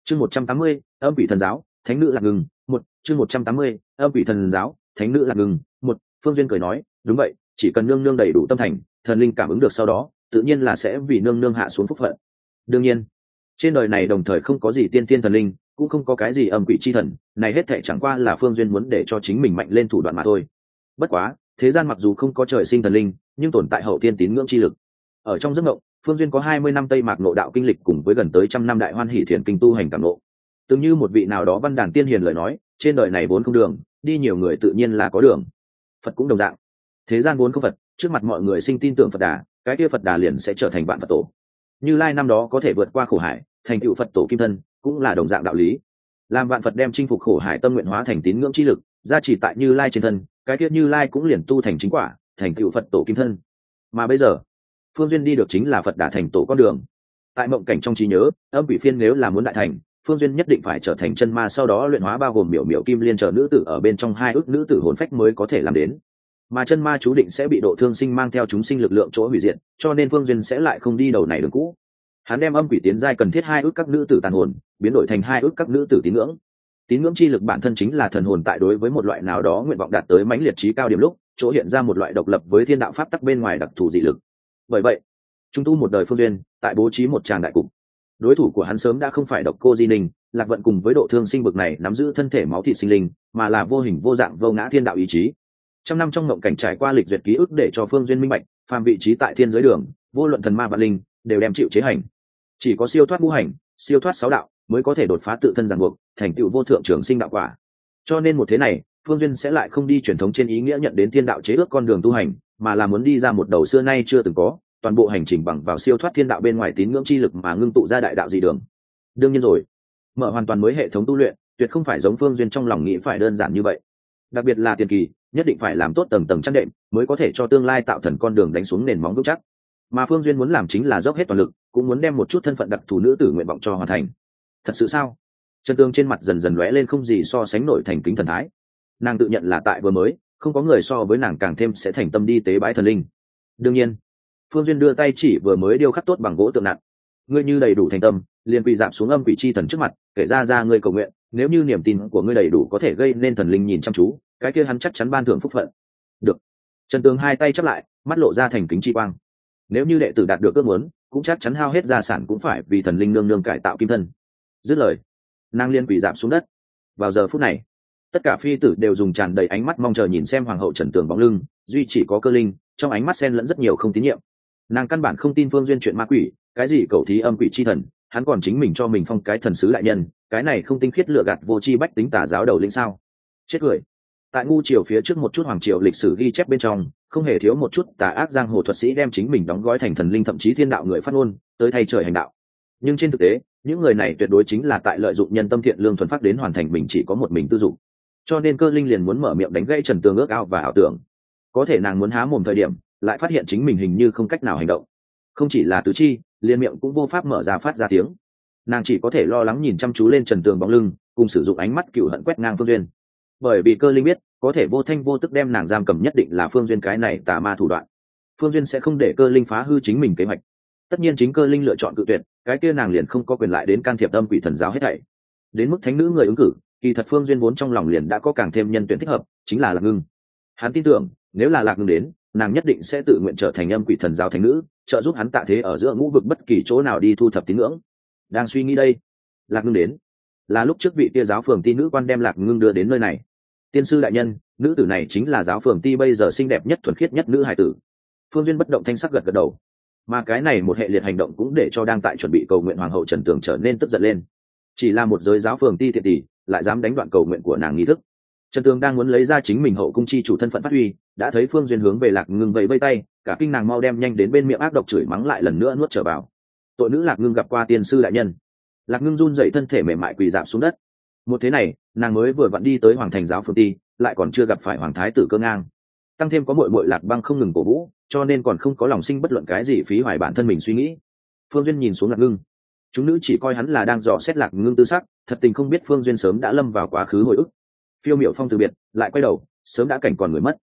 Chương 180, âm quỷ thần giáo, thánh nữ Lạc Ngưng, một chương 180, âm quỷ thần giáo, thánh nữ Lạc Ngưng, một. Phương Duyên cười nói, đúng vậy, chỉ cần nương nương đầy đủ tâm thành, thần linh cảm ứng được sau đó, tự nhiên là sẽ vì nương nương hạ xuống phúc phận. Đương nhiên, trên đời này đồng thời không có gì tiên tiên thần linh, cũng không có cái gì âm quỷ chi thần, này hết thảy chẳng qua là Phương Duyên muốn để cho chính mình mạnh lên thủ đoạn mà thôi. Bất quá, thế gian mặc dù không có trời sinh thần linh, nhưng tồn tại hậu thiên tín ngưỡng chi lực. Ở trong giấc mộng, Phương Duyên có 20 năm Tây Mạc Ngộ đạo kinh lịch cùng với gần tới 100 năm Đại Hoan Hỷ Thiền kinh tu hành cảm ngộ. Từng như một vị nào đó văn đàn tiên hiền lời nói, trên đời này vốn không đường, đi nhiều người tự nhiên là có đường. Phật cũng đồng dạng. Thế gian vốn không Phật, trước mặt mọi người sinh tin tưởng Phật Đà, cái kia Phật Đà liền sẽ trở thành vạn Phật tổ. Như Lai năm đó có thể vượt qua khổ hải, thành tựu Phật tổ kim thân, cũng là đồng dạng đạo lý. Làm vạn Phật đem chinh phục khổ hải tâm nguyện hóa thành tín ngưỡng chi lực, gia trì tại Như Lai trên thân, cái kia Như Lai cũng liền tu thành chính quả, thành tựu Phật tổ kim thân. Mà bây giờ, Phương Duyên đi được chính là Phật Đà thành tổ con đường. Tại mộng cảnh trong trí nhớ, âm quỷ phiên nếu là muốn đại thành, Phương Duyên nhất định phải trở thành chân ma, sau đó luyện hóa bao gồm miểu miểu kim liên chờ nữ tử ở bên trong 2 ức nữ tử hồn phách mới có thể làm đến. Mà chân ma chú định sẽ bị độ thương sinh mang theo chúng sinh lực lượng chỗ hủy diệt, cho nên Phương Duyên sẽ lại không đi đầu này đường cũ. Hắn đem âm quỷ tiến giai cần thiết 2 ức các nữ tử tàn hồn, biến đổi thành 2 ức các nữ tử tín ngưỡng. Tín ngưỡng chi lực bản thân chính là thần hồn tại đối với một loại nào đó nguyện vọng đạt tới mãnh liệt trí cao điểm lúc, chỗ hiện ra một loại độc lập với thiên đạo pháp tắc bên ngoài đặc thù dị lực. Bởi vậy, trung tu một đời Phương Duyên, tại bố trí một tràng đại cục. Đối thủ của hắn sớm đã không phải Độc Cô Di Ninh, Lạc Vận cùng với độ thương sinh bực này nắm giữ thân thể máu thịt sinh linh, mà là vô hình vô dạng vô ngã thiên đạo ý chí. Trăm năm trong mộng cảnh trải qua lịch duyệt ký ức để cho Phương Duyên minh bạch, phàm vị trí tại thiên giới đường, vô luận thần ma vạn linh, đều đem chịu chế hành. Chỉ có siêu thoát ngũ hành, siêu thoát 6 đạo, mới có thể đột phá tự thân ràng buộc, thành tựu vô thượng trường sinh đạo quả. Cho nên một thế này, Phương Duyên sẽ lại không đi truyền thống trên ý nghĩa nhận đến thiên đạo chế ước con đường tu hành, mà là muốn đi ra một đầu xưa nay chưa từng có, toàn bộ hành trình bằng vào siêu thoát thiên đạo bên ngoài tín ngưỡng chi lực mà ngưng tụ ra đại đạo dị đường. Đương nhiên rồi, mở hoàn toàn mới hệ thống tu luyện, tuyệt không phải giống Phương Duyên trong lòng nghĩ phải đơn giản như vậy. Đặc biệt là tiền kỳ, nhất định phải làm tốt tầng tầng chắc đệm, mới có thể cho tương lai tạo thần con đường đánh xuống nền móng vững chắc. Mà Phương Duyên muốn làm chính là dốc hết toàn lực, cũng muốn đem một chút thân phận đặc thù nữ tử nguyện vọng cho hoàn thành. Thật sự sao? Chân tương trên mặt dần dần lóe lên không gì so sánh nổi thành kính thần thái. Nàng tự nhận là tại vừa mới, không có người so với nàng càng thêm sẽ thành tâm đi tế bái thần linh. Đương nhiên, Phương Duyên đưa tay chỉ vừa mới điêu khắc tốt bằng gỗ tượng nặng. Ngươi như đầy đủ thành tâm, liền quỳ dạp xuống âm quỷ chi thần trước mặt, kể ra ngươi cầu nguyện, nếu như niềm tin của ngươi đầy đủ có thể gây nên thần linh nhìn chăm chú, cái kia hắn chắc chắn ban thưởng phúc phận. Được. Trần Tường 2 tay chắp lại, mắt lộ ra thành kính chi quang. Nếu như đệ tử đạt được ước muốn, cũng chắc chắn hao hết gia sản cũng phải vì thần linh nương nương cải tạo kim thân. Dứt lời, nàng liên quỳ dạp xuống đất. Vào giờ phút này, tất cả phi tử đều dùng tràn đầy ánh mắt mong chờ nhìn xem hoàng hậu Trần Tường bóng lưng, duy chỉ có Cơ Linh, trong ánh mắt xen lẫn rất nhiều không tín nhiệm. Nàng căn bản không tin Phương Duyên chuyện ma quỷ, cái gì cầu thí âm quỷ chi thần, hắn còn chính mình cho mình phong cái thần sứ đại nhân, cái này không tinh khiết lựa gạt vô tri bách tính tà giáo đầu lĩnh sao? Chết cười. Tại ngu triều phía trước một chút hoàng triều lịch sử ghi chép bên trong, không hề thiếu một chút tà ác giang hồ thuật sĩ đem chính mình đóng gói thành thần linh, thậm chí thiên đạo người phát ngôn, tới thay trời hành đạo. Nhưng trên thực tế, những người này tuyệt đối chính là tại lợi dụng nhân tâm thiện lương thuần phát đến hoàn thành mình chỉ có một mình tư dụng. Cho nên Cơ Linh liền muốn mở miệng đánh gãy Trần Tường ước ao và ảo tưởng. Có thể nàng muốn há mồm thời điểm, lại phát hiện chính mình hình như không cách nào hành động. Không chỉ là tứ chi, liền miệng cũng vô pháp mở ra phát ra tiếng. Nàng chỉ có thể lo lắng nhìn chăm chú lên Trần Tường bóng lưng, cùng sử dụng ánh mắt cừu hận quét ngang Phương Duyên. Bởi vì Cơ Linh biết, có thể vô thanh vô tức đem nàng giam cầm nhất định là Phương Duyên cái này tà ma thủ đoạn. Phương Duyên sẽ không để Cơ Linh phá hư chính mình kế hoạch. Tất nhiên chính Cơ Linh lựa chọn cự tuyệt, cái kia nàng liền không có quyền lại đến can thiệp âm quỷ thần giáo hết thảy. Đến mức thánh nữ người ứng cử, kỳ thật Phương Duyên vốn trong lòng liền đã có càng thêm nhân tuyển thích hợp, chính là Lạc Ngưng. Hắn tin tưởng, nếu là Lạc Ngưng đến, nàng nhất định sẽ tự nguyện trở thành âm quỷ thần giáo thánh nữ, trợ giúp hắn tạ thế ở giữa ngũ vực bất kỳ chỗ nào đi thu thập tín ngưỡng. Đang suy nghĩ đây, Lạc Ngưng đến, là lúc trước vị tia giáo phường ti nữ quan đem Lạc Ngưng đưa đến nơi này. Tiên sư đại nhân, nữ tử này chính là giáo phường ti bây giờ xinh đẹp nhất thuần khiết nhất nữ hài tử. Phương Duyên bất động thanh sắc gật gật đầu. Mà cái này một hệ liệt hành động cũng để cho đang tại chuẩn bị cầu nguyện hoàng hậu Trần Tường trở nên tức giận lên. Chỉ là một giới giáo phường ti thiện tỷ, lại dám đánh đoạn cầu nguyện của nàng nghi thức. Trần Tường đang muốn lấy ra chính mình hậu cung chi chủ thân phận phát huy, đã thấy Phương Duyên hướng về Lạc Ngưng vẫy vẫy tay, cả kinh nàng mau đem nhanh đến bên miệng ác độc chửi mắng lại lần nữa nuốt trở vào. Tội nữ Lạc Ngưng gặp qua tiên sư đại nhân. Lạc Ngưng run rẩy thân thể mềm mại quỳ rạp xuống đất. Một thế này, nàng mới vừa vặn đi tới hoàng thành giáo phường ti, lại còn chưa gặp phải hoàng thái tử Cơ Ngang. Tăng thêm có muội muội Lạc Băng không ngừng cổ vũ, cho nên còn không có lòng sinh bất luận cái gì phí hoài bản thân mình suy nghĩ. Phương Duyên nhìn xuống Lạc Ngưng, chúng nữ chỉ coi hắn là đang dò xét Lạc Ngưng tư sắc, thật tình không biết Phương Duyên sớm đã lâm vào quá khứ hồi ức. Phiêu Miểu Phong từ biệt, lại quay đầu, sớm đã cảnh còn người mất.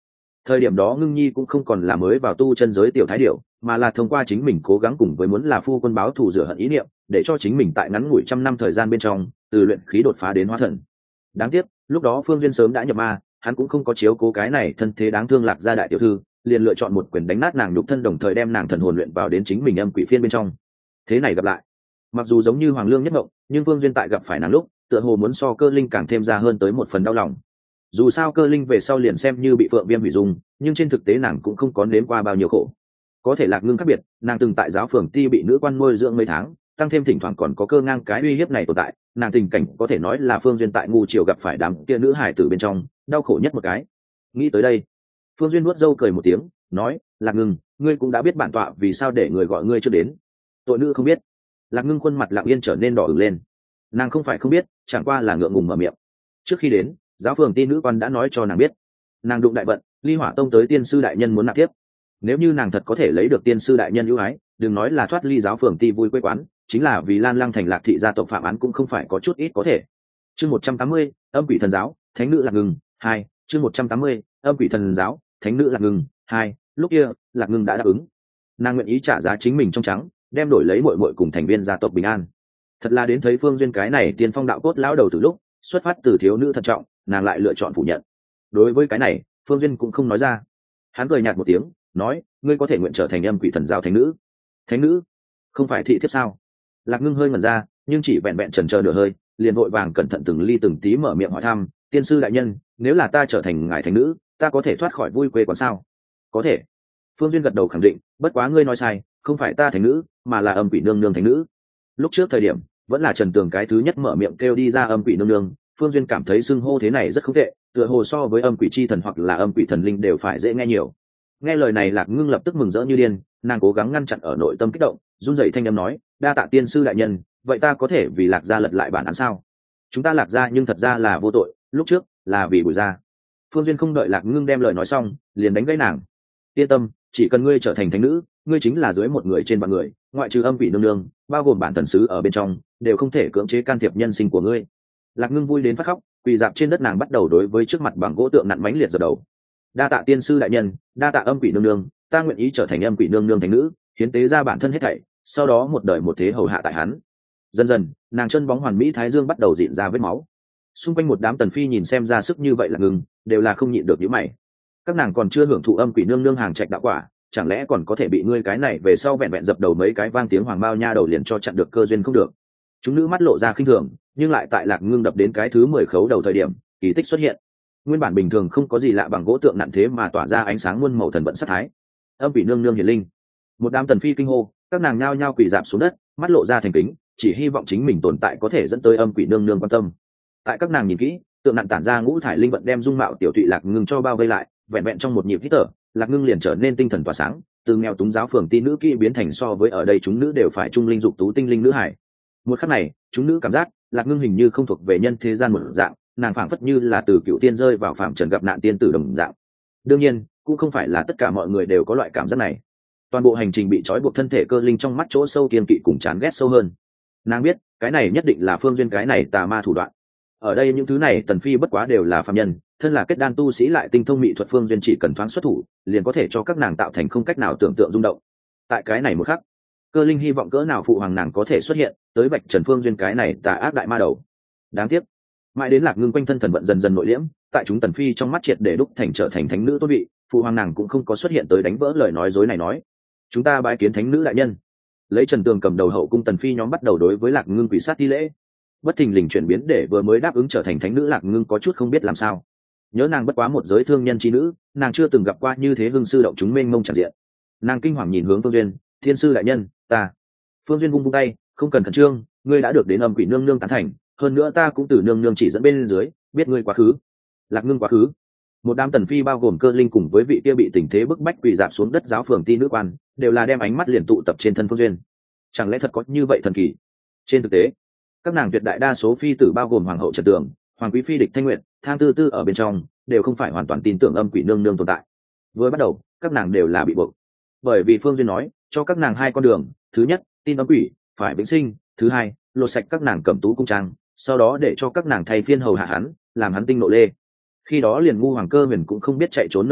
Thời điểm đó ngưng nhi cũng không còn là mới vào tu chân giới tiểu thái điểu, mà là thông qua chính mình cố gắng cùng với muốn là phu quân báo thù rửa hận ý niệm, để cho chính mình tại ngắn ngủi trăm năm thời gian bên trong từ luyện khí đột phá đến hóa thần. Đáng tiếc lúc đó Phương Duyên sớm đã nhập ma, hắn cũng không có chiếu cố cái này thân thế đáng thương Lạc gia đại tiểu thư, liền lựa chọn một quyền đánh nát nàng nhục thân, đồng thời đem nàng thần hồn luyện vào đến chính mình âm quỷ phiên bên trong. Thế này gặp lại, mặc dù giống như Hoàng Lương nhất mộng, nhưng Phương Duyên tại gặp phải nàng lúc tựa hồ muốn so Cơ Linh càng thêm ra hơn tới một phần đau lòng. Dù sao Cơ Linh về sau liền xem như bị Phượng Viêm hủy dung, nhưng trên thực tế nàng cũng không có nếm qua bao nhiêu khổ. Có thể Lạc Ngưng khác biệt, nàng từng tại giáo phường ti bị nữ quan nuôi dưỡng mấy tháng, tăng thêm thỉnh thoảng còn có Cơ Ngang cái uy hiếp này tồn tại, nàng tình cảnh có thể nói là Phương Duyên tại ngu triều gặp phải đám kia nữ hải tử bên trong đau khổ nhất một cái. Nghĩ tới đây, Phương Duyên nuốt râu cười một tiếng, nói: Lạc Ngưng, ngươi cũng đã biết bản tọa vì sao để người gọi ngươi chưa đến. Tội nữ không biết. Lạc Ngưng khuôn mặt lặng yên trở nên đỏ ửng lên. Nàng không phải không biết, chẳng qua là ngượng ngùng mở miệng. Trước khi đến, giáo phường ti nữ quan đã nói cho nàng biết, nàng đụng đại vận, Ly Hỏa tông tới tiên sư đại nhân muốn nạp tiếp. Nếu như nàng thật có thể lấy được tiên sư đại nhân ưu ái, đừng nói là thoát ly giáo phường ti vui quê quán, chính là vì Lan Lăng thành Lạc thị gia tộc phạm án cũng không phải có chút ít có thể. Chương 180, âm quỷ thần giáo, thánh nữ Lạc Ngưng 2, chương 180, âm quỷ thần giáo, thánh nữ Lạc Ngưng 2. Lúc kia, Lạc Ngưng đã đáp ứng, nàng nguyện ý trả giá chính mình trong trắng, đem đổi lấy muội muội cùng thành viên gia tộc bình an. Thật là đến thấy Phương Duyên cái này tiên phong đạo cốt lão đầu từ lúc xuất phát từ thiếu nữ thận trọng, nàng lại lựa chọn phủ nhận. Đối với cái này, Phương Duyên cũng không nói ra. Hắn cười nhạt một tiếng, nói: ngươi có thể nguyện trở thành âm quỷ thần giáo thánh nữ. Thánh nữ? Không phải thị thiếp sao? Lạc Ngưng hơi ngẩn ra, nhưng chỉ vẹn vẹn chần chờ nửa hơi, liền vội vàng cẩn thận từng ly từng tí mở miệng hỏi thăm: tiên sư đại nhân, nếu là ta trở thành ngài thánh nữ, ta có thể thoát khỏi vui quê quán sao? Có thể. Phương Duyên gật đầu khẳng định, bất quá ngươi nói sai, không phải ta thánh nữ, mà là âm quỷ nương nương thánh nữ. Lúc trước thời điểm, vẫn là Trần Tường cái thứ nhất mở miệng kêu đi ra âm quỷ nương nương. Phương Duyên cảm thấy xưng hô thế này rất không tệ, tựa hồ so với âm quỷ chi thần hoặc là âm quỷ thần linh đều phải dễ nghe nhiều. Nghe lời này, Lạc Ngưng lập tức mừng rỡ như điên, nàng cố gắng ngăn chặn ở nội tâm kích động, run rẩy thanh âm nói: đa tạ tiên sư đại nhân, vậy ta có thể vì Lạc gia lật lại bản án sao? Chúng ta Lạc gia nhưng thật ra là vô tội, lúc trước là vì Bùi gia. Phương Duyên không đợi Lạc Ngưng đem lời nói xong, liền đánh gãy nàng: yên tâm, chỉ cần ngươi trở thành thánh nữ, ngươi chính là dưới một người trên vạn người, ngoại trừ âm quỷ nương nương, bao gồm bản thần sứ ở bên trong, đều không thể cưỡng chế can thiệp nhân sinh của ngươi. Lạc Ngưng vui đến phát khóc, quỳ dạp trên đất, nàng bắt đầu đối với trước mặt bằng gỗ tượng nặn mãnh liệt dập đầu: đa tạ tiên sư đại nhân, đa tạ âm quỷ nương nương, ta nguyện ý trở thành âm quỷ nương nương thánh nữ, hiến tế ra bản thân hết thảy, sau đó một đời một thế hầu hạ tại hắn. Dần dần, nàng chân bóng hoàn mỹ thái dương bắt đầu rịn ra vết máu. Xung quanh một đám tần phi nhìn xem ra sức như vậy là ngừng, đều là không nhịn được nhíu mày. Các nàng còn chưa hưởng thụ âm quỷ nương nương hàng trạch đạo quả, chẳng lẽ còn có thể bị ngươi cái này về sau vẹn vẹn dập đầu mấy cái vang tiếng hoàng bao nha đầu liền cho chặn được cơ duyên không được? Chúng nữ mắt lộ ra khinh thường, nhưng lại tại Lạc Ngưng đập đến cái thứ 10 khấu đầu thời điểm, kỳ tích xuất hiện. Nguyên bản bình thường không có gì lạ bằng gỗ tượng nặn thế mà tỏa ra ánh sáng muôn màu thần vận sát thái. Âm quỷ nương nương hiển linh. Một đám tần phi kinh hô, các nàng nhao nhao quỳ rạp xuống đất, mắt lộ ra thành kính, chỉ hy vọng chính mình tồn tại có thể dẫn tới âm quỷ nương nương quan tâm. Tại các nàng nhìn kỹ, tượng nặn tản ra ngũ thải linh vận đem dung mạo tiểu tụy Lạc Ngưng cho bao vây lại, vẹn vẹn trong một nhịp hít thở, Lạc Ngưng liền trở nên tinh thần tỏa sáng, từ nghèo túng giáo phường ti nữ kỹ biến thành so với ở đây chúng nữ đều phải trung linh dục tú tinh linh nữ hải. Một khắc này, chúng nữ cảm giác Lạc Ngưng hình như không thuộc về nhân thế gian một dạng, nàng phảng phất như là từ cựu tiên rơi vào phàm trần gặp nạn tiên tử đồng dạng. Đương nhiên, cũng không phải là tất cả mọi người đều có loại cảm giác này. Toàn bộ hành trình bị trói buộc thân thể Cơ Linh trong mắt chỗ sâu kiên kỵ cùng chán ghét sâu hơn. Nàng biết, cái này nhất định là Phương Duyên cái này tà ma thủ đoạn. Ở đây những thứ này tần phi bất quá đều là phàm nhân, thân là kết đan tu sĩ lại tinh thông mỹ thuật, Phương Duyên chỉ cần thoáng xuất thủ, liền có thể cho các nàng tạo thành không cách nào tưởng tượng rung động. Tại cái này một khắc, Cơ Linh hy vọng cỡ nào phụ hoàng nàng có thể xuất hiện, tới vạch trần Phương Duyên cái này tà ác đại ma đầu. Đáng tiếc, mãi đến Lạc Ngưng quanh thân thần vận dần dần nội liễm, tại chúng tần phi trong mắt triệt để đúc thành trở thành thánh nữ tôn vị, phụ hoàng nàng cũng không có xuất hiện tới đánh vỡ lời nói dối này, nói: chúng ta bái kiến thánh nữ đại nhân. Lấy Trần Tường cầm đầu hậu cung tần phi nhóm bắt đầu đối với Lạc Ngưng quỳ sát thi lễ. Bất thình lình chuyển biến để vừa mới đáp ứng trở thành thánh nữ Lạc Ngưng có chút không biết làm sao. Nhớ nàng bất quá một giới thương nhân trí nữ, nàng chưa từng gặp qua như thế hưng sư động chúng mênh mông tràn diện. Nàng kinh hoàng nhìn hướng Phương Duyên: thiên sư đại nhân, ta. Phương Duyên vung vung tay: không cần khẩn trương, ngươi đã được đến âm quỷ nương nương tán thành, hơn nữa ta cũng từ nương nương chỉ dẫn bên dưới biết ngươi quá khứ. Lạc Ngưng quá khứ. Một đám tần phi bao gồm Cơ Linh cùng với vị kia bị tình thế bức bách quỳ dạp xuống đất giáo phường ti nữ quan, đều là đem ánh mắt liền tụ tập trên thân Phương Duyên. Chẳng lẽ thật có như vậy thần kỳ? Trên thực tế, các nàng tuyệt đại đa số phi tử bao gồm hoàng hậu Trần Tường, hoàng quý phi Địch Thanh Nguyệt, Thang Tư Tư ở bên trong, đều không phải hoàn toàn tin tưởng âm quỷ nương nương tồn tại. Vừa bắt đầu, các nàng đều là bị buộc, bởi vì Phương Duyên nói cho các nàng hai con đường: thứ nhất, tin âm quỷ phải vĩnh sinh; thứ hai, lột sạch các nàng cẩm tú cung trang, sau đó để cho các nàng thay phiên hầu hạ hắn, làm hắn tinh nộ lê. Khi đó liền ngu hoàng Cơ Huyền cũng không biết chạy trốn nơi nào,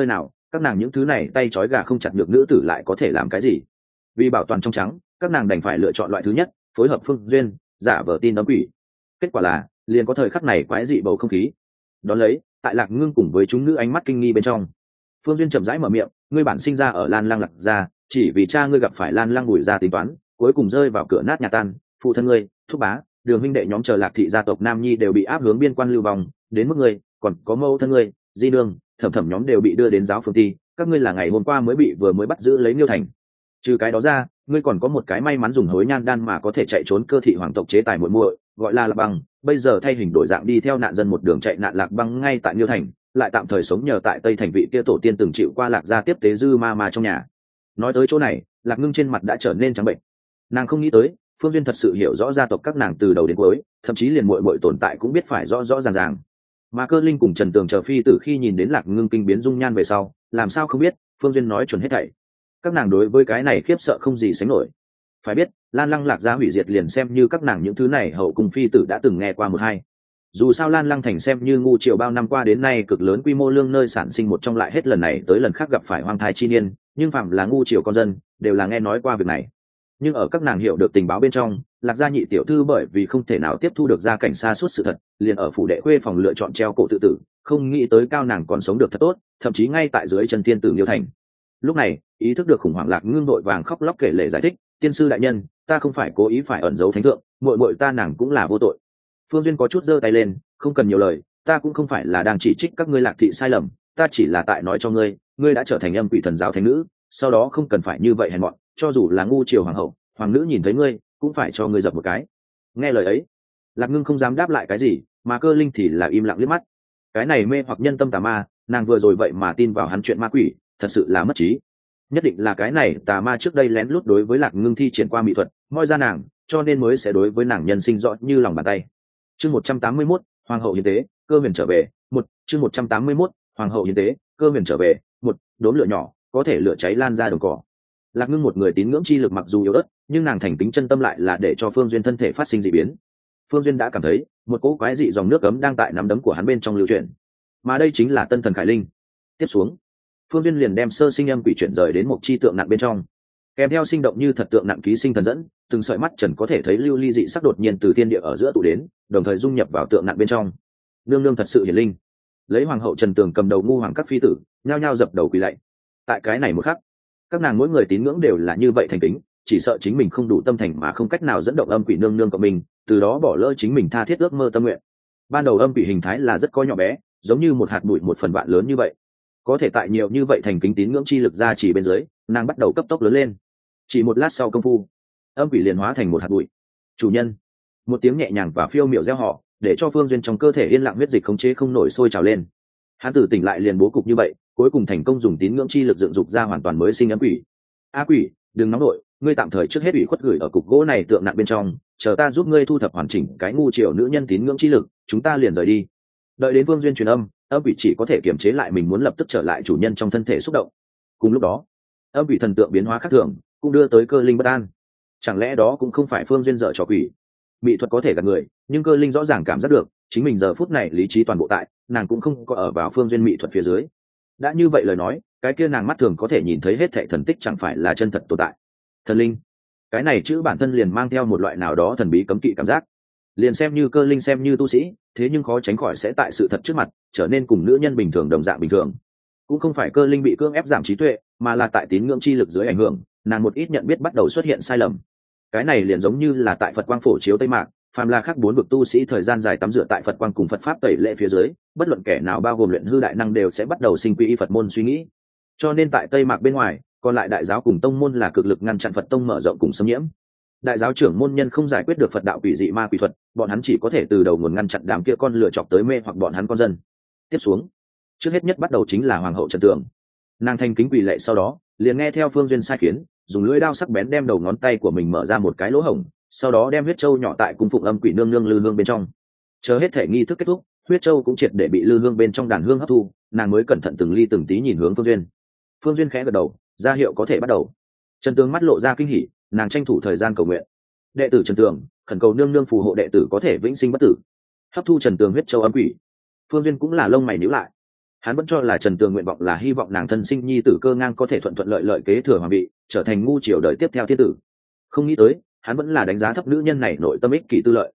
các nàng những thứ này tay trói gà không chặt được nữ tử lại có thể làm cái gì? Vì bảo toàn trong trắng, các nàng đành phải lựa chọn loại thứ nhất, phối hợp Phương Duyên, giả vờ tin đóng quỷ. Kết quả là liền có thời khắc này quái dị bầu không khí. Đón lấy, tại Lạc Ngưng cùng với chúng nữ ánh mắt kinh nghi bên trong, Phương Duyên chậm rãi mở miệng, ngươi bản sinh ra ở Lan Lăng Lạc gia, chỉ vì cha ngươi gặp phải Lan Lăng Bùi gia tính toán, cuối cùng rơi vào cửa nát nhà tan, phụ thân ngươi, thúc bá, Đường huynh đệ nhóm chờ Lạc thị gia tộc Nam Nhi đều bị áp hướng biên quan lưu vong, đến mức ngươi, còn có mẫu thân ngươi, Di Nương, Thẩm Thẩm nhóm đều bị đưa đến giáo phường ti, các ngươi là ngày hôm qua vừa mới bắt giữ lấy Liêu Thành. Trừ cái đó ra, ngươi còn có một cái may mắn dùng hối nhan đan mà có thể chạy trốn cơ thị hoàng tộc chế tài muội muội, gọi là Lạc Băng, bây giờ thay hình đổi dạng đi theo nạn dân một đường chạy nạn Lạc Băng ngay tại Liêu Thành, lại tạm thời sống nhờ tại Tây Thành vị kia tổ tiên từng chịu qua Lạc gia tiếp tế dư ma trong nhà. Nói tới chỗ này, Lạc Ngưng trên mặt đã trở nên trắng bệnh. Nàng không nghĩ tới, Phương Duyên thật sự hiểu rõ gia tộc các nàng từ đầu đến cuối, thậm chí liền muội muội tồn tại cũng biết phải rõ rõ ràng ràng. Mà Cơ Linh cùng Trần Tường chờ phi tử khi nhìn đến Lạc Ngưng kinh biến dung nhan về sau, làm sao không biết, Phương Duyên nói chuẩn hết thảy. Các nàng đối với cái này khiếp sợ không gì sánh nổi. Phải biết, Lan Lăng Lạc gia hủy diệt liền xem như các nàng những thứ này hậu cung phi tử đã từng nghe qua một hai. Dù sao Lan Lăng thành xem như ngu triều bao năm qua đến nay cực lớn quy mô lương nơi sản sinh một trong, lại hết lần này tới lần khác gặp phải hoang thai chi niên, nhưng phạm là ngu triều con dân đều là nghe nói qua việc này. Nhưng ở các nàng hiểu được tình báo bên trong, Lạc gia nhị tiểu thư bởi vì không thể nào tiếp thu được gia cảnh xa suốt sự thật, liền ở phủ đệ khuê phòng lựa chọn treo cổ tự tử, không nghĩ tới cao nàng còn sống được thật tốt, thậm chí ngay tại dưới chân tiên tử Liêu Thành. Lúc này, ý thức được khủng hoảng Lạc Ngưng vội vàng khóc lóc kể lể giải thích, tiên sư đại nhân, ta không phải cố ý phải ẩn giấu thánh thượng, muội muội ta nàng cũng là vô tội. Phương Duyên có chút giơ tay lên, không cần nhiều lời, ta cũng không phải là đang chỉ trích các ngươi Lạc thị sai lầm, ta chỉ là tại nói cho ngươi, ngươi đã trở thành âm quỷ thần giáo thánh nữ, sau đó không cần phải như vậy hèn mọn, cho dù là ngu triều hoàng hậu, hoàng nữ nhìn thấy ngươi cũng phải cho ngươi dập một cái. Nghe lời ấy, Lạc Ngưng không dám đáp lại cái gì, mà Cơ Linh thì là im lặng liếc mắt. Cái này mê hoặc nhân tâm tà ma, nàng vừa rồi vậy mà tin vào hắn chuyện ma quỷ, thật sự là mất trí. Nhất định là cái này tà ma trước đây lén lút đối với Lạc Ngưng thi triển qua mỹ thuật, moi ra nàng, cho nên mới sẽ đối với nàng nhân sinh rõ như lòng bàn tay. Chương 181, hoàng hậu hiến tế, Cơ huyền trở về. Chương 181, hoàng hậu hiến tế, Cơ huyền trở về. Đốm lửa nhỏ có thể lửa cháy lan ra đồng cỏ. Lạc Ngưng một người tín ngưỡng chi lực mặc dù yếu ớt, nhưng nàng thành kính chân tâm lại là để cho Phương Duyên thân thể phát sinh dị biến. Phương Duyên đã cảm thấy một cỗ quái dị dòng nước ấm đang tại nắm đấm của hắn bên trong lưu chuyển, mà đây chính là tân thần khải linh. Tiếp xuống, Phương Duyên liền đem sơ sinh âm quỷ chuyển rời đến một chi tượng nặng bên trong, kèm theo sinh động như thật tượng nặng ký sinh thần dẫn, từng sợi mắt trần có thể thấy lưu ly dị sắc đột nhiên từ thiên địa ở giữa tụ đến, đồng thời dung nhập vào tượng nặng bên trong. Nương nương thật sự hiển linh. Lấy hoàng hậu Trần Tường cầm đầu ngu hoàng các phi tử, nhao nhao dập đầu quỳ lạy. Tại cái này một khắc, các nàng mỗi người tín ngưỡng đều là như vậy thành kính, chỉ sợ chính mình không đủ tâm thành mà không cách nào dẫn động âm quỷ nương nương của mình, từ đó bỏ lỡ chính mình tha thiết ước mơ tâm nguyện. Ban đầu âm quỷ hình thái là rất có nhỏ bé, giống như một hạt bụi một phần vạn lớn như vậy, có thể tại nhiều như vậy thành kính tín ngưỡng chi lực ra chỉ bên dưới, nàng bắt đầu cấp tốc lớn lên. Chỉ một lát sau công phu, âm quỷ liền hóa thành một hạt bụi. Chủ nhân, một tiếng nhẹ nhàng và phiêu miểu reo hò, để cho Phương Duyên trong cơ thể yên lặng huyết dịch khống chế không nổi sôi trào lên. Hắn tử tỉnh lại liền bố cục như vậy, cuối cùng thành công dùng tín ngưỡng chi lực dựng dục ra hoàn toàn mới sinh âm quỷ. A quỷ, đừng nóng nổi, ngươi tạm thời trước hết ủy khuất gửi ở cục gỗ này tượng nặng bên trong, chờ ta giúp ngươi thu thập hoàn chỉnh cái ngu triều nữ nhân tín ngưỡng chi lực, chúng ta liền rời đi. Đợi đến Phương Duyên truyền âm, âm quỷ chỉ có thể kiềm chế lại mình muốn lập tức trở lại chủ nhân trong thân thể xúc động. Cùng lúc đó, âm quỷ thần tượng biến hóa khác thường, cũng đưa tới Cơ Linh bất an. Chẳng lẽ đó cũng không phải Phương Duyên dở trò quỷ? Mỹ thuật có thể gạt người, nhưng Cơ Linh rõ ràng cảm giác được chính mình giờ phút này lý trí toàn bộ tại, nàng cũng không có ở vào Phương Duyên mỹ thuật phía dưới. Đã như vậy lời nói, cái kia nàng mắt thường có thể nhìn thấy hết thảy thần tích chẳng phải là chân thật tồn tại. Thần linh, cái này chữ bản thân liền mang theo một loại nào đó thần bí cấm kỵ cảm giác. Liền xem như Cơ Linh xem như tu sĩ, thế nhưng khó tránh khỏi sẽ tại sự thật trước mặt trở nên cùng nữ nhân bình thường đồng dạng bình thường. Cũng không phải Cơ Linh bị cưỡng ép giảm trí tuệ, mà là tại tín ngưỡng chi lực dưới ảnh hưởng, nàng một ít nhận biết bắt đầu xuất hiện sai lầm. Cái này liền giống như là tại Phật quang phổ chiếu Tây Mạc, phàm là khác bốn vực tu sĩ thời gian dài tắm rửa tại Phật quang cùng Phật pháp tẩy lệ phía dưới, bất luận kẻ nào bao gồm luyện hư đại năng đều sẽ bắt đầu sinh quy y Phật môn suy nghĩ. Cho nên tại Tây Mạc bên ngoài, còn lại đại giáo cùng tông môn là cực lực ngăn chặn Phật tông mở rộng cùng xâm nhiễm. Đại giáo trưởng môn nhân không giải quyết được Phật đạo quỷ dị ma quỷ thuật, bọn hắn chỉ có thể từ đầu nguồn ngăn chặn đám kia con lựa chọc tới mê hoặc bọn hắn con dân. Tiếp xuống, trước hết nhất bắt đầu chính là hoàng hậu Trần Tường. Nàng thanh kính quỳ lệ, sau đó liền nghe theo Phương Duyên sai khiến, dùng lưỡi đao sắc bén đem đầu ngón tay của mình mở ra một cái lỗ hổng, sau đó đem huyết châu nhỏ tại cung phụng âm quỷ nương nương lư hương bên trong. Chờ hết thể nghi thức kết thúc, huyết châu cũng triệt để bị lư hương bên trong đàn hương hấp thu, nàng mới cẩn thận từng ly từng tí nhìn hướng Phương Duyên. Phương Duyên khẽ gật đầu, ra hiệu có thể bắt đầu. Trần Tường mắt lộ ra kinh hỉ, nàng tranh thủ thời gian cầu nguyện. Đệ tử Trần Tường khẩn cầu nương nương phù hộ đệ tử có thể vĩnh sinh bất tử. Hấp thu Trần Tường huyết châu âm quỷ. Phương Duyên cũng là lông mày nhíu lại. Hắn vẫn cho là Trần Tường nguyện vọng là hy vọng nàng thân sinh nhi tử Cơ Ngang có thể thuận thuận lợi lợi kế thừa hoàng vị, trở thành ngu triều đời tiếp theo thiên tử. Không nghĩ tới hắn vẫn là đánh giá thấp nữ nhân này nội tâm ích kỷ tư lợi.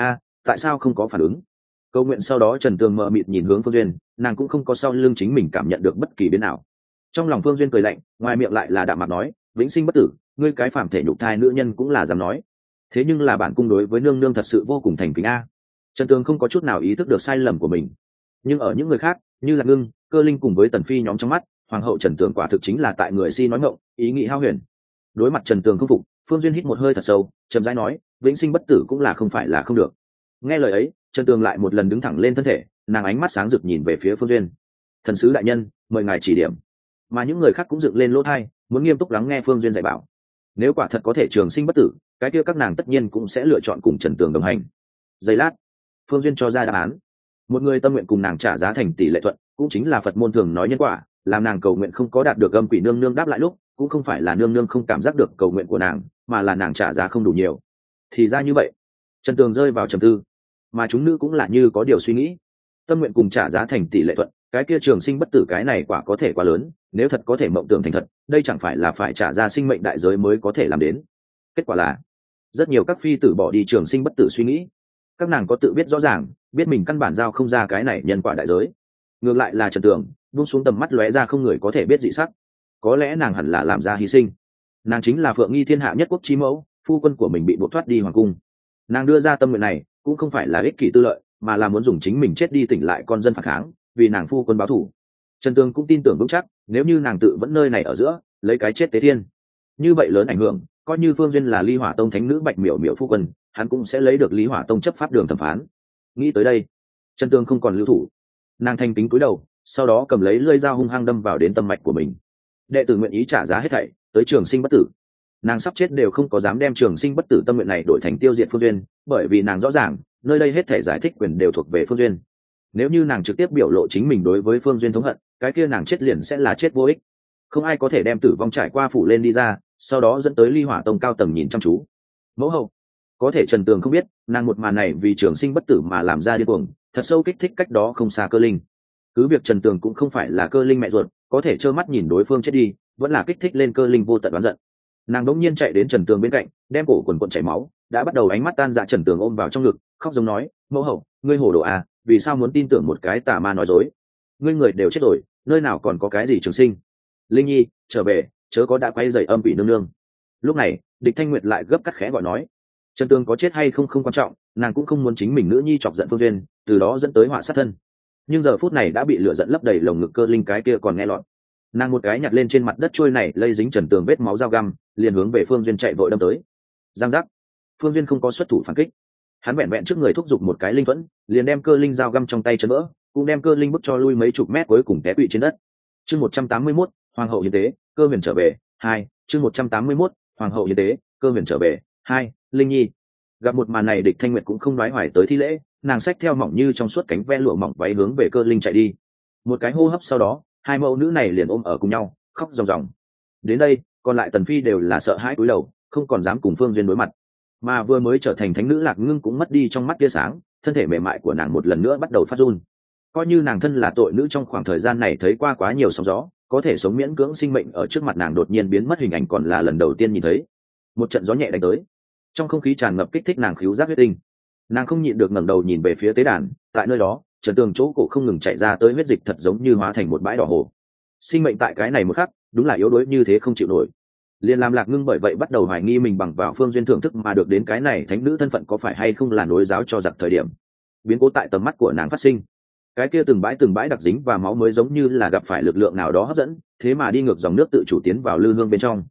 Tại sao không có phản ứng? Câu nguyện sau đó Trần Tường mờ mịt nhìn hướng Phương Duyên, nàng cũng không có sau lưng chính mình cảm nhận được bất kỳ biến nào. Trong lòng Phương Duyên cười lạnh, ngoài miệng lại là đạm mạc nói, vĩnh sinh bất tử, ngươi cái phàm thể nhục thai nữ nhân cũng là dám nói. Thế nhưng là bản cung đối với nương nương thật sự vô cùng thành kính a. Trần Tường không có chút nào ý thức được sai lầm của mình, nhưng ở những người khác như là Ngưng, Cơ Linh cùng với Tần Phi nhóm trong mắt, hoàng hậu Trần Tường quả thực chính là tại người si nói ngọng, ý nghĩ hao huyền. Đối mặt Trần Tường không phục, Phương Duyên hít một hơi thật sâu, chậm rãi nói, vĩnh sinh bất tử cũng là không phải là không được. Nghe lời ấy, Trần Tường lại một lần đứng thẳng lên thân thể, nàng ánh mắt sáng rực nhìn về phía Phương Duyên. Thần sứ đại nhân, mời ngài chỉ điểm. Mà những người khác cũng dựng lên lỗ tai, muốn nghiêm túc lắng nghe Phương Duyên dạy bảo. Nếu quả thật có thể trường sinh bất tử, cái kia các nàng tất nhiên cũng sẽ lựa chọn cùng Trần Tường đồng hành. Giây lát, Phương Duyên cho ra đáp án. Một người tâm nguyện cùng nàng trả giá thành tỷ lệ thuận, cũng chính là Phật môn thường nói nhân quả, làm nàng cầu nguyện không có đạt được âm quỷ nương nương đáp lại lúc, cũng không phải là nương nương không cảm giác được cầu nguyện của nàng, mà là nàng trả giá không đủ nhiều. Thì ra như vậy. Trần Tường rơi vào trầm tư, mà chúng nữ cũng là như có điều suy nghĩ. Tâm nguyện cùng trả giá thành tỷ lệ thuận, cái kia trường sinh bất tử cái này quả có thể quá lớn, nếu thật có thể mộng tưởng thành thật, đây chẳng phải là phải trả ra sinh mệnh đại giới mới có thể làm đến. Kết quả là rất nhiều các phi tử bỏ đi trường sinh bất tử suy nghĩ. Các nàng có tự biết rõ ràng, biết mình căn bản giao không ra cái này nhân quả đại giới. Ngược lại là Trần Tường buông xuống tầm mắt lóe ra không người có thể biết dị sắc. Có lẽ nàng hẳn là làm ra hy sinh. Nàng chính là Phượng Nghi thiên hạ nhất quốc chi mẫu, phu quân của mình bị buộc thoát đi hoàng cung. Nàng đưa ra tâm nguyện này cũng không phải là ích kỷ tư lợi, mà là muốn dùng chính mình chết đi tỉnh lại con dân phản kháng, vì nàng phu quân báo thù. Trần Tường cũng tin tưởng vững chắc, nếu như nàng tự vẫn nơi này ở giữa, lấy cái chết tế thiên, như vậy lớn ảnh hưởng, coi như Phương Duyên là Ly Hỏa Tông thánh nữ Bạch Miểu Miểu phu quân, hắn cũng sẽ lấy được Ly Hỏa Tông chấp pháp đường thẩm phán. Nghĩ tới đây, Trần Tường không còn lưu thủ, nàng thanh kính cúi đầu, sau đó cầm lấy lưỡi dao hung hăng đâm vào đến tâm mạch của mình. Đệ tử nguyện ý trả giá hết thảy, tới trường sinh bất tử. Nàng sắp chết đều không có dám đem trường sinh bất tử tâm nguyện này đổi thành tiêu diệt Phương Duyên, bởi vì nàng rõ ràng, nơi đây hết thảy giải thích quyền đều thuộc về Phương Duyên. Nếu như nàng trực tiếp biểu lộ chính mình đối với Phương Duyên thống hận, cái kia nàng chết liền sẽ là chết vô ích. Không ai có thể đem tử vong trải qua phủ lên đi ra, sau đó dẫn tới Ly Hỏa Tông cao tầng nhìn chăm chú. Mẫu hậu, có thể Trần Tường không biết, nàng một màn này vì trường sinh bất tử mà làm ra điên cuồng, thật sâu kích thích cách đó không xa Cơ Linh. Cứ việc Trần Tường cũng không phải là Cơ Linh mẹ ruột, có thể trơ mắt nhìn đối phương chết đi, vẫn là kích thích lên Cơ Linh vô tận oán giận. Nàng đống nhiên chạy đến Trần Tường bên cạnh, đem cổ quần quần chảy máu, đã bắt đầu ánh mắt tan dạ Trần Tường ôm vào trong ngực, khóc giống nói, mẫu hậu, ngươi hồ đồ à, vì sao muốn tin tưởng một cái tà ma nói dối? Ngươi người đều chết rồi, nơi nào còn có cái gì trường sinh? Linh Nhi, trở về, chớ có đã quay dày âm quỷ nương nương. Lúc này, Địch Thanh Nguyệt lại gấp cắt khẽ gọi nói, Trần Tường có chết hay không không quan trọng, nàng cũng không muốn chính mình nữ nhi chọc giận Phương Duyên, từ đó dẫn tới họa sát thân. Nhưng giờ phút này đã bị lửa giận lấp đầy lồng ngực Cơ Linh cái kia còn nghe lọt. Nàng một cái nhặt lên trên mặt đất trôi này lây dính Trần Tường vết máu dao găm, liền hướng về Phương Duyên chạy vội đâm tới. Giang giác. Phương Duyên không có xuất thủ phản kích, hắn vẹn vẹn trước người thúc giục một cái linh thuẫn, liền đem Cơ Linh dao găm trong tay chấn vỡ, cũng đem Cơ Linh bức cho lui mấy chục mét, cuối cùng té quỵ trên đất. Chương 181, Hoàng hậu hiến tế, Cơ Huyền trở về. 2, chương 181, Hoàng hậu hiến tế, Cơ Huyền trở về. 2, Linh Nhi. Gặp một màn này, Địch Thanh Nguyệt cũng không nói hoài tới thi lễ, nàng xách theo mỏng như trong suốt cánh ve lụa mỏng váy hướng về Cơ Linh chạy đi. Một cái hô hấp sau đó, hai mẫu nữ này liền ôm ở cùng nhau, khóc ròng ròng. Đến đây, còn lại Tần Phi đều là sợ hãi cúi đầu, không còn dám cùng Phương Duyên đối mặt. Mà vừa mới trở thành thánh nữ Lạc Ngưng cũng mất đi trong mắt tia sáng, thân thể mềm mại của nàng một lần nữa bắt đầu phát run. Coi như nàng thân là tội nữ trong khoảng thời gian này thấy qua quá nhiều sóng gió, có thể sống miễn cưỡng sinh mệnh ở trước mặt nàng đột nhiên biến mất hình ảnh còn là lần đầu tiên nhìn thấy. Một trận gió nhẹ đánh tới, trong không khí tràn ngập kích thích nàng khứu giác huyết tinh. Nàng không nhịn được ngẩng đầu nhìn về phía tế đàn, tại nơi đó, Trần Tường chỗ cổ không ngừng chảy ra tới huyết dịch thật giống như hóa thành một bãi đỏ hồ. Sinh mệnh tại cái này một khắc, đúng là yếu đuối như thế không chịu nổi. Liên làm Lạc Ngưng bởi vậy bắt đầu hoài nghi mình bằng vào Phương Duyên thưởng thức mà được đến cái này thánh nữ thân phận có phải hay không là nối giáo cho giặc thời điểm. Biến cố tại tầm mắt của nàng phát sinh, cái kia từng bãi đặc dính và máu mới giống như là gặp phải lực lượng nào đó hấp dẫn, thế mà đi ngược dòng nước tự chủ tiến vào lư hương bên trong.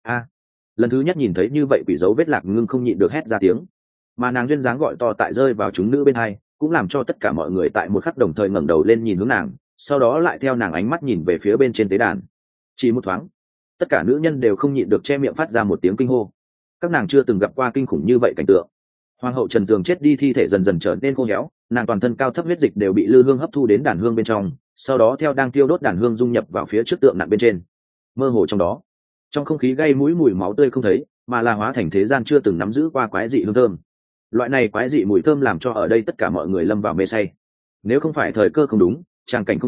Lần thứ nhất nhìn thấy như vậy quỷ dấu vết, Lạc Ngưng không nhịn được hét ra tiếng, mà nàng duyên dáng gọi to tại rơi vào chúng nữ bên hai, cũng làm cho tất cả mọi người tại một khắc đồng thời ngẩng đầu lên nhìn hướng nàng, sau đó lại theo nàng ánh mắt nhìn về phía bên trên tế đàn. Chỉ một thoáng, tất cả nữ nhân đều không nhịn được che miệng phát ra một tiếng kinh hô. Các nàng chưa từng gặp qua kinh khủng như vậy cảnh tượng. Hoàng hậu Trần Tường chết đi, thi thể dần dần trở nên khô héo, nàng toàn thân cao thấp huyết dịch đều bị lư hương hấp thu đến đàn hương bên trong, sau đó theo đang tiêu đốt đàn hương dung nhập vào phía trước tượng nặng bên trên. Mơ hồ trong đó, trong không khí gây mũi mùi máu tươi không thấy, mà là hóa thành thế gian chưa từng nắm giữ qua quái dị hương thơm. Loại này quái dị mùi thơm làm cho ở đây tất cả mọi người lâm vào mê say. Nếu không phải thời cơ không đúng, tràng cảnh không đúng,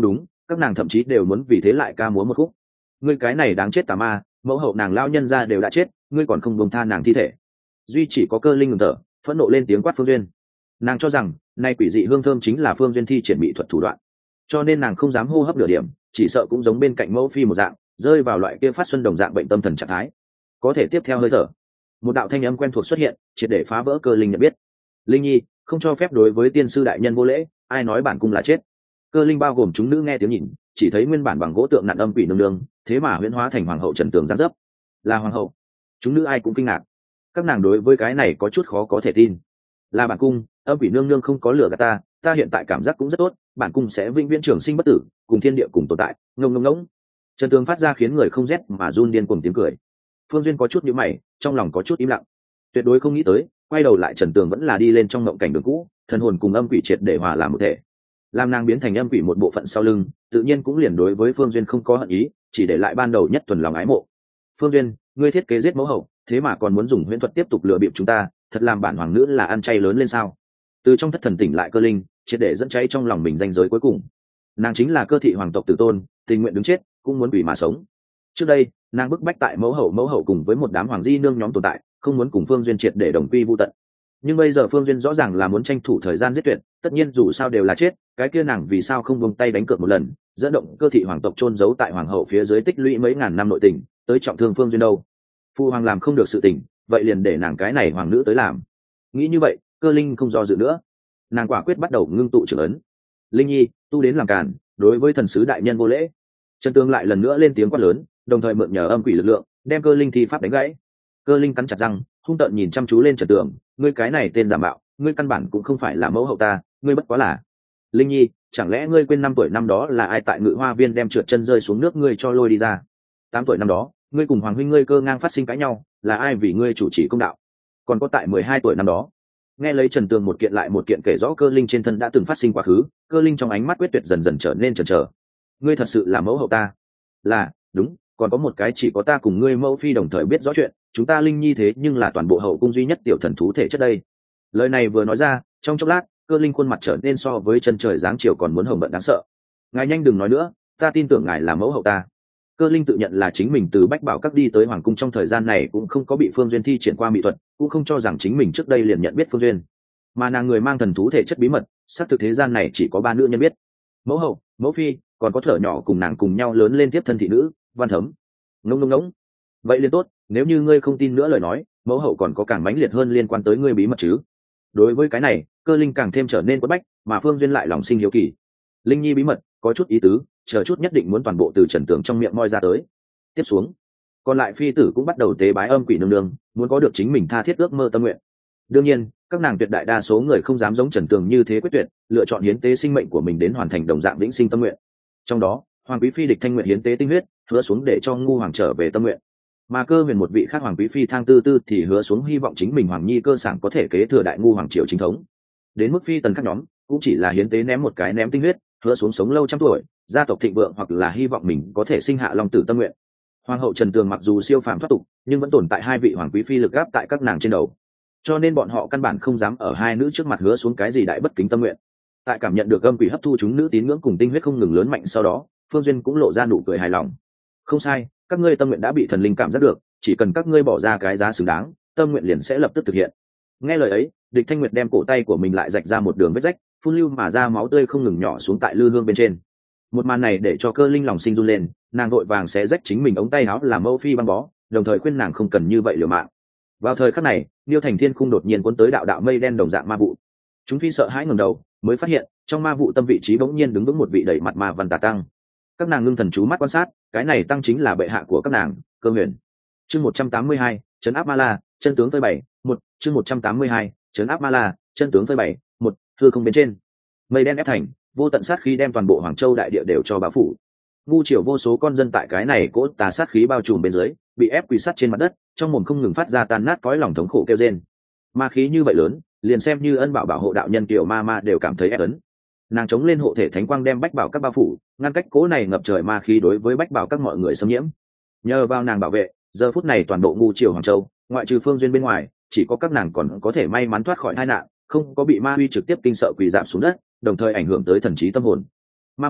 các nàng thậm chí đều muốn vì thế lại ca múa một khúc. Ngươi cái này đáng chết tà ma, mẫu hậu nàng lao nhân ra đều đã chết, ngươi còn không buông tha nàng thi thể. Duy chỉ có Cơ Linh ngừng thở, phẫn nộ lên tiếng quát Phương Duyên. Nàng cho rằng nay quỷ dị hương thơm chính là Phương Duyên thi triển mỹ thuật thủ đoạn, cho nên nàng không dám hô hấp nửa điểm, chỉ sợ cũng giống bên cạnh mẫu phi một dạng rơi vào loại kia phát xuân đồng dạng bệnh tâm thần trạng thái. Có thể tiếp theo hơi thở, một đạo thanh âm quen thuộc xuất hiện, triệt để phá vỡ Cơ Linh nhận biết. Linh nhi, không cho phép đối với tiên sư đại nhân vô lễ, ai nói bản cung là chết. Cơ Linh bao gồm chúng nữ nghe tiếng nhìn, chỉ thấy nguyên bản bằng gỗ tượng nặn âm quỷ nương nương, thế mà huyễn hóa thành hoàng hậu Trần Tường giáng dấp. Là hoàng hậu. Chúng nữ ai cũng kinh ngạc, các nàng đối với cái này có chút khó có thể tin. Là bản cung, âm quỷ nương nương không có lửa gạt ta, ta hiện tại cảm giác cũng rất tốt, bản cung sẽ vĩnh viễn trường sinh bất tử, cùng thiên địa cùng tồn tại. Ngông ngông ngỗng. Trần Tường phát ra khiến người không rét mà run điên cuồng tiếng cười. Phương Duyên có chút nhíu mày, trong lòng có chút im lặng. Tuyệt đối không nghĩ tới, quay đầu lại Trần Tường vẫn là đi lên trong mộng cảnh đường cũ, thần hồn cùng âm quỷ triệt để hòa làm một thể. Làm nàng biến thành âm quỷ một bộ phận sau lưng, tự nhiên cũng liền đối với Phương Duyên không có hận ý, chỉ để lại ban đầu nhất thuần lòng ái mộ. Phương Duyên, ngươi thiết kế giết mẫu hậu, thế mà còn muốn dùng huyễn thuật tiếp tục lừa bịp chúng ta, thật làm bản hoàng nữ là ăn chay lớn lên sao? Từ trong thất thần tỉnh lại Cơ Linh, triệt để dẫn cháy trong lòng mình danh giới cuối cùng. Nàng chính là Cơ thị hoàng tộc tử tôn, tình nguyện đứng chết cũng muốn quỷ mà sống. Trước đây nàng bức bách tại mẫu hậu cùng với một đám hoàng di nương nhóm tồn tại, không muốn cùng Phương Duyên triệt để đồng quy vu tận. Nhưng bây giờ Phương Duyên rõ ràng là muốn tranh thủ thời gian giết tuyệt, tất nhiên dù sao đều là chết, cái kia nàng vì sao không buông tay đánh cược một lần, dẫn động Cơ thị hoàng tộc chôn giấu tại hoàng hậu phía dưới tích lũy mấy ngàn năm nội tình, tới trọng thương Phương Duyên đâu? Phu hoàng làm không được sự tình, vậy liền để nàng cái này hoàng nữ tới làm. Nghĩ như vậy, Cơ Linh không do dự nữa, nàng quả quyết bắt đầu ngưng tụ trưởng ấn. Linh nhi, tu đến làm cản, đối với thần sứ đại nhân vô lễ. Trần Tường lại lần nữa lên tiếng quát lớn, đồng thời mượn nhờ âm quỷ lực lượng, đem Cơ Linh thi pháp đánh gãy. Cơ Linh cắn chặt răng, hung tợn nhìn chăm chú lên Trần Tường, ngươi cái này tên giả mạo, ngươi căn bản cũng không phải là mẫu hậu ta, ngươi bất quá là. Linh nhi, chẳng lẽ ngươi quên 5 tuổi năm đó là ai tại Ngự Hoa Viên đem trượt chân rơi xuống nước ngươi cho lôi đi ra? 8 tuổi năm đó, ngươi cùng hoàng huynh ngươi Cơ ngang phát sinh cãi nhau, là ai vì ngươi chủ trì công đạo? Còn có tại 12 tuổi năm đó, nghe lấy Trần Tường một kiện lại một kiện kể rõ Cơ Linh trên thân đã từng phát sinh quá khứ, Cơ Linh trong ánh mắt quyết tuyệt dần dần trở nên chần chờ. Ngươi thật sự là mẫu hậu ta? Là, đúng, còn có một cái chỉ có ta cùng ngươi mẫu phi đồng thời biết rõ chuyện, chúng ta Linh nhi thế nhưng là toàn bộ hậu cung duy nhất tiểu thần thú thể chất đây. Lời này vừa nói ra, trong chốc lát, Cơ Linh khuôn mặt trở nên so với chân trời dáng chiều còn muốn hồng bận đáng sợ. Ngài nhanh đừng nói nữa, ta tin tưởng ngài là mẫu hậu ta. Cơ Linh tự nhận là chính mình từ Bách Bảo Các đi tới hoàng cung trong thời gian này cũng không có bị Phương Duyên thi triển qua mỹ thuật, cũng không cho rằng chính mình trước đây liền nhận biết Phương Duyên, mà nàng người mang thần thú thể chất bí mật, xác thực thế gian này chỉ có 3 nữ nhân biết: mẫu hậu, mẫu phi, còn có thở nhỏ cùng nàng cùng nhau lớn lên tiếp thân thị nữ Văn Thấm. Ngông ngông ngỗng. Vậy liền tốt, nếu như ngươi không tin nữa lời nói, mẫu hậu còn có càng mãnh liệt hơn liên quan tới ngươi bí mật chứ? Đối với cái này, Cơ Linh càng thêm trở nên quất bách, mà Phương Duyên lại lòng sinh hiếu kỳ. Linh nhi bí mật có chút ý tứ, chờ chút nhất định muốn toàn bộ từ Trần Tường trong miệng moi ra tới. Tiếp xuống, còn lại phi tử cũng bắt đầu tế bái âm quỷ nương nương, muốn có được chính mình tha thiết ước mơ tâm nguyện. Đương nhiên, các nàng tuyệt đại đa số người không dám giống Trần Tường như thế quyết tuyệt, lựa chọn hiến tế sinh mệnh của mình đến hoàn thành đồng dạng vĩnh sinh tâm nguyện. Trong đó, hoàng quý phi Địch Thanh nguyện hiến tế tinh huyết, hứa xuống để cho Ngu hoàng trở về tâm nguyện. Mà Cơ Huyền một vị khác hoàng quý phi Thang Tư Tư thì hứa xuống hy vọng chính mình hoàng nhi Cơ Sảng có thể kế thừa đại Ngu hoàng triều chính thống. Đến mức phi tần các nhóm, cũng chỉ là hiến tế ném một cái ném tinh huyết, hứa xuống sống lâu trăm tuổi, gia tộc thịnh vượng, hoặc là hy vọng mình có thể sinh hạ long tử tâm nguyện. Hoàng hậu Trần Tường mặc dù siêu phàm thoát tục, nhưng vẫn tồn tại 2 vị hoàng quý phi lực gáp tại các nàng trên đầu, cho nên bọn họ căn bản không dám ở 2 nữ trước mặt hứa xuống cái gì đại bất kính tâm nguyện. Tại cảm nhận được âm quỷ hấp thu chúng nữ tín ngưỡng cùng tinh huyết không ngừng lớn mạnh sau đó, Phương Duyên cũng lộ ra nụ cười hài lòng. Không sai, các ngươi tâm nguyện đã bị thần linh cảm giác được, chỉ cần các ngươi bỏ ra cái giá xứng đáng, tâm nguyện liền sẽ lập tức thực hiện. Nghe lời ấy, Địch Thanh Nguyệt đem cổ tay của mình lại rạch ra một đường vết rách, phun lưu mà ra máu tươi không ngừng nhỏ xuống tại lư hương bên trên. Một màn này để cho Cơ Linh lòng sinh run lên, nàng vội vàng xé rách chính mình ống tay áo làm mẫu phi băng bó, đồng thời khuyên nàng không cần như vậy liều mạng. Vào thời khắc này, Niêu Thành Thiên Khung đột nhiên cuốn tới đạo đạo mây đen đồng dạng ma vụ. Chúng phi sợ hãi ngẩng đầu, mới phát hiện trong ma vụ tâm vị trí bỗng nhiên đứng vững một vị đầy mặt ma văn tà tăng. Các nàng ngưng thần chú mắt quan sát, cái này tăng chính là bệ hạ của các nàng, Cơ Huyền. Chương 182, trấn áp ma la, chân tướng phơi bày, 1, chương 182, trấn áp ma la, chân tướng phơi bày, 1, hư không bên trên. Mây đen ép thành, vô tận sát khí đem toàn bộ Hoàng Châu đại địa đều cho bao phủ. Ngu triều vô số con dân tại cái này cỗ tà sát khí bao trùm bên dưới, bị ép quỳ sát trên mặt đất, trong mồm không ngừng phát ra tan nát cõi lòng thống khổ kêu rên. Ma khí như vậy lớn, liền xem như Ân Bảo bảo hộ đạo nhân Kiều Ma Ma đều cảm thấy ép ấn. Nàng chống lên hộ thể thánh quang đem Bách Bảo các bao phủ, ngăn cách cỗ này ngập trời ma khí đối với Bách Bảo các mọi người xâm nhiễm. Nhờ vào nàng bảo vệ, giờ phút này toàn bộ ngu triều Hoàng Châu, ngoại trừ Phương Duyên bên ngoài, chỉ có các nàng còn có thể may mắn thoát khỏi tai nạn, không có bị ma uy trực tiếp kinh sợ quỳ rạp xuống đất, đồng thời ảnh hưởng tới thần trí tâm hồn. Ma Ma,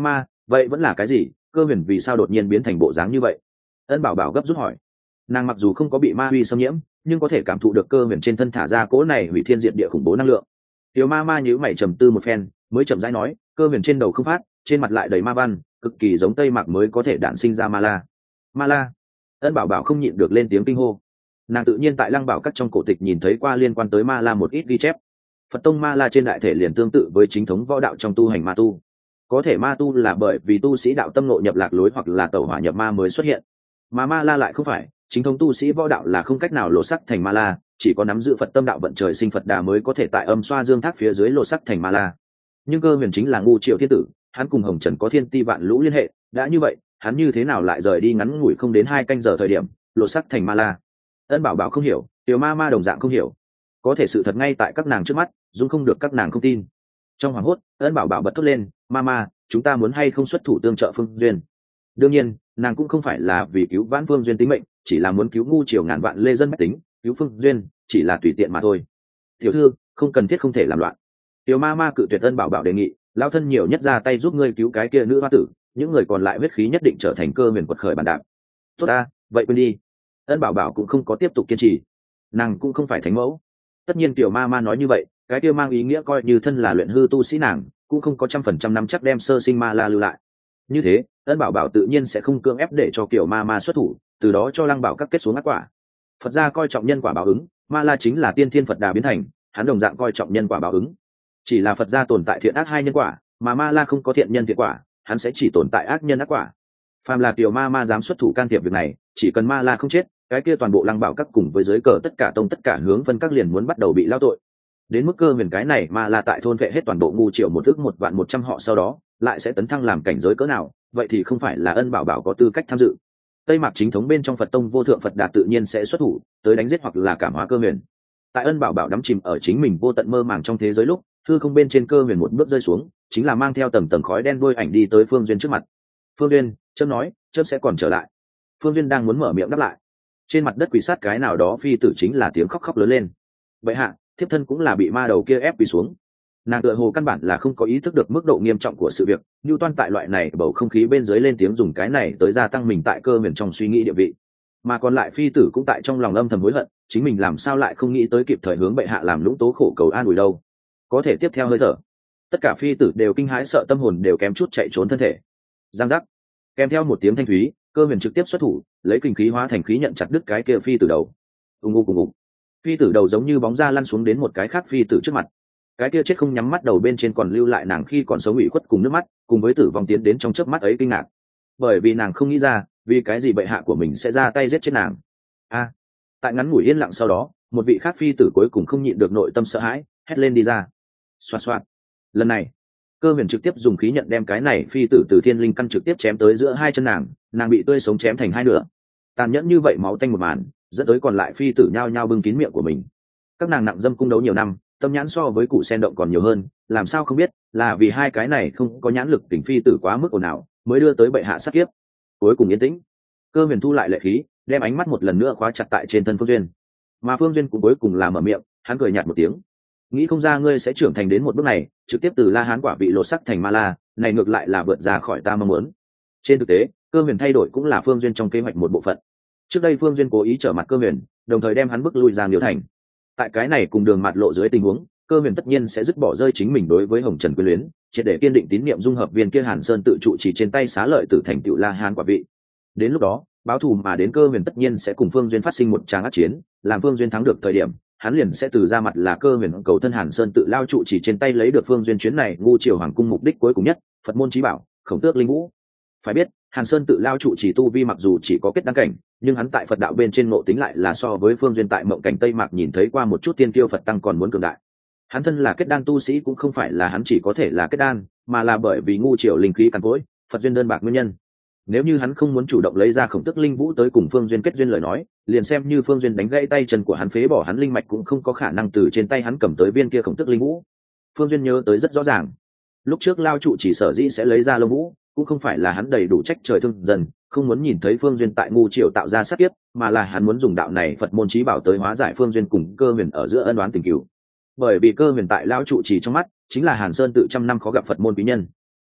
vậy vẫn là cái gì? Cơ huyền vì sao đột nhiên biến thành bộ dáng như vậy? Ân bảo bảo gấp rút hỏi. Nàng mặc dù không có bị ma huy xâm nhiễm, nhưng có thể cảm thụ được cơ huyền trên thân thả ra cỗ này hủy thiên diệt địa khủng bố năng lượng. Tiểu ma ma nhíu mày trầm tư một phen, mới chậm rãi nói, cơ huyền trên đầu không phát, trên mặt lại đầy ma văn, cực kỳ giống tây mạc mới có thể đản sinh ra ma la. Ma la. Ân bảo bảo không nhịn được lên tiếng kinh hô. Nàng tự nhiên tại lăng bảo các trong cổ tịch nhìn thấy qua liên quan tới ma la một ít ghi chép. Phật tông ma la trên đại thể liền tương tự với chính thống võ đạo trong tu hành ma tu. Có thể ma tu là bởi vì tu sĩ đạo tâm ngộ nhập lạc lối hoặc là tẩu hỏa nhập ma mới xuất hiện, mà ma la lại không phải. Chính thống tu sĩ võ đạo là không cách nào lộ sắc thành ma la, chỉ có nắm giữ Phật tâm đạo vận trời sinh Phật đà mới có thể tại âm xoa dương thác phía dưới lộ sắc thành ma la. Nhưng cơ huyền chính là ngu triệu thiên tử, hắn cùng hồng trần có thiên ti vạn lũ liên hệ, đã như vậy hắn như thế nào lại rời đi ngắn ngủi không đến 2 canh giờ thời điểm lộ sắc thành ma la? Ân bảo bảo không hiểu, tiểu ma ma đồng dạng không hiểu. Có thể sự thật ngay tại các nàng trước mắt, dung không được các nàng không tin. Trong hoảng hốt, Ân bảo bảo bật thốt lên, ma chúng ta muốn hay không xuất thủ tương trợ Phương Duyên? Đương nhiên nàng cũng không phải là vì cứu vãn Phương Duyên tính mệnh, chỉ là muốn cứu ngu triều ngàn vạn lê dân bách tính, cứu Phương Duyên chỉ là tùy tiện mà thôi. Tiểu thư không cần thiết, không thể làm loạn. Tiểu ma ma cự tuyệt Ân bảo bảo đề nghị, lao thân nhiều nhất ra tay giúp ngươi cứu cái kia nữ hoa tử, những người còn lại huyết khí nhất định trở thành cơ huyền quật khởi bàn đạp. Tốt ta, vậy quên đi. Ân bảo bảo cũng không có tiếp tục kiên trì, nàng cũng không phải thánh mẫu. Tất nhiên tiểu ma ma nói như vậy, cái kia mang ý nghĩa coi như thân là luyện hư tu sĩ nàng cũng không có 100% nắm chắc đem sơ sinh ma la lưu lại. Như thế Ân bảo bảo tự nhiên sẽ không cưỡng ép để cho kiểu ma ma xuất thủ, từ đó cho lăng bảo các kết xuống ác quả. Phật gia coi trọng nhân quả báo ứng, ma la chính là tiên thiên Phật đà biến thành, hắn đồng dạng coi trọng nhân quả báo ứng. Chỉ là Phật gia tồn tại thiện ác hai nhân quả, mà ma la không có thiện nhân thiện quả, hắn sẽ chỉ tồn tại ác nhân ác quả. Phàm là tiểu ma ma dám xuất thủ can thiệp việc này, chỉ cần ma la không chết, cái kia toàn bộ lăng bảo các cùng với giới cờ tất cả tông tất cả hướng phân các liền muốn bắt đầu bị lao tội. Đến mức cơ huyền cái này ma la tại thôn vệ hết toàn bộ ngu triệu 1.100.000 họ sau đó lại sẽ tấn thăng làm cảnh giới cỡ nào, vậy thì không phải là Ân bảo bảo có tư cách tham dự. Tây mạc chính thống bên trong Phật tông vô thượng Phật đà tự nhiên sẽ xuất thủ tới đánh giết hoặc là cảm hóa cơ huyền. Tại Ân bảo bảo đắm chìm ở chính mình vô tận mơ màng trong thế giới lúc, hư không bên trên cơ huyền một bước rơi xuống, chính là mang theo tầng tầng khói đen đôi ảnh đi tới Phương Duyên trước mặt. Phương Duyên, chớp nói, chớp sẽ còn trở lại. Phương Duyên đang muốn mở miệng đáp lại, trên mặt đất quỳ sát cái nào đó phi tử chính là tiếng khóc khóc lớn lên. Vậy hạ, thiếp thân cũng là bị ma đầu kia ép quỳ xuống. Nàng tựa hồ căn bản là không có ý thức được mức độ nghiêm trọng của sự việc, như toan tại loại này bầu không khí bên dưới lên tiếng dùng cái này tới gia tăng mình tại cơ huyền trong suy nghĩ địa vị. Mà còn lại phi tử cũng tại trong lòng âm thầm hối hận, chính mình làm sao lại không nghĩ tới kịp thời hướng bệ hạ làm lũng tố khổ cầu an ủi đâu. Có thể tiếp theo hơi thở, tất cả phi tử đều kinh hãi sợ tâm hồn đều kém chút chạy trốn thân thể. Giang giác, kèm theo một tiếng thanh thúy, cơ huyền trực tiếp xuất thủ, lấy kinh khí hóa thành khí nhận chặt đứt cái kia phi tử đầu. Ùng ục ùng ục, phi tử đầu giống như bóng da lăn xuống đến một cái khác phi tử trước mặt. Cái kia chết không nhắm mắt đầu bên trên còn lưu lại nàng khi còn sống ủy khuất cùng nước mắt, cùng với tử vong tiến đến trong chớp mắt ấy kinh ngạc, bởi vì nàng không nghĩ ra vì cái gì bệ hạ của mình sẽ ra tay giết chết nàng. Tại ngắn ngủi yên lặng sau đó, một vị khác phi tử cuối cùng không nhịn được nội tâm sợ hãi, hét lên đi ra. Xoạt xoạt, lần này cơ huyền trực tiếp dùng khí nhận đem cái này phi tử từ thiên linh căn trực tiếp chém tới giữa hai chân nàng bị tươi sống chém thành hai nửa. Tàn nhẫn như vậy máu tanh một màn dẫn tới còn lại phi tử nhao nhao bưng kín miệng của mình. Các nàng nặng dâm cung đấu nhiều năm, tâm nhãn so với củ sen động còn nhiều hơn, làm sao không biết là vì hai cái này không có nhãn lực tình phi tử quá mức ồn ào mới đưa tới bệ hạ sát kiếp. Cuối cùng yên tĩnh, cơ huyền thu lại lệ khí, đem ánh mắt một lần nữa khóa chặt tại trên thân Phương Duyên. Mà Phương Duyên cũng cuối cùng là mở miệng, hắn cười nhạt một tiếng, nghĩ không ra ngươi sẽ trưởng thành đến một bước này, trực tiếp từ La Hán quả vị lột sắc thành Ma La, này ngược lại là vượt ra khỏi ta mong muốn. Trên thực tế, cơ huyền thay đổi cũng là Phương Duyên trong kế hoạch một bộ phận. Trước đây Phương Duyên cố ý trở mặt cơ huyền, đồng thời đem hắn bức lui ra Liễu Thành. Tại cái này cùng đường mặt lộ dưới tình huống, cơ huyền tất nhiên sẽ dứt bỏ rơi chính mình đối với Hồng Trần quyến luyến, triệt để kiên định tín niệm dung hợp viên kia Hàn Sơn tự trụ chỉ trên tay xá lợi tử thành tựu La Hán quả vị. Đến lúc đó, báo thù mà đến cơ huyền tất nhiên sẽ cùng Phương Duyên phát sinh một tràng ác chiến, làm Phương Duyên thắng được thời điểm, hắn liền sẽ từ ra mặt là cơ huyền cầu thân Hàn Sơn tự lao trụ chỉ trên tay lấy được Phương Duyên chuyến này ngu triều hoàng cung mục đích cuối cùng nhất, Phật môn chí bảo, Khổng Tước Linh Vũ. Phải biết, Hàn Sơn tự lao trụ chỉ tu vi mặc dù chỉ có kết đăng cảnh, nhưng hắn tại Phật đạo bên trên ngộ tính lại là so với Phương Duyên tại mộng cảnh Tây Mạc nhìn thấy qua một chút tiên kiêu Phật tăng còn muốn cường đại. Hắn thân là kết đan tu sĩ cũng không phải là hắn chỉ có thể là kết đan, mà là bởi vì ngu triều linh khí cằn cỗi, Phật duyên đơn bạc nguyên nhân. Nếu như hắn không muốn chủ động lấy ra Khổng Tước Linh Vũ tới cùng Phương Duyên kết duyên lời nói, liền xem như Phương Duyên đánh gãy tay chân của hắn phế bỏ hắn linh mạch cũng không có khả năng từ trên tay hắn cầm tới viên kia Khổng Tước Linh Vũ. Phương Duyên nhớ tới rất rõ ràng, lúc trước lao trụ chỉ sở dĩ sẽ lấy ra lông vũ, cũng không phải là hắn đầy đủ trách trời thương dần, không muốn nhìn thấy Phương Duyên tại ngu triều tạo ra sát kiếp, mà là hắn muốn dùng đạo này Phật môn chí bảo tới hóa giải Phương Duyên cùng cơ huyền ở giữa ân oán tình cửu. Bởi vì cơ huyền tại lao trụ chỉ trong mắt chính là Hàn Sơn tự trăm năm khó gặp Phật môn quý nhân.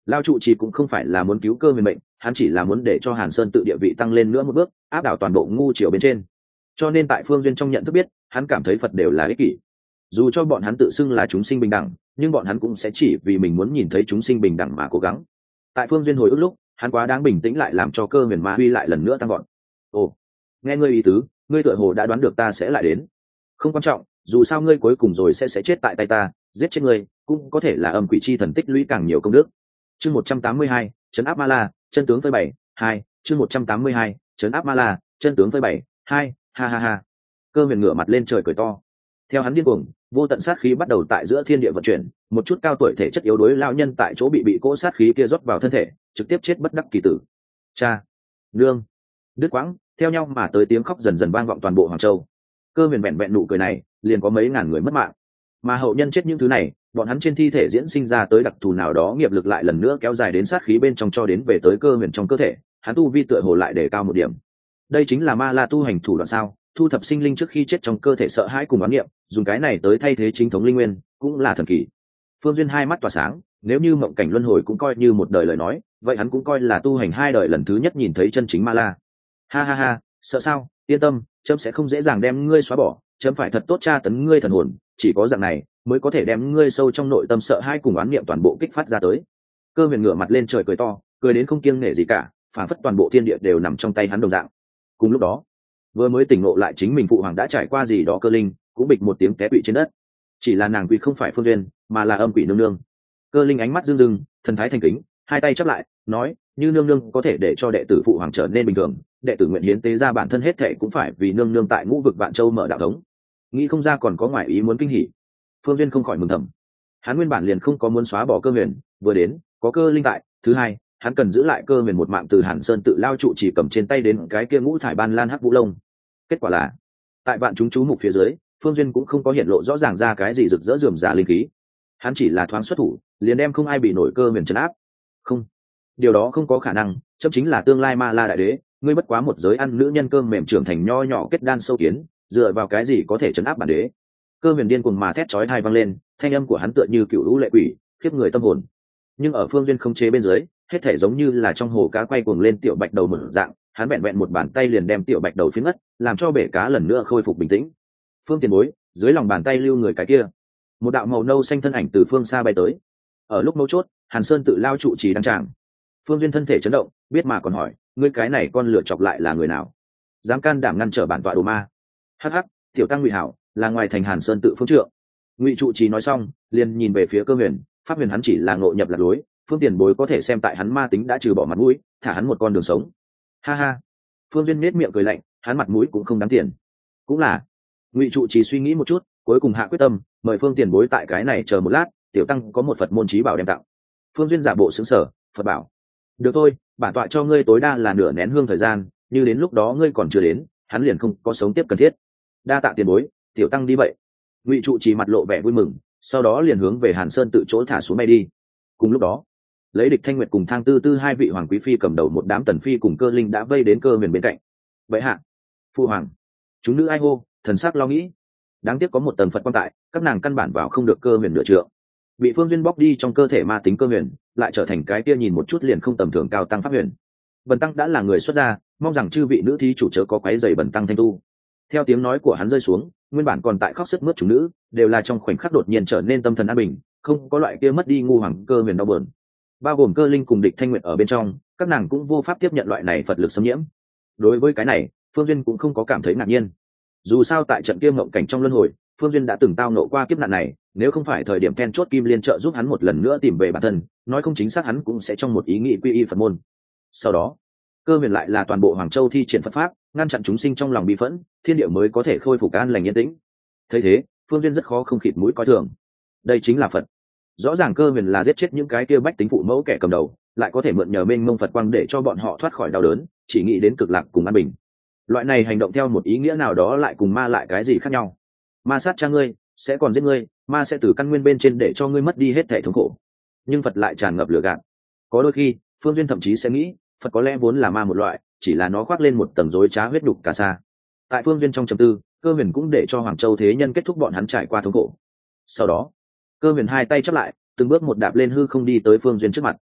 Lao trụ trì cũng không phải là muốn cứu Cơ Huyền mệnh, hắn chỉ là muốn để cho Hàn Sơn tự địa vị tăng lên nữa một bước, áp đảo toàn bộ ngu triều bên trên. Cho nên tại Phương Duyên trong nhận thức biết, hắn cảm thấy Phật đều là ích kỷ. Dù cho bọn hắn tự xưng là chúng sinh bình đẳng, nhưng bọn hắn cũng sẽ chỉ vì mình muốn nhìn thấy chúng sinh bình đẳng mà cố gắng. Tại Phương Duyên hồi ức lúc, hắn quá đáng bình tĩnh lại làm cho Cơ Huyền ma huy lại lần nữa tăng vọt. Ồ, nghe ngươi ý tứ, ngươi tựa hồ đã đoán được ta sẽ lại đến. Không quan trọng, dù sao ngươi cuối cùng rồi sẽ chết tại tay ta, giết chết ngươi cũng có thể là âm quỷ chi thần tích lũy càng nhiều công đức. Chương 182, trấn áp Ma La, chân tướng phơi bày, 2, chương 182, trấn áp Ma La, chân tướng phơi bày, 2, ha ha ha. Cơ Huyền ngửa mặt lên trời cười to. Theo hắn điên cuồng, vô tận sát khí bắt đầu tại giữa thiên địa vận chuyển, một chút cao tuổi thể chất yếu đuối lão nhân tại chỗ bị cỗ sát khí kia rót vào thân thể, trực tiếp chết bất đắc kỳ tử. Cha, nương, đứt quãng, theo nhau mà tới tiếng khóc dần dần vang vọng toàn bộ Hoàng Châu. Cơ Huyền vẹn vẹn nụ cười này, liền có mấy ngàn người mất mạng. Mà hậu nhân chết những thứ này, bọn hắn trên thi thể diễn sinh ra tới đặc thù nào đó nghiệp lực lại lần nữa kéo dài đến sát khí bên trong cho đến về tới Cơ Huyền trong cơ thể, hắn tu vi tựa hồ lại để cao một điểm. Đây chính là Ma La tu hành thủ đoạn sao? Thu thập sinh linh trước khi chết trong cơ thể sợ hãi cùng oán niệm, dùng cái này tới thay thế chính thống linh nguyên, cũng là thần kỳ. Phương Duyên hai mắt tỏa sáng, nếu như mộng cảnh luân hồi cũng coi như một đời lời nói, vậy hắn cũng coi là tu hành hai đời lần thứ nhất nhìn thấy chân chính Ma La. Ha ha ha, sợ sao? Yên tâm, chấm sẽ không dễ dàng đem ngươi xóa bỏ, chấm phải thật tốt tra tấn ngươi thần hồn, chỉ có dạng này mới có thể đem ngươi sâu trong nội tâm sợ hãi cùng oán niệm toàn bộ kích phát ra tới. Cơ Huyền ngửa mặt lên trời cười to, cười đến không kiêng nể gì cả, phảng phất toàn bộ thiên địa đều nằm trong tay hắn đồng dạng. Cùng lúc đó, vừa mới tỉnh ngộ lại chính mình phụ hoàng đã trải qua gì đó Cơ Linh cũng bịch một tiếng té quỵ trên đất. Chỉ là nàng quỵ không phải Phương Duyên, mà là âm quỷ nương nương. Cơ Linh ánh mắt rưng rưng, thần thái thành kính, hai tay chắp lại, nói: như nương nương có thể để cho đệ tử phụ hoàng trở nên bình thường, đệ tử nguyện hiến tế ra bản thân hết thệ cũng phải vì nương nương tại ngũ vực Vạn Châu mở đạo thống. Nghĩ không ra còn có ngoại ý muốn kinh hỉ. Phương Duyên không khỏi mừng thầm. Hắn nguyên bản liền không có muốn xóa bỏ Cơ Huyền, vừa đến có Cơ Linh tại, thứ hai hắn cần giữ lại Cơ Huyền một mạng từ Hàn Sơn tự lao trụ chỉ cầm trên tay đến cái kia ngũ thải ban lan hắc vũ lông. Kết quả là tại vạn chúng chú mục phía dưới, Phương Duyên cũng không có hiện lộ rõ ràng ra cái gì rực rỡ rườm rà linh khí. Hắn chỉ là thoáng xuất thủ, liền đem không ai bị nổi Cơ Huyền trấn áp. Không, điều đó không có khả năng, chấm chính là tương lai Ma La đại đế, ngươi bất quá một giới ăn nữ nhân cơm mềm trưởng thành nho nhỏ kết đan sâu kiến, dựa vào cái gì có thể trấn áp bản đế? Cơ Huyền điên cuồng mà thét chói tai vang lên, thanh âm của hắn tựa như cựu lũ lệ quỷ, khiếp người tâm hồn. Nhưng ở Phương Duyên không chế bên dưới, hết thể giống như là trong hồ cá quay cuồng lên tiểu bạch đầu mở dạng, hắn vẹn vẹn một bàn tay liền đem tiểu bạch đầu phiến ngất, làm cho bể cá lần nữa khôi phục bình tĩnh. Phương tiền bối, dưới lòng bàn tay lưu người cái kia, một đạo màu nâu xanh thân ảnh từ phương xa bay tới. Ở lúc mấu chốt, Hàn Sơn tự lao trụ trì đăng tràng. Phương Duyên thân thể chấn động, biết mà còn hỏi: ngươi cái này con lựa chọc lại là người nào? Dám can đảm ngăn trở bản tọa đồ ma? Hắc hắc, tiểu tăng Ngụy Hảo, là ngoài thành Hàn Sơn tự phương trượng. Ngụy trụ trì nói xong, liền nhìn về phía Cơ Huyền, pháp huyền hắn chỉ là ngộ nhập lạc lối, Phương tiền bối có thể xem tại hắn ma tính đã trừ bỏ mặt mũi, thả hắn một con đường sống. Ha ha. Phương Duyên nết miệng cười lạnh, hắn mặt mũi cũng không đáng tiền. Cũng là. Ngụy trụ trì suy nghĩ một chút, cuối cùng hạ quyết tâm, mời Phương tiền bối tại cái này chờ một lát, tiểu tăng có một Phật môn chí bảo đem tặng. Phương Duyên giả bộ sững sờ, Phật bảo. Được thôi, bản tọa cho ngươi tối đa là nửa nén hương thời gian, như đến lúc đó ngươi còn chưa đến, hắn liền không có sống tiếp cần thiết. Đa tạ tiền bối, tiểu tăng đi vậy. Ngụy trụ trì mặt lộ vẻ vui mừng, sau đó liền hướng về Hàn Sơn tự chỗ thả xuống bay đi. Cùng lúc đó, lấy Địch Thanh Nguyệt cùng Thang Tư Tư hai vị hoàng quý phi cầm đầu một đám tần phi cùng Cơ Linh đã vây đến Cơ Huyền bên cạnh. Vậy hạ, phu hoàng, chúng nữ ai hô, thần sắc lo nghĩ. Đáng tiếc có một tầng Phật quan tại, các nàng căn bản vào không được Cơ Huyền nửa trượng. Bị Phương Duyên bóc đi trong cơ thể ma tính Cơ Huyền, lại trở thành cái kia nhìn một chút liền không tầm thường cao tăng pháp huyền. Bần tăng đã là người xuất gia, mong rằng chư vị nữ thí chủ chớ có quấy rầy bần tăng thanh tu. Theo tiếng nói của hắn rơi xuống, nguyên bản còn tại khóc sức mướt chúng nữ, đều là trong khoảnh khắc đột nhiên trở nên tâm thần an bình, không có loại kia mất đi ngu hoàng Cơ Huyền đau buồn. Bao gồm Cơ Linh cùng Địch Thanh Nguyệt ở bên trong, các nàng cũng vô pháp tiếp nhận loại này Phật lực xâm nhiễm. Đối với cái này, Phương Duyên cũng không có cảm thấy ngạc nhiên. Dù sao tại trận kia ngộng cảnh trong luân hồi, Phương Duyên đã từng tao nộ qua kiếp nạn này, nếu không phải thời điểm then chốt Kim Liên trợ giúp hắn một lần nữa tìm về bản thân, nói không chính xác hắn cũng sẽ trong một ý nghĩ quy y Phật môn. Sau đó, Cơ Huyền lại là toàn bộ Hoàng Châu thi triển Phật pháp, ngăn chặn chúng sinh trong lòng bi phẫn, thiên địa mới có thể khôi phục an lành yên tĩnh. Thấy thế, Phương Duyên rất khó không khịt mũi coi thường. Đây chính là Phật. Rõ ràng Cơ Huyền là giết chết những cái kia bách tính phụ mẫu kẻ cầm đầu, lại có thể mượn nhờ mênh mông Phật quang để cho bọn họ thoát khỏi đau đớn, chỉ nghĩ đến cực lạc cùng an bình. Loại này hành động theo một ý nghĩa nào đó lại cùng ma lại cái gì khác nhau? Ma sát cha ngươi, sẽ còn giết ngươi, ma sẽ từ căn nguyên bên trên để cho ngươi mất đi hết thể thống khổ. Nhưng Phật lại tràn ngập lửa gạt. Có đôi khi, Phương Duyên thậm chí sẽ nghĩ, Phật có lẽ vốn là ma một loại, chỉ là nó khoác lên một tầng rối trá huyết đục cả xa. Tại Phương Duyên trong trầm tư, Cơ Huyền cũng để cho Hoàng Châu thế nhân kết thúc bọn hắn trải qua thống khổ. Sau đó, Cơ Huyền hai tay chắp lại, từng bước một đạp lên hư không đi tới Phương Duyên trước mặt.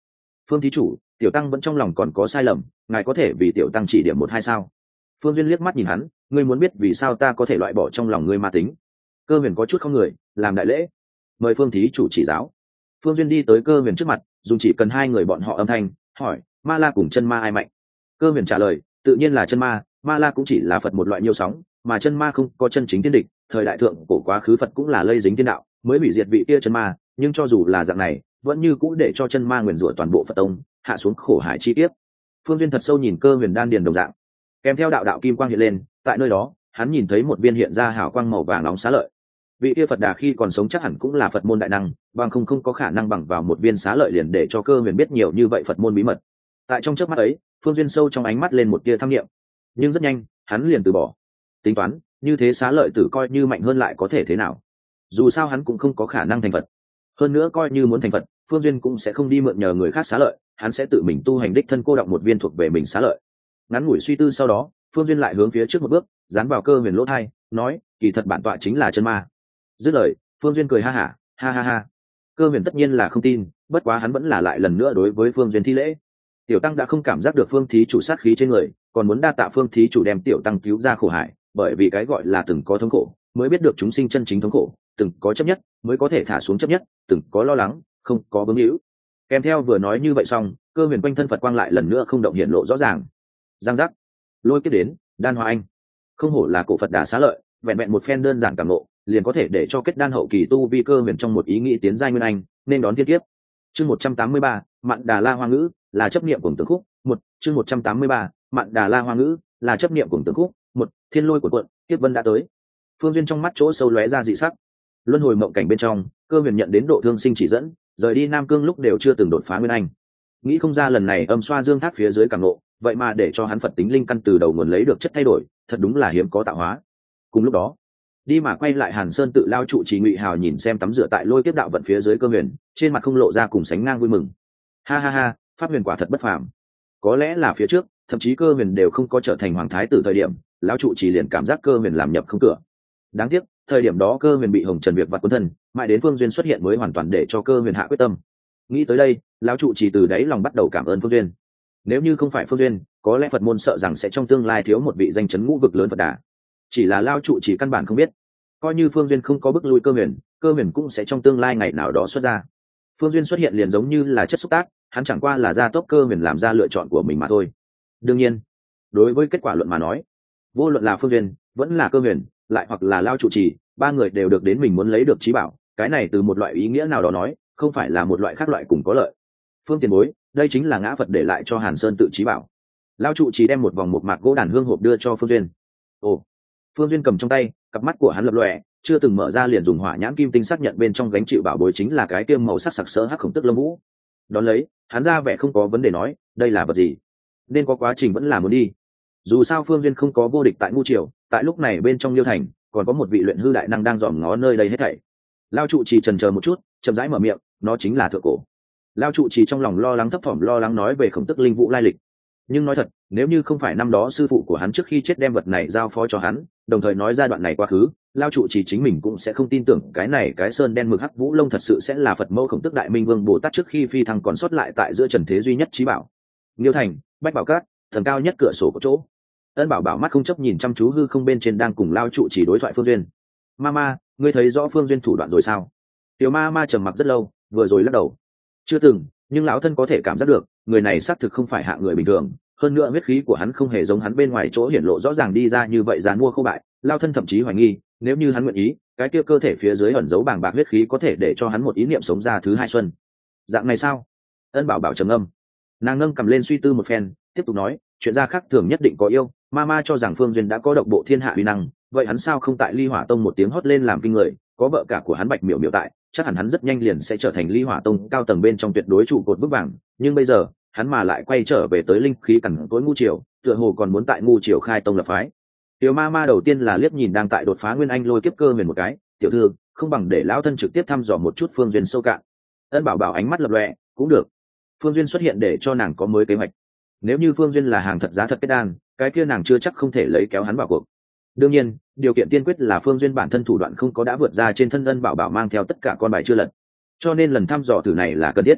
Phương thí chủ, tiểu tăng vẫn trong lòng còn có sai lầm, ngài có thể vì tiểu tăng chỉ điểm một hai sao? Phương Duyên liếc mắt nhìn hắn, ngươi muốn biết vì sao ta có thể loại bỏ trong lòng ngươi ma tính? Cơ huyền có chút không người, làm đại lễ, mời Phương thí chủ chỉ giáo. Phương Duyên đi tới cơ huyền trước mặt, dùng chỉ cần hai người bọn họ âm thanh hỏi, ma la cùng chân ma ai mạnh? Cơ huyền trả lời, tự nhiên là chân ma, ma la cũng chỉ là phật một loại nhiêu sóng, mà chân ma không có chân chính tiên địch. Thời đại thượng cổ quá khứ phật cũng là lây dính tiên đạo mới hủy diệt vị kia chân ma, nhưng cho dù là dạng này vẫn như cũ để cho chân ma nguyền rủa toàn bộ phật tông, hạ xuống khổ hải chi tiết. Phương Duyên thật sâu nhìn cơ huyền đan điền đồng dạng, kèm theo đạo đạo kim quang hiện lên, tại nơi đó hắn nhìn thấy một viên hiện ra hào quang màu vàng nóng xá lợi. Vị kia phật đà khi còn sống chắc hẳn cũng là phật môn đại năng, bằng không có khả năng bằng vào một viên xá lợi liền để cho cơ huyền biết nhiều như vậy phật môn bí mật. Tại trong chớp mắt ấy, Phương Duyên sâu trong ánh mắt lên một tia tham nghiệm, nhưng rất nhanh hắn liền từ bỏ. Tính toán như thế xá lợi tử coi như mạnh hơn lại có thể thế nào, dù sao hắn cũng không có khả năng thành phật. Hơn nữa coi như muốn thành phật, Phương Duyên cũng sẽ không đi mượn nhờ người khác xá lợi, hắn sẽ tự mình tu hành đích thân cô đọng một viên thuộc về mình xá lợi. Ngắn ngủi suy tư sau đó, Phương Duyên lại hướng phía trước một bước, dán vào cơ huyền lỗ thai nói, kỳ thật bản tọa chính là chân ma. Dứt lời, Phương Duyên cười ha hả, ha ha ha. Cơ huyền tất nhiên là không tin, bất quá hắn vẫn là lại lần nữa đối với Phương Duyên thi lễ. Tiểu tăng đã không cảm giác được Phương thí chủ sát khí trên người, còn muốn đa tạ Phương thí chủ đem tiểu tăng cứu ra khổ hải, bởi vì cái gọi là từng có thống khổ mới biết được chúng sinh chân chính thống khổ, từng có chấp nhất mới có thể thả xuống chấp nhất, từng có lo lắng không có bướng hữu. Kèm theo vừa nói như vậy xong, cơ huyền quanh thân Phật quang lại lần nữa không động hiện lộ rõ ràng. Giang giác, lôi kiếp đến, đan hoa anh. Không hổ là cổ Phật đà xá lợi, vẹn vẹn một phen đơn giản cảm ngộ liền có thể để cho kết đan hậu kỳ tu vi cơ huyền trong một ý nghĩ tiến giai nguyên anh, nên đón thiên kiếp. Chương 183, Mạn Đà La Hoa ngữ là chấp niệm của tướng khúc. Chương 183, Mạn Đà La Hoa ngữ là chấp niệm của tướng khúc. Thiên lôi của quận, kiếp vân đã tới. Phương Duyên trong mắt chỗ sâu lóe ra dị sắc. Luân hồi mộng cảnh bên trong, cơ huyền nhận đến độ thương sinh chỉ dẫn, rời đi Nam Cương lúc đều chưa từng đột phá nguyên anh. Nghĩ không ra lần này âm xoa dương thác phía dưới cảm ngộ, vậy mà để cho hắn Phật tính linh căn từ đầu nguồn lấy được chất thay đổi, thật đúng là hiếm có tạo hóa. Cùng lúc đó, đi mà quay lại Hàn Sơn tự lao trụ trì Ngụy Hào nhìn xem tắm rửa tại lôi kiếp đạo vận phía dưới cơ huyền, trên mặt không lộ ra cùng sánh ngang vui mừng. Ha ha ha, pháp huyền quả thật bất phàm. Có lẽ là phía trước, thậm chí cơ huyền đều không có trở thành hoàng thái tử thời điểm, lão trụ trì liền cảm giác cơ huyền làm nhập không cửa. Đáng tiếc thời điểm đó cơ huyền bị hồng trần việc vặt quân thân, mãi đến Phương Duyên xuất hiện mới hoàn toàn để cho cơ huyền hạ quyết tâm. Nghĩ tới đây, lão trụ trì từ đáy lòng bắt đầu cảm ơn Phương Duyên. Nếu như không phải Phương Duyên, có lẽ Phật môn sợ rằng sẽ trong tương lai thiếu một vị danh chấn ngũ vực lớn Phật đà. Chỉ là lão trụ trì căn bản không biết, coi như Phương Duyên không có bức lui cơ huyền cũng sẽ trong tương lai ngày nào đó xuất ra. Phương Duyên xuất hiện liền giống như là chất xúc tác, hắn chẳng qua là gia tốc cơ huyền làm ra lựa chọn của mình mà thôi. Đương nhiên, đối với kết quả luận mà nói, vô luận là Phương Duyên vẫn là cơ huyền, lại hoặc là lao trụ trì, ba người đều được đến mình muốn lấy được trí bảo. Cái này từ một loại ý nghĩa nào đó nói, không phải là một loại khác loại cùng có lợi. Phương tiền bối, đây chính là ngã Phật để lại cho Hàn Sơn tự trí bảo. Lao trụ trì đem một vòng một mạc gỗ đàn hương hộp đưa cho Phương Duyên. Ồ. Phương Duyên cầm trong tay, cặp mắt của hắn lập lòe, chưa từng mở ra liền dùng hỏa nhãn kim tinh xác nhận bên trong gánh chịu bảo bối chính là cái kiêm màu sắc sặc sỡ hắc khổng tức lâm vũ. Đón lấy, hắn ra vẻ không có vấn đề nói, đây là vật gì, nên có quá trình vẫn là muốn đi. Dù sao Phương Duyên không có vô địch tại Ngu Triều, tại lúc này bên trong Liêu Thành còn có một vị luyện hư đại năng đang dòm ngó nơi đây hết thảy. Lao trụ trì chần chờ một chút, chậm rãi mở miệng, nó chính là thượng cổ. Lao trụ trì trong lòng lo lắng thấp thỏm lo lắng nói về khổng tức linh vũ lai lịch. Nhưng nói thật, nếu như không phải năm đó sư phụ của hắn trước khi chết đem vật này giao phó cho hắn, đồng thời nói ra đoạn này quá khứ, Lao trụ trì chính mình cũng sẽ không tin tưởng cái này cái sơn đen mực hắc vũ lông thật sự sẽ là Phật mẫu khổng tức đại minh vương Bồ Tát trước khi phi thăng còn sót lại tại giữa trần thế duy nhất trí bảo. Liêu Thành, Bách Bảo Cát, thần cao nhất cửa sổ có chỗ. Ân Bảo Bảo mắt không chấp nhìn chăm chú hư không bên trên đang cùng Lao trụ trì đối thoại Phương Duyên. Mama, ngươi thấy rõ Phương Duyên thủ đoạn rồi sao? Tiểu Mama trầm mặc rất lâu, vừa rồi lắc đầu. Chưa từng, nhưng lão thân có thể cảm giác được, người này xác thực không phải hạng người bình thường. Hơn nữa huyết khí của hắn không hề giống hắn bên ngoài chỗ hiển lộ rõ ràng đi ra như vậy giàn mua khô bại. Lao thân thậm chí hoài nghi, nếu như hắn nguyện ý, cái kia cơ thể phía dưới ẩn giấu bàng bạc huyết khí có thể để cho hắn một ý niệm sống ra thứ hai xuân. Dạng này sao? Ân Bảo Bảo trầm ngâm, nàng ngâm cầm lên suy tư một phen, tiếp tục nói, chuyện gia khác thường nhất định có yêu. Mama cho rằng Phương Duyên đã có độc bộ thiên hạ uy năng, vậy hắn sao không tại Ly Hỏa Tông một tiếng hót lên làm kinh người, có vợ cả của hắn Bạch Miểu Miểu tại, chắc hẳn hắn rất nhanh liền sẽ trở thành Ly Hỏa Tông cao tầng bên trong tuyệt đối trụ cột vững vàng. Nhưng bây giờ, hắn mà lại quay trở về tới linh khí cằn tối Ngu Triều, tựa hồ còn muốn tại Ngu Triều khai tông lập phái. Tiểu Mama đầu tiên là liếc nhìn đang tại đột phá nguyên anh lôi kiếp cơ huyền một cái, tiểu thư, không bằng để lão thân trực tiếp thăm dò một chút Phương Duyên sâu cạn. Ân Bảo Bảo ánh mắt lập lòe, cũng được. Phương Duyên xuất hiện để cho nàng có mới kế hoạch. Nếu như Phương Duyên là hàng thật giá thật kết đan, cái kia nàng chưa chắc không thể lấy kéo hắn vào cuộc. Đương nhiên, điều kiện tiên quyết là Phương Duyên bản thân thủ đoạn không có đã vượt ra trên thân Ân Bảo Bảo mang theo tất cả con bài chưa lật. Cho nên lần thăm dò thử này là cần thiết.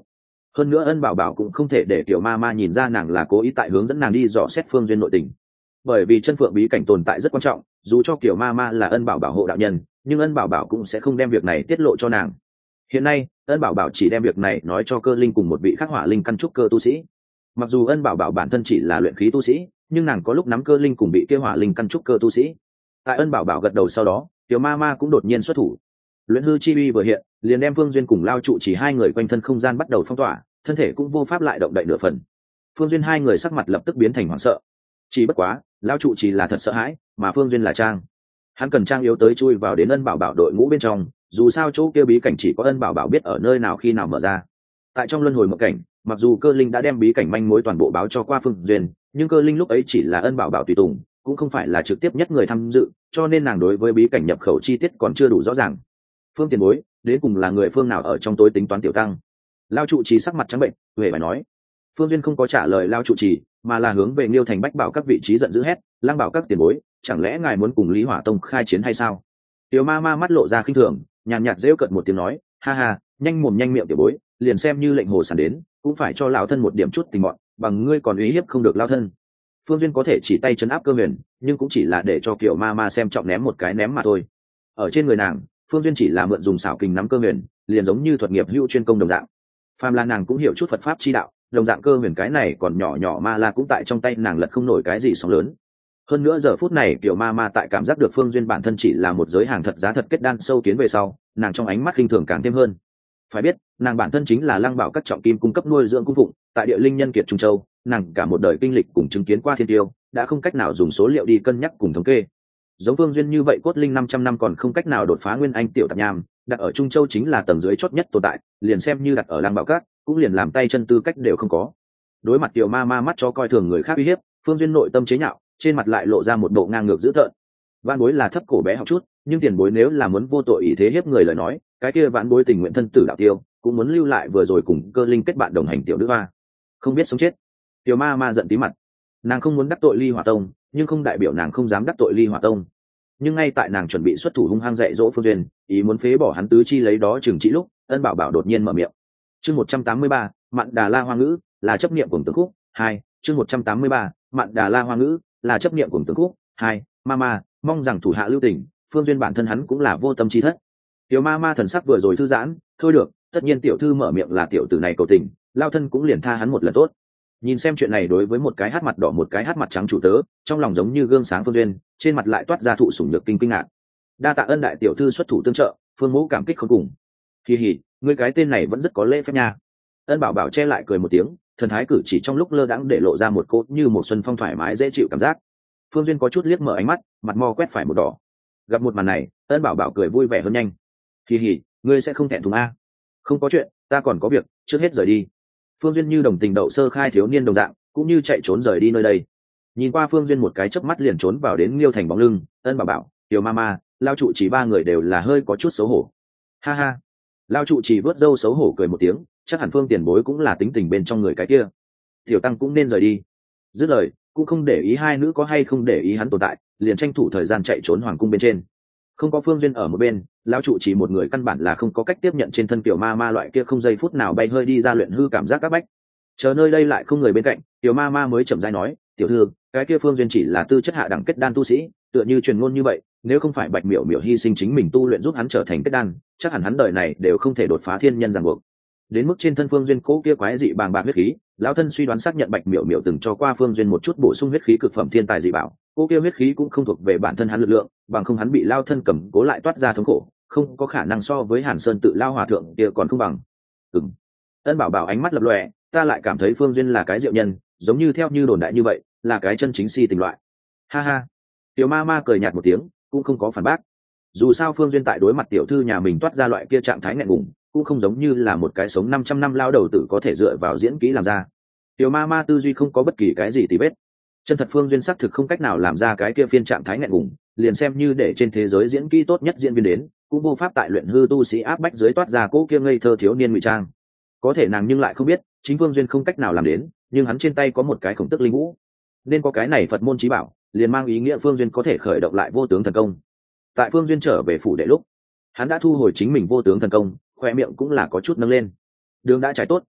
hơn nữa ân bảo bảo cũng không thể để tiểu ma ma nhìn ra nàng là cố ý tại hướng dẫn nàng đi dò xét phương duyên nội tình, bởi vì chân phượng bí cảnh tồn tại rất quan trọng, dù cho kiểu ma ma là ân bảo bảo hộ đạo nhân, nhưng ân bảo bảo cũng sẽ không đem việc này tiết lộ cho nàng. Hiện nay ân bảo bảo chỉ đem việc này nói cho cơ linh cùng một vị khắc hỏa linh căn trúc cơ tu sĩ. Mặc dù ân bảo bảo bản thân chỉ là luyện khí tu sĩ, nhưng nàng có lúc nắm cơ linh cùng bị kia hỏa linh căn trúc cơ tu sĩ. Tại ân bảo bảo gật đầu sau đó, tiểu ma ma cũng đột nhiên xuất thủ. Luyện hư chi uy vừa hiện, liền đem Phương Duyên cùng Lao trụ chỉ hai người quanh thân không gian bắt đầu phong tỏa, thân thể cũng vô pháp lại động đậy nửa phần. Phương Duyên hai người sắc mặt lập tức biến thành hoảng sợ. Chỉ bất quá Lao trụ chỉ là thật sợ hãi, mà Phương Duyên là trang. Hắn cần trang yếu tới chui vào đến ân bảo bảo đội ngũ bên trong, dù sao chỗ kia bí cảnh chỉ có ân bảo bảo biết ở nơi nào khi nào mở ra. Tại trong luân hồi mộng cảnh, mặc dù cơ linh đã đem bí cảnh manh mối toàn bộ báo cho qua Phương Duyên, nhưng cơ linh lúc ấy chỉ là ân bảo bảo tùy tùng, cũng không phải là trực tiếp nhất người tham dự, cho nên nàng đối với bí cảnh nhập khẩu chi tiết còn chưa đủ rõ ràng. Phương tiền bối, đến cùng là người phương nào ở trong tối tính toán tiểu tăng? Lao trụ trì sắc mặt trắng bệnh, huệ phải nói. Phương Duyên không có trả lời Lao trụ trì, mà là hướng về Liêu Thành Bách Bảo các vị trí giận dữ hét, Lăng Bảo các tiền bối, chẳng lẽ ngài muốn cùng Lý Hỏa Tông khai chiến hay sao? Tiểu ma ma mắt lộ ra khinh thường, nhàn nhạt rêu cợt một tiếng nói, ha ha, nhanh mồm nhanh miệng tiểu bối, liền xem như lệnh hồ sản đến, cũng phải cho lão thân một điểm chút tình mọn, bằng ngươi còn uy hiếp không được lão thân. Phương Duyên có thể chỉ tay trấn áp Cơ Huyền, nhưng cũng chỉ là để cho Kiều ma ma xem trọng ném một cái ném mà thôi. Ở trên người nàng, Phương Duyên chỉ là mượn dùng xảo kình nắm Cơ Huyền, liền giống như thuật nghiệp hữu chuyên công đồng dạng. Phàm là nàng cũng hiểu chút Phật pháp chi đạo, đồng dạng Cơ Huyền cái này còn nhỏ nhỏ ma la cũng tại trong tay nàng lật không nổi cái gì sóng lớn. Hơn nữa giờ phút này Kiều ma ma tại cảm giác được Phương Duyên bản thân chỉ là một giới hàng thật giá thật kết đan sâu kiến về sau, nàng trong ánh mắt khinh thường càng thêm hơn. Phải biết, nàng bản thân chính là Lăng Bảo các trọng kim cung cấp nuôi dưỡng cung phụng, tại địa linh nhân kiệt Trung Châu, nàng cả một đời kinh lịch cùng chứng kiến qua thiên tiêu, đã không cách nào dùng số liệu đi cân nhắc cùng thống kê. Giống Phương Duyên như vậy cốt linh 500 năm còn không cách nào đột phá nguyên anh tiểu tạp nham, đặt ở Trung Châu chính là tầng dưới chót nhất tồn tại, liền xem như đặt ở Lăng Bảo các, cũng liền làm tay chân tư cách đều không có. Đối mặt tiểu ma ma mắt cho coi thường người khác uy hiếp, Phương Duyên nội tâm chế nhạo, trên mặt lại lộ ra một bộ ngang ngược dữ tợn. Vãn bối là thấp cổ bé học chút, nhưng tiền bối nếu là muốn vô tội ý thế hiếp người lời nói, cái kia vãn bối tình nguyện thân tử đạo tiêu, cũng muốn lưu lại vừa rồi cùng Cơ linh kết bạn đồng hành tiểu nữ hoa. Không biết sống chết. Tiểu ma ma giận tí mặt. Nàng không muốn đắc tội Ly Hỏa Tông, nhưng không đại biểu nàng không dám đắc tội Ly Hỏa Tông. Nhưng ngay tại nàng chuẩn bị xuất thủ hung hăng dạy dỗ Phương Duyên, ý muốn phế bỏ hắn tứ chi lấy đó trừng trị lúc, ân bảo bảo đột nhiên mở miệng. Chương 183, Mạn Đà La Hoa ngữ, là chấp niệm cùng tướng khúc. 2, chương 183, Mạn Đà La Hoa ngữ, là chấp niệm cùng tướng khúc. 2, Mama, mong rằng thủ hạ lưu tình, Phương Duyên bản thân hắn cũng là vô tâm chi thất. Tiểu ma ma thần sắc vừa rồi thư giãn, thôi được, tất nhiên tiểu thư mở miệng là tiểu tử này cầu tình, lao thân cũng liền tha hắn một lần tốt. Nhìn xem chuyện này đối với một cái hát mặt đỏ một cái hát mặt trắng chủ tớ, trong lòng giống như gương sáng Phương Duyên, trên mặt lại toát ra thụ sủng nhược kinh ngạc. Đa tạ ân đại tiểu thư xuất thủ tương trợ, Phương mẫu cảm kích không cùng. Kỳ hỉ, ngươi cái tên này vẫn rất có lễ phép nha. Ân bảo bảo che lại cười một tiếng, thần thái cử chỉ trong lúc lơ đãng để lộ ra một cốt như một xuân phong thoải mái dễ chịu cảm giác. Phương Duyên có chút liếc mở ánh mắt, mặt mo quét phải một đỏ. Gặp một màn này, ân bảo bảo cười vui vẻ hơn nhanh. Kỳ hỉ, ngươi sẽ không thẹn thùng a? Không có chuyện, ta còn có việc, trước hết rời đi. Phương Duyên như đồng tình đậu sơ khai thiếu niên đồng dạng, cũng như chạy trốn rời đi nơi đây. Nhìn qua Phương Duyên một cái chớp mắt liền trốn vào đến Liêu Thành bóng lưng, ân bảo bảo, tiểu mama, lao trụ chỉ ba người đều là hơi có chút xấu hổ. Ha ha, lao trụ chỉ vớt râu xấu hổ cười một tiếng, chắc hẳn Phương tiền bối cũng là tính tình bên trong người cái kia. Tiểu tăng cũng nên rời đi. Dứt lời, cũng không để ý hai nữ có hay không để ý hắn tồn tại, liền tranh thủ thời gian chạy trốn hoàng cung bên trên. Không có Phương Duyên ở một bên, lão trụ chỉ một người căn bản là không có cách tiếp nhận trên thân tiểu ma ma loại kia không giây phút nào bay hơi đi ra luyện hư cảm giác áp bách. Chờ nơi đây lại không người bên cạnh, tiểu ma ma mới chậm rãi nói, tiểu thư, cái kia Phương Duyên chỉ là tư chất hạ đẳng kết đan tu sĩ, tựa như truyền ngôn như vậy, nếu không phải Bạch Miểu Miểu hy sinh chính mình tu luyện giúp hắn trở thành kết đan, chắc hẳn hắn đời này đều không thể đột phá thiên nhân ràng buộc. Đến mức trên thân Phương Duyên cố kia quái dị bàng bạc huyết khí, lão thân suy đoán xác nhận Bạch Miểu Miểu từng cho qua Phương Duyên một chút bổ sung huyết khí cực phẩm thiên tài dị bảo, cô kia huyết khí cũng không thuộc về bản thân hắn lực lượng, bằng không hắn bị lao thân cầm cố lại toát ra thống khổ, không có khả năng so với Hàn Sơn tự lao hòa thượng kia còn không bằng. Ân bảo bảo ánh mắt lập lòe, ta lại cảm thấy Phương Duyên là cái diệu nhân, giống như theo như đồn đại như vậy, là cái chân chính si tình loại. Ha ha. Tiểu ma ma cười nhạt một tiếng, cũng không có phản bác. Dù sao Phương Duyên tại đối mặt tiểu thư nhà mình toát ra loại kia trạng thái nghẹn ngùng, cũng không giống như là một cái sống 500 năm lao đầu tử có thể dựa vào diễn kỹ làm ra. Tiểu ma ma tư duy không có bất kỳ cái gì tì vết. Chân thật Phương Duyên xác thực không cách nào làm ra cái kia phiên trạng thái nghẹn ngùng, liền xem như để trên thế giới diễn kỹ tốt nhất diễn viên đến, cũng vô pháp tại luyện hư tu sĩ áp bách dưới toát ra cố kia ngây thơ thiếu niên ngụy trang. Có thể nàng nhưng lại không biết, chính Phương Duyên không cách nào làm đến, nhưng hắn trên tay có một cái khổng tức linh vũ, nên có cái này Phật môn chí bảo, liền mang ý nghĩa Phương Duyên có thể khởi động lại vô tướng thần công. Tại Phương Duyên trở về phủ đệ lúc, hắn đã thu hồi chính mình vô tướng thần công, khoe miệng cũng là có chút nâng lên. Đường đã trải tốt,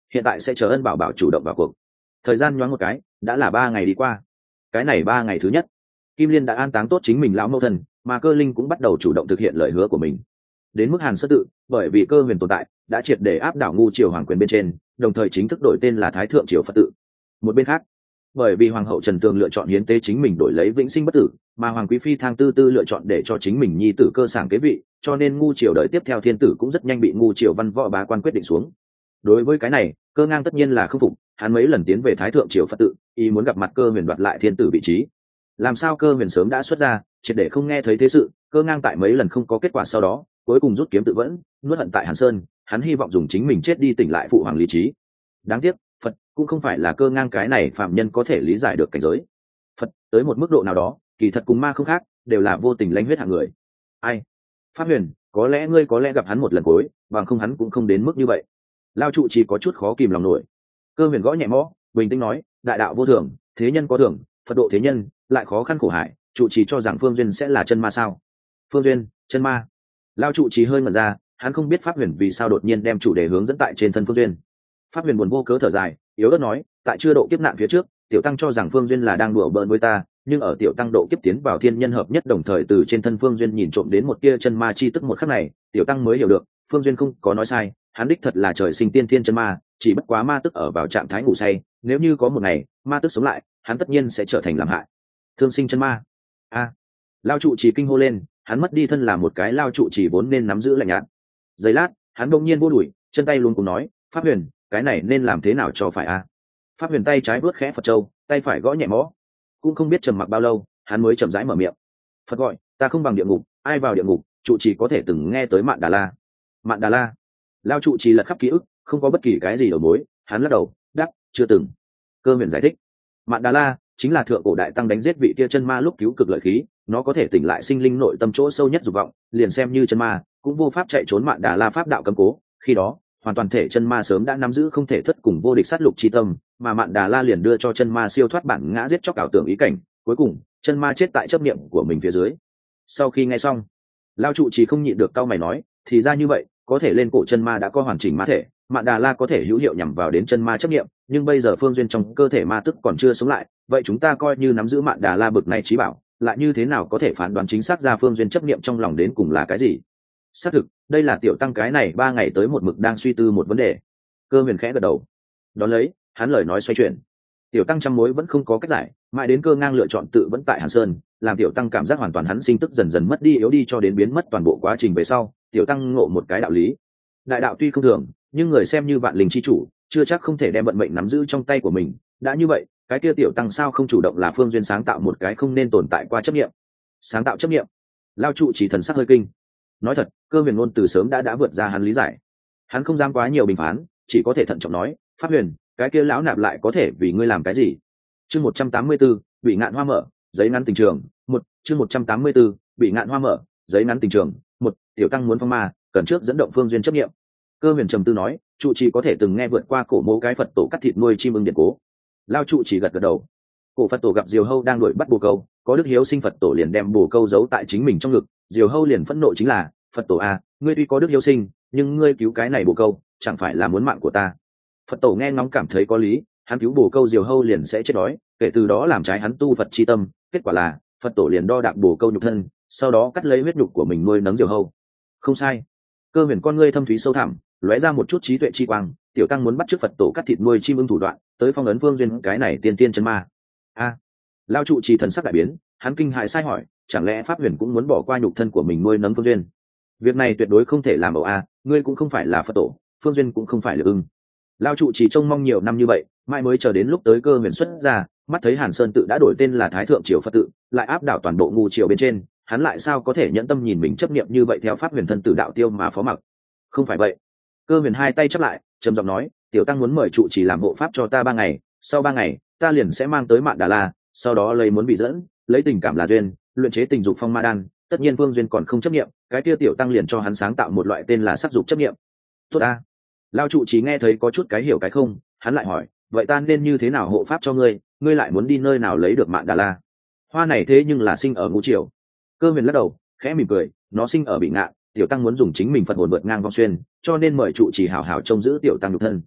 hiện tại sẽ chờ ân bảo bảo chủ động vào cuộc. Thời gian nhoáng một cái đã là 3 ngày đi qua. Cái này 3 ngày thứ nhất, Kim Liên đã an táng tốt chính mình lão mẫu thân, mà Cơ Linh cũng bắt đầu chủ động thực hiện lời hứa của mình. Đến mức Hàn Sơn tự, bởi vì Cơ Huyền tồn tại, đã triệt để áp đảo ngu triều hoàng quyền bên trên, đồng thời chính thức đổi tên là Thái Thượng Triều Phật tự. Một bên khác, bởi vì hoàng hậu Trần Tường lựa chọn hiến tế chính mình đổi lấy vĩnh sinh bất tử, mà hoàng quý phi Thang Tư Tư lựa chọn để cho chính mình nhi tử Cơ Sảng kế vị, cho nên ngu triều đợi tiếp theo thiên tử cũng rất nhanh bị ngu triều văn võ bá quan quyết định xuống. Đối với cái này, Cơ Ngang tất nhiên là không phục, hắn mấy lần tiến về Thái Thượng Triều Phật tự, ý muốn gặp mặt Cơ Huyền đoạt lại thiên tử vị trí. Làm sao Cơ Huyền sớm đã xuất ra, triệt để không nghe thấy thế sự, Cơ Ngang tại mấy lần không có kết quả sau đó, cuối cùng rút kiếm tự vẫn, nuốt hận tại Hàn Sơn, hắn hy vọng dùng chính mình chết đi tỉnh lại phụ hoàng lý trí. Đáng tiếc, Phật cũng không phải là Cơ Ngang cái này phạm nhân có thể lý giải được cảnh giới. Phật tới một mức độ nào đó, kỳ thật cùng ma không khác, đều là vô tình lãnh huyết hạng người. Ai? Pháp Huyền, có lẽ ngươi có lẽ gặp hắn một lần cuối, bằng không hắn cũng không đến mức như vậy. Lao trụ chỉ có chút khó kìm lòng nổi. Cơ Huyền gõ nhẹ mõ, bình tĩnh nói, đại đạo vô thường, thế nhân có thường, Phật độ thế nhân, lại khó khăn khổ hại, trụ trì cho rằng Phương Duyên sẽ là chân ma sao? Phương Duyên, chân ma? Lao trụ trì hơi ngẩn ra, hắn không biết Pháp Huyền vì sao đột nhiên đem chủ đề hướng dẫn tại trên thân Phương Duyên. Pháp Huyền buồn vô cớ thở dài, yếu ớt nói, tại chưa độ kiếp nạn phía trước, tiểu tăng cho rằng Phương Duyên là đang đùa bỡn với ta, nhưng ở tiểu tăng độ kiếp tiến vào thiên nhân hợp nhất đồng thời từ trên thân Phương Duyên nhìn trộm đến một tia chân ma chi tức một khắc này, tiểu tăng mới hiểu được, Phương Duyên không có nói sai, hắn đích thật là trời sinh tiên thiên chân ma, chỉ bất quá ma tức ở vào trạng thái ngủ say, nếu như có một ngày ma tức sống lại, hắn tất nhiên sẽ trở thành làm hại. Thương sinh chân ma. A. Lao trụ trì kinh hô lên, hắn mất đi thân là một cái lao trụ trì vốn nên nắm giữ lạnh nhạt. Giây lát, hắn bỗng nhiên vô đuổi, chân tay luôn cùng nói, Pháp Huyền, cái này nên làm thế nào cho phải a? Pháp Huyền tay trái vuốt khẽ Phật châu, tay phải gõ nhẹ mõ, cũng không biết trầm mặc bao lâu, hắn mới chậm rãi mở miệng. Phật gọi, ta không bằng địa ngục, ai vào địa ngục, trụ trì có thể từng nghe tới Mạn Đà La. Mạn Đà La. Lao trụ trì lật khắp ký ức, không có bất kỳ cái gì đầu mối, hắn lắc đầu, đáp, chưa từng. Cơ Huyền giải thích, Mạn Đà La chính là thượng cổ đại tăng đánh giết vị kia chân ma lúc cứu cực lợi khí, nó có thể tỉnh lại sinh linh nội tâm chỗ sâu nhất dục vọng, liền xem như chân ma cũng vô pháp chạy trốn Mạn Đà La pháp đạo cấm cố, khi đó hoàn toàn thể chân ma sớm đã nắm giữ không thể thất cùng vô địch sát lục chi tâm, mà Mạn Đà La liền đưa cho chân ma siêu thoát bản ngã giết chóc ảo tưởng ý cảnh, cuối cùng chân ma chết tại chấp niệm của mình phía dưới. Sau khi nghe xong, Lao trụ trì không nhịn được cau mày nói, thì ra như vậy, có thể lên cổ chân ma đã có hoàn chỉnh ma thể, Mạn Đà La có thể hữu hiệu nhằm vào đến chân ma chấp niệm, nhưng bây giờ Phương Duyên trong cơ thể ma tức còn chưa sống lại, vậy chúng ta coi như nắm giữ Mạn Đà La bực này trí bảo, lại như thế nào có thể phán đoán chính xác ra Phương Duyên chấp niệm trong lòng đến cùng là cái gì? Xác thực, đây là tiểu tăng cái này 3 ngày tới một mực đang suy tư một vấn đề. Cơ Huyền khẽ gật đầu. Đón lấy, hắn lời nói xoay chuyển. Tiểu tăng trăm mối vẫn không có cách giải, mãi đến Cơ Ngang lựa chọn tự vẫn tại Hàn Sơn, làm tiểu tăng cảm giác hoàn toàn hắn sinh tức dần dần mất đi yếu đi cho đến biến mất toàn bộ quá trình về sau, tiểu tăng ngộ một cái đạo lý. Đại đạo tuy không thường, nhưng người xem như vạn linh chi chủ, chưa chắc không thể đem vận mệnh nắm giữ trong tay của mình. Đã như vậy, cái kia tiểu tăng sao không chủ động là Phương Duyên sáng tạo một cái không nên tồn tại qua chấp niệm. Sáng tạo chấp niệm? Lao trụ chỉ thần sắc hơi kinh. Nói thật, Cơ Huyền ngôn từ sớm đã vượt ra hắn lý giải. Hắn không dám quá nhiều bình phán, chỉ có thể thận trọng nói, Pháp Huyền, cái kia lão nạp lại có thể vì ngươi làm cái gì? Chương 184, bị ngạn hoa mở, giấy ngắn tình trường. Chương 184, bị ngạn hoa mở, giấy ngắn tình trường. Tiểu tăng muốn phong ma, cần trước dẫn động Phương Duyên chấp niệm. Cơ Huyền trầm tư nói, trụ trì có thể từng nghe vượt qua cổ mộ cái Phật tổ cắt thịt nuôi chim ưng điện cố. Lao trụ chỉ gật đầu. Cổ Phật tổ gặp Diều Hâu đang đuổi bắt bồ câu, có đức hiếu sinh Phật tổ liền đem bồ câu giấu tại chính mình trong ngực. Diều Hâu liền phẫn nộ chính là, Phật tổ à, ngươi tuy có đức hiếu sinh, nhưng ngươi cứu cái này bồ câu, chẳng phải là muốn mạng của ta? Phật tổ nghe ngóng cảm thấy có lý, hắn cứu bồ câu Diều Hâu liền sẽ chết đói, kể từ đó làm trái hắn tu Phật chi tâm. Kết quả là, Phật tổ liền đo đạc bồ câu nhục thân, sau đó cắt lấy huyết nhục của mình nuôi nấng Diều Hâu. Không sai. Cơ Huyền con ngươi thâm thúy sâu thẳm, lóe ra một chút trí tuệ chi quang, tiểu tăng muốn bắt chước Phật tổ cắt thịt nuôi chim ưng thủ đoạn, tới phong ấn Phương Duyên cái này tiên tiên chân ma. A. Lao trụ trì thần sắc đại biến, hắn kinh hại sai hỏi, chẳng lẽ Pháp Huyền cũng muốn bỏ qua nhục thân của mình nuôi nấng Phương Duyên? Việc này tuyệt đối không thể làm ẩu a, ngươi cũng không phải là Phật tổ, Phương Duyên cũng không phải là ưng. Lao trụ trì trông mong nhiều năm như vậy, mai mới chờ đến lúc tới Cơ Huyền xuất ra, mắt thấy Hàn Sơn tự đã đổi tên là Thái Thượng Triều Phật tự, lại áp đảo toàn bộ ngu triều bên trên, hắn lại sao có thể nhẫn tâm nhìn mình chấp niệm như vậy theo Pháp Huyền thân tử đạo tiêu mà phó mặc? Không phải vậy. Cơ Huyền hai tay chắp lại, trầm giọng nói, tiểu tăng muốn mời trụ trì làm hộ pháp cho ta 3 ngày, sau 3 ngày, ta liền sẽ mang tới Mạn Đà La, sau đó lấy muốn bị dẫn, lấy tình cảm là duyên, luyện chế tình dục phong ma đan, tất nhiên Phương Duyên còn không chấp niệm, cái kia tiểu tăng liền cho hắn sáng tạo một loại tên là sắc dục chấp niệm. Tốt a. Lao trụ trì nghe thấy có chút cái hiểu cái không, hắn lại hỏi, vậy ta nên như thế nào hộ pháp cho ngươi, ngươi lại muốn đi nơi nào lấy được Mạn Đà La? Hoa này thế nhưng là sinh ở ngũ triều. Cơ Huyền lắc đầu, khẽ mỉm cười, nó sinh ở bị ngạn, tiểu tăng muốn dùng chính mình Phật hồn vượt ngang vong xuyên, cho nên mời trụ trì hảo hảo trông giữ tiểu tăng nhục thân.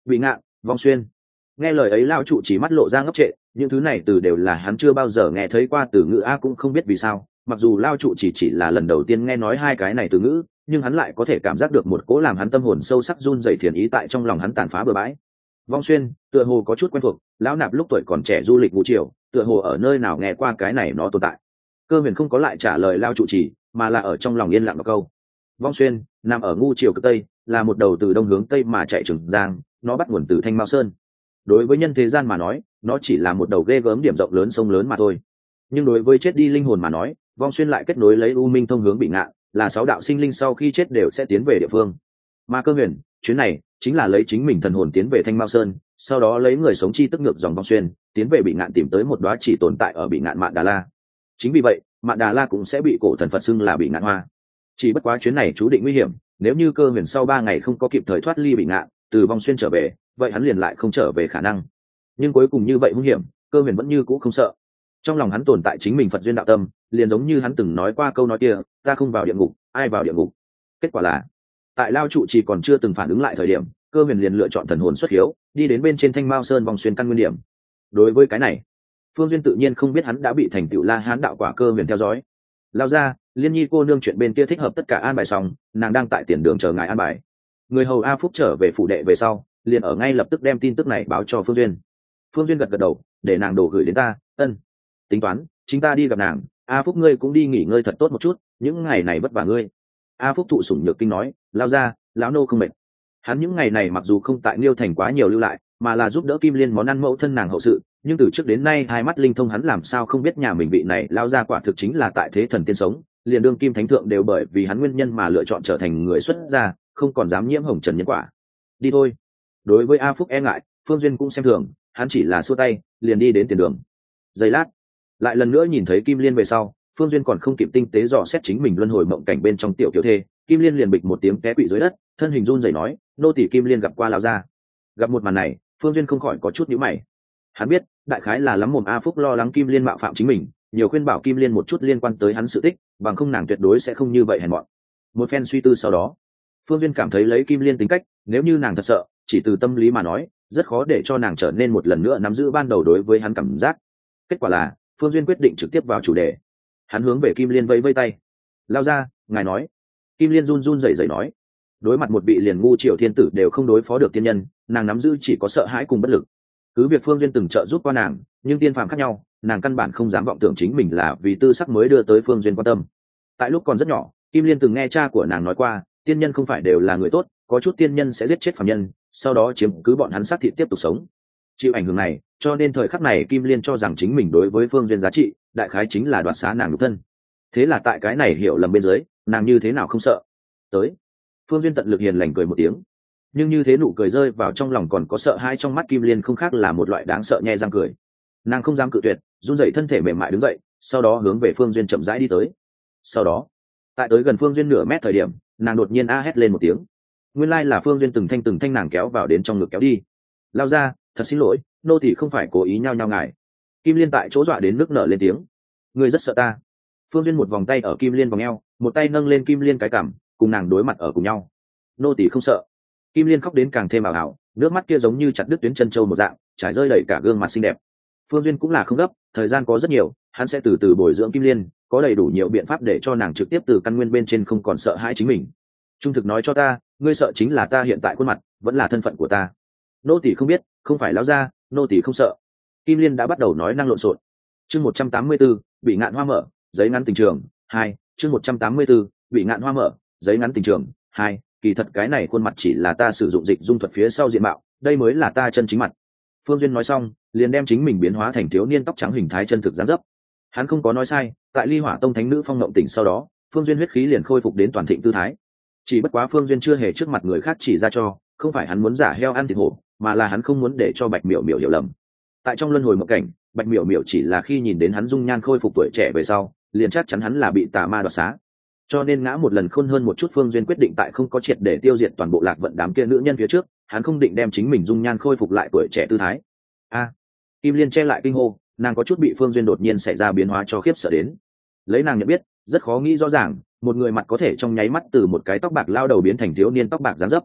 bị ngạn, vong xuyên. Nghe lời ấy lao trụ chỉ mắt lộ ra ngốc trệ, những thứ này từ đều là hắn chưa bao giờ nghe thấy qua từ ngữ, a cũng không biết vì sao, mặc dù lao trụ chỉ là lần đầu tiên nghe nói hai cái này từ ngữ, nhưng hắn lại có thể cảm giác được một cỗ làm hắn tâm hồn sâu sắc run rẩy thiền ý tại trong lòng hắn tàn phá bừa bãi. Vong xuyên tựa hồ có chút quen thuộc, lão nạp lúc tuổi còn trẻ du lịch vũ triều, tựa hồ ở nơi nào nghe qua cái này nó tồn tại. Cơ huyền không có lại trả lời lao trụ chỉ, mà là ở trong lòng yên lặng một câu. Vong xuyên nằm ở ngu triều cực tây, là một đầu từ đông hướng tây mà chạy Trường Giang, nó bắt nguồn từ Thanh Mao Sơn. Đối với nhân thế gian mà nói, nó chỉ là một đầu ghê gớm điểm rộng lớn sông lớn mà thôi, nhưng đối với chết đi linh hồn mà nói, vong xuyên lại kết nối lấy u minh thông hướng bị ngạn, là 6 đạo sinh linh sau khi chết đều sẽ tiến về địa phương. Mà Cơ huyền chuyến này chính là lấy chính mình thần hồn tiến về Thanh Mao Sơn, sau đó lấy người sống chi tức ngược dòng vong xuyên tiến về bị ngạn, tìm tới một đóa chỉ tồn tại ở bị ngạn Mạn Đà La. Chính vì vậy Mạn Đà La cũng sẽ bị cổ thần Phật xưng là bị ngạn hoa. Chỉ bất quá chuyến này chú định nguy hiểm, nếu như Cơ huyền sau 3 ngày không có kịp thời thoát ly bị ngạn, từ vong xuyên trở về, vậy hắn liền lại không trở về khả năng. Nhưng cuối cùng như vậy nguy hiểm, Cơ huyền vẫn như cũ không sợ. Trong lòng hắn tồn tại chính mình Phật duyên đạo tâm, liền giống như hắn từng nói qua câu nói kia, ta không vào địa ngục, ai vào địa ngục. Kết quả là, tại lao trụ chỉ còn chưa từng phản ứng lại thời điểm, Cơ huyền liền lựa chọn thần hồn xuất hiếu, đi đến bên trên Thanh Mao Sơn vòng xuyên căn nguyên điểm. Đối với cái này, Phương Duyên tự nhiên không biết hắn đã bị thành tựu La Hán đạo quả Cơ huyền theo dõi. Lao ra, Liên Nhi cô nương chuyện bên kia thích hợp tất cả an bài xong, nàng đang tại tiền đường chờ ngài an bài. Người hầu A Phúc trở về phủ đệ về sau, liền ở ngay lập tức đem tin tức này báo cho Phương Duyên. Phương Duyên gật gật đầu, để nàng đổ gửi đến ta. Ân, tính toán chính ta đi gặp nàng. A Phúc ngươi cũng đi nghỉ ngơi thật tốt một chút, những ngày này vất vả ngươi. A Phúc thụ sủng nhược kinh nói, lao ra, lão nô không mệt. Hắn những ngày này mặc dù không tại Niêu Thành quá nhiều lưu lại, mà là giúp đỡ Kim Liên món ăn mẫu thân nàng hậu sự, nhưng từ trước đến nay hai mắt linh thông, hắn làm sao không biết nhà mình vị này lao ra quả thực chính là tại thế thần tiên sống, liền đương kim thánh thượng đều bởi vì hắn nguyên nhân mà lựa chọn trở thành người xuất gia, không còn dám nhiễm hồng trần nhân quả. Đi thôi. Đối với A Phúc e ngại, Phương Duyên cũng xem thường, hắn chỉ là xua tay, liền đi đến tiền đường. Giây lát, lại lần nữa nhìn thấy Kim Liên về sau, Phương Duyên còn không kịp tinh tế dò xét chính mình luân hồi mộng cảnh bên trong tiểu tiểu thê, Kim Liên liền bịch một tiếng té quỵ dưới đất, thân hình run rẩy nói, nô tỳ Kim Liên gặp qua lão gia. Gặp một màn này, Phương Duyên không khỏi có chút nhíu mày. Hắn biết, đại khái là lắm mồm A Phúc lo lắng Kim Liên mạo phạm chính mình, nhiều khuyên bảo Kim Liên một chút liên quan tới hắn sự tích, bằng không nàng tuyệt đối sẽ không như vậy hèn mọn. Một phen suy tư sau đó, Phương Duyên cảm thấy lấy Kim Liên tính cách, nếu như nàng thật sợ, chỉ từ tâm lý mà nói, rất khó để cho nàng trở nên một lần nữa nắm giữ ban đầu đối với hắn cảm giác. Kết quả là, Phương Duyên quyết định trực tiếp vào chủ đề. Hắn hướng về Kim Liên vẫy vẫy tay. Lao ra, ngài nói. Kim Liên run run rẩy rẩy nói. Đối mặt một vị liền ngu triều thiên tử đều không đối phó được tiên nhân, nàng nắm giữ chỉ có sợ hãi cùng bất lực. Cứ việc Phương Duyên từng trợ giúp qua nàng, nhưng tiên phàm khác nhau, nàng căn bản không dám vọng tưởng chính mình là vì tư sắc mới đưa tới Phương Duyên quan tâm. Tại lúc còn rất nhỏ, Kim Liên từng nghe cha của nàng nói qua, tiên nhân không phải đều là người tốt, có chút tiên nhân sẽ giết chết phàm nhân, sau đó chiếm cứ bọn hắn xác thịt tiếp tục sống. Chịu ảnh hưởng này, cho nên thời khắc này Kim Liên cho rằng chính mình đối với Phương Duyên giá trị, đại khái chính là đoạt xá nàng nhục thân. Thế là tại cái này hiểu lầm bên dưới, nàng như thế nào không sợ. Tới, Phương Duyên tận lực hiền lành cười một tiếng, nhưng như thế nụ cười rơi vào trong lòng còn có sợ hãi trong mắt Kim Liên không khác là một loại đáng sợ nhe răng cười. Nàng không dám cự tuyệt, run rẩy thân thể mềm mại đứng dậy, sau đó hướng về Phương Duyên chậm rãi đi tới. Sau đó, tại tới gần Phương Duyên nửa mét thời điểm, nàng đột nhiên a hét lên một tiếng. Nguyên lai là Phương Duyên từng thanh nàng kéo vào đến trong ngực kéo đi. Lao ra, thật xin lỗi, nô tỳ không phải cố ý nhao nhao ngài. Kim Liên tại chỗ dọa đến nước nở lên tiếng. Ngươi rất sợ ta. Phương Duyên một vòng tay ở Kim Liên vòng eo, một tay nâng lên Kim Liên cái cằm, cùng nàng đối mặt ở cùng nhau. Nô tỳ không sợ. Kim Liên khóc đến càng thêm ảo ảo, nước mắt kia giống như chặt đứt tuyến chân châu một dạng, trải rơi đầy cả gương mặt xinh đẹp. Phương Duyên cũng là không gấp, thời gian có rất nhiều, hắn sẽ từ từ bồi dưỡng Kim Liên, có đầy đủ nhiều biện pháp để cho nàng trực tiếp từ căn nguyên bên trên không còn sợ hãi chính mình. Trung thực nói cho ta, ngươi sợ chính là ta hiện tại khuôn mặt, vẫn là thân phận của ta. Nô tỳ không biết, không phải lão gia, nô tỳ không sợ. Kim Liên đã bắt đầu nói năng lộn xộn. Chương 184, bị ngạn hoa mở, giấy ngắn tình trường 2. Chương 184, bị ngạn hoa mở, giấy ngắn tình trường 2. Kỳ thật cái này khuôn mặt chỉ là ta sử dụng dịch dung thuật phía sau diện mạo, đây mới là ta chân chính mặt. Phương Duyên nói xong, liền đem chính mình biến hóa thành thiếu niên tóc trắng hình thái chân thực dáng dấp. Hắn không có nói sai, tại Ly Hỏa Tông thánh nữ phong ngộng tỉnh sau đó, Phương Duyên huyết khí liền khôi phục đến toàn thịnh tư thái. Chỉ bất quá Phương Duyên chưa hề trước mặt người khác chỉ ra cho, không phải hắn muốn giả heo ăn thịt hổ, mà là hắn không muốn để cho Bạch Miểu Miểu hiểu lầm. Tại trong luân hồi mộng cảnh, Bạch Miểu Miểu chỉ là khi nhìn đến hắn dung nhan khôi phục tuổi trẻ về sau, liền chắc chắn hắn là bị tà ma đoạt xá. Cho nên ngã một lần khôn hơn một chút, Phương Duyên quyết định tại không có triệt để tiêu diệt toàn bộ Lạc Vận đám kia nữ nhân phía trước, hắn không định đem chính mình dung nhan khôi phục lại tuổi trẻ tư thái. A, Kim Liên che lại kinh hô, nàng có chút bị Phương Duyên đột nhiên xảy ra biến hóa cho khiếp sợ đến. Lấy nàng nhận biết, rất khó nghĩ rõ ràng, một người mặt có thể trong nháy mắt từ một cái tóc bạc lao đầu biến thành thiếu niên tóc bạc dáng dấp.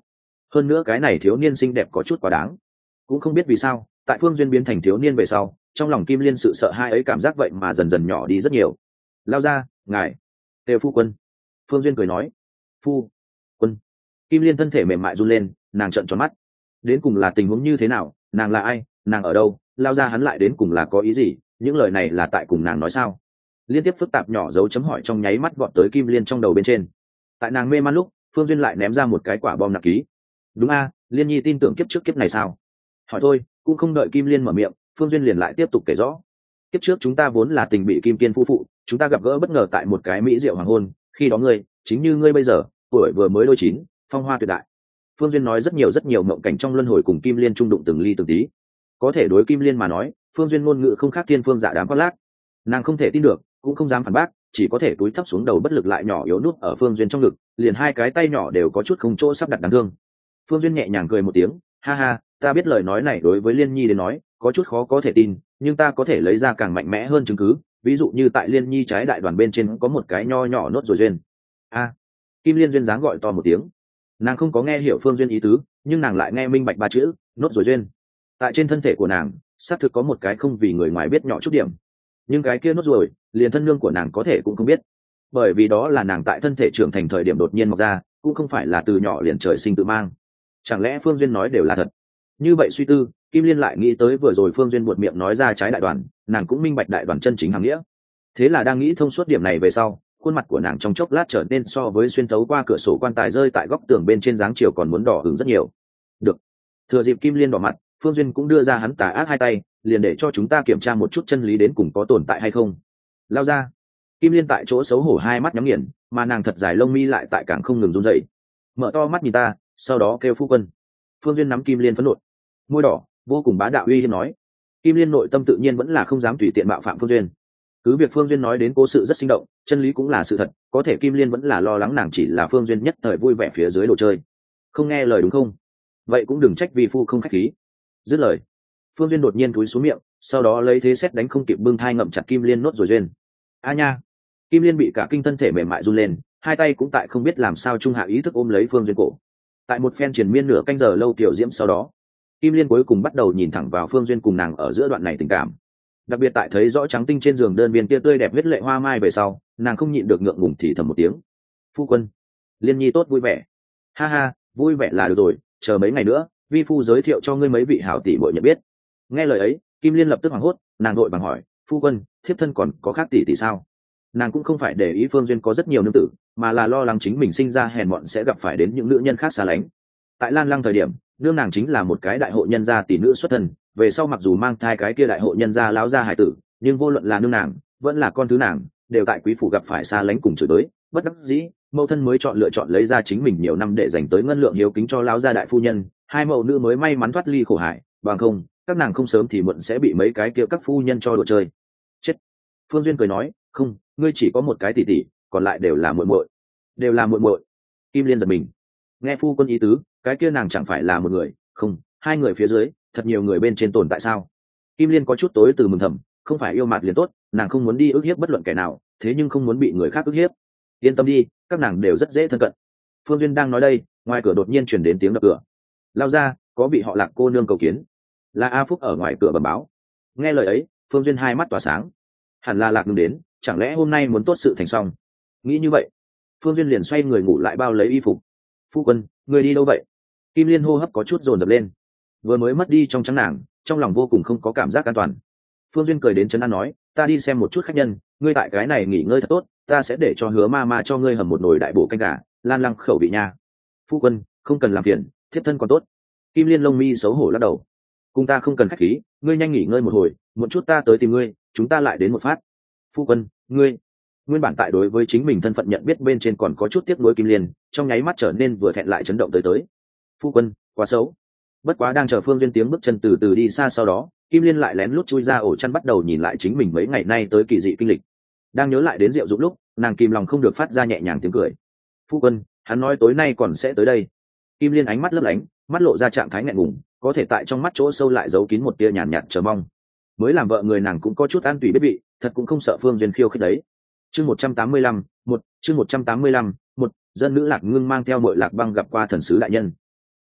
hơn nữa cái này thiếu niên xinh đẹp có chút quá đáng. Cũng không biết vì sao tại phương duyên biến thành thiếu niên về sau, trong lòng kim liên sự sợ hãi ấy cảm giác vậy mà dần dần nhỏ đi rất nhiều. Lao ra, ngài tề phu quân. Phương duyên cười nói. Phu quân. Kim liên thân thể mềm mại run lên, nàng trợn tròn mắt. Đến cùng là tình huống như thế nào, nàng là ai, nàng ở đâu, Lao ra hắn lại đến cùng là có ý gì, những lời này là tại cùng nàng nói sao? Liên tiếp phức tạp nhỏ dấu chấm hỏi trong nháy mắt vọt tới kim liên trong đầu bên trên. Tại nàng mê man lúc, phương duyên lại ném ra một cái quả bom nặng ký. Đúng a, liên nhi tin tưởng kiếp trước kiếp này sao? Hỏi thôi, cũng không đợi kim liên mở miệng, phương duyên liền lại tiếp tục kể rõ. Kiếp trước chúng ta vốn là tình bị kim kiên phu phụ, chúng ta gặp gỡ bất ngờ tại một cái mỹ diệu hoàng hôn, khi đó ngươi chính như ngươi bây giờ, tuổi vừa mới đôi chín, phong hoa tuyệt đại. Phương duyên nói rất nhiều mộng cảnh trong luân hồi cùng kim liên trung đụng từng ly từng tí. Có thể đối kim liên mà nói, phương duyên ngôn ngữ không khác thiên phương dạ đám khoác lác. Nàng không thể tin được, cũng không dám phản bác, chỉ có thể túi thấp xuống đầu bất lực lại nhỏ yếu nút ở phương duyên trong ngực, liền hai cái tay nhỏ đều có chút không chỗ sắp đặt đáng thương. Phương duyên nhẹ nhàng cười một tiếng, ha ha, ta biết lời nói này đối với liên nhi đến nói có chút khó có thể tin, nhưng ta có thể lấy ra càng mạnh mẽ hơn chứng cứ, ví dụ như tại liên nhi trái đại đoàn bên trên có một cái nho nhỏ nốt rồi duyên. A. Kim liên duyên dáng gọi to một tiếng. Nàng không có nghe hiểu phương duyên ý tứ, nhưng nàng lại nghe minh bạch ba chữ nốt rồi duyên. Tại trên thân thể của nàng xác thực có một cái không vì người ngoài biết nhỏ chút điểm, nhưng cái kia nốt rồi liền thân nương của nàng có thể cũng không biết, bởi vì đó là nàng tại thân thể trưởng thành thời điểm đột nhiên mọc ra, cũng không phải là từ nhỏ liền trời sinh tự mang. Chẳng lẽ phương duyên nói đều là thật? Như vậy suy tư, kim liên lại nghĩ tới vừa rồi phương duyên buột miệng nói ra trái đại đoàn, nàng cũng minh bạch đại đoàn chân chính hàng nghĩa. Thế là đang nghĩ thông suốt điểm này về sau, khuôn mặt của nàng trong chốc lát trở nên so với xuyên thấu qua cửa sổ quan tài rơi tại góc tường bên trên dáng chiều còn muốn đỏ hứng rất nhiều. Được. Thừa dịp kim liên đỏ mặt, phương duyên cũng đưa ra hắn tà ác hai tay, liền để cho chúng ta kiểm tra một chút chân lý đến cùng có tồn tại hay không. Lao ra. Kim liên tại chỗ xấu hổ hai mắt nhắm nghiền, mà nàng thật dài lông mi lại tại càng không ngừng run rẩy. Mở to mắt nhìn ta, sau đó kêu phu quân. Phương duyên nắm kim liên phẫn nộ, môi đỏ vô cùng bá đạo uy hiếp nói. Kim liên nội tâm tự nhiên vẫn là không dám tùy tiện mạo phạm phương duyên. Cứ việc phương duyên nói đến cố sự rất sinh động, chân lý cũng là sự thật, có thể kim liên vẫn là lo lắng nàng chỉ là phương duyên nhất thời vui vẻ phía dưới đồ chơi, không nghe lời đúng không? Vậy cũng đừng trách vì phu không khách khí. Dứt lời, phương duyên đột nhiên cúi xuống miệng, sau đó lấy thế xét đánh không kịp bưng thai ngậm chặt kim liên nốt rồi duyên. A nha. Kim liên bị cả kinh thân thể mềm mại run lên, hai tay cũng tại không biết làm sao trung hạ ý thức ôm lấy phương duyên cổ. Tại một phen triền miên nửa canh giờ lâu tiểu diễm sau đó, kim liên cuối cùng bắt đầu nhìn thẳng vào phương duyên cùng nàng ở giữa đoạn này tình cảm. Đặc biệt tại thấy rõ trắng tinh trên giường đơn viên kia tươi đẹp huyết lệ hoa mai về sau, nàng không nhịn được ngượng ngùng thì thầm một tiếng. Phu quân, liên nhi tốt vui vẻ. Ha ha, vui vẻ là được rồi, chờ mấy ngày nữa vi phu giới thiệu cho ngươi mấy vị hảo tỷ muội nhận biết. Nghe lời ấy, kim liên lập tức hoảng hốt, nàng đội bằng hỏi, phu quân, thiếp thân còn có khác tỷ tỷ sao? Nàng cũng không phải để ý phương duyên có rất nhiều nương tử, mà là lo lắng chính mình sinh ra hèn mọn sẽ gặp phải đến những nữ nhân khác xa lánh. Tại Lan Lăng thời điểm, nương nàng chính là một cái đại hội nhân gia tỷ nữ xuất thân, về sau mặc dù mang thai cái kia đại hội nhân gia láo gia hải tử, nhưng vô luận là nương nàng vẫn là con thứ nàng đều tại quý phủ gặp phải xa lánh cùng chửi tới, bất đắc dĩ mẫu thân mới lựa chọn lấy ra chính mình nhiều năm để dành tới ngân lượng hiếu kính cho láo gia đại phu nhân, hai mẫu nữ mới may mắn thoát ly khổ hải, bằng không các nàng không sớm thì muộn sẽ bị mấy cái kia các phu nhân cho đồ chơi chết. Phương duyên cười nói, không, ngươi chỉ có một cái tỷ tỷ, còn lại đều là muội muội. Đều là muội muội. Kim liên giật mình, nghe phu quân ý tứ, cái kia nàng chẳng phải là một người, không, hai người phía dưới thật nhiều người bên trên tồn tại sao? Kim liên có chút tối từ mừng thầm, không phải yêu mạt liền tốt, nàng không muốn đi ức hiếp bất luận kẻ nào, thế nhưng không muốn bị người khác ức hiếp. Yên tâm đi, các nàng đều rất dễ thân cận. Phương duyên đang nói đây, ngoài cửa đột nhiên chuyển đến tiếng đập cửa. Lao ra, có vị họ Lạc cô nương cầu kiến. Là A Phúc ở ngoài cửa bẩm báo. Nghe lời ấy, Phương duyên hai mắt tỏa sáng, hẳn là Lạc ngừng đến, chẳng lẽ hôm nay muốn tốt sự thành xong? Nghĩ như vậy, Phương duyên liền xoay người ngủ lại bao lấy y phục. Phu quân, người đi đâu vậy? Kim liên hô hấp có chút dồn dập lên, vừa mới mất đi trong trắng nàng, trong lòng vô cùng không có cảm giác an toàn. Phương duyên cười đến trấn an nói, ta đi xem một chút khách nhân, ngươi tại cái này nghỉ ngơi thật tốt, ta sẽ để cho Hứa ma ma cho ngươi hầm một nồi đại bổ canh gà, Lan Lăng khẩu vị nha. Phu quân, không cần làm phiền, thiếp thân còn tốt. Kim liên lông mi xấu hổ lắc đầu, cùng ta không cần khách khí, ngươi nhanh nghỉ ngơi một hồi, một chút ta tới tìm ngươi, chúng ta lại đến một phát. Phu quân, ngươi. Nguyên bản tại đối với chính mình thân phận nhận biết bên trên còn có chút tiếc nuối kim liên, trong nháy mắt trở nên vừa thẹn lại chấn động tới. Phu quân, quá xấu. Bất quá đang chờ Phương duyên tiếng bước chân từ từ đi xa, sau đó kim liên lại lén lút chui ra ổ chăn bắt đầu nhìn lại chính mình mấy ngày nay tới kỳ dị kinh lịch. Đang nhớ lại đến Diệu Dũng lúc, nàng kìm lòng không được phát ra nhẹ nhàng tiếng cười. Phu quân, hắn nói tối nay còn sẽ tới đây. Kim liên ánh mắt lấp lánh, mắt lộ ra trạng thái ngại ngùng, có thể tại trong mắt chỗ sâu lại giấu kín một tia nhàn nhạt chờ mong. Mới làm vợ người nàng cũng có chút an tùy biết vị, thật cũng không sợ Phương duyên khiêu khích đấy. Chương 185, chương 185, dân nữ Lạc Ngưng mang theo muội Lạc Băng gặp qua thần sứ đại nhân.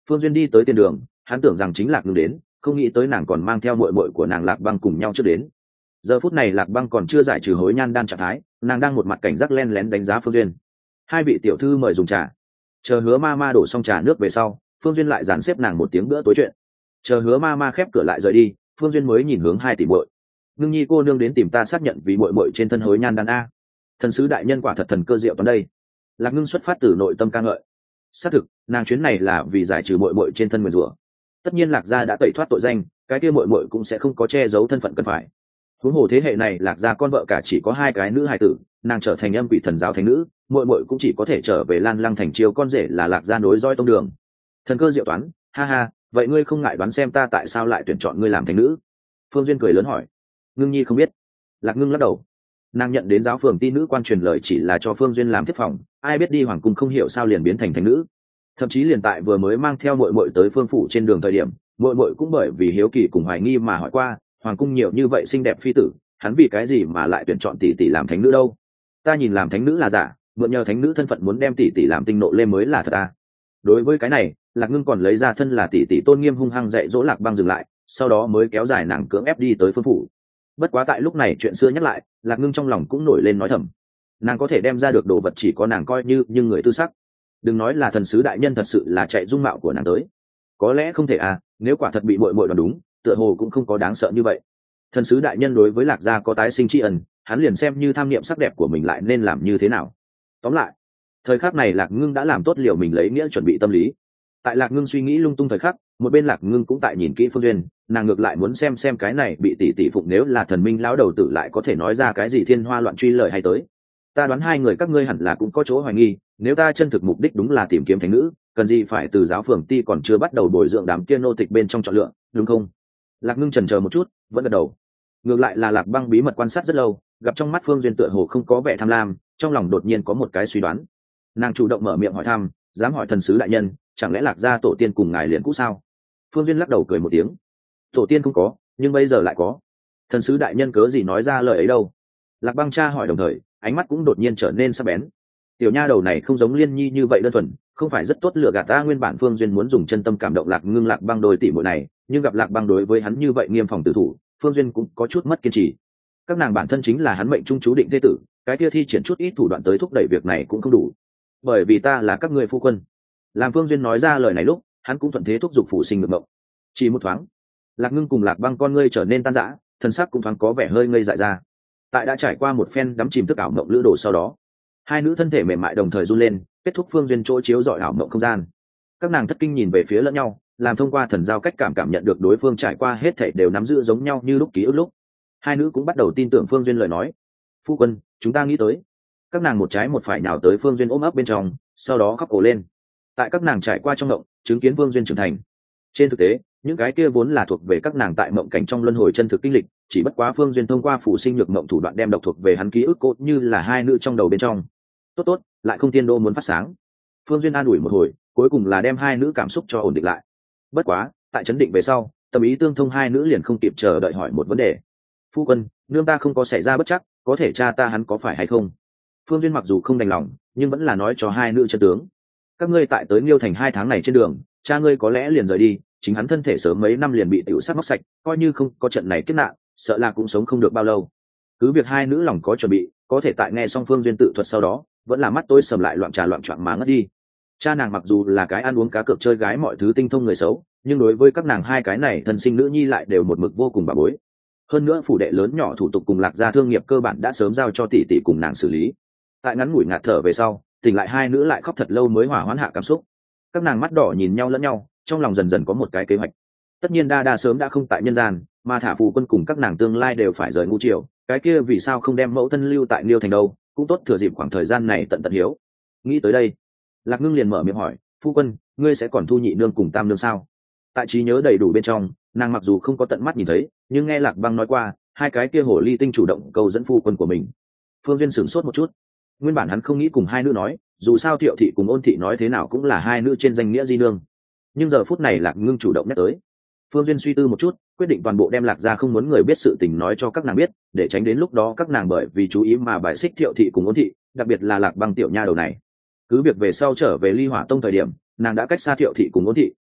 Phương Duyên đi tới tiền đường, hắn tưởng rằng chính Lạc Ngưng đến, không nghĩ tới nàng còn mang theo muội muội của nàng Lạc Băng cùng nhau trước đến. Giờ phút này Lạc Băng còn chưa giải trừ hối nhan đan trạng thái, nàng đang một mặt cảnh giác len lén đánh giá Phương Duyên. Hai vị tiểu thư mời dùng trà. Chờ Hứa ma ma đổ xong trà nước về sau, Phương Duyên lại dàn xếp nàng một tiếng bữa tối chuyện. Chờ Hứa ma ma khép cửa lại rời đi, Phương Duyên mới nhìn hướng hai tỷ muội. Ngưng nhi cô nương đến tìm ta xác nhận vì muội muội trên thân hối nhan đan a. Thần sứ đại nhân quả thật thần cơ diệu toán đây. Lạc Ngưng xuất phát từ nội tâm ca ngợi. Xác thực, nàng chuyến này là vì giải trừ muội muội trên thân nguyền rủa. Tất nhiên Lạc gia đã tẩy thoát tội danh, cái kia muội muội cũng sẽ không có che giấu thân phận cần phải. Huống hồ thế hệ này Lạc gia con vợ cả chỉ có hai cái nữ hài tử, nàng trở thành âm quỷ thần giáo thánh nữ, muội muội cũng chỉ có thể trở về Lan Lăng thành chiêu con rể là Lạc gia nối dõi tông đường. Thần cơ diệu toán, ha ha, vậy ngươi không ngại đoán xem ta tại sao lại tuyển chọn ngươi làm thánh nữ? Phương Duyên cười lớn hỏi. Ngưng nhi không biết. Lạc Ngưng lắc đầu. Nàng nhận đến giáo phường ti nữ quan truyền lời chỉ là cho Phương Duyên làm tiếp phòng, ai biết đi hoàng cung không hiểu sao liền biến thành thánh nữ. Thậm chí liền tại vừa mới mang theo muội muội tới phương phủ trên đường thời điểm, muội muội cũng bởi vì hiếu kỳ cùng hoài nghi mà hỏi qua, hoàng cung nhiều như vậy xinh đẹp phi tử, hắn vì cái gì mà lại tuyển chọn tỷ tỷ làm thánh nữ đâu? Ta nhìn làm thánh nữ là giả, mượn nhờ thánh nữ thân phận muốn đem tỷ tỷ làm tinh nộ lên mới là thật à? Đối với cái này, Lạc Ngưng còn lấy ra thân là tỷ tỷ tôn nghiêm hung hăng dạy dỗ Lạc Băng dừng lại, sau đó mới kéo dài nàng cưỡng ép đi tới phương phủ. Bất quá tại lúc này chuyện xưa nhắc lại, Lạc Ngưng trong lòng cũng nổi lên nói thầm, nàng có thể đem ra được đồ vật chỉ có nàng coi như nhưng người tư sắc. Đừng nói là thần sứ đại nhân thật sự là chạy dung mạo của nàng tới, có lẽ không thể à, nếu quả thật bị muội muội đoán đúng, tựa hồ cũng không có đáng sợ như vậy. Thần sứ đại nhân đối với Lạc gia có tái sinh tri ân, hắn liền xem như tham niệm sắc đẹp của mình lại nên làm như thế nào. Tóm lại, thời khắc này Lạc Ngưng đã làm tốt liệu mình lấy nghĩa chuẩn bị tâm lý. Tại Lạc Ngưng suy nghĩ lung tung thời khắc, một bên Lạc Ngưng cũng tại nhìn kỹ Phương Duyên, nàng ngược lại muốn xem cái này bị tỷ tỷ phụng nếu là thần minh lão đầu tử lại có thể nói ra cái gì thiên hoa loạn truy lời hay tới. Ta đoán hai người các ngươi hẳn là cũng có chỗ hoài nghi, nếu ta chân thực mục đích đúng là tìm kiếm thánh nữ, cần gì phải từ giáo phường ti còn chưa bắt đầu bồi dưỡng đám kia nô tịch bên trong chọn lựa, đúng không? Lạc Ngưng chần chờ một chút, vẫn gật đầu. Ngược lại là Lạc Băng bí mật quan sát rất lâu, gặp trong mắt Phương Duyên tựa hồ không có vẻ tham lam, trong lòng đột nhiên có một cái suy đoán. Nàng chủ động mở miệng hỏi thăm, dám hỏi thần sứ đại nhân, chẳng lẽ Lạc gia tổ tiên cùng ngài liền cũ sao? Phương Duyên lắc đầu cười một tiếng. Tổ tiên không có, nhưng bây giờ lại có. Thần sứ đại nhân cớ gì nói ra lời ấy đâu? Lạc Băng tra hỏi đồng thời, ánh mắt cũng đột nhiên trở nên sắc bén. Tiểu nha đầu này không giống Liên Nhi như vậy đơn thuần, không phải rất tốt lựa gạt ta. Nguyên bản Phương Duyên muốn dùng chân tâm cảm động Lạc Ngưng Lạc Băng đôi tỷ muội này, nhưng gặp Lạc Băng đối với hắn như vậy nghiêm phòng tử thủ, Phương Duyên cũng có chút mất kiên trì. Các nàng bản thân chính là hắn mệnh trung chú định thế tử, cái kia thi triển chút ít thủ đoạn tới thúc đẩy việc này cũng không đủ. Bởi vì ta là các ngươi phu quân. Làm Phương Duyên nói ra lời này lúc, hắn cũng thuận thế thúc giục phụ sinh ngược mộng. Chỉ một thoáng, Lạc Ngưng cùng Lạc Băng con ngươi trở nên tan rã, thân xác cũng thoáng có vẻ hơi ngây dại ra. Tại đã trải qua một phen đắm chìm thức ảo mộng lữ đồ sau đó, hai nữ thân thể mềm mại đồng thời run lên, kết thúc Phương Duyên chỗ chiếu dọi ảo mộng không gian. Các nàng thất kinh nhìn về phía lẫn nhau, làm thông qua thần giao cách cảm nhận được đối phương trải qua hết thảy đều nắm giữ giống nhau như lúc ký ức lúc. Hai nữ cũng bắt đầu tin tưởng Phương Duyên lời nói. Phu quân, chúng ta nghĩ tới. Các nàng một trái một phải nhào tới Phương Duyên ôm ấp bên trong, sau đó khóc ồ lên. Tại các nàng trải qua trong mộng, chứng kiến Phương Duyên trưởng thành. Trên thực tế, những cái kia vốn là thuộc về các nàng tại mộng cảnh trong luân hồi chân thực kinh lịch, chỉ bất quá Phương Duyên thông qua phụ sinh nhược mộng thủ đoạn đem độc thuộc về hắn ký ức cốt như là hai nữ trong đầu bên trong. Tốt, lại không tiên đô muốn phát sáng. Phương Duyên an ủi một hồi, cuối cùng là đem hai nữ cảm xúc cho ổn định lại. Bất quá, tại chấn định về sau, tâm ý tương thông hai nữ liền không kịp chờ đợi hỏi một vấn đề. Phu quân, nương ta không có xảy ra bất chắc, có thể cha ta hắn có phải hay không? Phương Duyên mặc dù không đành lòng, nhưng vẫn là nói cho hai nữ chân tướng. Các ngươi tại tới Nghiêu Thành 2 tháng này trên đường, cha ngươi có lẽ liền rời đi, chính hắn thân thể sớm mấy năm liền bị tiểu sát móc sạch, coi như không có trận này kết nạn, sợ là cũng sống không được bao lâu. Cứ việc hai nữ lòng có chuẩn bị, có thể tại nghe xong Phương Duyên tự thuật sau đó, vẫn là mắt tối sầm lại loạn choạng mà ngất đi. Cha nàng mặc dù là cái ăn uống cá cược chơi gái mọi thứ tinh thông người xấu, nhưng đối với các nàng hai cái này thân sinh nữ nhi lại đều một mực vô cùng bà bối. Hơn nữa phủ đệ lớn nhỏ thủ tục cùng Lạc gia thương nghiệp cơ bản đã sớm giao cho tỷ tỷ cùng nàng xử lý. Tại ngắn ngủi ngạt thở về sau, tỉnh lại hai nữ lại khóc thật lâu mới hòa hoãn hạ cảm xúc. Các nàng mắt đỏ nhìn nhau lẫn nhau, trong lòng dần dần có một cái kế hoạch. Tất nhiên đa sớm đã không tại nhân gian, mà thả phù quân cùng các nàng tương lai đều phải rời ngũ triều, cái kia vì sao không đem mẫu thân lưu tại Liêu Thành đâu, cũng tốt thừa dịp khoảng thời gian này tận hiếu. Nghĩ tới đây, Lạc Ngưng liền mở miệng hỏi, phu quân, ngươi sẽ còn thu nhị nương cùng tam nương sao? Tại trí nhớ đầy đủ bên trong, nàng mặc dù không có tận mắt nhìn thấy, nhưng nghe Lạc Băng nói qua, hai cái kia hồ ly tinh chủ động cầu dẫn phu quân của mình. Phương Duyên sửng sốt một chút, nguyên bản hắn không nghĩ cùng hai nữ nói, dù sao Thiệu thị cùng Ôn thị nói thế nào cũng là hai nữ trên danh nghĩa di nương, nhưng giờ phút này Lạc Ngưng chủ động nhắc tới. Phương Duyên suy tư một chút, quyết định toàn bộ đem Lạc gia không muốn người biết sự tình nói cho các nàng biết, để tránh đến lúc đó các nàng bởi vì chú ý mà bài xích Thiệu thị cùng Ôn thị, đặc biệt là Lạc Băng tiểu nha đầu này. Cứ việc về sau trở về Ly Hỏa Tông thời điểm, nàng đã cách xa Thiệu thị cùng Ôn thị,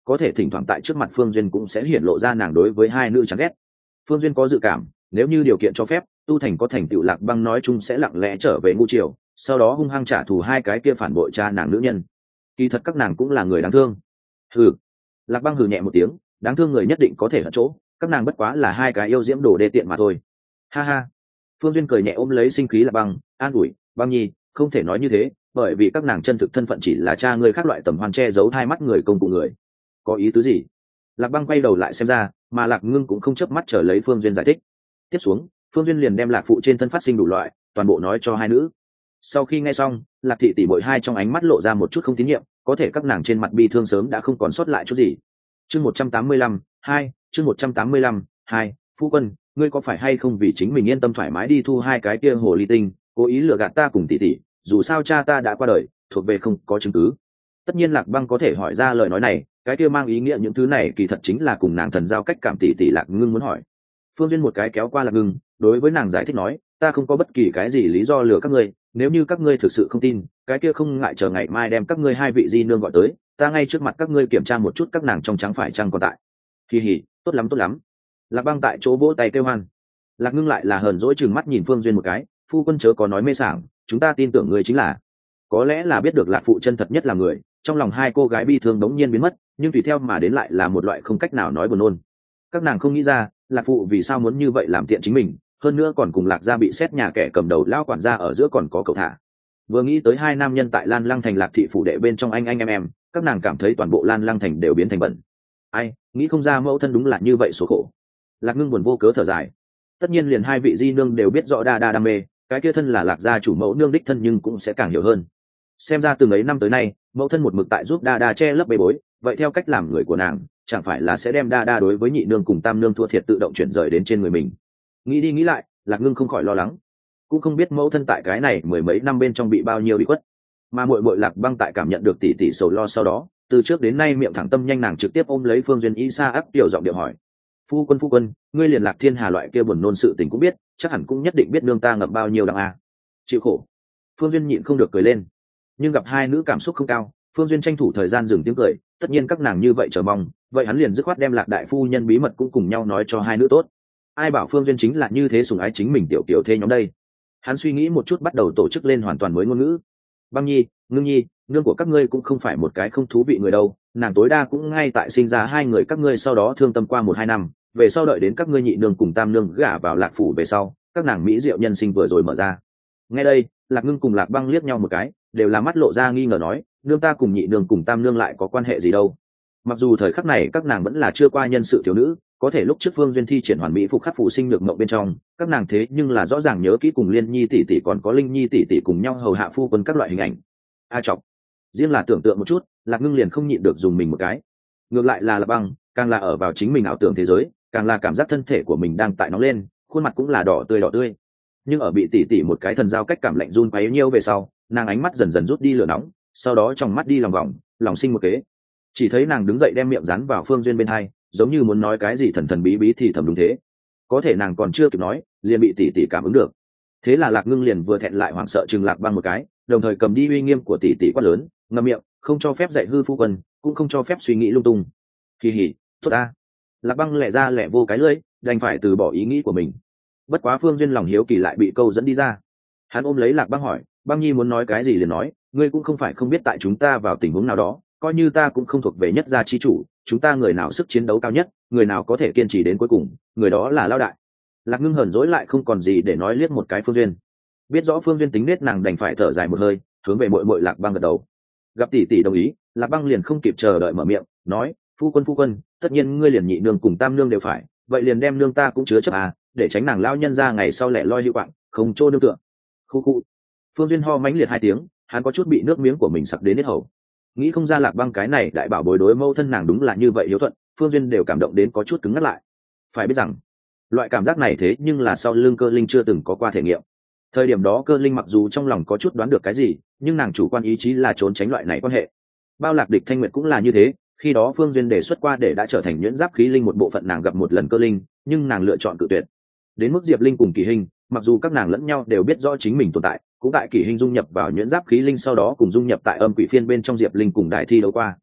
có thể thỉnh thoảng tại trước mặt Phương Duyên cũng sẽ hiển lộ ra nàng đối với hai nữ chán ghét. Phương Duyên có dự cảm, nếu như điều kiện cho phép, tu thành có thành tựu Lạc Băng nói chung sẽ lặng lẽ trở về Ngũ Triều, sau đó hung hăng trả thù hai cái kia phản bội cha nàng nữ nhân. Kỳ thật các nàng cũng là người đáng thương. Hừ. Lạc Băng hừ nhẹ một tiếng, đáng thương người nhất định có thể ở chỗ, các nàng bất quá là hai cái yêu diễm đồ đê tiện mà thôi. Ha ha. Phương Duyên cười nhẹ ôm lấy sinh khí Lạc Băng, an ủi, Băng Nhi, không thể nói như thế, bởi vì các nàng chân thực thân phận chỉ là cha ngươi khác loại tầm hoan che giấu hai mắt người công cụ người. Có ý tứ gì? Lạc Băng quay đầu lại xem ra, mà Lạc Ngưng cũng không chớp mắt chờ lấy Phương Duyên giải thích. Tiếp xuống, Phương Duyên liền đem Lạc phụ trên thân phát sinh đủ loại, toàn bộ nói cho hai nữ. Sau khi nghe xong, Lạc thị tỷ muội hai trong ánh mắt lộ ra một chút không tín nhiệm, có thể các nàng trên mặt bi thương sớm đã không còn sót lại chút gì. Chương 185, 2, chương 185, 2, phu quân, ngươi có phải hay không vì chính mình yên tâm thoải mái đi thu hai cái kia hồ ly tinh, cố ý lừa gạt ta cùng tỷ tỷ, dù sao cha ta đã qua đời, thuộc về không có chứng cứ. Tất nhiên Lạc Băng có thể hỏi ra lời nói này, cái kia mang ý nghĩa những thứ này kỳ thật chính là cùng nàng thần giao cách cảm tỷ tỷ Lạc Ngưng muốn hỏi. Phương Duyên một cái kéo qua Lạc Ngưng, đối với nàng giải thích nói, ta không có bất kỳ cái gì lý do lừa các ngươi, nếu như các ngươi thực sự không tin, cái kia không ngại chờ ngày mai đem các ngươi hai vị di nương gọi tới, ta ngay trước mặt các ngươi kiểm tra một chút các nàng trong trắng phải chăng còn tại. Kỳ hỉ, tốt lắm tốt lắm. Lạc Băng tại chỗ vỗ tay kêu hoan. Lạc Ngưng lại là hờn dỗi chừng mắt nhìn Phương Duyên một cái, phu quân chớ có nói mê sảng, chúng ta tin tưởng ngươi chính là. Có lẽ là biết được Lạc phụ chân thật nhất là người, trong lòng hai cô gái bi thương đống nhiên biến mất, nhưng tùy theo mà đến lại là một loại không cách nào nói buồn nôn. Các nàng không nghĩ ra, Lạc phụ vì sao muốn như vậy làm tiện chính mình, hơn nữa còn cùng Lạc gia bị xét nhà kẻ cầm đầu lao quản gia ở giữa còn có cậu thả. Vừa nghĩ tới hai nam nhân tại Lan Lăng thành Lạc thị phủ đệ bên trong anh em, các nàng cảm thấy toàn bộ Lan Lăng thành đều biến thành bẩn. Ai, nghĩ không ra mẫu thân đúng là như vậy số khổ. Lạc Ngưng buồn vô cớ thở dài. Tất nhiên liền hai vị di nương đều biết rõ đa đam mê, cái kia thân là Lạc gia chủ mẫu nương đích thân nhưng cũng sẽ càng hiểu hơn. Xem ra từng ấy năm tới nay, mẫu thân một mực tại giúp đa che lấp bê bối, vậy theo cách làm người của nàng, chẳng phải là sẽ đem đa đối với nhị nương cùng tam nương thua thiệt tự động chuyển rời đến trên người mình. Nghĩ đi nghĩ lại, Lạc Ngưng không khỏi lo lắng, cũng không biết mẫu thân tại cái này mười mấy năm bên trong bị bao nhiêu bị khuất. Mà muội Lạc Băng tại cảm nhận được tỷ tỷ sầu lo sau đó, từ trước đến nay miệng thẳng tâm nhanh nàng trực tiếp ôm lấy Phương Duyên y sa áp tiểu giọng điệu hỏi, phu quân, ngươi liền Lạc thiên hà loại kia buồn nôn sự tình cũng biết, chắc hẳn cũng nhất định biết nương ta ngậm bao nhiêu đắng à. Chịu khổ. Phương Duyên nhịn không được cười lên, nhưng gặp hai nữ cảm xúc không cao, Phương Duyên tranh thủ thời gian dừng tiếng cười, tất nhiên các nàng như vậy chờ mong, vậy hắn liền dứt khoát đem Lạc đại phu nhân bí mật cũng cùng nhau nói cho hai nữ tốt. Ai bảo Phương Duyên chính là như thế sủng ái chính mình tiểu thê nhóm đây. Hắn suy nghĩ một chút bắt đầu tổ chức lên hoàn toàn mới ngôn ngữ. Băng Nhi, Ngưng Nhi, nương của các ngươi cũng không phải một cái không thú vị người đâu, nàng tối đa cũng ngay tại sinh ra hai người các ngươi sau đó thương tâm qua 1-2 năm, về sau đợi đến các ngươi nhị nương cùng tam nương gả vào Lạc phủ về sau, các nàng mỹ diệu nhân sinh vừa rồi mở ra. Nghe đây, Lạc Ngưng cùng Lạc Băng liếc nhau một cái, đều là mắt lộ ra nghi ngờ nói, nương ta cùng nhị nương cùng tam nương lại có quan hệ gì đâu. Mặc dù thời khắc này các nàng vẫn là chưa qua nhân sự thiếu nữ, có thể lúc trước Phương Duyên thi triển hoàn mỹ phục khắc phụ sinh được mộng bên trong, các nàng thế nhưng là rõ ràng nhớ kỹ cùng Liên Nhi tỷ tỷ còn có Linh Nhi tỷ tỷ cùng nhau hầu hạ phu quân các loại hình ảnh. A chọc, riêng là tưởng tượng một chút, Lạc Ngưng liền không nhịn được dùng mình một cái. Ngược lại là Lạc Băng, càng là ở vào chính mình ảo tưởng thế giới, càng là cảm giác thân thể của mình đang tại nóng lên, khuôn mặt cũng là đỏ tươi. Nhưng ở bị tỷ tỷ một cái thần giao cách cảm lạnh run quấy nhiêu về sau, nàng ánh mắt dần dần rút đi lửa nóng, sau đó trong mắt đi lòng vòng, lòng sinh một kế. Chỉ thấy nàng đứng dậy đem miệng dán vào Phương Duyên bên hai, giống như muốn nói cái gì thần bí thì thầm đúng thế. Có thể nàng còn chưa kịp nói, liền bị tỷ tỷ cảm ứng được. Thế là Lạc Ngưng liền vừa thẹn lại hoảng sợ chừng Lạc Băng một cái, đồng thời cầm đi uy nghiêm của tỷ tỷ quát lớn, ngậm miệng, không cho phép dạy hư phu quân, cũng không cho phép suy nghĩ lung tung. Kỳ hỉ, tốt a. Lạc Băng lẻ ra lẻ vô cái lưỡi, đành phải từ bỏ ý nghĩ của mình. Bất quá Phương Duyên lòng hiếu kỳ lại bị câu dẫn đi ra. Hắn ôm lấy Lạc Băng hỏi, Băng Nhi muốn nói cái gì liền nói, ngươi cũng không phải không biết tại chúng ta vào tình huống nào đó, coi như ta cũng không thuộc về nhất gia chi chủ, chúng ta người nào sức chiến đấu cao nhất, người nào có thể kiên trì đến cuối cùng, người đó là lao đại. Lạc Ngưng hờn dỗi lại không còn gì để nói, liếc một cái Phương Duyên. Biết rõ Phương Duyên tính nết, nàng đành phải thở dài một hơi, hướng về muội Lạc Băng gật đầu. Gặp tỷ tỷ đồng ý, Lạc Băng liền không kịp chờ đợi mở miệng, nói, phu quân, tất nhiên ngươi liền nhị nương cùng tam nương đều phải, vậy liền đem nương ta cũng chứa chấp à, để tránh nàng lao nhân ra ngày sau lẻ loi lưu quạng, không trô nương tựa. Khu. Phương Duyên ho mãnh liệt 2 tiếng, hắn có chút bị nước miếng của mình sặc đến hết hầu. Nghĩ không ra Lạc Băng cái này đại bảo bối đối mẫu thân nàng đúng là như vậy hiếu thuận, Phương Duyên đều cảm động đến có chút cứng ngắt lại. Phải biết rằng, loại cảm giác này thế nhưng là sau lưng Cơ Linh chưa từng có qua thể nghiệm. Thời điểm đó Cơ Linh mặc dù trong lòng có chút đoán được cái gì, nhưng nàng chủ quan ý chí là trốn tránh loại này quan hệ. Bao Lạc Địch Thanh Nguyệt cũng là như thế, khi đó Phương Duyên đề xuất qua để đã trở thành nhuyễn giáp khí linh một bộ phận, nàng gặp một lần Cơ Linh, nhưng nàng lựa chọn cự tuyệt. Đến mức Diệp Linh cùng Kỳ Hình, mặc dù các nàng lẫn nhau đều biết rõ chính mình tồn tại, cũng tại Kỳ Hình dung nhập vào nhuyễn giáp khí linh sau đó cùng dung nhập tại âm quỷ phiên bên trong Diệp Linh cùng đại thi đấu qua.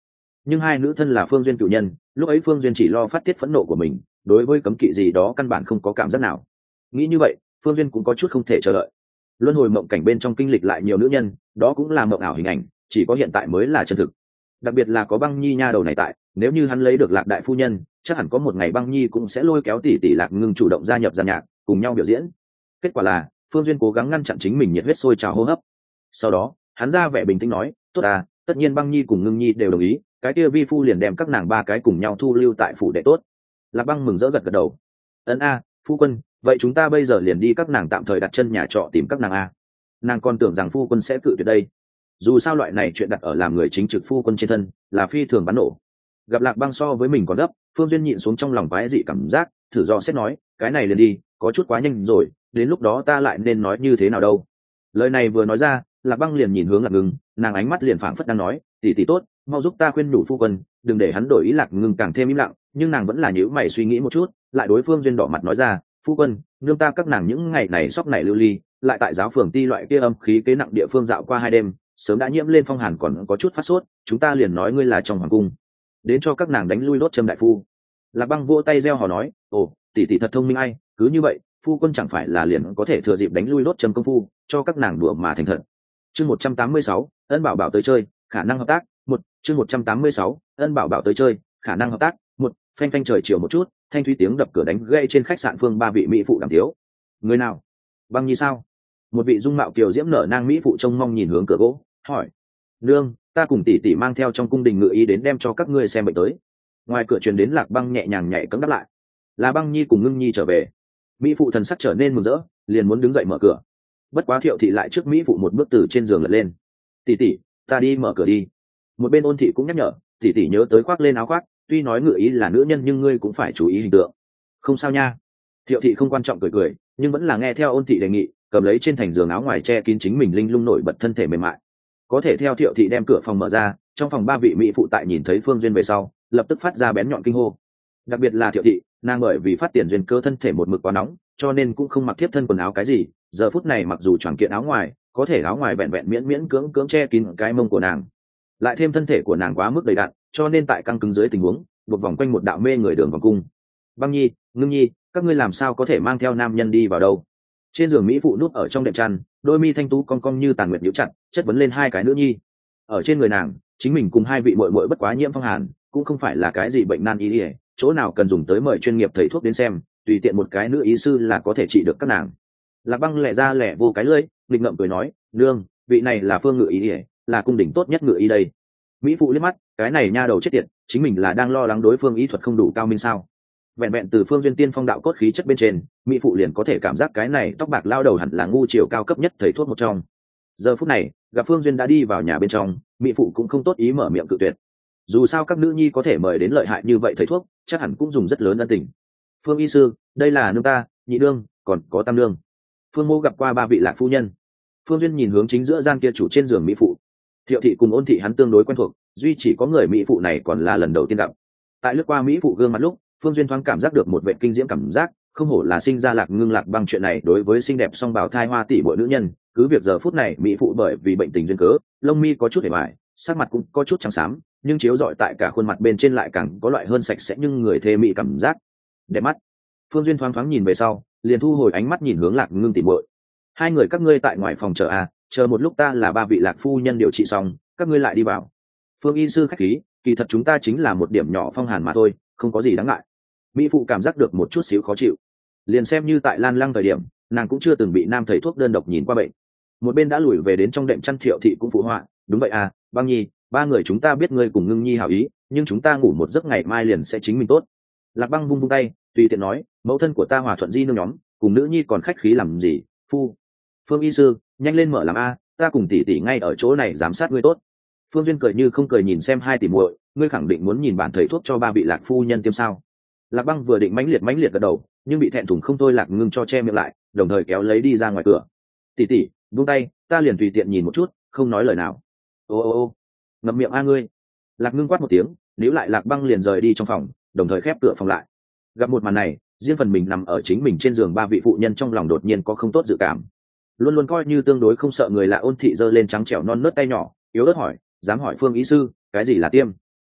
nhưng hai nữ thân là Phương Duyên cựu nhân, lúc ấy Phương Duyên chỉ lo phát tiết phẫn nộ của mình, đối với cấm kỵ gì đó căn bản không có cảm giác nào. Nghĩ như vậy, Phương Duyên cũng có chút không thể chờ đợi. Luân hồi mộng cảnh bên trong kinh lịch lại nhiều nữ nhân, đó cũng là mộng ảo hình ảnh, chỉ có hiện tại mới là chân thực. Đặc biệt là có Băng Nhi nha đầu này tại, nếu như hắn lấy được Lạc đại phu nhân, chắc hẳn có một ngày Băng Nhi cũng sẽ lôi kéo tỷ tỷ Lạc Ngưng chủ động gia nhập giàn nhạc, cùng nhau biểu diễn. Kết quả là Phương Duyên cố gắng ngăn chặn chính mình nhiệt huyết sôi trào hô hấp. Sau đó hắn ra vẻ bình tĩnh nói, tốt à, tất nhiên Băng Nhi cùng Ngưng Nhi đều đồng ý, cái kia vi phu liền đem các nàng ba cái cùng nhau thu lưu tại phủ đệ tốt. Lạc Băng mừng rỡ gật gật đầu. Ấn a, phu quân, vậy chúng ta bây giờ liền đi các nàng tạm thời đặt chân nhà trọ tìm các nàng a. Nàng còn tưởng rằng phu quân sẽ cự tuyệt đây. Dù sao loại này chuyện đặt ở làm người chính trực phu quân trên thân là phi thường bắn nổ. Gặp Lạc Băng so với mình còn gấp, Phương Duyên nhịn xuống trong lòng quái dị cảm giác, thử do xét nói, cái này liền đi, có chút quá nhanh rồi, đến lúc đó ta lại nên nói như thế nào đâu. Lời này vừa nói ra, Lạc Băng liền nhìn hướng Lạc Ngưng, nàng ánh mắt liền phảng phất đang nói, tỷ tỷ tốt, mau giúp ta khuyên nhủ phu quân, đừng để hắn đổi ý. Lạc Ngưng càng thêm im lặng, nhưng nàng vẫn là nhíu mày suy nghĩ một chút, lại đối Phương Duyên đỏ mặt nói ra, phu quân, nương ta các nàng những ngày này sóc này lưu ly, lại tại giáo phường ti loại kia âm khí kế nặng địa phương dạo qua 2 đêm, sớm đã nhiễm lên phong hàn còn có chút phát sốt, chúng ta liền nói ngươi là trong hoàng cung, đến cho các nàng đánh lui đốt châm đại phu. Lạc Băng vỗ tay reo hò nói, ồ, tỷ tỷ thật thông minh ai, cứ như vậy phu quân chẳng phải là liền có thể thừa dịp đánh lui đốt châm công phu cho các nàng đùa mà thành thật. Chương 186, ân bảo bảo tới chơi, khả năng hợp tác. Chương 186, ân bảo bảo tới chơi, khả năng hợp tác. Phanh phanh trời chiều một chút, thanh thúy tiếng đập cửa đánh gây trên khách sạn Phương ba vị mỹ phụ đàm tiếu. Người nào? Băng Nhi sao? Một vị dung mạo kiều diễm nở nang mỹ phụ trông mong nhìn hướng cửa gỗ, hỏi, nương, ta cùng tỷ tỷ mang theo trong cung đình ngự ý đến đem cho các ngươi xem bệnh tới. Ngoài cửa truyền đến Lạc Băng nhẹ nhàng nhảy cẫng đáp lại, là Băng Nhi cùng Ngưng Nhi trở về. Mỹ phụ thần sắc trở nên mừng rỡ, liền muốn đứng dậy mở cửa. Bất quá Thiệu thị lại trước Mỹ phụ một bước từ trên giường lật lên. Tỷ tỷ, ta đi mở cửa đi. Một bên Ôn thị cũng nhắc nhở, tỷ tỷ nhớ tới khoác lên áo khoác, tuy nói ngự ý là nữ nhân nhưng ngươi cũng phải chú ý hình tượng. Không sao nha. Thiệu thị không quan trọng cười cười, nhưng vẫn là nghe theo Ôn thị đề nghị, cầm lấy trên thành giường áo ngoài che kín chính mình linh lung nổi bật thân thể mềm mại. Có thể theo Thiệu thị đem cửa phòng mở ra, trong phòng ba vị mỹ phụ tại nhìn thấy Phương Duyên về sau, lập tức phát ra bén nhọn kinh hô. Đặc biệt là Thiệu thị, nàng bởi vì phát tiền duyên cơ thân thể một mực quá nóng, cho nên cũng không mặc tiếp thân quần áo cái gì, giờ phút này mặc dù choàng kiện áo ngoài, có thể áo ngoài vẹn vẹn miễn miễn cưỡng cưỡng che kín cái mông của nàng, lại thêm thân thể của nàng quá mức đầy đặn, cho nên tại căng cứng dưới tình huống buộc vòng quanh một đạo mê người đường vòng cung. Băng Nhi, Ngưng Nhi, các ngươi làm sao có thể mang theo nam nhân đi vào đâu? Trên giường mỹ phụ núp ở trong đệm chăn, đôi mi thanh tú cong cong như tàn nguyệt nhíu chặt, chất vấn lên hai cái nữ nhi. Ở trên người nàng, chính mình cùng hai vị muội muội bất quá nhiễm phong hàn, cũng không phải là cái gì bệnh nan y, chỗ nào cần dùng tới mời chuyên nghiệp thầy thuốc đến xem, tùy tiện một cái nữ y sư là có thể trị được các nàng. Lạc Băng lẻ ra lẻ vô cái lưỡi, nghịch ngợm cười nói, nương, vị này là Phương ngự y, là cung đỉnh tốt nhất ngự y đây. Mỹ phụ liếc mắt, cái này nha đầu chết tiệt, chính mình là đang lo lắng đối phương y thuật không đủ cao minh sao? Vẹn vẹn từ Phương Duyên tiên phong đạo cốt khí chất bên trên, mỹ phụ liền có thể cảm giác cái này tóc bạc lao đầu hẳn là ngu triều cao cấp nhất thầy thuốc một trong. Giờ phút này gặp Phương Duyên đã đi vào nhà bên trong, mỹ phụ cũng không tốt ý mở miệng cự tuyệt. Dù sao các nữ nhi có thể mời đến lợi hại như vậy thầy thuốc, chắc hẳn cũng dùng rất lớn ân tình. Phương y sư, đây là nương ta, nhị nương, còn có tam nương. Phương mô gặp qua ba vị Lạc phu nhân. Phương Duyên nhìn hướng chính giữa gian kia chủ trên giường mỹ phụ. Thiệu thị cùng Ôn thị hắn tương đối quen thuộc, duy chỉ có người mỹ phụ này còn là lần đầu tiên gặp. Tại lướt qua mỹ phụ gương mặt lúc, Phương Duyên thoáng cảm giác được một vệ kinh diễm cảm giác, không hổ là sinh ra Lạc Ngưng Lạc Băng chuyện này đối với xinh đẹp song bào thai hoa tỷ muội nữ nhân, cứ việc giờ phút này mỹ phụ bởi vì bệnh tình duyên cớ, lông mi có chút hề bại, sắc mặt cũng có chút trắng xám, nhưng chiếu rọi tại cả khuôn mặt bên trên lại càng có loại hơn sạch sẽ nhưng người thê mỹ cảm giác đẹp mắt. Phương Duyên thoáng thoáng nhìn về sau, liền thu hồi ánh mắt nhìn hướng Lạc Ngưng tỷ muội. Hai người các ngươi tại ngoài phòng chờ à, chờ một lúc ta là ba vị Lạc phu nhân điều trị xong, các ngươi lại đi vào. Phương y sư khách khí, kỳ thật chúng ta chính là một điểm nhỏ phong hàn mà thôi, không có gì đáng ngại. Mỹ phụ cảm giác được một chút xíu khó chịu, liền xem như tại Lan Lăng thời điểm, nàng cũng chưa từng bị nam thầy thuốc đơn độc nhìn qua bệnh. Một bên đã lùi về đến trong đệm chăn Thiệu thị cũng phụ họa, đúng vậy à, Băng Nhi, ba người chúng ta biết ngươi cùng Ngưng Nhi hảo ý, nhưng chúng ta ngủ một giấc ngày mai liền sẽ chính mình tốt. Lạc Băng vung vung tay, tùy tiện nói, mẫu thân của ta hòa thuận di nương nhóm, cùng nữ nhi còn khách khí làm gì? Phương y sư, nhanh lên mở làm a, ta cùng tỷ tỷ ngay ở chỗ này giám sát ngươi tốt. Phương Duyên cười như không cười nhìn xem hai tỷ muội, ngươi khẳng định muốn nhìn bản thầy thuốc cho ba vị Lạc phu nhân tiêm sao? Lạc Băng vừa định mãnh liệt gật đầu, nhưng bị thẹn thùng không thôi Lạc Ngưng cho che miệng lại, đồng thời kéo lấy đi ra ngoài cửa. Tỷ tỷ, buông tay, ta liền tùy tiện nhìn một chút, không nói lời nào. Ô, ngậm miệng a ngươi. Lạc Ngưng quát một tiếng, níu lại Lạc Băng liền rời đi trong phòng, đồng thời khép cửa phòng lại. Gặp một màn này, riêng phần mình nằm ở chính mình trên giường ba vị phụ nhân trong lòng đột nhiên có không tốt dự cảm. Luôn luôn coi như tương đối không sợ người lạ Ôn thị giơ lên trắng trẻo non nớt tay nhỏ, yếu ớt hỏi, dám hỏi Phương y sư, cái gì là tiêm?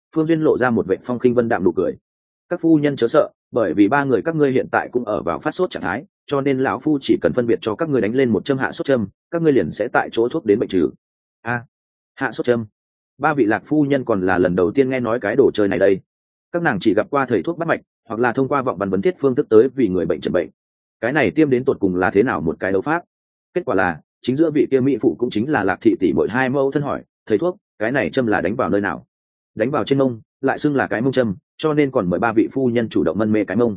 Phương Duyên lộ ra một vệ phong khinh vân đạm nụ cười. Các phu nhân chớ sợ, bởi vì ba người các ngươi hiện tại cũng ở vào phát sốt trạng thái, cho nên lão phu chỉ cần phân biệt cho các ngươi đánh lên một châm hạ sốt châm, các ngươi liền sẽ tại chỗ thuốc đến bệnh trừ. Hạ sốt châm. Ba vị lạc phu nhân còn là lần đầu tiên nghe nói cái đồ chơi này đây. Các nàng chỉ gặp qua thầy thuốc bắt mạch, hoặc là thông qua vọng văn vấn thiết phương thức tới vì người bệnh chẩn bệnh. Cái này tiêm đến tột cùng là thế nào một cái đấu pháp? Kết quả là chính giữa vị kia mỹ phụ cũng chính là Lạc thị tỷ muội hai mâu thân hỏi, thầy thuốc, cái này châm là đánh vào nơi nào? Đánh vào trên mông, lại xưng là cái mông châm, cho nên còn mời ba vị phu nhân chủ động mân mê cái mông.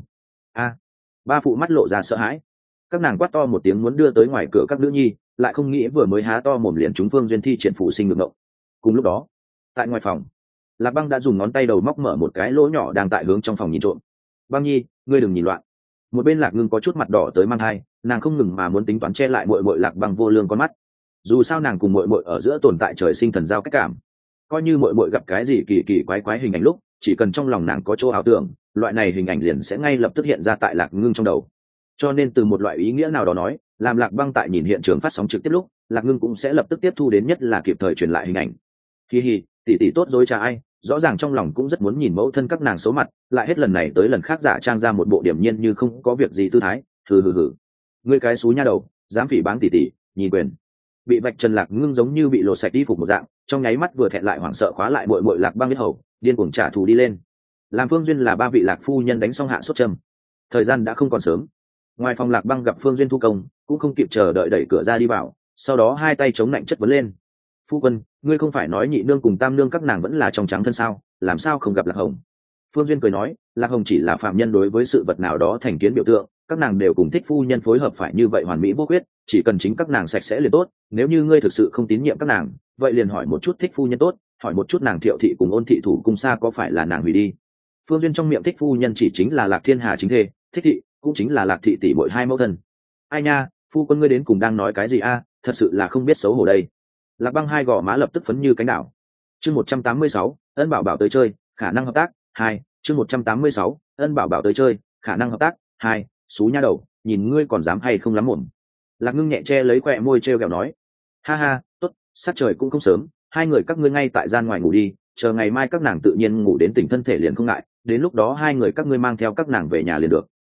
Ba phụ mắt lộ ra sợ hãi. Các nàng quát to một tiếng muốn đưa tới ngoài cửa các nữ nhi, lại không nghĩ vừa mới há to mồm liền chúng Phương Duyên thi triển phụ sinh ngược ngộng. Cùng lúc đó, tại ngoài phòng, Lạc Băng đã dùng ngón tay đầu móc mở một cái lỗ nhỏ đang tại hướng trong phòng nhìn trộm. Băng nhi, ngươi đừng nhìn loạn. Một bên Lạc Ngưng có chút mặt đỏ tới mang hai, nàng không ngừng mà muốn tính toán che lại muội muội Lạc Băng vô lương con mắt. Dù sao nàng cùng muội muội ở giữa tồn tại trời sinh thần giao cách cảm, coi như muội muội gặp cái gì kỳ kỳ quái quái hình ảnh lúc, chỉ cần trong lòng nàng có chỗ ảo tưởng, loại này hình ảnh liền sẽ ngay lập tức hiện ra tại Lạc Ngưng trong đầu. Cho nên từ một loại ý nghĩa nào đó nói, làm Lạc Băng tại nhìn hiện trường phát sóng trực tiếp lúc, Lạc Ngưng cũng sẽ lập tức tiếp thu đến, nhất là kịp thời truyền lại hình ảnh. Hi hi, tỷ tỷ tốt dối trà ai, rõ ràng trong lòng cũng rất muốn nhìn mẫu thân các nàng xấu mặt, lại hết lần này tới lần khác giả trang ra một bộ điểm nhiên như không có việc gì tư thái. Hừ. Ngươi cái xú nha đầu, dám phỉ báng tỷ tỷ, nhìn quyền. Bị vạch trần Lạc Ngưng giống như bị lột sạch đi phục một dạng, trong nháy mắt vừa thẹn lại hoảng sợ khóa lại muội Lạc Băng biết hầu, điên cuồng trả thù đi lên. Làm Phương Duyên là ba vị Lạc phu nhân đánh xong hạ sốt châm, thời gian đã không còn sớm. Ngoài phòng Lạc Băng gặp Phương Duyên thu công, cũng không kịp chờ đợi đẩy cửa ra đi vào, sau đó hai tay chống lạnh chất vấn lên. Phu quân, ngươi không phải nói nhị nương cùng tam nương các nàng vẫn là trong trắng thân sao, làm sao không gặp Lạc Hồng? Phương Duyên cười nói, Lạc Hồng chỉ là phạm nhân đối với sự vật nào đó thành kiến biểu tượng, các nàng đều cùng thích phu nhân phối hợp phải như vậy hoàn mỹ vô khuyết, chỉ cần chính các nàng sạch sẽ liền tốt. Nếu như ngươi thực sự không tín nhiệm các nàng, vậy liền hỏi một chút thích phu nhân tốt, hỏi một chút nàng Thiệu thị cùng Ôn thị thủ cung xa có phải là nàng hủy đi. Phương Duyên trong miệng thích phu nhân chỉ chính là Lạc Thiên Hà chính thê, thích thị cũng chính là Lạc thị tỷ muội hai mẫu thân. Ai nha, phu quân ngươi đến cùng đang nói cái gì a? Thật sự là không biết xấu hổ đây. Lạc Băng hai gò má lập tức phấn như cánh đảo. Chương 186, Ân Bảo Bảo tới chơi, khả năng hợp tác 2. Chương 186, Ân Bảo Bảo tới chơi, khả năng hợp tác 2. Xú nha đầu, nhìn ngươi còn dám hay không lắm mồm. Lạc Ngưng nhẹ che lấy khóe môi trêu ghẹo nói, ha ha, tốt, sát trời cũng không sớm, hai người các ngươi ngay tại gian ngoài ngủ đi, chờ ngày mai các nàng tự nhiên ngủ đến tỉnh thân thể liền không ngại, đến lúc đó hai người các ngươi mang theo các nàng về nhà liền được.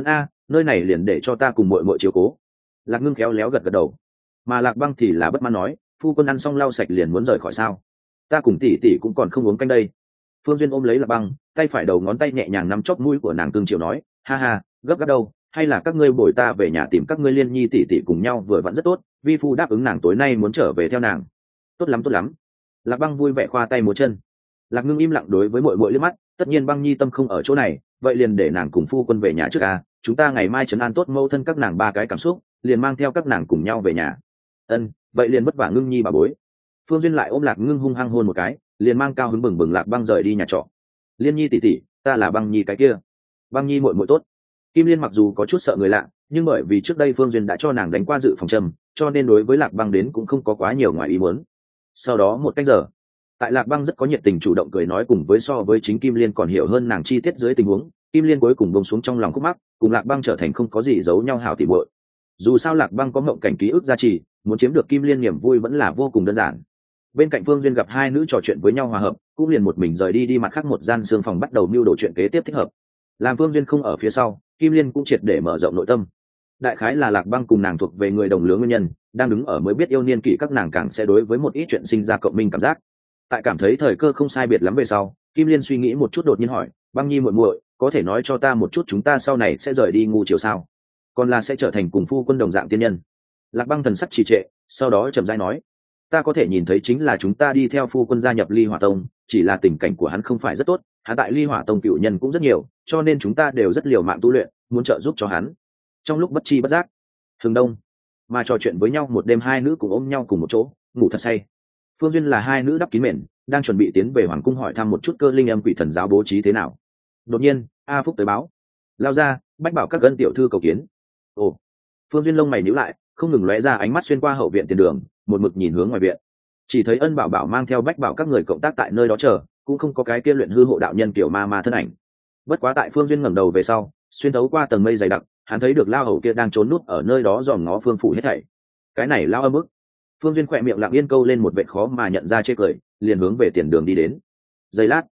Nơi này liền để cho ta cùng muội muội chiếu cố. Lạc Ngưng khéo léo gật gật đầu, mà Lạc Băng thì là bất mãn nói, phu quân ăn xong lau sạch liền muốn rời khỏi sao? Ta cùng tỷ tỷ cũng còn không uống canh đây. Phương Duyên ôm lấy Lạc Băng, tay phải đầu ngón tay nhẹ nhàng nắm chóp mũi của nàng cương chiều nói, ha ha, gấp gáp đâu, hay là các ngươi bồi ta về nhà tìm các ngươi Liên Nhi tỷ tỷ cùng nhau vừa vặn rất tốt, vi phu đáp ứng nàng tối nay muốn trở về theo nàng. Tốt lắm. Lạc Băng vui vẻ khoa tay múa chân. Lạc Ngưng im lặng đối với muội muội liếc mắt, tất nhiên Băng Nhi tâm không ở chỗ này, vậy liền để nàng cùng phu quân về nhà trước a, chúng ta ngày mai trấn an tốt mâu thân các nàng ba cái cảm xúc, liền mang theo các nàng cùng nhau về nhà. Vậy liền vất vả Ngưng Nhi bà bối. Phương Duyên lại ôm Lạc Ngưng hung hăng hôn một cái, liền mang cao hứng bừng Lạc Băng rời đi nhà trọ. Liên Nhi tỷ tỷ, ta là Băng Nhi cái kia. Băng Nhi muội muội tốt. Kim Liên mặc dù có chút sợ người lạ, nhưng bởi vì trước đây Phương Duyên đã cho nàng đánh qua dự phòng trầm, cho nên đối với Lạc Băng đến cũng không có quá nhiều ngoài ý muốn. Sau đó một cách giờ, tại Lạc Băng rất có nhiệt tình chủ động cười nói cùng với so với chính Kim Liên còn hiểu hơn nàng chi tiết dưới tình huống, Kim Liên cuối cùng buông xuống trong lòng khúc mắc, cùng Lạc Băng trở thành không có gì giấu nhau hảo tỉ muội. Dù sao Lạc Băng có mộng cảnh ký ức gia trì, muốn chiếm được Kim Liên niềm vui vẫn là vô cùng đơn giản. Bên cạnh Phương Duyên gặp hai nữ trò chuyện với nhau hòa hợp, cũng liền một mình rời đi mặt khác một gian xương phòng bắt đầu mưu đồ chuyện kế tiếp thích hợp. Làm Phương Duyên không ở phía sau, Kim Liên cũng triệt để mở rộng nội tâm. Đại khái là Lạc Băng cùng nàng thuộc về người đồng lứa nguyên nhân, đang đứng ở mới biết yêu niên kỷ các nàng càng sẽ đối với một ít chuyện sinh ra cộng minh cảm giác. Tại cảm thấy thời cơ không sai biệt lắm về sau, Kim Liên suy nghĩ một chút đột nhiên hỏi, Băng Nhi muội muội, có thể nói cho ta một chút chúng ta sau này sẽ rời đi ngu chiều sao? Còn là sẽ trở thành cùng phu quân đồng dạng tiên nhân? Lạc Băng thần sắc trì trệ, sau đó chậm rãi nói, ta có thể nhìn thấy chính là chúng ta đi theo phu quân gia nhập Ly Hỏa Tông, chỉ là tình cảnh của hắn không phải rất tốt, hắn tại Ly Hỏa Tông cựu nhân cũng rất nhiều, cho nên chúng ta đều rất liều mạng tu luyện, muốn trợ giúp cho hắn. Trong lúc bất chi bất giác, hừng đông, mà trò chuyện với nhau một đêm, hai nữ cùng ôm nhau cùng một chỗ, ngủ thật say. Phương Duyên là hai nữ đắp kín mền, đang chuẩn bị tiến về hoàng cung hỏi thăm một chút Cơ Linh Âm Quỷ Thần giáo bố trí thế nào. Đột nhiên, A Phúc tới báo, lao ra, bách bảo các gân tiểu thư cầu kiến. Ồ, Phương Duyên lông mày nhíu lại, không ngừng lóe ra ánh mắt xuyên qua hậu viện tiền đường, một mực nhìn hướng ngoài viện. Chỉ thấy Ân Bảo Bảo mang theo bách bảo các người cộng tác tại nơi đó chờ, cũng không có cái kia luyện hư hộ đạo nhân kiểu ma thân ảnh. Bất quá tại Phương Duyên ngẩng đầu về sau, xuyên thấu qua tầng mây dày đặc, hắn thấy được lao hầu kia đang trốn núp ở nơi đó dòm ngó Phương phủ hết thảy. Cái này lao âm ức. Phương Duyên khỏe miệng lặng yên câu lên một vệt khó mà nhận ra chê cười, liền hướng về tiền đường đi đến. Giây lát,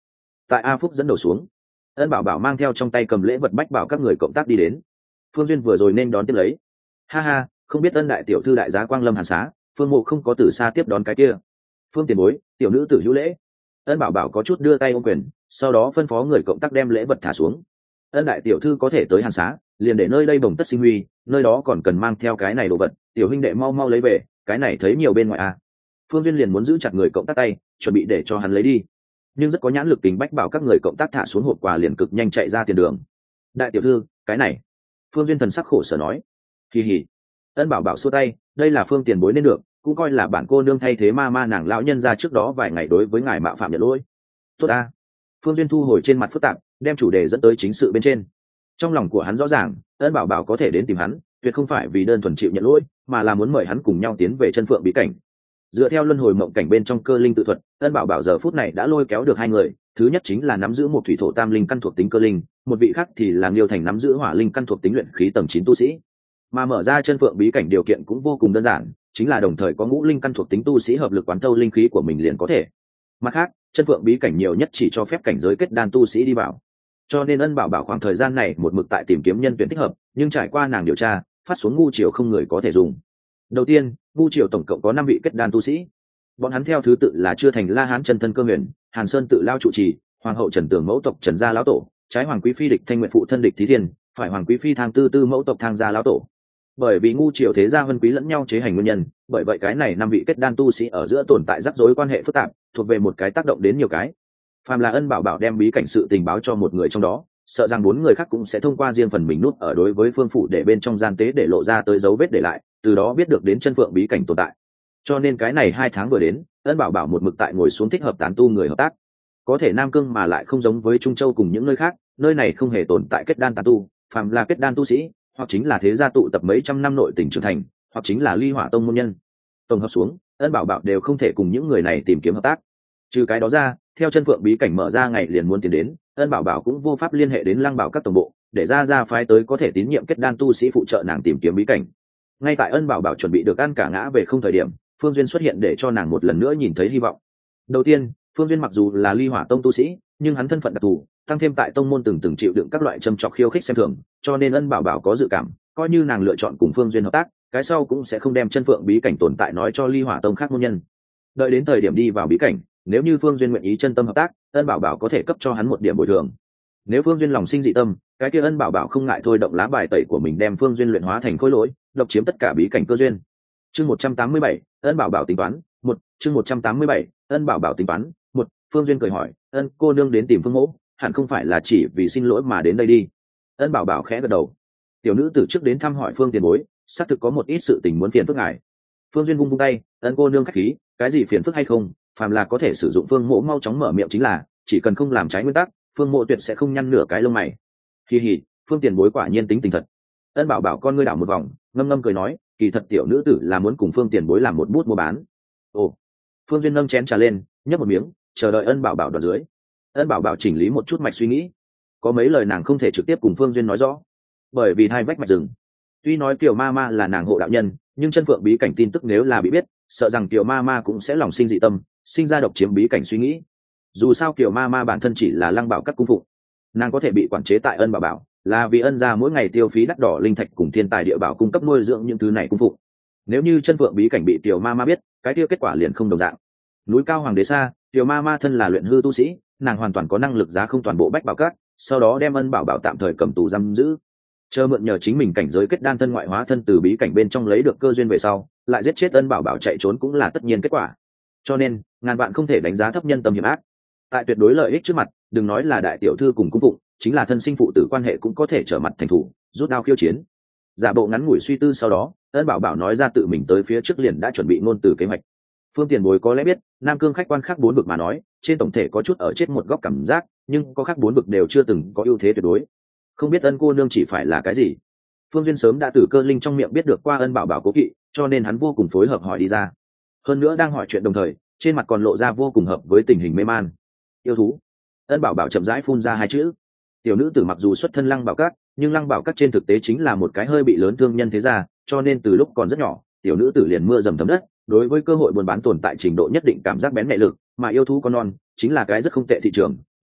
tại A Phúc dẫn đầu xuống, ân bảo bảo mang theo trong tay cầm lễ vật bách bảo các người cộng tác đi đến. Phương Duyên vừa rồi nên đón tiếp lấy. Ha ha, không biết ân đại tiểu thư đại giá quang lâm hàn xá, Phương Mộ không có từ xa tiếp đón cái kia. Phương tiền bối, tiểu nữ tử hữu lễ. Ân bảo bảo có chút đưa tay ôm quyền, sau đó phân phó người cộng tác đem lễ vật thả xuống. Ân đại tiểu thư có thể tới hàn xá, liền để nơi đây bồng tất sinh huy, nơi đó còn cần mang theo cái này đồ vật, tiểu huynh đệ mau mau lấy về, cái này thấy nhiều bên ngoài à. Phương Duyên liền muốn giữ chặt người cộng tác tay, chuẩn bị để cho hắn lấy đi, nhưng rất có nhãn lực tính bách bảo các người cộng tác thả xuống hộp quà liền cực nhanh chạy ra tiền đường. Đại tiểu thư, cái này. Phương Duyên thần sắc khổ sở nói. Kỳ hỉ. Ân bảo bảo xua tay, đây là Phương tiền bối nên được, cũng coi là bản cô nương thay thế ma ma nàng lão nhân ra trước đó vài ngày đối với ngài mạo phạm nhận lỗi. Tốt a. Phương Duyên thu hồi trên mặt phức tạp, đem chủ đề dẫn tới chính sự bên trên. Trong lòng của hắn rõ ràng, ân bảo bảo có thể đến tìm hắn, tuyệt không phải vì đơn thuần chịu nhận lỗi, mà là muốn mời hắn cùng nhau tiến về chân phượng bí cảnh. Dựa theo luân hồi mộng cảnh bên trong cơ linh tự thuật, ân bảo bảo giờ phút này đã lôi kéo được hai người, thứ nhất chính là nắm giữ một thủy thổ tam linh căn thuộc tính cơ linh, một vị khác thì là Liêu Thành nắm giữ hỏa linh căn thuộc tính luyện khí tầng 9 tu sĩ. Mà mở ra chân phượng bí cảnh điều kiện cũng vô cùng đơn giản, chính là đồng thời có ngũ linh căn thuộc tính tu sĩ hợp lực quán thâu linh khí của mình liền có thể. Mặt khác, chân phượng bí cảnh nhiều nhất chỉ cho phép cảnh giới kết đan tu sĩ đi vào. Cho nên ân bảo bảo khoảng thời gian này một mực tại tìm kiếm nhân tuyển thích hợp, nhưng trải qua nàng điều tra, phát xuống ngu triều không người có thể dùng. Đầu tiên, ngu triều tổng cộng có 5 vị kết đan tu sĩ. Bọn hắn theo thứ tự là chưa thành La Hán chân thân Cơ Huyền, Hàn Sơn tự lao trụ trì, hoàng hậu Trần Tường mẫu tộc Trần gia lão tổ, trái hoàng quý phi địch Thanh Nguyện phụ thân địch Thí Thiên, phải hoàng quý phi Thang Tư Tư mẫu tộc Thang gia lão tổ. Bởi vì ngu triều thế gia vân quý lẫn nhau chế hành nguyên nhân, bởi vậy cái này 5 vị kết đan tu sĩ ở giữa tồn tại rắc rối quan hệ phức tạp, thuộc về một cái tác động đến nhiều cái. Phàm là ân bảo bảo đem bí cảnh sự tình báo cho một người trong đó, sợ rằng 4 người khác cũng sẽ thông qua riêng phần mình nút ở đối với phương phủ để bên trong gian tế để lộ ra tới dấu vết để lại, từ đó biết được đến chân phượng bí cảnh tồn tại. Cho nên cái này 2 tháng vừa đến, ân bảo bảo một mực tại ngồi xuống thích hợp tán tu người hợp tác. Có thể Nam Cương mà lại không giống với Trung Châu cùng những nơi khác, nơi này không hề tồn tại kết đan tán tu, phàm là kết đan tu sĩ, hoặc chính là thế gia tụ tập mấy trăm năm nội tình trưởng thành, hoặc chính là ly hỏa tông môn nhân. Tổng hợp xuống, ân bảo bảo đều không thể cùng những người này tìm kiếm hợp tác. Trừ cái đó ra, theo chân phượng bí cảnh mở ra ngày liền muốn tiến đến, ân bảo bảo cũng vô pháp liên hệ đến lăng bảo các tổng bộ để ra phái tới có thể tín nhiệm kết đan tu sĩ phụ trợ nàng tìm kiếm bí cảnh. Ngay tại ân bảo bảo chuẩn bị được ăn cả ngã về không thời điểm, Phương Duyên xuất hiện để cho nàng một lần nữa nhìn thấy hy vọng. Đầu tiên, Phương Duyên mặc dù là ly hỏa tông tu sĩ, nhưng hắn thân phận đặc thù, tăng thêm tại tông môn từng chịu đựng các loại châm chọc khiêu khích xem thường, cho nên ân bảo bảo có dự cảm, coi như nàng lựa chọn cùng Phương Duyên hợp tác, cái sau cũng sẽ không đem chân phượng bí cảnh tồn tại nói cho ly hỏa tông khác môn nhân. Đợi đến thời điểm đi vào bí cảnh, nếu như Phương Duyên nguyện ý chân tâm hợp tác, ân bảo bảo có thể cấp cho hắn một điểm bồi thường. Nếu Phương Duyên lòng sinh dị tâm, cái kia ân bảo bảo không ngại thôi động lá bài tẩy của mình đem Phương Duyên luyện hóa thành khối lỗi, độc chiếm tất cả bí cảnh cơ duyên. Chương 187, ân bảo bảo tính toán. Chương 187, ân bảo bảo tính toán. Phương Duyên cười hỏi, ân cô nương đến tìm Phương mỗ, hẳn không phải là chỉ vì xin lỗi mà đến đây đi. Ân bảo bảo khẽ gật đầu. Tiểu nữ từ trước đến thăm hỏi Phương tiền bối, xác thực có một ít sự tình muốn phiền phức ngài. Phương Duyên vung tay, ân cô nương khách khí, cái gì phiền phức hay không, phàm là có thể sử dụng Phương mỗ mau chóng mở miệng chính là, chỉ cần không làm trái nguyên tắc, Phương mỗ tuyệt sẽ không nhăn nửa cái lông mày. Kỳ hỉ, Phương tiền bối quả nhiên tính tình thật. Ân bảo bảo con ngươi đảo một vòng, ngâm ngâm cười nói, kỳ thật tiểu nữ tử là muốn cùng Phương tiền bối làm một bút mua bán. Ồ. Phương Duyên nâng chén trà lên, nhấp một miếng, chờ đợi ân bảo bảo đoạt dưới. Ân bảo bảo chỉnh lý một chút mạch suy nghĩ, có mấy lời nàng không thể trực tiếp cùng Phương Duyên nói rõ, bởi vì hai vách mạch rừng. Tuy nói Kiều ma ma là nàng hộ đạo nhân, nhưng chân phượng bí cảnh tin tức nếu là bị biết, sợ rằng Kiều ma ma cũng sẽ lòng sinh dị tâm, sinh ra độc chiếm bí cảnh suy nghĩ. Dù sao Kiều ma ma bản thân chỉ là lăng bảo các cung phụng, nàng có thể bị quản chế tại ân bảo bảo, là vì ân gia mỗi ngày tiêu phí đắt đỏ linh thạch cùng thiên tài địa bảo cung cấp nuôi dưỡng những thứ này cung phụng. Nếu như chân phượng bí cảnh bị Kiều ma ma biết, cái kia kết quả liền không đồng dạng. Núi cao hoàng đế xa, Kiều ma ma thân là luyện hư tu sĩ, nàng hoàn toàn có năng lực giá không toàn bộ bách bảo các, sau đó đem ân bảo bảo tạm thời cầm tù giam giữ, chờ mượn nhờ chính mình cảnh giới kết đan thân ngoại hóa thân từ bí cảnh bên trong lấy được cơ duyên về sau, lại giết chết ân bảo bảo chạy trốn cũng là tất nhiên kết quả. Cho nên ngàn bạn không thể đánh giá thấp nhân tâm hiểm ác. Tại tuyệt đối lợi ích trước mặt, đừng nói là đại tiểu thư cùng cung phụng, chính là thân sinh phụ tử quan hệ cũng có thể trở mặt thành thủ, rút đao khiêu chiến. Giả bộ ngắn ngủi suy tư sau đó, ân bảo bảo nói ra tự mình tới phía trước liền đã chuẩn bị ngôn từ kế hoạch. Phương tiền bối có lẽ biết, Nam Cương khách quan khác 4 vực mà nói, trên tổng thể có chút ở chết một góc cảm giác, nhưng có khác 4 vực đều chưa từng có ưu thế tuyệt đối. Không biết ân cô nương chỉ phải là cái gì. Phương Duyên sớm đã từ cơ linh trong miệng biết được qua ân bảo bảo cố kỵ, cho nên hắn vô cùng phối hợp hỏi đi ra. Hơn nữa đang hỏi chuyện đồng thời, trên mặt còn lộ ra vô cùng hợp với tình hình mê man. Yêu thú. Ân bảo bảo chậm rãi phun ra 2 chữ. Tiểu nữ tử mặc dù xuất thân lăng bảo các, nhưng lăng bảo các trên thực tế chính là một cái hơi bị lớn thương nhân thế gia, cho nên từ lúc còn rất nhỏ, tiểu nữ tử liền mưa dầm thấm đất, đối với cơ hội buôn bán tồn tại trình độ nhất định cảm giác bén mẹ lực, mà yêu thú con non chính là cái rất không tệ thị trường,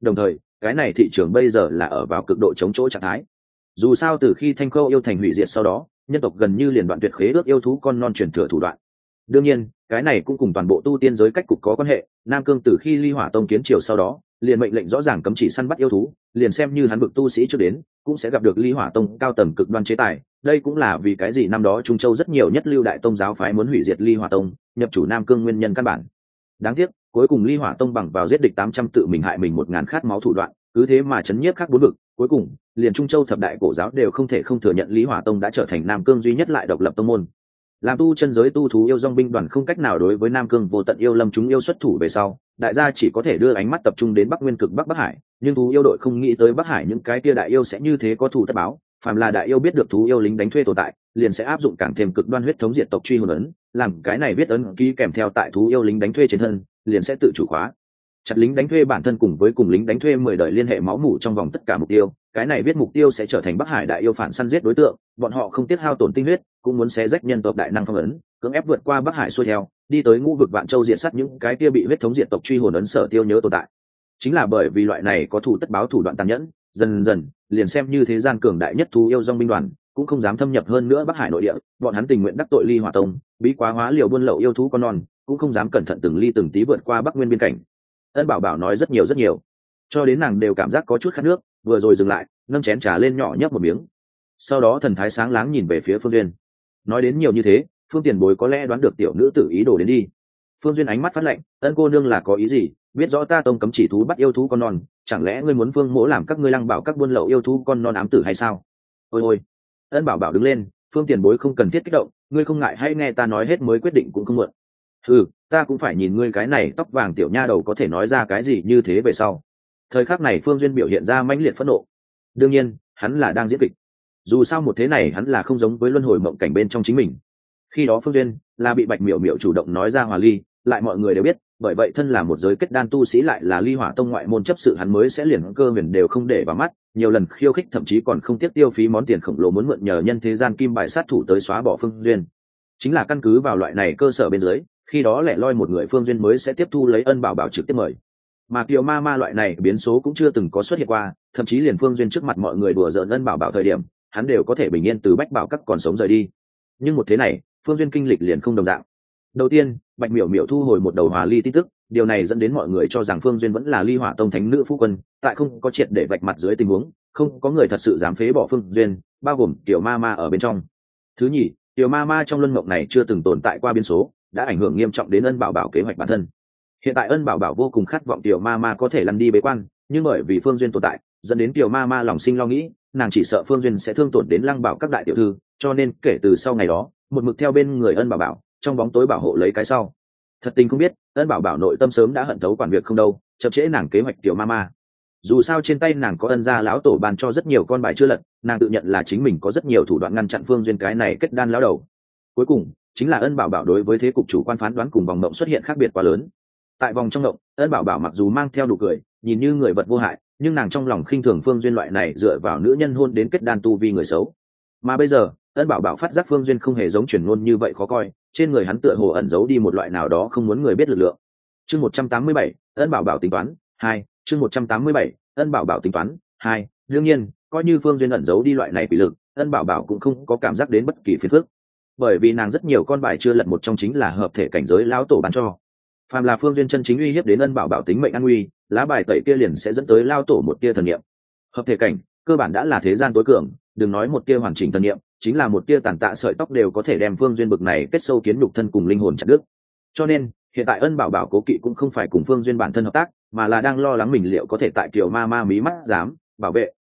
đồng thời cái này thị trường bây giờ là ở vào cực độ chống chỗ trạng thái. Dù sao từ khi Thanh Khâu yêu thành hủy diệt sau đó, nhân tộc gần như liền đoạn tuyệt khế ước yêu thú con non truyền thừa thủ đoạn. Đương nhiên cái này cũng cùng toàn bộ tu tiên giới cách cục có quan hệ. Nam Cương từ khi Ly Hỏa Tông kiến triều sau đó liền mệnh lệnh rõ ràng cấm chỉ săn bắt yêu thú, liền xem như hắn bực tu sĩ trước đến cũng sẽ gặp được Ly Hỏa Tông cao tầng cực đoan chế tài. Đây cũng là vì cái gì năm đó Trung Châu rất nhiều nhất lưu đại tông giáo phái muốn hủy diệt Ly Hỏa Tông, nhập chủ Nam Cương nguyên nhân căn bản. Đáng tiếc cuối cùng Ly Hỏa Tông bằng vào giết địch 800 tự mình hại mình 1000 khát máu thủ đoạn, cứ thế mà chấn nhiếp các bốn vực. Cuối cùng liền Trung Châu thập đại cổ giáo đều không thể không thừa nhận Ly Hỏa Tông đã trở thành Nam Cương duy nhất lại độc lập tông môn. Làm tu chân giới tu thú yêu dòng binh đoàn không cách nào đối với Nam Cương vô tận yêu lâm chúng yêu xuất thủ về sau, đại gia chỉ có thể đưa ánh mắt tập trung đến Bắc Nguyên cực Bắc Hải, nhưng thú yêu đội không nghĩ tới Bắc Hải những cái kia đại yêu sẽ như thế có thù tất báo. Phàm là đại yêu biết được thú yêu lính đánh thuê tồn tại, liền sẽ áp dụng càng thêm cực đoan huyết thống diệt tộc truy hồn ấn, làm cái này viết ấn ký kèm theo tại thú yêu lính đánh thuê trên thân, liền sẽ tự chủ khóa chặt lính đánh thuê bản thân cùng lính đánh thuê 10 đời liên hệ máu mủ trong vòng tất cả mục tiêu. Cái này viết mục tiêu sẽ trở thành Bắc Hải đại yêu phản săn giết đối tượng, bọn họ không tiếc hao tổn tinh huyết cũng muốn xé rách nhân tộc đại năng phong ấn, cưỡng ép vượt qua Bắc Hải xuôi theo đi tới ngũ vực Vạn Châu diệt sát những cái kia bị huyết thống diệt tộc truy hồn ấn sở tiêu nhớ tồn tại. Chính là bởi vì loại này có thủ tất báo thủ đoạn tàn nhẫn, dần dần liền xem như thế gian cường đại nhất thú yêu dòng binh đoàn cũng không dám thâm nhập hơn nữa Bắc Hải nội địa. Bọn hắn tình nguyện đắc tội Ly Hỏa Tông, bí quá hóa liều buôn lậu yêu thú con non, cũng không dám cẩn thận từng ly từng tí vượt qua Bắc Nguyên biên cảnh. Ân Bảo Bảo nói rất nhiều, cho đến nàng đều cảm giác có chút khát nước, vừa rồi dừng lại nâng chén trà lên nhỏ nhấp một miếng, sau đó thần thái sáng láng nhìn về phía Phương Duyên. Nói đến nhiều như thế, Phương Tiền Bối có lẽ đoán được tiểu nữ tử ý đồ đến đi. Phương Duyên ánh mắt phát lạnh, Ân cô nương là có ý gì? Biết rõ ta tông cấm chỉ thú bắt yêu thú con non, chẳng lẽ ngươi muốn Phương mỗ làm các ngươi Lăng Bảo các buôn lậu yêu thú con non ám tử hay sao? Ôi, Ân Bảo Bảo đứng lên, Phương Tiền Bối không cần thiết kích động, ngươi không ngại hãy nghe ta nói hết mới quyết định cũng không muộn. Ta cũng phải nhìn ngươi cái này tóc vàng tiểu nha đầu có thể nói ra cái gì như thế về sau. Thời khắc này Phương Duyên biểu hiện ra mãnh liệt phẫn nộ. Đương nhiên hắn là đang diễn kịch, dù sao một thế này hắn là không giống với luân hồi mộng cảnh bên trong chính mình. Khi đó Phương Duyên là bị Bạch Miểu Miểu chủ động nói ra hòa ly, lại mọi người đều biết, bởi vậy thân là một giới kết đan tu sĩ lại là Ly Hỏa Tông ngoại môn chấp sự, hắn mới sẽ liền cơ huyền đều không để vào mắt, nhiều lần khiêu khích, thậm chí còn không tiếc tiêu phí món tiền khổng lồ muốn mượn nhờ nhân thế gian kim bài sát thủ tới xóa bỏ Phương Duyên. Chính là căn cứ vào loại này cơ sở bên dưới, khi đó lẻ loi một người Phương Duyên mới sẽ tiếp thu lấy Ân Bảo Bảo trực tiếp mời. Mà Kiều Ma Ma loại này biến số cũng chưa từng có xuất hiện qua, thậm chí liền Phương Duyên trước mặt mọi người đùa giỡn Ân Bảo Bảo thời điểm, hắn đều có thể bình yên từ Bách Bảo các còn sống rời đi. Nhưng một thế này Phương Duyên kinh lịch liền không đồng dạng. Đầu tiên, Bạch Miểu Miểu thu hồi một đầu hòa ly tin tức, điều này dẫn đến mọi người cho rằng Phương Duyên vẫn là Ly Hỏa Tông thánh nữ phu quân, tại không có triệt để vạch mặt dưới tình huống, không có người thật sự dám phế bỏ Phương Duyên, bao gồm Kiều Ma Ma ở bên trong. Thứ nhì, Kiều Ma Ma trong luân mộng này chưa từng tồn tại qua biến số, đã ảnh hưởng nghiêm trọng đến Ân Bảo Bảo kế hoạch bản thân. Hiện tại Ân Bảo Bảo vô cùng khát vọng Kiều Ma Ma có thể lăn đi bế quan, nhưng bởi vì Phương Duyên tồn tại, dẫn đến Kiều Ma Ma lòng sinh lo nghĩ, nàng chỉ sợ Phương Duyên sẽ thương tổn đến Lăng Bảo các đại tiểu thư, cho nên kể từ sau ngày đó, một mực theo bên người Ân Bảo Bảo, trong bóng tối bảo hộ lấy cái sau. Thật tình không biết, Ân Bảo Bảo nội tâm sớm đã hận thấu quản việc không đâu, chậm trễ nàng kế hoạch Kiều Ma Ma. Dù sao trên tay nàng có Ân gia lão tổ ban cho rất nhiều con bài chưa lật, nàng tự nhận là chính mình có rất nhiều thủ đoạn ngăn chặn Phương Duyên cái này kết đan lão đầu. Cuối cùng chính là Ân Bảo Bảo đối với thế cục chủ quan phán đoán cùng vòng mộng xuất hiện khác biệt quá lớn. Tại vòng trong mộng, Ân Bảo Bảo mặc dù mang theo nụ cười, nhìn như người vật vô hại, nhưng nàng trong lòng khinh thường Phương Duyên loại này dựa vào nữ nhân hôn đến kết đan tu vi người xấu. Mà bây giờ Ân Bảo Bảo phát giác Phương Duyên không hề giống truyền ngôn như vậy khó coi, trên người hắn tựa hồ ẩn giấu đi một loại nào đó không muốn người biết lực lượng. Chương 187, Ân Bảo Bảo tính toán 2, chương 187, Ân Bảo Bảo tính toán 2. Đương nhiên, coi như Phương Duyên ẩn giấu đi loại này bị lực, Ân Bảo Bảo cũng không có cảm giác đến bất kỳ phiền phức, bởi vì nàng rất nhiều con bài chưa lật một trong chính là hợp thể cảnh giới lão tổ ban cho. Phàm là Phương Duyên chân chính uy hiếp đến Ân Bảo Bảo tính mệnh an nguy, lá bài tẩy kia liền sẽ dẫn tới lao tổ một tia thần niệm. Hợp thể cảnh cơ bản đã là thế gian tối cường, đừng nói một tia hoàn chỉnh thần niệm, chính là một tia tàn tạ sợi tóc đều có thể đem Phương Duyên bực này kết sâu kiến nhục thân cùng linh hồn chặt đứt. Cho nên hiện tại Ân Bảo Bảo cố kỵ cũng không phải cùng Phương Duyên bản thân hợp tác, mà là đang lo lắng mình liệu có thể tại Kiều Ma Ma mí mắt dám bảo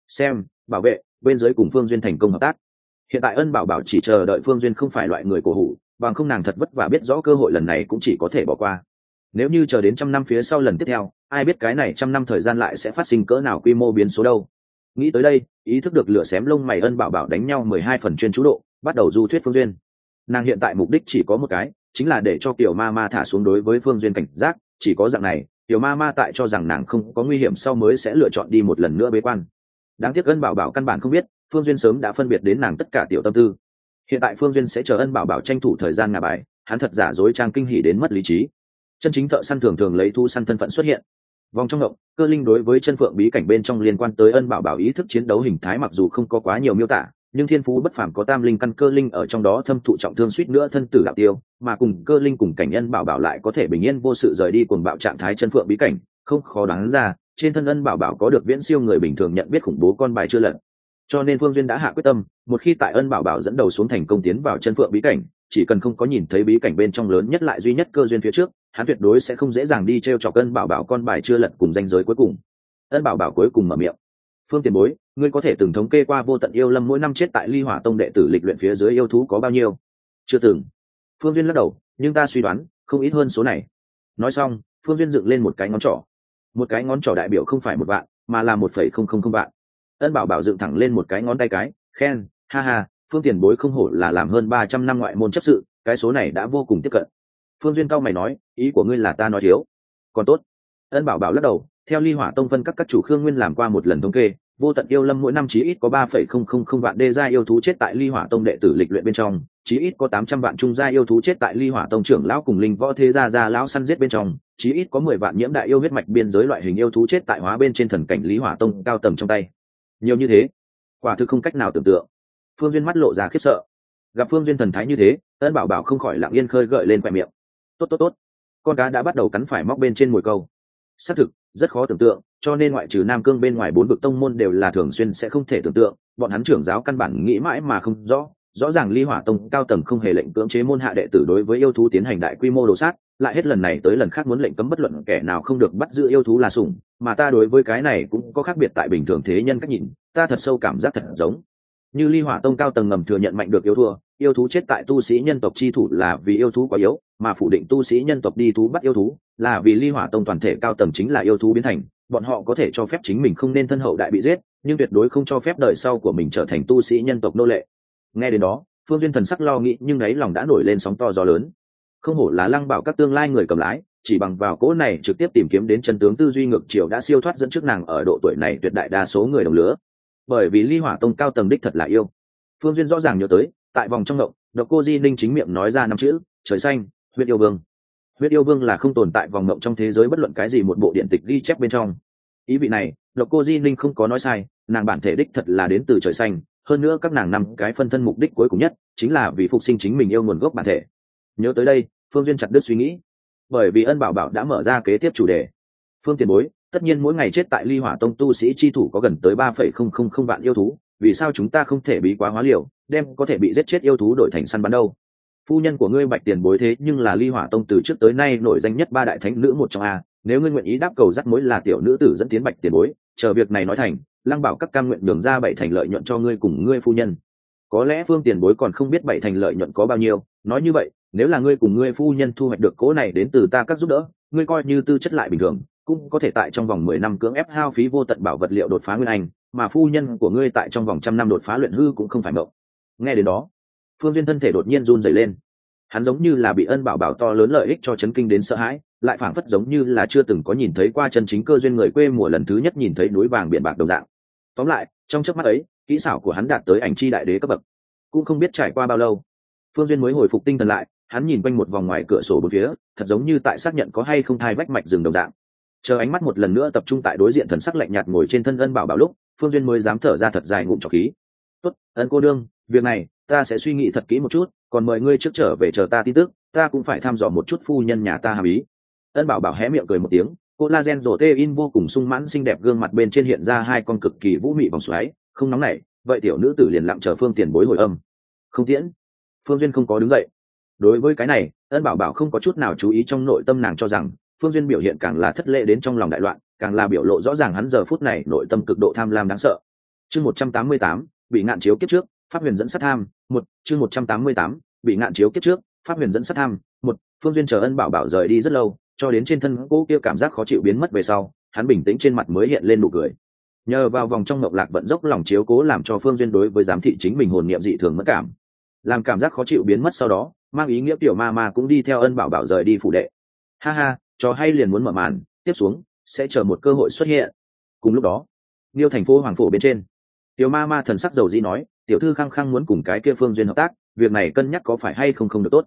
vệ bên dưới cùng Phương Duyên thành công hợp tác. Hiện tại Ân Bảo Bảo chỉ chờ đợi Phương Duyên không phải loại người cổ hủ, bằng không nàng thật vất vả biết rõ cơ hội lần này cũng chỉ có thể bỏ qua. Nếu như chờ đến 100 năm phía sau lần tiếp theo, ai biết cái này 100 năm thời gian lại sẽ phát sinh cỡ nào quy mô biến số đâu. Nghĩ tới đây, ý thức được lửa xém lông mày Ân Bảo Bảo đánh nhau 12 phần chuyên chú độ, bắt đầu du thuyết Phương Duyên. Nàng hiện tại mục đích chỉ có một cái, chính là để cho Kiều Ma Ma thả xuống đối với Phương Duyên cảnh giác, chỉ có dạng này, Kiều Ma Ma tại cho rằng nàng không có nguy hiểm sau mới sẽ lựa chọn đi một lần nữa bế quan. Đáng tiếc Ân Bảo Bảo căn bản không biết, Phương Duyên sớm đã phân biệt đến nàng tất cả tiểu tâm tư. Hiện tại Phương Duyên sẽ chờ Ân Bảo Bảo tranh thủ thời gian ngả bài, hắn thật giả dối trang kinh hỉ đến mất lý trí. Chân chính thợ săn thường thường lấy thu săn thân phận xuất hiện. Vòng trong động, Cơ Linh đối với chân phượng bí cảnh bên trong liên quan tới Ân Bảo Bảo ý thức chiến đấu hình thái mặc dù không có quá nhiều miêu tả, nhưng thiên phú bất phàm có tam linh căn Cơ Linh ở trong đó thâm thụ trọng thương suýt nữa thân tử đạo tiêu, mà cùng Cơ Linh cùng cảnh Ân Bảo Bảo lại có thể bình yên vô sự rời đi cuồng bạo trạng thái chân phượng bí cảnh, không khó đoán ra, trên thân Ân Bảo Bảo có được viễn siêu người bình thường nhận biết khủng bố con bài chưa lật. Cho nên Phương Duyên đã hạ quyết tâm, một khi tại Ân Bảo Bảo dẫn đầu xuống thành công tiến vào chân phượng bí cảnh, chỉ cần không có nhìn thấy bí cảnh bên trong lớn nhất lại duy nhất cơ duyên phía trước, hắn tuyệt đối sẽ không dễ dàng đi treo chọc Ân Bảo Bảo con bài chưa lật cùng danh giới cuối cùng. Ân Bảo Bảo cuối cùng mở miệng: "Phương tiền bối, ngươi có thể từng thống kê qua vô tận yêu lâm mỗi năm chết tại Ly Hỏa Tông đệ tử lịch luyện phía dưới yêu thú có bao nhiêu?" "Chưa từng." Phương Duyên lắc đầu, "Nhưng ta suy đoán, không ít hơn số này." Nói xong, Phương Duyên dựng lên một cái ngón trỏ. Một cái ngón trỏ đại biểu không phải 1 vạn, mà là 1,000 vạn. Ân Bảo Bảo dựng thẳng lên một cái ngón tay cái, khen: "Ha ha, Phương tiền bối không hổ là làm hơn 300 năm ngoại môn chấp sự, cái số này đã vô cùng tiếp cận." Phương Duyên cau mày nói: "Ý của ngươi là ta nói thiếu?" "Còn tốt." Ân Bảo Bảo lắc đầu, theo Ly Hỏa Tông phân các chủ Khương Nguyên làm qua một lần thống kê, vô tận yêu lâm mỗi năm chí ít có 3,000 vạn đê gia yêu thú chết tại Ly Hỏa Tông đệ tử lịch luyện bên trong, chí ít có 800 vạn trung gia yêu thú chết tại Ly Hỏa Tông trưởng lão cùng linh võ thế gia lão săn giết bên trong, chí ít có 10 vạn nhiễm đại yêu huyết mạch biên giới loại hình yêu thú chết tại hóa bên trên thần cảnh Ly Hỏa Tông cao tầng trong tay. Nhiều như thế, quả thực không cách nào tưởng tượng. Phương Duyên mắt lộ ra khiếp sợ. Gặp Phương Duyên thần thái như thế, Ân Bảo Bảo không khỏi lặng yên khơi gợi lên khóe miệng. Tốt tốt tốt, con cá đã bắt đầu cắn phải móc bên trên mồi câu. Xác thực rất khó tưởng tượng, cho nên ngoại trừ Nam Cương bên ngoài 4 vực tông môn đều là thường xuyên sẽ không thể tưởng tượng, bọn hắn trưởng giáo căn bản nghĩ mãi mà không rõ. Rõ ràng Ly Hỏa Tông cao tầng không hề lệnh cưỡng chế môn hạ đệ tử đối với yêu thú tiến hành đại quy mô đồ sát, lại hết lần này tới lần khác muốn lệnh cấm bất luận kẻ nào không được bắt giữ yêu thú là sủng, mà ta đối với cái này cũng có khác biệt tại bình thường thế nhân cách nhìn, ta thật sâu cảm giác thật giống như Ly Hỏa Tông cao tầng ngầm thừa nhận mạnh được yêu thua, yêu thú chết tại tu sĩ nhân tộc chi thủ là vì yêu thú quá yếu, mà phủ định tu sĩ nhân tộc đi thú bắt yêu thú là vì Ly Hỏa Tông toàn thể cao tầng chính là yêu thú biến thành, bọn họ có thể cho phép chính mình không nên thân hậu đại bị giết, nhưng tuyệt đối không cho phép đời sau của mình trở thành tu sĩ nhân tộc nô lệ. Nghe đến đó, Phương Duyên thần sắc lo nghĩ nhưng ấy lòng đã nổi lên sóng to gió lớn. Không hổ là Lăng Bảo các tương lai người cầm lái, chỉ bằng vào cỗ này trực tiếp tìm kiếm đến chân tướng tư duy ngược chiều đã siêu thoát dẫn trước nàng ở độ tuổi này tuyệt đại đa số người đồng lứa. Bởi vì Ly Hỏa Tông cao tầng đích thật là yêu. Phương Duyên rõ ràng nhớ tới, tại vòng trong ngộng, Độc Cô Di Ninh chính miệng nói ra 5 chữ: trời xanh, huyết yêu vương. Huyết yêu vương là không tồn tại vòng ngộng trong thế giới bất luận cái gì một bộ điện tịch ghi chép bên trong. Ý vị này, Độc Cô Di Ninh không có nói sai, nàng bản thể đích thật là đến từ trời xanh, hơn nữa các nàng 5 cái phân thân mục đích cuối cùng nhất chính là vì phục sinh chính mình yêu nguồn gốc bản thể. Nhớ tới đây, Phương Duyên chặt đứt suy nghĩ, bởi vì Ân Bảo Bảo đã mở ra kế tiếp chủ đề. Phương tiền bối, tất nhiên mỗi ngày chết tại Ly Hỏa Tông tu sĩ chi thủ có gần tới 3,000 vạn yêu thú, vì sao chúng ta không thể bí quá hóa liều, đem có thể bị giết chết yêu thú đổi thành săn bắn đâu? Phu nhân của ngươi Bạch tiền bối thế nhưng là Ly Hỏa Tông từ trước tới nay nổi danh nhất 3 đại thánh nữ một trong a, nếu ngươi nguyện ý đáp cầu dắt mối là tiểu nữ tử dẫn tiến Bạch tiền bối, chờ việc này nói thành, Lăng Bảo các cam nguyện đường ra 7 thành lợi nhuận cho ngươi cùng ngươi phu nhân. Có lẽ Phương tiền bối còn không biết 7 thành lợi nhuận có bao nhiêu, nói như vậy, nếu là ngươi cùng ngươi phu nhân thu hoạch được cỗ này đến từ ta các giúp đỡ, ngươi coi như tư chất lại bình thường, cũng có thể tại trong vòng 10 năm cưỡng ép hao phí vô tận bảo vật liệu đột phá nguyên anh, mà phu nhân của ngươi tại trong vòng 100 năm đột phá luyện hư cũng không phải mộng. Nghe đến đó, Phương Duyên thân thể đột nhiên run rẩy lên. Hắn giống như là bị Ân Bảo Bảo to lớn lợi ích cho chấn kinh đến sợ hãi, lại phảng phất giống như là chưa từng có nhìn thấy qua chân chính cơ duyên người quê mùa lần thứ nhất nhìn thấy núi vàng biển bạc đồng dạng. Tóm lại, trong chớp mắt ấy, kỹ xảo của hắn đạt tới ảnh chi đại đế cấp bậc. Cũng không biết trải qua bao lâu, Phương Duyên mới hồi phục tinh thần lại, hắn nhìn quanh một vòng ngoài cửa sổ bốn phía, thật giống như tại xác nhận có hay không thai vách mạch rừng đồng dạng. Chờ ánh mắt một lần nữa tập trung tại đối diện thần sắc lạnh nhạt ngồi trên thân Ân Bảo Bảo lúc, Phương Duyên mới dám thở ra thật dài ngụm trọc khí. "Tốt, Ân cô đương, việc này ta sẽ suy nghĩ thật kỹ một chút, còn mời ngươi trước trở về chờ ta tin tức, ta cũng phải thăm dò một chút phu nhân nhà ta hàm ý." Ân Bảo Bảo hé miệng cười một tiếng, collagen protein vô cùng sung mãn xinh đẹp gương mặt bên trên hiện ra 2 con cực kỳ vũ mị vòng xoáy, không nóng nảy, vậy tiểu nữ tử liền lặng chờ Phương tiền bối hồi âm. Không tiễn. Phương Duyên không có đứng dậy. Đối với cái này, Ân Bảo Bảo không có chút nào chú ý, trong nội tâm nàng cho rằng Phương Duyên biểu hiện càng là thất lễ đến trong lòng đại loạn, càng là biểu lộ rõ ràng hắn giờ phút này nội tâm cực độ tham lam đáng sợ. Chương 188, bị ngạn chiếu kiếp trước, pháp huyền dẫn sát tham, 1, chương 188, bị ngạn chiếu kiếp trước, pháp huyền dẫn sát tham, 1. Phương Duyên chờ Ân Bảo Bảo rời đi rất lâu, cho đến trên thân cô kia cảm giác khó chịu biến mất về sau, hắn bình tĩnh trên mặt mới hiện lên nụ cười. Nhờ vào vòng trong ngọc lạc vận dốc lòng chiếu cố làm cho Phương Duyên đối với giám thị chính mình hồn niệm dị thường mất cảm. Làm cảm giác khó chịu biến mất sau đó, mang ý nghĩa tiểu ma ma cũng đi theo Ân Bảo Bảo rời đi phủ đệ. Ha ha, trò hay liền muốn mở màn, tiếp xuống sẽ chờ một cơ hội xuất hiện. Cùng lúc đó, Niêu thành phố Hoàng phủ bên trên, tiểu ma ma thần sắc dầu dĩ nói, tiểu thư khăng khăng muốn cùng cái kia Phương Duyên hợp tác, việc này cân nhắc có phải hay không không được tốt.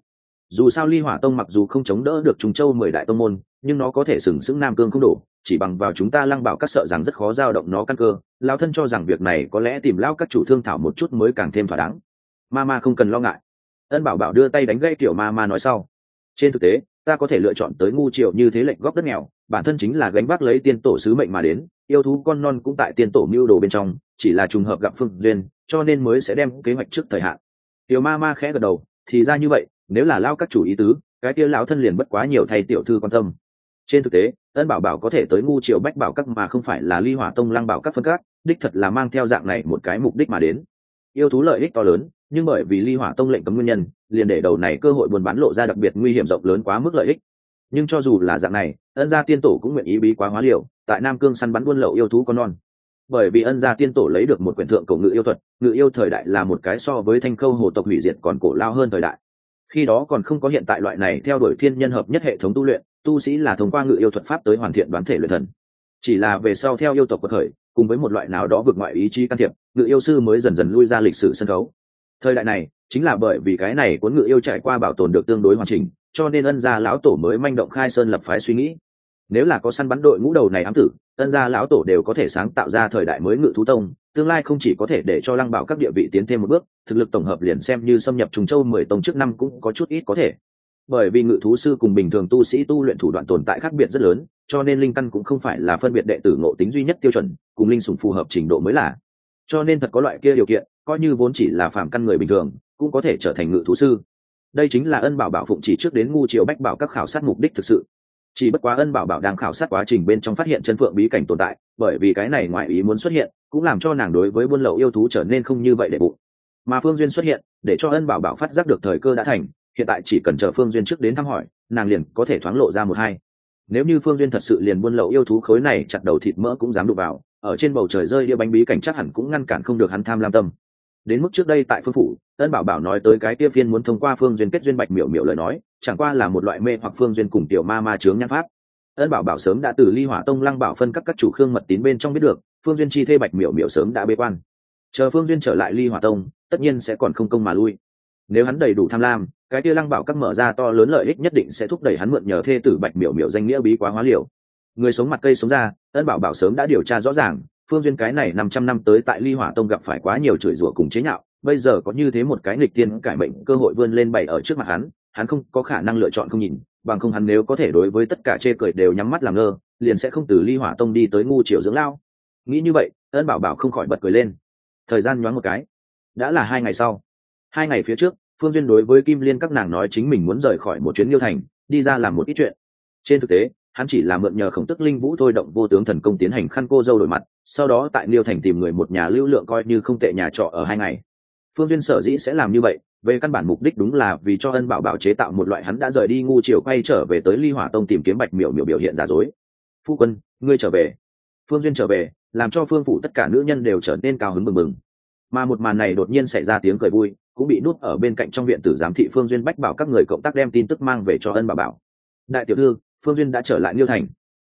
Dù sao Ly Hỏa Tông mặc dù không chống đỡ được Trung Châu 10 đại tông môn, nhưng nó có thể sừng sững Nam Cương không đổ, chỉ bằng vào chúng ta Lăng Bảo các sợ rằng rất khó dao động nó căn cơ. Lão thân cho rằng việc này có lẽ tìm lão các chủ thương thảo một chút mới càng thêm thỏa đáng. Mama không cần lo ngại. Ân Bảo Bảo đưa tay đánh gãy Tiểu Mama nói sau. Trên thực tế, ta có thể lựa chọn tới ngu triều như thế lệnh góc đất nghèo, bản thân chính là gánh vác lấy tiên tổ sứ mệnh mà đến, yêu thú con non cũng tại tiên tổ mưu đồ bên trong, chỉ là trùng hợp gặp phương duyên, cho nên mới sẽ đem kế hoạch trước thời hạn. Tiểu Mama khẽ gật đầu, thì ra như vậy, nếu là lao các chủ ý tứ, cái kia lão thân liền bất quá nhiều thay tiểu thư quan tâm. Trên thực tế, Ân Bảo Bảo có thể tới ngu triều bách bảo các mà không phải là Ly Hỏa Tông Lăng Bảo các phân các, đích thật là mang theo dạng này một cái mục đích mà đến. Yêu thú lợi ích to lớn, nhưng bởi vì Ly Hỏa Tông lệnh cấm nguyên nhân, liền để đầu này cơ hội buôn bán lộ ra đặc biệt nguy hiểm rộng lớn quá mức lợi ích. Nhưng cho dù là dạng này, Ân gia tiên tổ cũng nguyện ý bí quá hóa liều, tại Nam Cương săn bắn buôn lậu yêu thú con non. Bởi vì Ân gia tiên tổ lấy được một quyển thượng cổ ngự yêu thuật, ngự yêu thời đại là một cái so với Thanh Khâu hồ tộc hủy diệt còn cổ lao hơn thời đại. Khi đó còn không có hiện tại loại này theo đuổi thiên nhân hợp nhất hệ thống tu luyện, tu sĩ là thông qua ngự yêu thuật pháp tới hoàn thiện đoán thể luyện thần. Chỉ là về sau theo yêu tộc quật khởi, cùng với một loại nào đó vượt ngoại ý chí can thiệp, ngự yêu sư mới dần dần lui ra lịch sử sân khấu. Thời đại này chính là bởi vì cái này cuốn ngự yêu trải qua bảo tồn được tương đối hoàn chỉnh, cho nên Ân gia lão tổ mới manh động khai sơn lập phái suy nghĩ. Nếu là có săn bắn đội ngũ đầu này ám tử, Ân gia lão tổ đều có thể sáng tạo ra thời đại mới ngự thú tông, tương lai không chỉ có thể để cho Lăng Bảo các địa vị tiến thêm một bước, thực lực tổng hợp liền xem như xâm nhập Trùng Châu 10 tông trước năm cũng có chút ít có thể. Bởi vì ngự thú sư cùng bình thường tu sĩ tu luyện thủ đoạn tồn tại khác biệt rất lớn, cho nên linh căn cũng không phải là phân biệt đệ tử ngộ tính duy nhất tiêu chuẩn, cùng linh sủng phù hợp trình độ mới là. Cho nên thật có loại kia điều kiện, coi như vốn chỉ là phàm căn người bình thường, cũng có thể trở thành ngự thú sư. Đây chính là Ân Bảo Bảo phụng chỉ trước đến ngu triều bách bảo các khảo sát mục đích thực sự. Chỉ bất quá Ân Bảo Bảo đang khảo sát quá trình bên trong phát hiện chân phượng bí cảnh tồn tại, bởi vì cái này ngoài ý muốn xuất hiện, cũng làm cho nàng đối với buôn lậu yêu thú trở nên không như vậy để bụng. Mà Phương Duyên xuất hiện, để cho Ân Bảo Bảo phát giác được thời cơ đã thành, hiện tại chỉ cần chờ Phương Duyên trước đến thăm hỏi, nàng liền có thể thoáng lộ ra một hai. Nếu như Phương Duyên thật sự liền buôn lậu yêu thú khối này chặt đầu thịt mỡ cũng dám đụng vào, ở trên bầu trời rơi đĩa bánh bí cảnh chắc hẳn cũng ngăn cản không được hắn tham lam tâm. Đến mức trước đây tại Phương phủ, Ân Bảo Bảo nói tới cái kia phiên muốn thông qua Phương Duyên kết duyên bạch miểu miểu lời nói, chẳng qua là một loại mê hoặc Phương Duyên cùng tiểu ma ma chướng nhãn pháp. Ân Bảo Bảo sớm đã từ Ly Hỏa Tông Lăng Bảo phân các chủ khương mật tín bên trong biết được, Phương Duyên chi thê bạch miểu miểu sớm đã bế quan. Chờ Phương Duyên trở lại Ly Hỏa Tông, tất nhiên sẽ còn không công mà lui. Nếu hắn đầy đủ tham lam, cái kia Lăng Bảo các mở ra to lớn lợi ích nhất định sẽ thúc đẩy hắn mượn nhờ thê tử bạch miểu miểu danh nghĩa bí quá hóa liều. Người sống mặt cây sống ra, Ân Bảo Bảo sớm đã điều tra rõ ràng, Phương Duyên cái này 500 năm tới tại Ly Hỏa Tông gặp phải quá nhiều chửi rủa cùng chế nhạo, bây giờ có như thế một cái nghịch tiên cải mệnh cơ hội vươn lên bày ở trước mặt hắn không có khả năng lựa chọn không nhìn, bằng không hắn nếu có thể đối với tất cả chê cười đều nhắm mắt làm ngơ, liền sẽ không từ Ly Hỏa Tông đi tới ngu triều dưỡng lao. Nghĩ như vậy, Ân Bảo Bảo không khỏi bật cười lên. Thời gian nhoáng một cái, đã là 2 ngày sau. 2 ngày phía trước, Phương Duyên đối với Kim Liên các nàng nói chính mình muốn rời khỏi một chuyến Liêu Thành, đi ra làm một ít chuyện. Trên thực tế, hắn chỉ là mượn nhờ Khổng Tức Linh Vũ thôi động vô tướng thần công tiến hành khăn cô dâu đổi mặt, sau đó tại Liêu Thành tìm người một nhà lưu lượng coi như không tệ nhà trọ ở 2 ngày. Phương Duyên sở dĩ sẽ làm như vậy, về căn bản mục đích đúng là vì cho Ân Bảo Bảo chế tạo một loại hắn đã rời đi ngu triều quay trở về tới Ly Hỏa Tông tìm kiếm bạch miểu miểu biểu hiện giả dối. Phu quân, ngươi trở về. Phương Duyên trở về, làm cho Phương phủ tất cả nữ nhân đều trở nên cao hứng bừng bừng. Mà một màn này đột nhiên xảy ra tiếng cười vui, cũng bị nuốt ở bên cạnh trong viện tử giám thị Phương Duyên bách bảo các người cộng tác đem tin tức mang về cho Ân Bảo Bảo. Đại tiểu thư, Phương Duyên đã trở lại Liêu Thành.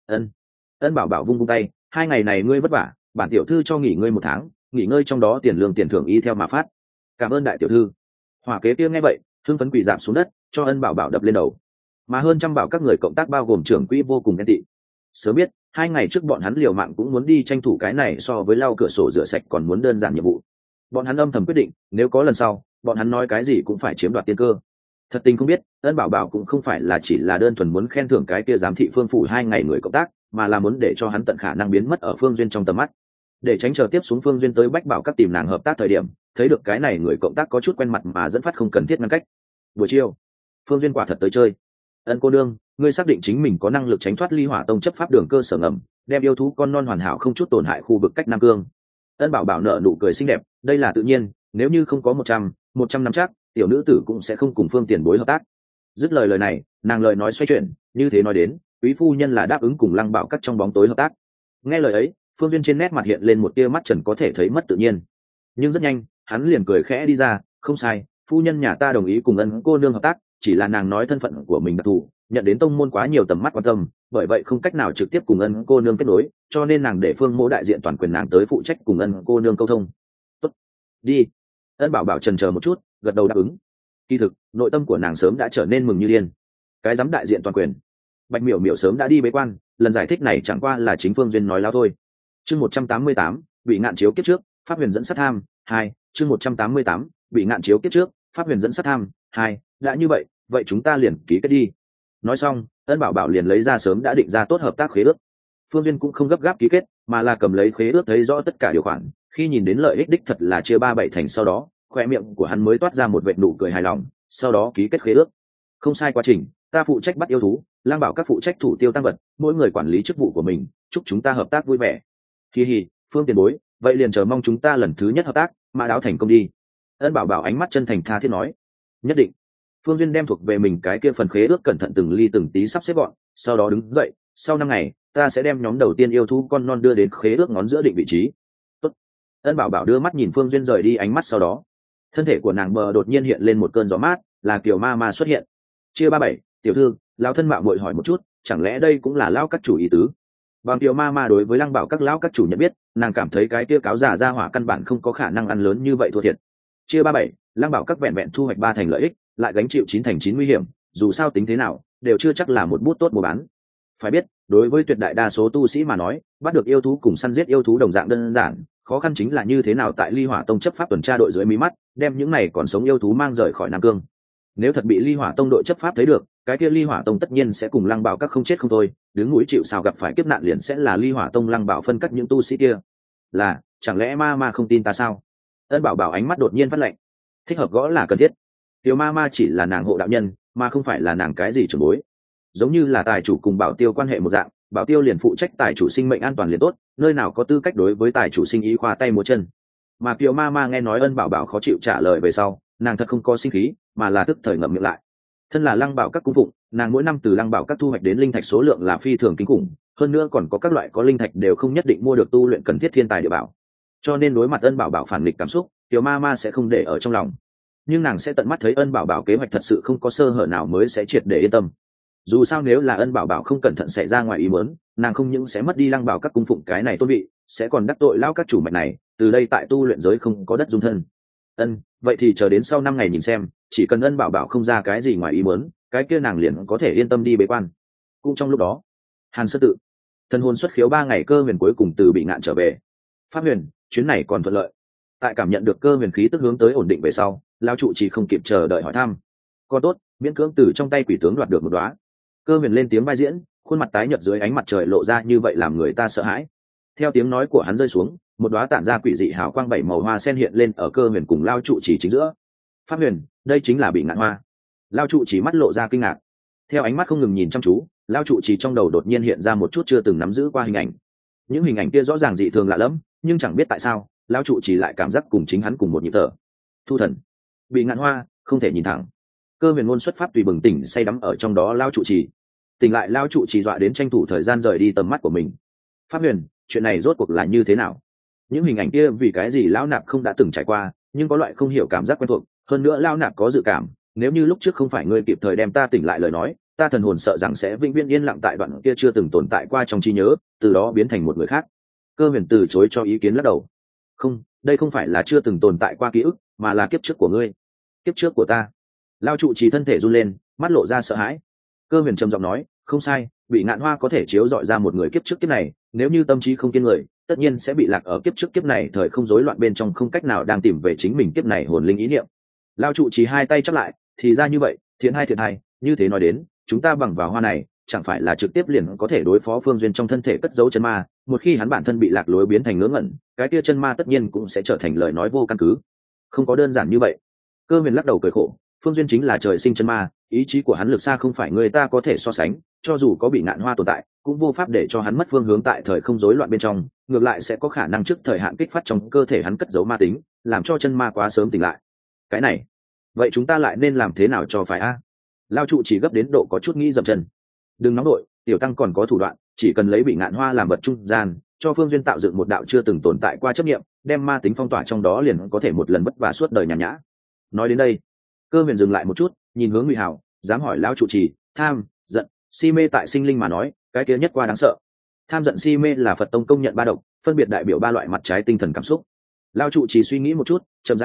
Ân Bảo Bảo vung vung tay, 2 ngày này ngươi vất vả, bản tiểu thư cho nghỉ ngơi 1 tháng, nghỉ ngơi trong đó tiền lương tiền thưởng y theo mà phát. Cảm ơn đại tiểu thư. Hỏa kế kia nghe vậy, hưng phấn quỳ rạp xuống đất, cho Ân Bảo Bảo đập lên đầu. Mà hơn trăm bảo các người cộng tác bao gồm trưởng quỹ vô cùng ghen tị. Sớm biết 2 ngày trước bọn hắn liều mạng cũng muốn đi tranh thủ cái này so với lau cửa sổ rửa sạch còn muốn đơn giản nhiệm vụ. Bọn hắn âm thầm quyết định, nếu có lần sau, bọn hắn nói cái gì cũng phải chiếm đoạt tiên cơ. Thật tình không biết, Ân Bảo Bảo cũng không phải là chỉ là đơn thuần muốn khen thưởng cái kia giám thị Phương phủ 2 ngày người cộng tác, mà là muốn để cho hắn tận khả năng biến mất ở Phương Duyên trong tầm mắt. Để tránh chờ tiếp xuống Phương Duyên tới bách bảo các tìm nàng hợp tác thời điểm, thấy được cái này người cộng tác có chút quen mặt mà dẫn phát không cần thiết ngăn cách. Buổi chiều, Phương Duyên quả thật tới chơi. Ân cô đương, ngươi xác định chính mình có năng lực tránh thoát Ly Hỏa Tông chấp pháp đường cơ sở ngầm, đem yêu thú con non hoàn hảo không chút tổn hại khu vực cách Nam Cương. Ân Bảo Bảo nở nụ cười xinh đẹp, đây là tự nhiên, nếu như không có 100 năm chắc, tiểu nữ tử cũng sẽ không cùng Phương tiền bối hợp tác. Dứt lời này, nàng lời nói xoay chuyển, như thế nói đến, quý phu nhân là đáp ứng cùng Lăng Bảo các trong bóng tối hợp tác. Nghe lời ấy, Phương Duyên trên nét mặt hiện lên một tia mắt trần có thể thấy mất tự nhiên, nhưng rất nhanh hắn liền cười khẽ đi ra, không sai, phu nhân nhà ta đồng ý cùng Ân cô nương hợp tác, chỉ là nàng nói thân phận của mình đặc thù, nhận đến tông môn quá nhiều tầm mắt quan tâm, bởi vậy không cách nào trực tiếp cùng Ân cô nương kết nối, cho nên nàng để Phương mỗ đại diện toàn quyền nàng tới phụ trách cùng Ân cô nương câu thông. Tốt, đi. Ân Bảo Bảo chần chờ một chút, gật đầu đáp ứng. Kỳ thực nội tâm của nàng sớm đã trở nên mừng như điên. Cái dám đại diện toàn quyền. Bạch miểu miểu sớm đã đi bế quan, lần giải thích này chẳng qua là chính Phương Duyên nói láo thôi. Chương 188, bị ngạn chiếu kiếp trước, pháp huyền dẫn sát tham 2. Chương 188, bị ngạn chiếu kiếp trước, pháp huyền dẫn sát tham 2. Đã như vậy, vậy chúng ta liền ký kết đi. Nói xong, Ân Bảo Bảo liền lấy ra sớm đã định ra tốt hợp tác khế ước. Phương Duyên cũng không gấp gáp ký kết, mà là cầm lấy khế ước thấy rõ tất cả điều khoản, khi nhìn đến lợi ích đích thật là chia 3/7 thành, sau đó khoe miệng của hắn mới toát ra một vệt nụ cười hài lòng, sau đó ký kết khế ước. Không sai quá trình, ta phụ trách bắt yêu thú, Lang Bảo các phụ trách thủ tiêu tăng vật, mỗi người quản lý chức vụ của mình, chúc chúng ta hợp tác vui vẻ. Hi hi, Phương tiền bối, vậy liền chờ mong chúng ta lần thứ nhất hợp tác, mã đáo thành công đi. Ân Bảo Bảo ánh mắt chân thành tha thiết nói. Nhất định. Phương Duyên đem thuộc về mình cái kia phần khế ước cẩn thận từng ly từng tí sắp xếp gọn, sau đó đứng dậy, sau 5 ngày ta sẽ đem nhóm đầu tiên yêu thú con non đưa đến khế ước ngón giữa định vị trí. Tốt. Ân Bảo Bảo đưa mắt nhìn Phương Duyên rời đi, ánh mắt sau đó thân thể của nàng bờ đột nhiên hiện lên một cơn gió mát, là Kiều Ma Ma xuất hiện. Chia 37, tiểu thư, lão thân mạo muội hỏi một chút, chẳng lẽ đây cũng là lão các chủ ý tứ? Bằng Kiều Ma Ma đối với Lăng Bảo các lão các chủ nhận biết, nàng cảm thấy cái kia cáo giả ra hỏa căn bản không có khả năng ăn lớn như vậy thua thiệt. Chia 37, Lăng Bảo các vẹn vẹn thu hoạch 3 thành lợi ích, lại gánh chịu 9 thành 9 nguy hiểm, dù sao tính thế nào đều chưa chắc là một bút tốt mua bán. Phải biết, đối với tuyệt đại đa số tu sĩ mà nói, bắt được yêu thú cùng săn giết yêu thú đồng dạng đơn giản, khó khăn chính là như thế nào tại Ly Hỏa Tông chấp pháp tuần tra đội dưới mí mắt, đem những này còn sống yêu thú mang rời khỏi Nam Cương. Nếu thật bị Ly Hỏa Tông đội chấp pháp thấy được, cái kia Ly Hỏa Tông tất nhiên sẽ cùng Lăng Bảo các không chết không thôi, đứng núi chịu sào gặp phải kiếp nạn liền sẽ là Ly Hỏa Tông Lăng Bảo phân cắt những tu sĩ kia. Là, chẳng lẽ ma ma không tin ta sao? Ân Bảo Bảo ánh mắt đột nhiên phát lạnh. Thích hợp gõ là cần thiết. Tiểu ma ma chỉ là nàng hộ đạo nhân, mà không phải là nàng cái gì trưởng bối. Giống như là tài chủ cùng Bảo Tiêu quan hệ một dạng, Bảo Tiêu liền phụ trách tài chủ sinh mệnh an toàn liền tốt, nơi nào có tư cách đối với tài chủ sinh ý khoa tay múa chân. Mà Kiều Ma Ma nghe nói Ân Bảo Bảo khó chịu trả lời về sau, nàng thật không có sinh khí, mà là tức thời ngậm miệng lại. Thân là Lăng Bảo các cung phụng, nàng mỗi năm từ Lăng Bảo các thu hoạch đến linh thạch số lượng là phi thường kinh khủng, hơn nữa còn có các loại có linh thạch đều không nhất định mua được tu luyện cần thiết thiên tài địa bảo. Cho nên đối mặt Ân Bảo Bảo phản nghịch cảm xúc, Kiều Ma Ma sẽ không để ở trong lòng, nhưng nàng sẽ tận mắt thấy Ân Bảo Bảo kế hoạch thật sự không có sơ hở nào mới sẽ triệt để yên tâm. Dù sao nếu là Ân Bảo Bảo không cẩn thận xảy ra ngoài ý muốn, nàng không những sẽ mất đi Lăng Bảo các cung phụng cái này tôn vị, sẽ còn đắc tội lao các chủ mạch này, từ đây tại tu luyện giới không có đất dung thân. Vậy thì chờ đến sau 5 ngày nhìn xem, chỉ cần Ân Bảo Bảo không ra cái gì ngoài ý muốn, cái kia nàng liền có thể yên tâm đi bế quan. Cũng trong lúc đó, Hàn Sơn tự, thần hồn xuất khiếu 3 ngày Cơ Huyền cuối cùng từ bị ngạn trở về. Pháp Huyền, chuyến này còn thuận lợi. Tại cảm nhận được Cơ Huyền khí tức hướng tới ổn định về sau, lão trụ chỉ không kịp chờ đợi hỏi thăm. Còn tốt, miễn cưỡng từ trong tay quỷ tướng đoạt được một đóa. Cơ Huyền lên tiếng vai diễn, khuôn mặt tái nhợt dưới ánh mặt trời lộ ra như vậy làm người ta sợ hãi. Theo tiếng nói của hắn rơi xuống, một đóa tản ra quỷ dị hào quang 7 màu hoa sen hiện lên ở Cơ Huyền cùng lao trụ chỉ chính giữa. Pháp Huyền, đây chính là bị ngạn hoa. Lao trụ chỉ mắt lộ ra kinh ngạc. Theo ánh mắt không ngừng nhìn chăm chú, lao trụ chỉ trong đầu đột nhiên hiện ra một chút chưa từng nắm giữ qua hình ảnh. Những hình ảnh kia rõ ràng dị thường lạ lẫm, nhưng chẳng biết tại sao, lao trụ chỉ lại cảm giác cùng chính hắn cùng một nhịp thở. Thu thần, bị ngạn hoa, không thể nhìn thẳng. Cơ Huyền ngôn xuất pháp tùy bừng tỉnh say đắm ở trong đó lao trụ chỉ. Tỉnh lại lao trụ chỉ dọa đến tranh thủ thời gian rời đi tầm mắt của mình. Pháp Huyền, chuyện này rốt cuộc là như thế nào? Những hình ảnh kia vì cái gì lão nạp không đã từng trải qua, nhưng có loại không hiểu cảm giác quen thuộc, hơn nữa lão nạp có dự cảm, nếu như lúc trước không phải ngươi kịp thời đem ta tỉnh lại lời nói, ta thần hồn sợ rằng sẽ vĩnh viễn yên lặng tại đoạn kia chưa từng tồn tại qua trong trí nhớ, từ đó biến thành một người khác. Cơ Huyền từ chối cho ý kiến lắc đầu. Không, đây không phải là chưa từng tồn tại qua ký ức, mà là kiếp trước của ngươi. Kiếp trước của ta. Lao trụ trì thân thể run lên, mắt lộ ra sợ hãi. Cơ Huyền trầm giọng nói, không sai, bị ngạn hoa có thể chiếu dọi ra một người kiếp trước kiếp này, nếu như tâm trí không kiên người, tất nhiên sẽ bị lạc ở kiếp trước kiếp này thời không rối loạn bên trong, không cách nào đang tìm về chính mình kiếp này hồn linh ý niệm. Lao trụ trì hai tay chắp lại, thì ra như vậy, thiện hai, như thế nói đến, chúng ta bằng vào hoa này, chẳng phải là trực tiếp liền có thể đối phó Phương Duyên trong thân thể cất giấu chân ma, một khi hắn bản thân bị lạc lối biến thành ngớ ngẩn, cái kia chân ma tất nhiên cũng sẽ trở thành lời nói vô căn cứ. Không có đơn giản như vậy. Cơ Huyền lắc đầu cười khổ, Phương Duyên chính là trời sinh chân ma, ý chí của hắn lực xa không phải người ta có thể so sánh, cho dù có bị ngạn hoa tồn tại, cũng vô pháp để cho hắn mất phương hướng tại thời không rối loạn bên trong, ngược lại sẽ có khả năng trước thời hạn kích phát trong cơ thể hắn cất giấu ma tính, làm cho chân ma quá sớm tỉnh lại. Cái này, vậy chúng ta lại nên làm thế nào cho phải a? Lao trụ chỉ gấp đến độ có chút nghĩ dậm chân. Đừng nóng đội, tiểu tăng còn có thủ đoạn, chỉ cần lấy bị ngạn hoa làm vật trung gian, cho Phương Duyên tạo dựng một đạo chưa từng tồn tại qua chấp niệm, đem ma tính phong tỏa trong đó liền có thể một lần vất vả suốt đời nhàn nhã. Nói đến đây, Cơ Huyền dừng lại một chút, nhìn hướng Ngụy Hảo, dám hỏi lão trụ trì, tham, giận, si mê tại sinh linh mà nói, cái kia nhất qua đáng sợ. Tham giận si mê là Phật tông công nhận ba độc, phân biệt đại biểu 3 loại mặt trái tinh thần cảm xúc. Lão trụ trì suy nghĩ một chút, chậm rãi nói,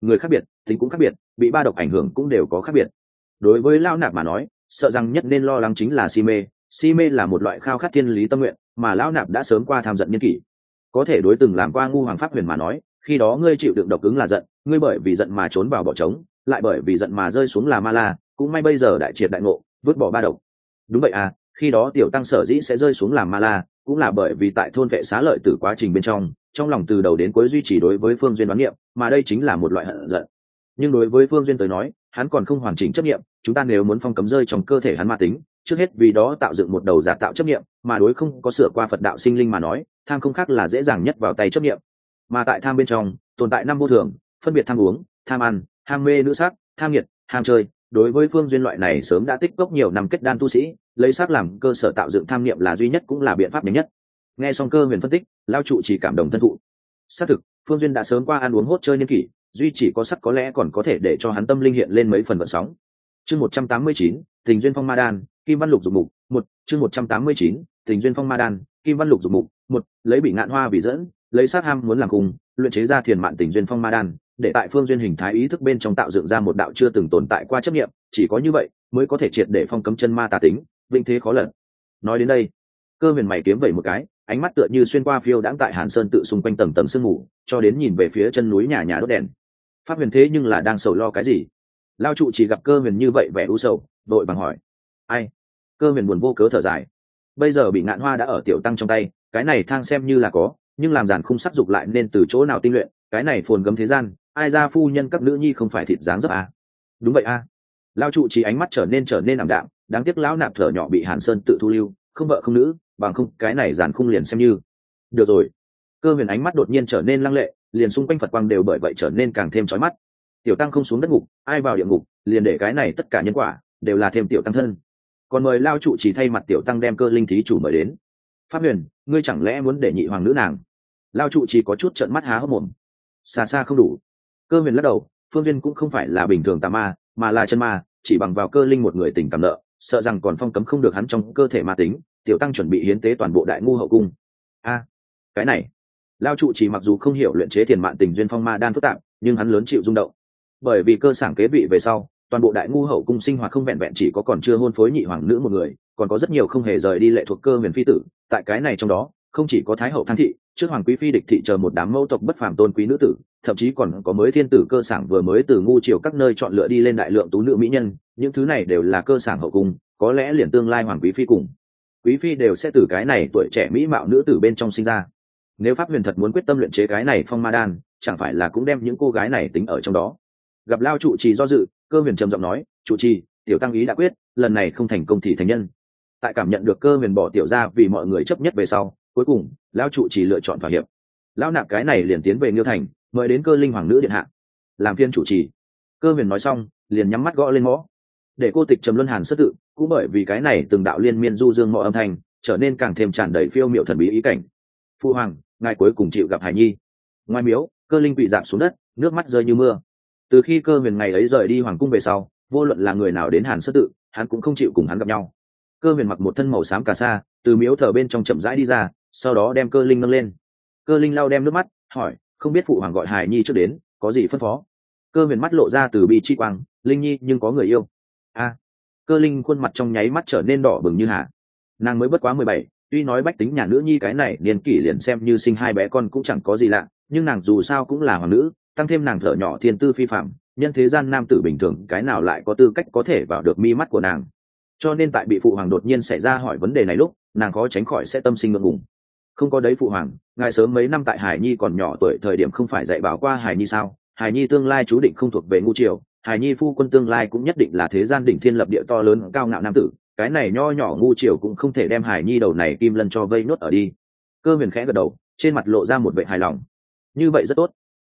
người khác biệt tính cũng khác biệt, bị ba độc ảnh hưởng cũng đều có khác biệt. Đối với lão nạp mà nói, sợ rằng nhất nên lo lắng chính là si mê là một loại khao khát thiên lý tâm nguyện, mà lão nạp đã sớm qua tham giận niên kỷ. Có thể đối từng làm qua ngu hoàng pháp huyền mà nói, khi đó ngươi chịu đựng độc ứng là giận, ngươi bởi vì giận mà trốn vào bỏ trống, lại bởi vì giận mà rơi xuống là ma la, cũng may bây giờ đại triệt đại ngộ, vứt bỏ ba độc. Đúng vậy à, khi đó tiểu tăng sở dĩ sẽ rơi xuống làm ma la, cũng là bởi vì tại thôn vệ xá lợi tử quá trình bên trong lòng từ đầu đến cuối duy trì đối với Phương Duyên đoán niệm, mà đây chính là một loại hận giận. Nhưng đối với Phương Duyên tới nói, hắn còn không hoàn chỉnh chấp niệm, chúng ta nếu muốn phong cấm rơi trong cơ thể hắn ma tính, trước hết vì đó tạo dựng một đầu giả tạo chấp niệm, mà đối không có sửa qua Phật đạo sinh linh mà nói, tham không khác là dễ dàng nhất vào tay chấp niệm. Mà tại tham bên trong, tồn tại năm vô thường, phân biệt tham uống, tham ăn, ham mê nữ sắc, tham nhiệt, ham chơi. Đối với Phương Duyên loại này sớm đã tích cốc nhiều năm kết đan tu sĩ, lấy sắc làm cơ sở tạo dựng tham niệm là duy nhất cũng là biện pháp nhanh nhất. Nghe xong Cơ Huyền phân tích, lao trụ chỉ cảm động thân thụ. Xác thực, Phương Duyên đã sớm qua ăn uống hốt chơi niên kỷ, duy chỉ có sắc có lẽ còn có thể để cho hắn tâm linh hiện lên mấy phần gợn sóng. Chương 189, Tình duyên phong ma đan, Kim Văn Lục dục mục, 1, chương 189, Tình duyên phong ma đan, Kim Văn Lục dục mục, 1, lấy bị ngạn hoa vì dẫn, lấy sát ham muốn làm cùng, luyện chế ra thiền mạn tình duyên phong ma đan, để tại Phương Duyên hình thái ý thức bên trong tạo dựng ra một đạo chưa từng tồn tại qua chấp niệm, chỉ có như vậy mới có thể triệt để phong cấm chân ma tà tính, vinh thế khó lẫn. Nói đến đây, Cơ Huyền mày kiếm vẩy một cái, ánh mắt tựa như xuyên qua phiêu đãng tại Hàn Sơn tự xung quanh tầng tầng sương mù, cho đến nhìn về phía chân núi nhà đốt đèn. Pháp Huyền thế nhưng là đang sầu lo cái gì? Lao trụ chỉ gặp Cơ Huyền như vậy vẻ u sầu, vội vàng hỏi: ai? Cơ Huyền buồn vô cớ thở dài. Bây giờ bị ngạn hoa đã ở tiểu tăng trong tay, cái này thang xem như là có, nhưng làm giàn khung sắc dục lại nên từ chỗ nào tinh luyện, cái này phồn gấm thế gian, ai ra phu nhân các nữ nhi không phải thịt dáng dấp à? Đúng vậy à? Lao trụ chỉ ánh mắt trở nên ảm đạm, đáng tiếc lão nạp thở nhỏ bị Hàn Sơn tự thu lưu, không vợ không nữ, bằng không cái này giàn khung liền xem như. Được rồi. Cơ Huyền ánh mắt đột nhiên trở nên lăng lệ, liền xung quanh Phật quang đều bởi vậy trở nên càng thêm chói mắt. Tiểu tăng không xuống đất ngục, ai vào địa ngục, liền để cái này tất cả nhân quả đều là thêm tiểu tăng thân. Còn mời lao trụ chỉ thay mặt tiểu tăng đem Cơ linh thí chủ mời đến. Pháp Huyền, ngươi chẳng lẽ muốn để nhị hoàng nữ nàng? Lao trụ chỉ có chút trợn mắt há hốc mồm. Xa xa không đủ. Cơ Huyền lắc đầu, Phương Duyên cũng không phải là bình thường tà ma, mà là chân ma, chỉ bằng vào Cơ linh một người tình cảm nợ, sợ rằng còn phong cấm không được hắn trong cơ thể ma tính, tiểu tăng chuẩn bị hiến tế toàn bộ đại ngu hậu cung. A, cái này. Lao trụ chỉ mặc dù không hiểu luyện chế thiền mạn tình duyên phong ma đan phức tạp, nhưng hắn lớn chịu rung động. Bởi vì cơ sảng kế vị về sau, toàn bộ đại ngu hậu cung sinh hoạt không vẹn vẹn chỉ có còn chưa hôn phối nhị hoàng nữ một người, còn có rất nhiều không hề rời đi lệ thuộc Cơ Huyền phi tử. Tại cái này trong đó, không chỉ có thái hậu Thang thị, trước hoàng quý phi Địch thị chờ một đám mẫu tộc bất phàm tôn quý nữ tử, thậm chí còn có mới thiên tử Cơ sảng vừa mới từ ngu triều các nơi chọn lựa đi lên đại lượng tú nữ mỹ nhân, những thứ này đều là cơ sảng hậu cung, có lẽ liền tương lai hoàng quý phi cùng quý phi đều sẽ từ cái này tuổi trẻ mỹ mạo nữ tử bên trong sinh ra. Nếu Pháp Huyền thật muốn quyết tâm luyện chế cái này phong ma đan, chẳng phải là cũng đem những cô gái này tính ở trong đó. Gặp lao trụ trì do dự, Cơ Huyền trầm giọng nói: trụ trì, tiểu tăng ý đã quyết, lần này không thành công thì thành nhân. Tại cảm nhận được Cơ Huyền bỏ tiểu ra vì mọi người chấp nhất về sau, cuối cùng lao trụ trì lựa chọn thỏa hiệp. Lão nạp cái này liền tiến về Nghiêu thành, mời đến Cơ linh hoàng nữ điện hạ làm phiên chủ trì. Cơ Huyền nói xong, liền nhắm mắt gõ lên mõ. Để cô tịch trầm luân Hàn Sơ tự, cũng bởi vì cái này từng đạo liên miên du dương mõ âm thanh, trở nên càng thêm tràn đầy phiêu miệu thần bí ý cảnh. Phu hoàng, ngài cuối cùng chịu gặp Hải Nhi. Ngoài miếu, Cơ linh quỵ rạp xuống đất, nước mắt rơi như mưa. Từ khi Cơ Huyền ngày ấy rời đi hoàng cung về sau, vô luận là người nào đến Hàn Sơ tự, hắn cũng không chịu cùng hắn gặp nhau. Cơ Huyền mặc một thân màu xám cà sa, từ miếu thờ bên trong chậm rãi đi ra, sau đó đem Cơ linh nâng lên. Cơ linh lau đem nước mắt, hỏi: không biết phụ hoàng gọi Hải Nhi trước đến, có gì phân phó? Cơ Huyền mắt lộ ra từ bi chi quang: linh nhi nhưng có người yêu. A. Cơ linh khuôn mặt trong nháy mắt trở nên đỏ bừng như hà. Nàng mới bất quá 17, tuy nói bách tính nhà nữ nhi cái này niên kỷ liền xem như sinh hai bé con cũng chẳng có gì lạ, nhưng nàng dù sao cũng là hoàng nữ, tăng thêm nàng thở nhỏ thiên tư phi phạm, nhân thế gian nam tử bình thường cái nào lại có tư cách có thể vào được mi mắt của nàng. Cho nên tại bị phụ hoàng đột nhiên xảy ra hỏi vấn đề này lúc, nàng khó tránh khỏi sẽ tâm sinh ngượng ngùng. Không có đấy phụ hoàng, ngài sớm mấy năm tại Hải Nhi còn nhỏ tuổi thời điểm không phải dạy bảo qua Hải Nhi sao? Hải Nhi tương lai chú định không thuộc về ngu triều, Hải Nhi phu quân tương lai cũng nhất định là thế gian đỉnh thiên lập địa to lớn cao ngạo nam tử, cái này nho nhỏ ngu triều cũng không thể đem Hải Nhi đầu này kim lân cho vây nốt ở đi. Cơ Huyền khẽ gật đầu, trên mặt lộ ra một vẻ hài lòng. Như vậy rất tốt.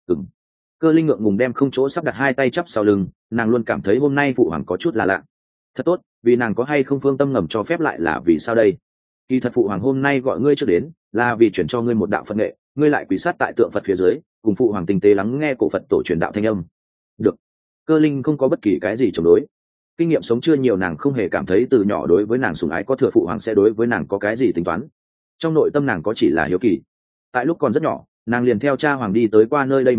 Cơ linh ngượng ngùng đem không chỗ sắp đặt hai tay chắp sau lưng, nàng luôn cảm thấy hôm nay phụ hoàng có chút là lạ. Thật tốt, vì nàng có hay không phương tâm ngầm cho phép lại là vì sao đây? Kỳ thật phụ hoàng hôm nay gọi ngươi trước đến, là vì chuyển cho ngươi một đạo Phật nghệ, ngươi lại quỳ sát tại tượng Phật phía dưới, cùng phụ hoàng tinh tế lắng nghe cổ Phật tổ truyền đạo thanh âm. Được. Cơ linh không có bất kỳ cái gì chống đối. Kinh nghiệm sống chưa nhiều, nàng không hề cảm thấy từ nhỏ đối với nàng sủng ái có thừa phụ hoàng sẽ đối với nàng có cái gì tính toán. Trong nội tâm nàng có chỉ là hiếu kỳ. Tại lúc còn rất nhỏ, nàng liền theo cha hoàng đi tới qua nơi đây miếu thờ,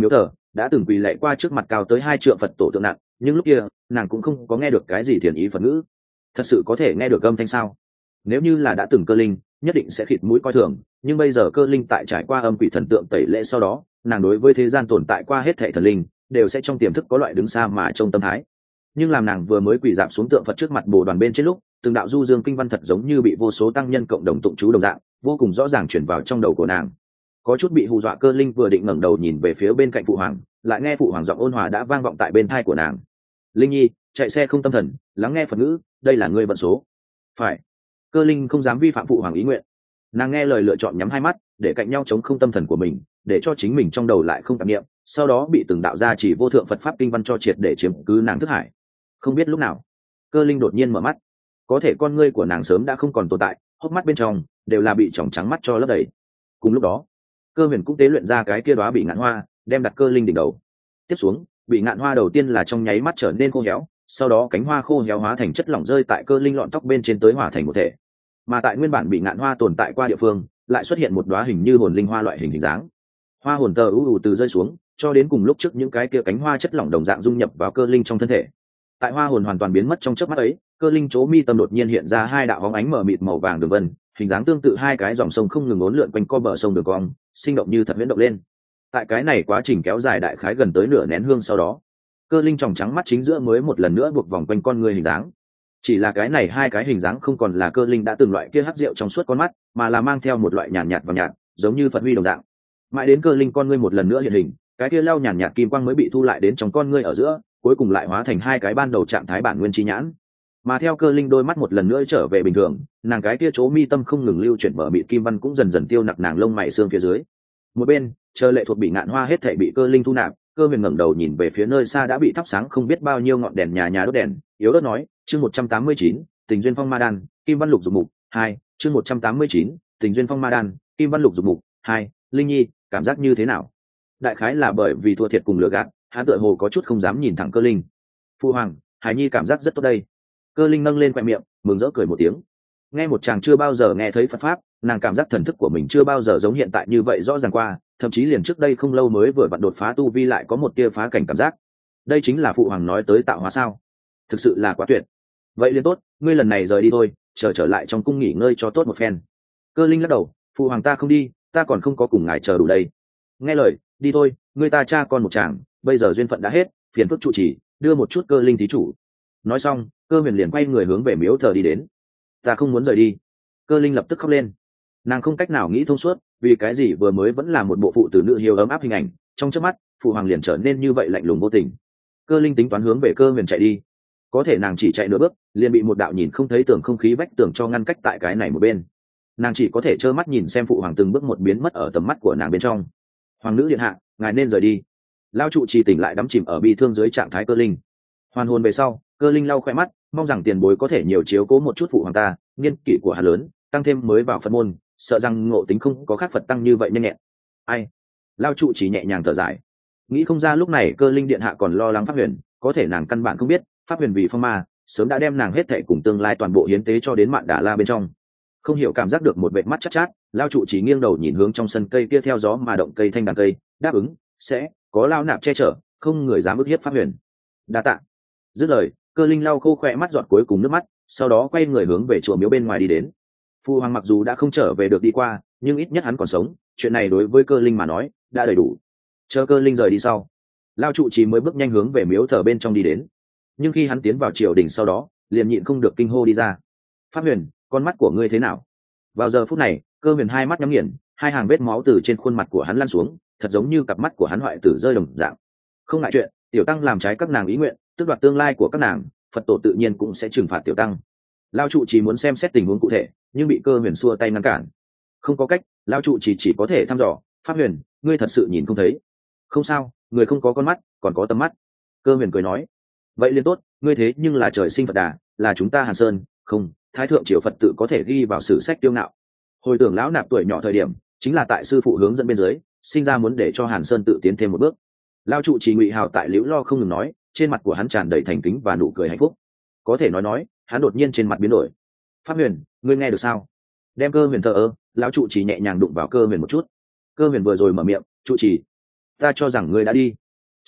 đã từng quỳ lạy qua trước mặt cao tới 2 trượng Phật tổ tượng nặng, nhưng lúc kia nàng cũng không có nghe được cái gì thiền ý Phật ngữ. Thật sự có thể nghe được âm thanh sao? Nếu như là đã từng Cơ Linh, nhất định sẽ khịt mũi coi thường, nhưng bây giờ Cơ Linh tại trải qua âm quỷ thần tượng tẩy lễ sau đó, nàng đối với thế gian tồn tại qua hết thảy thần linh đều sẽ trong tiềm thức có loại đứng xa mà trông tâm thái. Nhưng làm nàng vừa mới quỳ dạp xuống tượng Phật trước mặt Bồ Đoàn bên trên lúc, từng đạo du dương kinh văn thật giống như bị vô số tăng nhân cộng đồng tụng chú đồng dạng, vô cùng rõ ràng truyền vào trong đầu của nàng. Có chút bị hù dọa Cơ Linh vừa định ngẩng đầu nhìn về phía bên cạnh phụ hoàng, lại nghe phụ hoàng giọng ôn hòa đã vang vọng tại bên tai của nàng. Linh nhi, chạy xe không tâm thần, lắng nghe Phật ngữ, đây là ngươi vận số. Phải. Cơ Linh không dám vi phạm phụ hoàng ý nguyện, nàng nghe lời lựa chọn nhắm hai mắt để cạnh nhau chống không tâm thần của mình, để cho chính mình trong đầu lại không tạp niệm, sau đó bị từng đạo gia chỉ vô thượng Phật pháp kinh văn cho triệt để chiếm cứ nàng thức hải. Không biết lúc nào, Cơ Linh đột nhiên mở mắt, có thể con ngươi của nàng sớm đã không còn tồn tại, hốc mắt bên trong đều là bị tròng trắng mắt cho lấp đầy. Cùng lúc đó, Cơ Huyền cũng tế luyện ra cái kia đóa bị ngạn hoa, đem đặt Cơ Linh đỉnh đầu. Tiếp xuống, bị ngạn hoa đầu tiên là trong nháy mắt trở nên khô héo, sau đó cánh hoa khô héo hóa thành chất lỏng rơi tại Cơ Linh lọn tóc bên trên tới hòa thành một thể. Mà tại nguyên bản bị ngạn hoa tồn tại qua địa phương, lại xuất hiện một đóa hình như hồn linh hoa loại hình dáng. Hoa hồn tờ u từ rơi xuống, cho đến cùng lúc trước những cái kia cánh hoa chất lỏng đồng dạng dung nhập vào Cơ Linh trong thân thể. Tại hoa hồn hoàn toàn biến mất trong chớp mắt ấy, Cơ Linh chỗ mi tâm đột nhiên hiện ra 2 đạo bóng ánh mờ mịt màu vàng đường vân, hình dáng tương tự 2 cái dòng sông không ngừng uốn lượn quanh co bờ sông đường cong, sinh động như thật huyễn động lên. Tại cái này quá trình kéo dài đại khái gần tới nửa nén hương sau đó, Cơ Linh tròng trắng mắt chính giữa mới một lần nữa buộc vòng quanh con người hình dáng. Chỉ là cái này 2 cái hình dáng không còn là Cơ Linh đã từng loại kia hắc rượu trong suốt con mắt, mà là mang theo một loại nhàn nhạt và nhạt, giống như Phật huy đồng dạng. Mãi đến Cơ Linh con ngươi một lần nữa hiện hình, cái kia lau nhàn nhạt kim quang mới bị thu lại đến trong con ngươi ở giữa, cuối cùng lại hóa thành 2 cái ban đầu trạng thái bản nguyên chi nhãn. Mà theo Cơ Linh đôi mắt một lần nữa trở về bình thường, nàng cái kia chỗ mi tâm không ngừng lưu chuyển mở mịt kim văn cũng dần dần tiêu nặc nàng lông mày xương phía dưới. Một bên, chờ lệ thuộc bị ngạn hoa hết thảy bị Cơ Linh thu nạp, Cơ Huyền ngẩng đầu nhìn về phía nơi xa đã bị thắp sáng không biết bao nhiêu ngọn đèn nhà đốt đèn, yếu ớt nói, chương 189, Tình duyên phong ma đan, Kim Văn Lục dục mục 2, chương 189, Tình duyên phong ma đan, Kim Văn Lục dục mục 2, Linh Nhi, cảm giác như thế nào? Đại khái là bởi vì thua thiệt cùng lừa gạt, hắn tựa hồ có chút không dám nhìn thẳng Cơ Linh. Phu hoàng, Hải Nhi cảm giác rất tốt đây. Cơ Linh nâng lên khóe miệng, mừng rỡ cười một tiếng. Nghe một chàng chưa bao giờ nghe thấy Phật pháp, nàng cảm giác thần thức của mình chưa bao giờ giống hiện tại như vậy rõ ràng qua, thậm chí liền trước đây không lâu mới vừa vặn đột phá tu vi lại có một tia phá cảnh cảm giác. Đây chính là phụ hoàng nói tới tạo hóa sao? Thực sự là quá tuyệt. Vậy liền tốt, ngươi lần này rời đi thôi, trở lại trong cung nghỉ ngơi cho tốt một phen. Cơ Linh lắc đầu, phụ hoàng ta không đi, ta còn không có cùng ngài chờ đủ đây. Nghe lời, đi thôi, ngươi ta cha con một chàng, bây giờ duyên phận đã hết, phiền phức trụ trì, đưa một chút Cơ Linh thí chủ. Nói xong, Cơ Huyền liền quay người hướng về miếu thờ đi đến. Ta không muốn rời đi. Cơ Linh lập tức khóc lên. Nàng không cách nào nghĩ thông suốt, vì cái gì vừa mới vẫn là một bộ phụ tử nữ hiếu ấm áp hình ảnh, trong chớp mắt, phụ hoàng liền trở nên như vậy lạnh lùng vô tình. Cơ Linh tính toán hướng về Cơ Huyền chạy đi, có thể nàng chỉ chạy nửa bước, liền bị một đạo nhìn không thấy tường không khí vách tường cho ngăn cách tại cái này một bên. Nàng chỉ có thể trơ mắt nhìn xem phụ hoàng từng bước một biến mất ở tầm mắt của nàng bên trong. Hoàng nữ điện hạ, ngài nên rời đi. Lao trụ trì tỉnh lại đắm chìm ở bi thương dưới trạng thái Cơ Linh. Hoàn hồn về sau, Cơ Linh lau khoe mắt, mong rằng tiền bối có thể nhiều chiếu cố một chút phụ hoàng ta, niên kỷ của hắn lớn, tăng thêm mới vào Phật môn, sợ rằng ngộ tính không có khác Phật tăng như vậy nhanh nhẹn. Ai? Lao trụ chỉ nhẹ nhàng thở dài, nghĩ không ra lúc này Cơ Linh điện hạ còn lo lắng Pháp Huyền, có thể nàng căn bản không biết, Pháp Huyền vì phong ma, sớm đã đem nàng hết thảy cùng tương lai toàn bộ hiến tế cho đến Mạn Đà La bên trong. Không hiểu cảm giác được một vệt mắt chát chát, Lao trụ chỉ nghiêng đầu nhìn hướng trong sân cây kia theo gió mà động cây thanh đàn cây, đáp ứng, sẽ có Lao nạp che chở, không người dám ức hiếp Pháp Huyền. Đa tạ. Dứt lời, Cơ Linh lau khô khỏe mắt giọt cuối cùng nước mắt, sau đó quay người hướng về chùa miếu bên ngoài đi đến. Phu hoàng mặc dù đã không trở về được đi qua, nhưng ít nhất hắn còn sống, chuyện này đối với Cơ Linh mà nói đã đầy đủ. Chờ Cơ Linh rời đi sau, Lao trụ trì mới bước nhanh hướng về miếu thờ bên trong đi đến. Nhưng khi hắn tiến vào triều đình sau đó, liền nhịn không được kinh hô đi ra. Pháp Huyền, con mắt của ngươi thế nào? Vào giờ phút này, Cơ Huyền hai mắt nhắm nghiền, 2 hàng vết máu từ trên khuôn mặt của hắn lăn xuống, thật giống như cặp mắt của hắn hoại tử rơi đồng dạng. Không ngại chuyện, tiểu tăng làm trái các nàng ý nguyện, tước đoạt tương lai của các nàng, Phật tổ tự nhiên cũng sẽ trừng phạt tiểu tăng. Lao trụ chỉ muốn xem xét tình huống cụ thể, nhưng bị Cơ Huyền xua tay ngăn cản. Không có cách, Lao trụ chỉ có thể thăm dò. Pháp Huyền, ngươi thật sự nhìn không thấy? Không sao, người không có con mắt, còn có tầm mắt. Cơ Huyền cười nói. Vậy liền tốt, ngươi thế nhưng là trời sinh Phật đà, là chúng ta Hàn Sơn, không, Thái thượng triều Phật tự có thể ghi vào sử sách tiêu ngạo. Hồi tưởng lão nạp tuổi nhỏ thời điểm, chính là tại sư phụ hướng dẫn bên dưới, sinh ra muốn để cho Hàn Sơn tự tiến thêm một bước. Lao trụ trì ngụy hào tại liễu lo không ngừng nói, trên mặt của hắn tràn đầy thành kính và nụ cười hạnh phúc. Có thể nói, hắn đột nhiên trên mặt biến đổi. Pháp Huyền, ngươi nghe được sao? Đem Cơ Huyền thờ ơ, lão trụ trì nhẹ nhàng đụng vào Cơ Huyền một chút. Cơ Huyền vừa rồi mở miệng, trụ trì, ta cho rằng ngươi đã đi.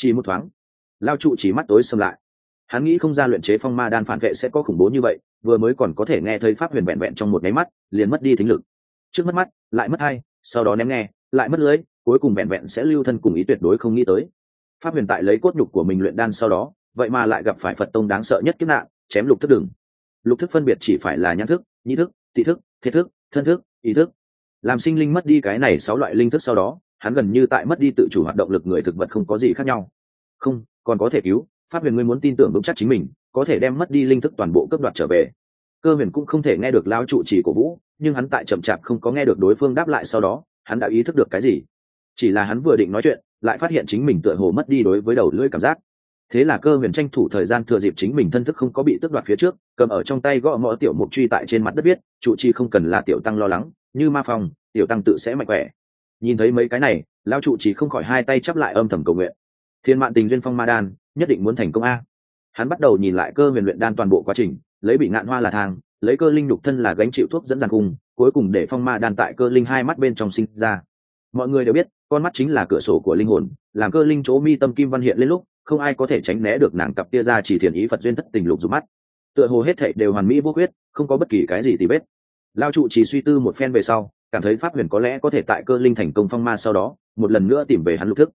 chỉ một thoáng, lao trụ chỉ mắt tối sầm lại. Hắn nghĩ không ra luyện chế phong ma đan phản vệ sẽ có khủng bố như vậy, vừa mới còn có thể nghe thấy pháp huyền vẹn vẹn trong một nháy mắt liền mất đi thính lực, trước mất mắt lại mất hai, sau đó ném nghe lại mất lưới, cuối cùng vẹn vẹn sẽ lưu thân cùng ý, tuyệt đối không nghĩ tới pháp huyền tại lấy cốt nhục của mình luyện đan sau đó vậy mà lại gặp phải Phật tông đáng sợ nhất kiếp nạn, chém lục thức đường. Lục thức phân biệt chỉ phải là nhãn thức, nhĩ thức, tị thức, thiết thức, thân thức, ý thức. Làm sinh linh mất đi cái này 6 loại linh thức sau đó, hắn gần như tại mất đi tự chủ hoạt động lực người thực vật không có gì khác nhau. Không, còn có thể cứu, pháp huyền ngươi muốn tin tưởng vững chắc chính mình, có thể đem mất đi linh thức toàn bộ cấp đoạt trở về. Cơ huyền cũng không thể nghe được lão trụ chỉ của vũ, nhưng hắn tại chậm chạp không có nghe được đối phương đáp lại sau đó, hắn đã ý thức được cái gì. Chỉ là hắn vừa định nói chuyện, lại phát hiện chính mình tựa hồ mất đi đối với đầu lưỡi cảm giác. Thế là Cơ huyền tranh thủ thời gian thừa dịp chính mình thân thức không có bị tước đoạt phía trước, cầm ở trong tay gõ mõ tiểu mục truy tại trên mặt đất viết, trụ chi không cần là tiểu tăng lo lắng, như ma phòng, tiểu tăng tự sẽ mạnh khỏe. Nhìn thấy mấy cái này, lão trụ chỉ không khỏi hai tay chắp lại âm thầm cầu nguyện. Thiên mạn tình duyên phong ma đan, nhất định muốn thành công a. Hắn bắt đầu nhìn lại Cơ huyền luyện đan toàn bộ quá trình, lấy bị ngạn hoa là thang, lấy cơ linh nhục thân là gánh chịu thuốc dẫn dàn cùng, cuối cùng để phong ma đan tại cơ linh hai mắt bên trong sinh ra. Mọi người đều biết, con mắt chính là cửa sổ của linh hồn, làm cơ linh chỗ mi tâm kim văn hiện lên lúc, không ai có thể tránh né được nàng cặp kia ra chỉ thiền ý Phật duyên thất tình lục dục mắt. Tựa hồ hết thảy đều hoàn mỹ vô khuyết, không có bất kỳ cái gì tì vết. Lao trụ chỉ suy tư một phen về sau, cảm thấy pháp huyền có lẽ có thể tại cơ linh thành công phong ma sau đó, một lần nữa tìm về hắn lục thức.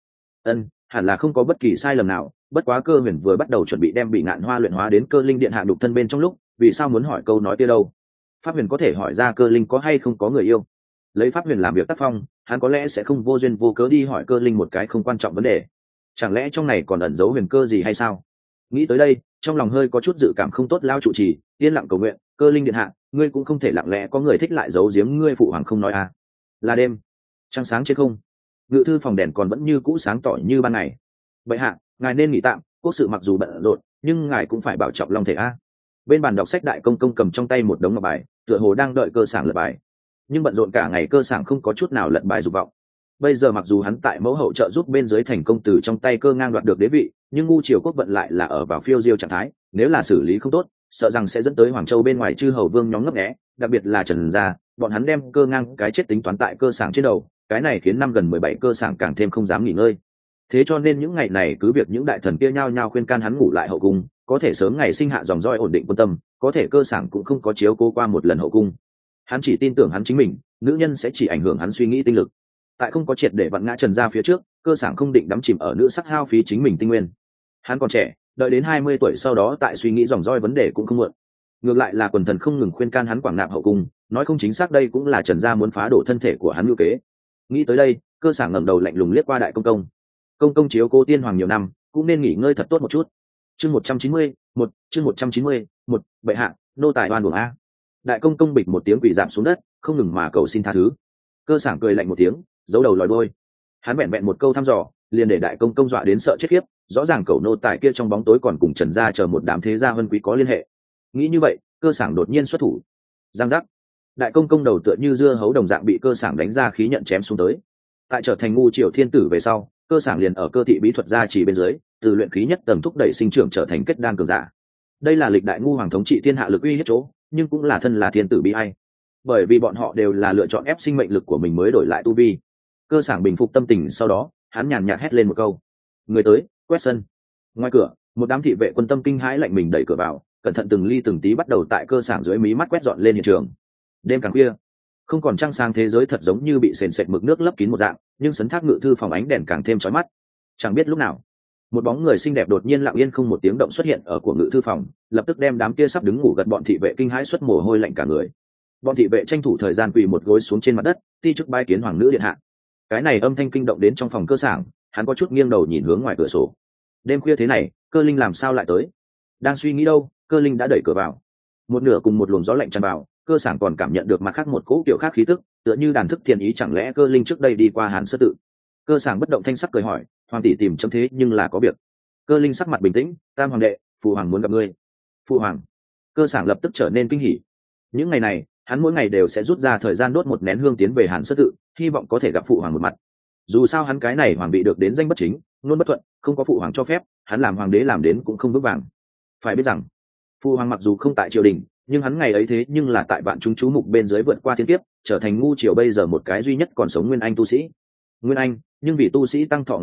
Hẳn là không có bất kỳ sai lầm nào, bất quá Cơ huyền vừa bắt đầu chuẩn bị đem bị ngạn hoa luyện hóa đến cơ linh điện hạ đục thân bên trong lúc, vì sao muốn hỏi câu nói kia đâu? Pháp huyền có thể hỏi ra cơ linh có hay không có người yêu. Lấy pháp huyền làm việc tác phong, hắn có lẽ sẽ không vô duyên vô cớ đi hỏi cơ linh một cái không quan trọng vấn đề. Chẳng lẽ trong này còn ẩn giấu huyền cơ gì hay sao? Nghĩ tới đây, trong lòng hơi có chút dự cảm không tốt, lao trụ trì yên lặng cầu nguyện, Cơ linh điện hạ, ngươi cũng không thể lặng lẽ có người thích lại giấu giếm ngươi phụ hoàng không nói à? Là đêm, trăng sáng trên không, ngự thư phòng đèn còn vẫn như cũ sáng tỏ như ban ngày. Vậy hạ, ngài nên nghỉ tạm, quốc sự mặc dù bận rộn, nhưng ngài cũng phải bảo trọng long thể a. Bên bàn đọc sách đại công công cầm trong tay một đống ngọc bài, tựa hồ đang đợi Cơ Sảng lật bài. Nhưng bận rộn cả ngày Cơ Sảng không có chút nào lật bài dục vọng. Bây giờ mặc dù hắn tại mẫu hậu trợ giúp bên dưới thành công từ trong tay Cơ ngang đoạt được đế vị, nhưng ngu triều quốc vận lại là ở vào phiêu diêu trạng thái, nếu là xử lý không tốt, sợ rằng sẽ dẫn tới Hoàng Châu bên ngoài chư hầu vương nhóm ngấp nghé, đặc biệt là Trần gia, bọn hắn đem Cơ ngang cái chết tính toán tại Cơ Sảng trên đầu, cái này khiến năm gần 17 Cơ Sảng càng thêm không dám nghỉ ngơi. Thế cho nên những ngày này cứ việc những đại thần kia nhao nhao khuyên can hắn ngủ lại hậu cung, có thể sớm ngày sinh hạ dòng roi ổn định quân tâm, có thể Cơ Sảng cũng không có chiếu cố qua một lần hậu cung. Hắn chỉ tin tưởng hắn chính mình, nữ nhân sẽ chỉ ảnh hưởng hắn suy nghĩ tinh lực. Tại không có triệt để vặn ngã Trần gia phía trước, Cơ Sảng không định đắm chìm ở nữ sắc hao phí chính mình tinh nguyên. Hắn còn trẻ, đợi đến 20 tuổi sau đó tại suy nghĩ dòng roi vấn đề cũng không muộn. Ngược lại là quần thần không ngừng khuyên can hắn quảng nạp hậu cung, nói không chính xác đây cũng là Trần gia muốn phá đổ thân thể của hắn mưu kế. Nghĩ tới đây, Cơ Sảng ngẩng đầu lạnh lùng liếc qua đại công công. Công công chiếu cố tiên hoàng nhiều năm, cũng nên nghỉ ngơi thật tốt một chút. Chương 191, chương 191, bệ hạ, nô tài oan uổng a. Đại công công bịch một tiếng quỳ rạp xuống đất, không ngừng mà cầu xin tha thứ. Cơ Sảng cười lạnh một tiếng, giấu đầu lòi đuôi. Hắn vẹn vẹn một câu thăm dò, liền để đại công công dọa đến sợ chết khiếp, rõ ràng cậu nô tài kia trong bóng tối còn cùng Trần gia chờ một đám thế gia vân quý có liên hệ. Nghĩ như vậy, Cơ Sảng đột nhiên xuất thủ. Giang giác. Đại công công đầu tựa như dưa hấu đồng dạng bị Cơ Sảng đánh ra khí nhận chém xuống tới. Tại trở thành ngu triều thiên tử về sau, Cơ Sảng liền ở cơ thị bí thuật gia chỉ bên dưới, từ luyện khí nhất tầng thúc đẩy sinh trưởng trở thành kết đan cường giả. Đây là lịch đại ngu hoàng thống trị thiên hạ lực uy hiếp chỗ, nhưng cũng là thân là thiên tử bi ai. Bởi vì bọn họ đều là lựa chọn ép sinh mệnh lực của mình mới đổi lại tu vi. Cơ Sảng bình phục tâm tình sau đó, hắn nhàn nhạt hét lên một câu: "Người tới, quét sân." Ngoài cửa, một đám thị vệ quân tâm kinh hãi lạnh mình đẩy cửa vào, cẩn thận từng ly từng tí bắt đầu tại Cơ Sảng dưới mí mắt quét dọn lên hiện trường. Đêm càng khuya, không còn trăng sáng, thế giới thật giống như bị sền sệt mực nước lấp kín một dạng, nhưng sấn thác ngự thư phòng ánh đèn càng thêm chói mắt. Chẳng biết lúc nào, một bóng người xinh đẹp đột nhiên lặng yên không một tiếng động xuất hiện ở của ngự thư phòng, lập tức đem đám kia sắp đứng ngủ gật bọn thị vệ kinh hãi xuất mồ hôi lạnh cả người. Bọn thị vệ tranh thủ thời gian quỳ một gối xuống trên mặt đất, ti chức bái kiến hoàng nữ điện hạ. Cái này âm thanh kinh động đến trong phòng Cơ Sảng, hắn có chút nghiêng đầu nhìn hướng ngoài cửa sổ. Đêm khuya thế này, Cơ Linh làm sao lại tới? Đang suy nghĩ đâu, Cơ Linh đã đẩy cửa vào. Một nửa cùng một luồng gió lạnh tràn vào, Cơ Sảng còn cảm nhận được mặt khác một cỗ kiểu khác khí tức, tựa như đàn thức thiền ý, chẳng lẽ Cơ Linh trước đây đi qua Hàn Sơ tự? Cơ Sảng bất động thanh sắc cười hỏi, hoàng tỷ tìm chấm thế nhưng là có việc. Cơ Linh sắc mặt bình tĩnh, tam hoàng đệ, phụ hoàng muốn gặp ngươi. Phụ hoàng? Cơ Sảng lập tức trở nên kinh hỉ. Những ngày này, hắn mỗi ngày đều sẽ rút ra thời gian đốt một nén hương tiến về Hàn Sơ tự, hy vọng có thể gặp phụ hoàng một mặt. Dù sao hắn cái này hoàng bị được đến danh bất chính, luôn bất thuận, không có phụ hoàng cho phép, hắn làm hoàng đế làm đến cũng không vững vàng. Phải biết rằng, phụ hoàng mặc dù không tại triều đình, nhưng hắn ngày ấy thế nhưng là tại vạn chúng chú mục bên dưới vượt qua thiên kiếp, trở thành ngu triều bây giờ một cái duy nhất còn sống nguyên anh tu sĩ. Nguyên anh, nhưng vì tu sĩ tăng thọ ngàn năm,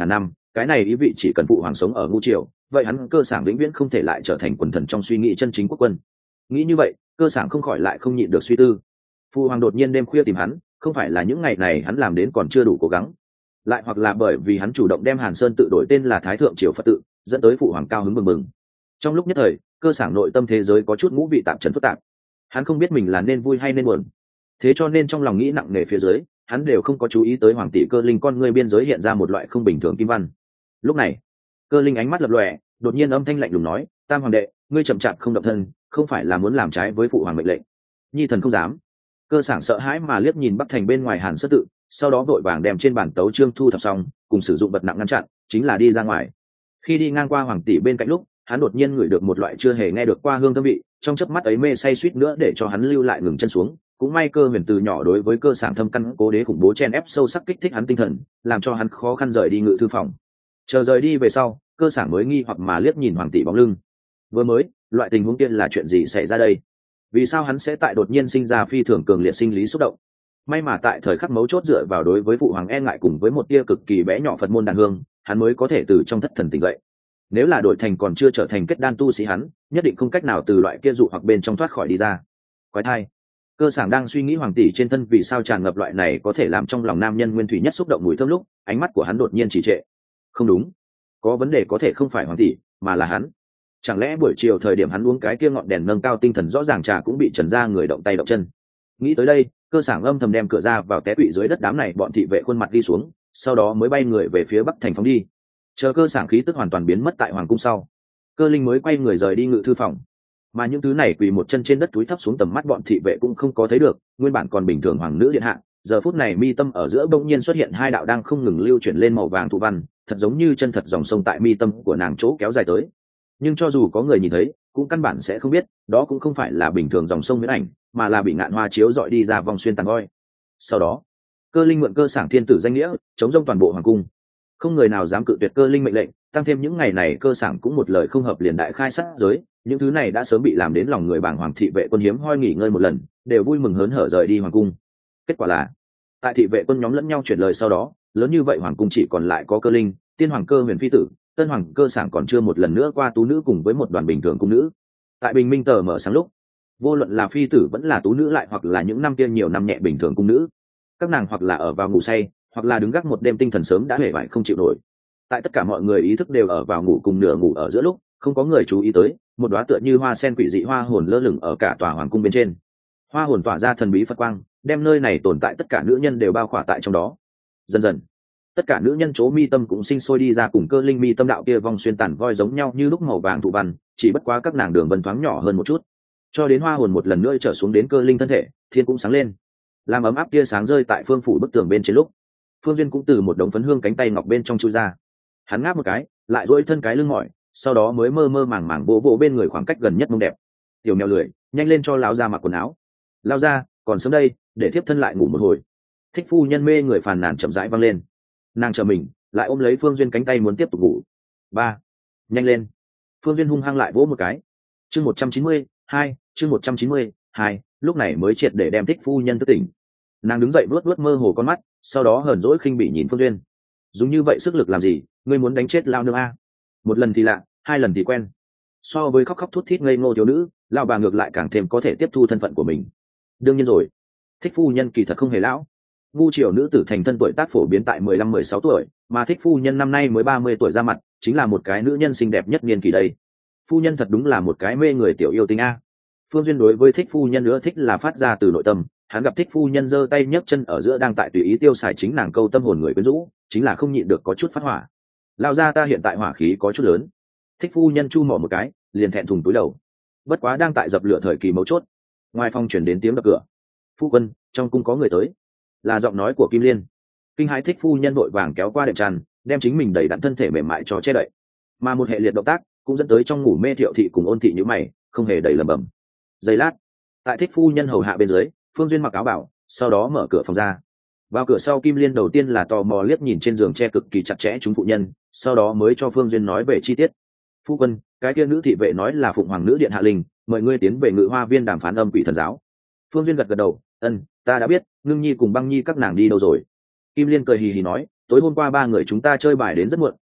cái này ý vị chỉ cần phụ hoàng sống ở ngũ triều, vậy hắn Cơ Sảng vĩnh viễn không thể lại trở thành quần thần trong suy nghĩ chân chính quốc quân. Nghĩ như vậy, Cơ Sảng không khỏi lại không nhịn được suy tư. Phụ hoàng đột nhiên đêm khuya tìm hắn, không phải là những ngày này hắn làm đến còn chưa đủ cố gắng, lại hoặc là bởi vì hắn chủ động đem Hàn Sơn tự đổi tên là Thái Thượng Triều Phật tự, dẫn tới phụ hoàng cao hứng mừng mừng. Trong lúc nhất thời, Cơ Sảng nội tâm thế giới có chút ngũ vị tạp trần phức tạp, hắn không biết mình là nên vui hay nên buồn, thế cho nên trong lòng nghĩ nặng nề phía dưới, hắn đều không có chú ý tới hoàng tỷ Cơ Linh con ngươi biên giới hiện ra một loại không bình thường kim văn. Lúc này, Cơ Linh ánh mắt lập lòe, đột nhiên âm thanh lạnh lùng nói: Tam hoàng đệ, ngươi chậm chạp không động thân, không phải là muốn làm trái với phụ hoàng mệnh lệnh? Nhi thần không dám. Cơ Sảng sợ hãi mà liếc nhìn Bắc Thành bên ngoài Hàn Sơn tự, sau đó vội vàng đem trên bàn tấu chương thu thập xong, cùng sử dụng vật nặng ngăn chặn, chính là đi ra ngoài. Khi đi ngang qua hoàng tỷ bên cạnh lúc, hắn đột nhiên ngửi được một loại chưa hề nghe được qua hương thơm vị, trong chớp mắt ấy mê say suýt nữa để cho hắn lưu lại ngừng chân xuống. Cũng may Cơ Huyền từ nhỏ đối với Cơ Sảng thâm căn cố đế khủng bố chen ép sâu sắc kích thích hắn tinh thần, làm cho hắn khó khăn rời đi ngự thư phòng. Chờ rời đi về sau, Cơ Sảng mới nghi hoặc mà liếc nhìn hoàng tỷ bóng lưng. Vừa mới, loại tình huống kia là chuyện gì xảy ra đây? Vì sao hắn sẽ tại đột nhiên sinh ra phi thường cường liệt sinh lý xúc động? May mà tại thời khắc mấu chốt dựa vào đối với phụ hoàng e ngại cùng với một tia cực kỳ bé nhỏ Phật môn đàn hương, hắn mới có thể từ trong thất thần tỉnh dậy. Nếu là đổi thành còn chưa trở thành kết đan tu sĩ hắn, nhất định không cách nào từ loại kia dụ hoặc bên trong thoát khỏi đi ra. Quái thai. Cơ Sảng đang suy nghĩ hoàng tỷ trên thân vì sao tràn ngập loại này có thể làm trong lòng nam nhân nguyên thủy nhất xúc động mùi thơm lúc, ánh mắt của hắn đột nhiên trì trệ. Không đúng, có vấn đề có thể không phải hoàng tỷ, mà là hắn. Chẳng lẽ buổi chiều thời điểm hắn uống cái kia ngọn đèn nâng cao tinh thần rõ ràng trà cũng bị trần ra người động tay động chân? Nghĩ tới đây, Cơ Sảng âm thầm đem cửa ra vào té quỵ dưới đất đám này bọn thị vệ khuôn mặt đi xuống, sau đó mới bay người về phía Bắc Thành phóng đi. Chờ Cơ Sảng khí tức hoàn toàn biến mất tại hoàng cung sau, Cơ Linh mới quay người rời đi ngự thư phòng. Mà những thứ này quỳ một chân trên đất túi thấp xuống tầm mắt bọn thị vệ cũng không có thấy được, nguyên bản còn bình thường hoàng nữ điện hạ, giờ phút này mi tâm ở giữa bỗng nhiên xuất hiện hai đạo đang không ngừng lưu chuyển lên màu vàng thụ văn, thật giống như chân thật dòng sông tại mi tâm của nàng chỗ kéo dài tới. Nhưng cho dù có người nhìn thấy, cũng căn bản sẽ không biết, đó cũng không phải là bình thường dòng sông huyễn ảnh, mà là bị ngạn hoa chiếu dọi đi ra vòng xuyên tàn voi. Sau đó, Cơ Linh mượn Cơ Sảng thiên tử danh nghĩa, chống rông toàn bộ hoàng cung. Không người nào dám cự tuyệt Cơ Linh mệnh lệnh, tăng thêm những ngày này Cơ Sảng cũng một lời không hợp liền đại khai sát giới, những thứ này đã sớm bị làm đến lòng người bàng hoàng thị vệ quân hiếm hoi nghỉ ngơi một lần, đều vui mừng hớn hở rời đi hoàng cung. Kết quả là, tại thị vệ quân nhóm lẫn nhau chuyển lời sau đó, lớn như vậy hoàng cung chỉ còn lại có Cơ Linh, tiên hoàng Cơ Huyền phi tử, tân hoàng Cơ Sảng còn chưa một lần nữa qua tú nữ cùng với một đoàn bình thường cung nữ. Tại bình minh tờ mở sáng lúc, vô luận là phi tử vẫn là tú nữ lại hoặc là những năm kia nhiều năm nhẹ bình thường cung nữ, các nàng hoặc là ở vào ngủ say, hoặc là đứng gác một đêm tinh thần sớm đã hề bại không chịu nổi. Tại tất cả mọi người ý thức đều ở vào ngủ cùng nửa ngủ ở giữa lúc, không có người chú ý tới một đóa tựa như hoa sen quỷ dị hoa hồn lơ lửng ở cả tòa hoàng cung bên trên. Hoa hồn tỏa ra thần bí phật quang, đem nơi này tồn tại tất cả nữ nhân đều bao khỏa tại trong đó. Dần dần, tất cả nữ nhân chỗ mi tâm cũng sinh sôi đi ra cùng Cơ Linh mi tâm đạo kia vòng xuyên tản voi giống nhau như lúc màu vàng thụ văn, chỉ bất quá các nàng đường vân thoáng nhỏ hơn một chút. Cho đến hoa hồn một lần nữa trở xuống đến Cơ Linh thân thể, thiên cũng sáng lên, làm ấm áp tia sáng rơi tại phương phủ bức tường bên trên lúc, Phương Duyên cũng từ một đống phấn hương cánh tay ngọc bên trong chui ra. Hắn ngáp một cái, lại duỗi thân cái lưng mỏi, sau đó mới mơ mơ màng màng vỗ vỗ bên người khoảng cách gần nhất mông đẹp. Tiểu mèo lười, nhanh lên cho lão gia mặc quần áo. Lao ra, còn sớm đây, để thiếp thân lại ngủ một hồi. Thích phu nhân mê người phàn nàn chậm rãi vang lên. Nàng chờ mình, lại ôm lấy Phương Duyên cánh tay muốn tiếp tục ngủ. Ba, nhanh lên. Phương Duyên hung hăng lại vỗ một cái. Chương 192, chương 192, lúc này mới triệt để đem Thích phu nhân thức tỉnh. Nàng đứng dậy vuốt vuốt mơ hồ con mắt, sau đó hờn dỗi khinh bỉ nhìn Phương Duyên. Dùng như vậy sức lực làm gì, ngươi muốn đánh chết lao nương a? Một lần thì lạ, hai lần thì quen. So với khóc khóc thút thít ngây ngô thiếu nữ, lão bà ngược lại càng thêm có thể tiếp thu thân phận của mình. Đương nhiên rồi, Thích phu nhân kỳ thật không hề lão. Ngu triều nữ tử thành thân tuổi tác phổ biến tại 15-16 tuổi, mà Thích phu nhân năm nay mới 30 tuổi ra mặt, chính là một cái nữ nhân xinh đẹp nhất niên kỳ đây. Phu nhân thật đúng là một cái mê người tiểu yêu tinh a. Phương Duyên đối với Thích phu nhân nữa thích là phát ra từ nội tâm, hắn gặp Thích phu nhân giơ tay nhấc chân ở giữa đang tại tùy ý tiêu xài chính nàng câu tâm hồn người quyến rũ, chính là không nhịn được có chút phát hỏa. Lao ra ta hiện tại hỏa khí có chút lớn. Thích phu nhân chu mỏ một cái, liền thẹn thùng túi đầu. Bất quá đang tại dập lửa thời kỳ mấu chốt, ngoài phòng chuyển đến tiếng đập cửa. Phu quân, trong cung có người tới. Là giọng nói của Kim Liên. Kinh hãi Thích phu nhân vội vàng kéo qua đệm tràn, đem chính mình đẩy đặn thân thể mềm mại cho che đậy. Mà một hệ liệt động tác cũng dẫn tới trong ngủ mê Thiệu thị cùng Ôn thị như mày, không hề đẩy lầm bầm. Giây lát, tại Thích phu nhân hầu hạ bên dưới, Phương Duyên mặc áo bảo, sau đó mở cửa phòng ra. Vào cửa sau Kim Liên đầu tiên là tò mò liếc nhìn trên giường che cực kỳ chặt chẽ chúng phụ nhân, sau đó mới cho Phương Duyên nói về chi tiết. Phu quân, cái kia nữ thị vệ nói là phụng hoàng nữ điện hạ linh, mời ngươi tiến về Ngự Hoa viên đàm phán âm quỷ thần giáo. Phương Duyên gật gật đầu, ta đã biết, Ngưng Nhi cùng Băng Nhi các nàng đi đâu rồi? Kim Liên cười hì hì nói, tối hôm qua ba người chúng ta chơi bài đến rất muộn,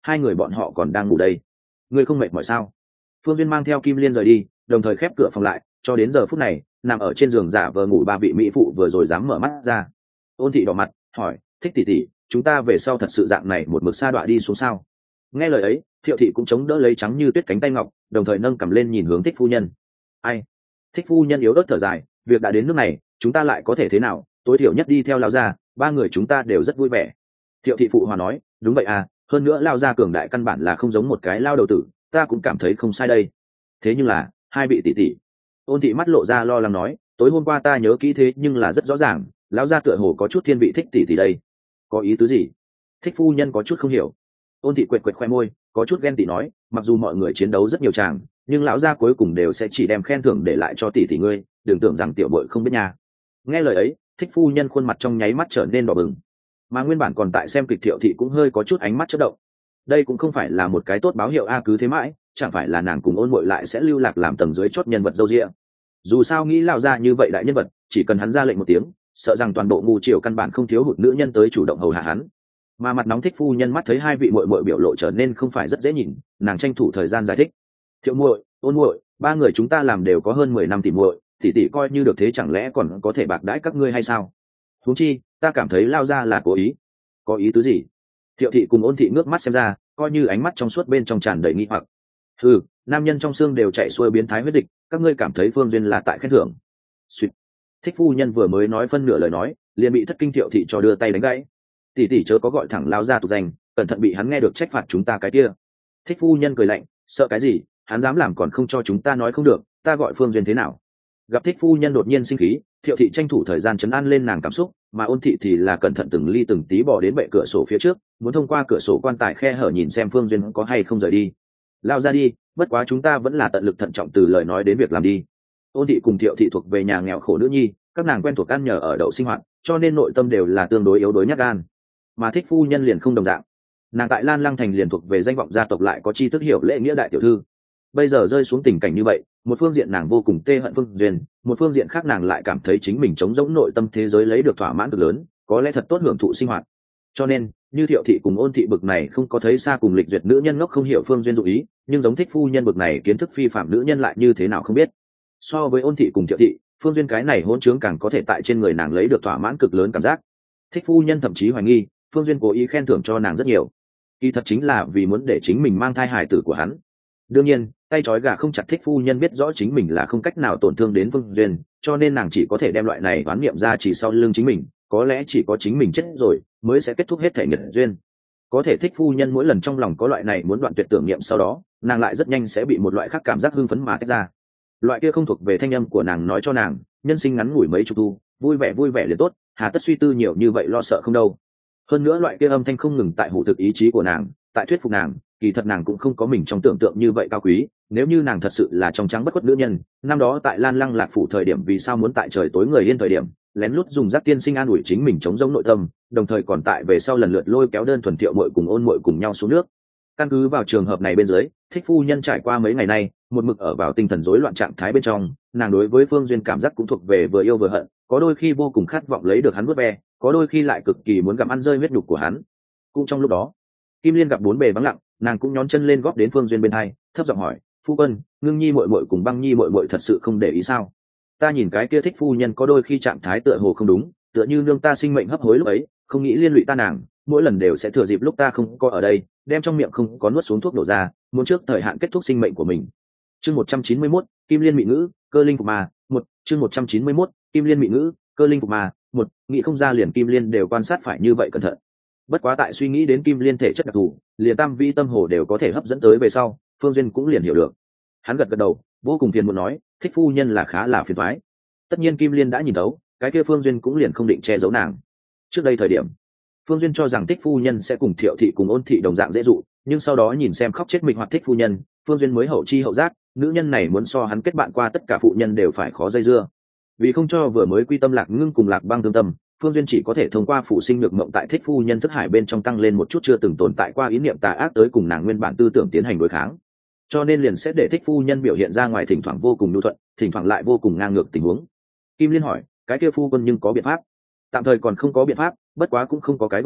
hai người bọn họ còn đang ngủ đây. Ngươi không mệt mỏi sao? Phương Duyên mang theo Kim Liên rời đi, đồng thời khép cửa phòng lại, cho đến giờ phút này nằm ở trên giường giả vờ ngủ ba vị mỹ phụ vừa rồi dám mở mắt ra. Ôn Thị đỏ mặt hỏi, Thích tỷ tỷ, chúng ta về sau thật sự dạng này một mực sa đọa đi xuống sao? Nghe lời ấy, Thiệu Thị cũng chống đỡ lấy trắng như tuyết cánh tay ngọc, đồng thời nâng cầm lên nhìn hướng Thích phu nhân. Ai? Thích phu nhân yếu ớt thở dài, việc đã đến nước này, chúng ta lại có thể thế nào? Tối thiểu nhất đi theo lão gia, ba người chúng ta đều rất vui vẻ. Thiệu Thị phụ hòa nói, đúng vậy à, hơn nữa lao gia cường đại căn bản là không giống một cái lao đầu tử, ta cũng cảm thấy không sai đây. Thế nhưng là hai vị tỷ tỷ. Ôn Thị mắt lộ ra lo lắng nói, tối hôm qua ta nhớ kỹ thế nhưng là rất rõ ràng, lão gia tựa hồ có chút thiên vị Thích tỷ tỷ đây. Có ý tứ gì? Thích phu nhân có chút không hiểu. Ôn Thị quệt quệt khoe môi, có chút ghen tị nói, mặc dù mọi người chiến đấu rất nhiều tràng, nhưng lão gia cuối cùng đều sẽ chỉ đem khen thưởng để lại cho tỷ tỷ ngươi, đừng tưởng rằng tiểu bội không biết nha. Nghe lời ấy, Thích phu nhân khuôn mặt trong nháy mắt trở nên đỏ bừng, mà nguyên bản còn tại xem kịch Thiệu Thị cũng hơi có chút ánh mắt chớp động. Đây cũng không phải là một cái tốt báo hiệu a, cứ thế mãi chẳng phải là nàng cùng Ôn Muội lại sẽ lưu lạc làm tầng dưới chót nhân vật dâu dịa. Dù sao nghĩ lão gia như vậy đại nhân vật, chỉ cần hắn ra lệnh một tiếng, sợ rằng toàn bộ ngu triều căn bản không thiếu hụt nữ nhân tới chủ động hầu hạ hắn. Mà mặt nóng Thích phu nhân mắt thấy hai vị muội muội biểu lộ trở nên không phải rất dễ nhìn, nàng tranh thủ thời gian giải thích, Thiệu muội, Ôn muội, ba người chúng ta làm đều có hơn 10 năm tỷ muội, tỷ coi như được thế chẳng lẽ còn có thể bạc đãi các ngươi hay sao? Huống chi ta cảm thấy lao ra là cố ý. Có ý tứ gì? Thiệu Thị cùng Ôn Thị ngước mắt xem ra, coi như ánh mắt trong suốt bên trong tràn đầy nghi hoặc. Ừ, nam nhân trong xương đều chạy xuôi biến thái huyết dịch, các ngươi cảm thấy Phương Duyên là tại khen thưởng? Xuyệt. Thích phu nhân vừa mới nói phân nửa lời nói, liền bị thất kinh Thiệu Thị cho đưa tay đánh gãy. Tỷ chớ có gọi thẳng lao ra tục danh, cẩn thận bị hắn nghe được trách phạt chúng ta cái kia. Thích phu nhân cười lạnh, sợ cái gì, hắn dám làm còn không cho chúng ta nói không được, ta gọi Phương Duyên thế nào? Gặp Thích phu nhân đột nhiên sinh khí, Thiệu Thị tranh thủ thời gian trấn an lên nàng cảm xúc, mà Ôn Thị thì là cẩn thận từng ly từng tí bỏ đến bệ cửa sổ phía trước, muốn thông qua cửa sổ quan tài khe hở nhìn xem Phương Duyên có hay không rời đi. Lao ra đi, bất quá chúng ta vẫn là tận lực thận trọng từ lời nói đến việc làm đi. Ôn Thị cùng Thiệu Thị thuộc về nhà nghèo khổ nữ nhi, các nàng quen thuộc ăn nhờ ở đậu sinh hoạt, cho nên nội tâm đều là tương đối yếu đuối nhát gan. Mà Thích phu nhân liền không đồng dạng, nàng tại Lan Lăng thành liền thuộc về danh vọng gia tộc, lại có tri thức hiểu lễ nghĩa đại tiểu thư. Bây giờ rơi xuống tình cảnh như vậy, một phương diện nàng vô cùng tê hận Phương Duyên, một phương diện khác nàng lại cảm thấy chính mình trống rỗng nội tâm thế giới lấy được thỏa mãn cực lớn, có lẽ thật tốt hưởng thụ sinh hoạt. Cho nên như Thiệu Thị cùng Ôn Thị bực này không có thấy xa cùng lịch duyệt nữ nhân ngốc không hiểu Phương Duyên dụ ý, nhưng giống Thích phu nhân bực này kiến thức phi phạm nữ nhân lại như thế nào không biết. So với Ôn Thị cùng Thiệu Thị, Phương Duyên cái này hỗn trướng càng có thể tại trên người nàng lấy được thỏa mãn cực lớn cảm giác. Thích phu nhân thậm chí hoài nghi Phương Duyên cố ý khen thưởng cho nàng rất nhiều, kỳ thật chính là vì muốn để chính mình mang thai hài tử của hắn. Đương nhiên tay trói gà không chặt, Thích phu nhân biết rõ chính mình là không cách nào tổn thương đến Phương Duyên, cho nên nàng chỉ có thể đem loại này oán niệm ra chỉ sau lưng chính mình, có lẽ chỉ có chính mình chết rồi mới sẽ kết thúc hết thể nghiệt duyên. Có thể Thích phu nhân mỗi lần trong lòng có loại này muốn đoạn tuyệt tưởng niệm, sau đó nàng lại rất nhanh sẽ bị một loại khác cảm giác hưng phấn mà tách ra. Loại kia không thuộc về thanh âm của nàng nói cho nàng, nhân sinh ngắn ngủi mấy chục thu, vui vẻ liền tốt, hà tất suy tư nhiều như vậy lo sợ không đâu. Hơn nữa loại kia âm thanh không ngừng tại hủ thực ý chí của nàng, tại thuyết phục nàng, kỳ thật nàng cũng không có mình trong tưởng tượng như vậy cao quý. Nếu như nàng thật sự là trong trắng bất khuất nữ nhân, năm đó tại Lan Lăng Lạc phủ thời điểm vì sao muốn tại trời tối người yên thời điểm lén lút dùng giác tiên sinh an ủi chính mình chống giống nội tâm, đồng thời còn tại về sau lần lượt lôi kéo đơn thuần Thiệu muội cùng Ôn muội cùng nhau xuống nước. Căn cứ vào trường hợp này bên dưới, Thích phu nhân trải qua mấy ngày nay một mực ở vào tinh thần rối loạn trạng thái bên trong, nàng đối với Phương Duyên cảm giác cũng thuộc về vừa yêu vừa hận, có đôi khi vô cùng khát vọng lấy được hắn vuốt ve, có đôi khi lại cực kỳ muốn gặm ăn rơi huyết nhục của hắn. Cũng trong lúc đó, Kim Liên gặp bốn bề vắng lặng, nàng cũng nhón chân lên góp đến Phương Duyên bên hai, thấp giọng hỏi, phu quân, Ngưng nhi muội muội cùng Băng nhi muội muội thật sự không để ý sao? Ta nhìn cái kia Thích phu nhân có đôi khi trạng thái tựa hồ không đúng, tựa như nương ta sinh mệnh hấp hối lúc ấy, không nghĩ liên lụy ta nàng, mỗi lần đều sẽ thừa dịp lúc ta không có ở đây, đem trong miệng không có nuốt xuống thuốc đổ ra, muốn trước thời hạn kết thúc sinh mệnh của mình. Chương 191, Kim Liên mị ngữ, cơ linh phục ma, chương 191, Kim Liên mị ngữ, cơ linh phục ma, nghĩ không ra liền Kim Liên đều quan sát phải như vậy cẩn thận. Bất quá tại suy nghĩ đến Kim Liên thể chất đặc thù, liền tam vi tâm hồ đều có thể hấp dẫn tới về sau, Phương Duyên cũng liền hiểu được. Hắn gật đầu, vô cùng phiền muốn nói, Thích phu nhân là khá là phiền toái. Tất nhiên Kim Liên đã nhìn thấu, cái kia Phương Duyên cũng liền không định che giấu nàng. Trước đây thời điểm, Phương Duyên cho rằng Thích phu nhân sẽ cùng Thiệu Thị cùng Ôn Thị đồng dạng dễ dụ, nhưng sau đó nhìn xem khóc chết mình hoặc Thích phu nhân, Phương Duyên mới hậu chi hậu giác, nữ nhân này muốn so hắn kết bạn qua tất cả phụ nhân đều phải khó dây dưa. Vì không cho vừa mới quy tâm Lạc Ngưng cùng Lạc Băng tương tâm, Phương Duyên chỉ có thể thông qua phụ sinh được mộng tại Thích phu nhân thức hải bên trong tăng lên một chút chưa từng tồn tại qua ý niệm tà ác tới cùng nàng nguyên bản tư tưởng tiến hành đối kháng. Cho nên liền sẽ để Thích phu nhân biểu hiện ra ngoài thỉnh thoảng vô cùng nhu thuận, thỉnh thoảng lại vô cùng ngang ngược tình huống. Kim Liên hỏi, cái kia phu quân nhưng có biện pháp? Tạm thời còn không có biện pháp, bất quá cũng không có cái gọi là,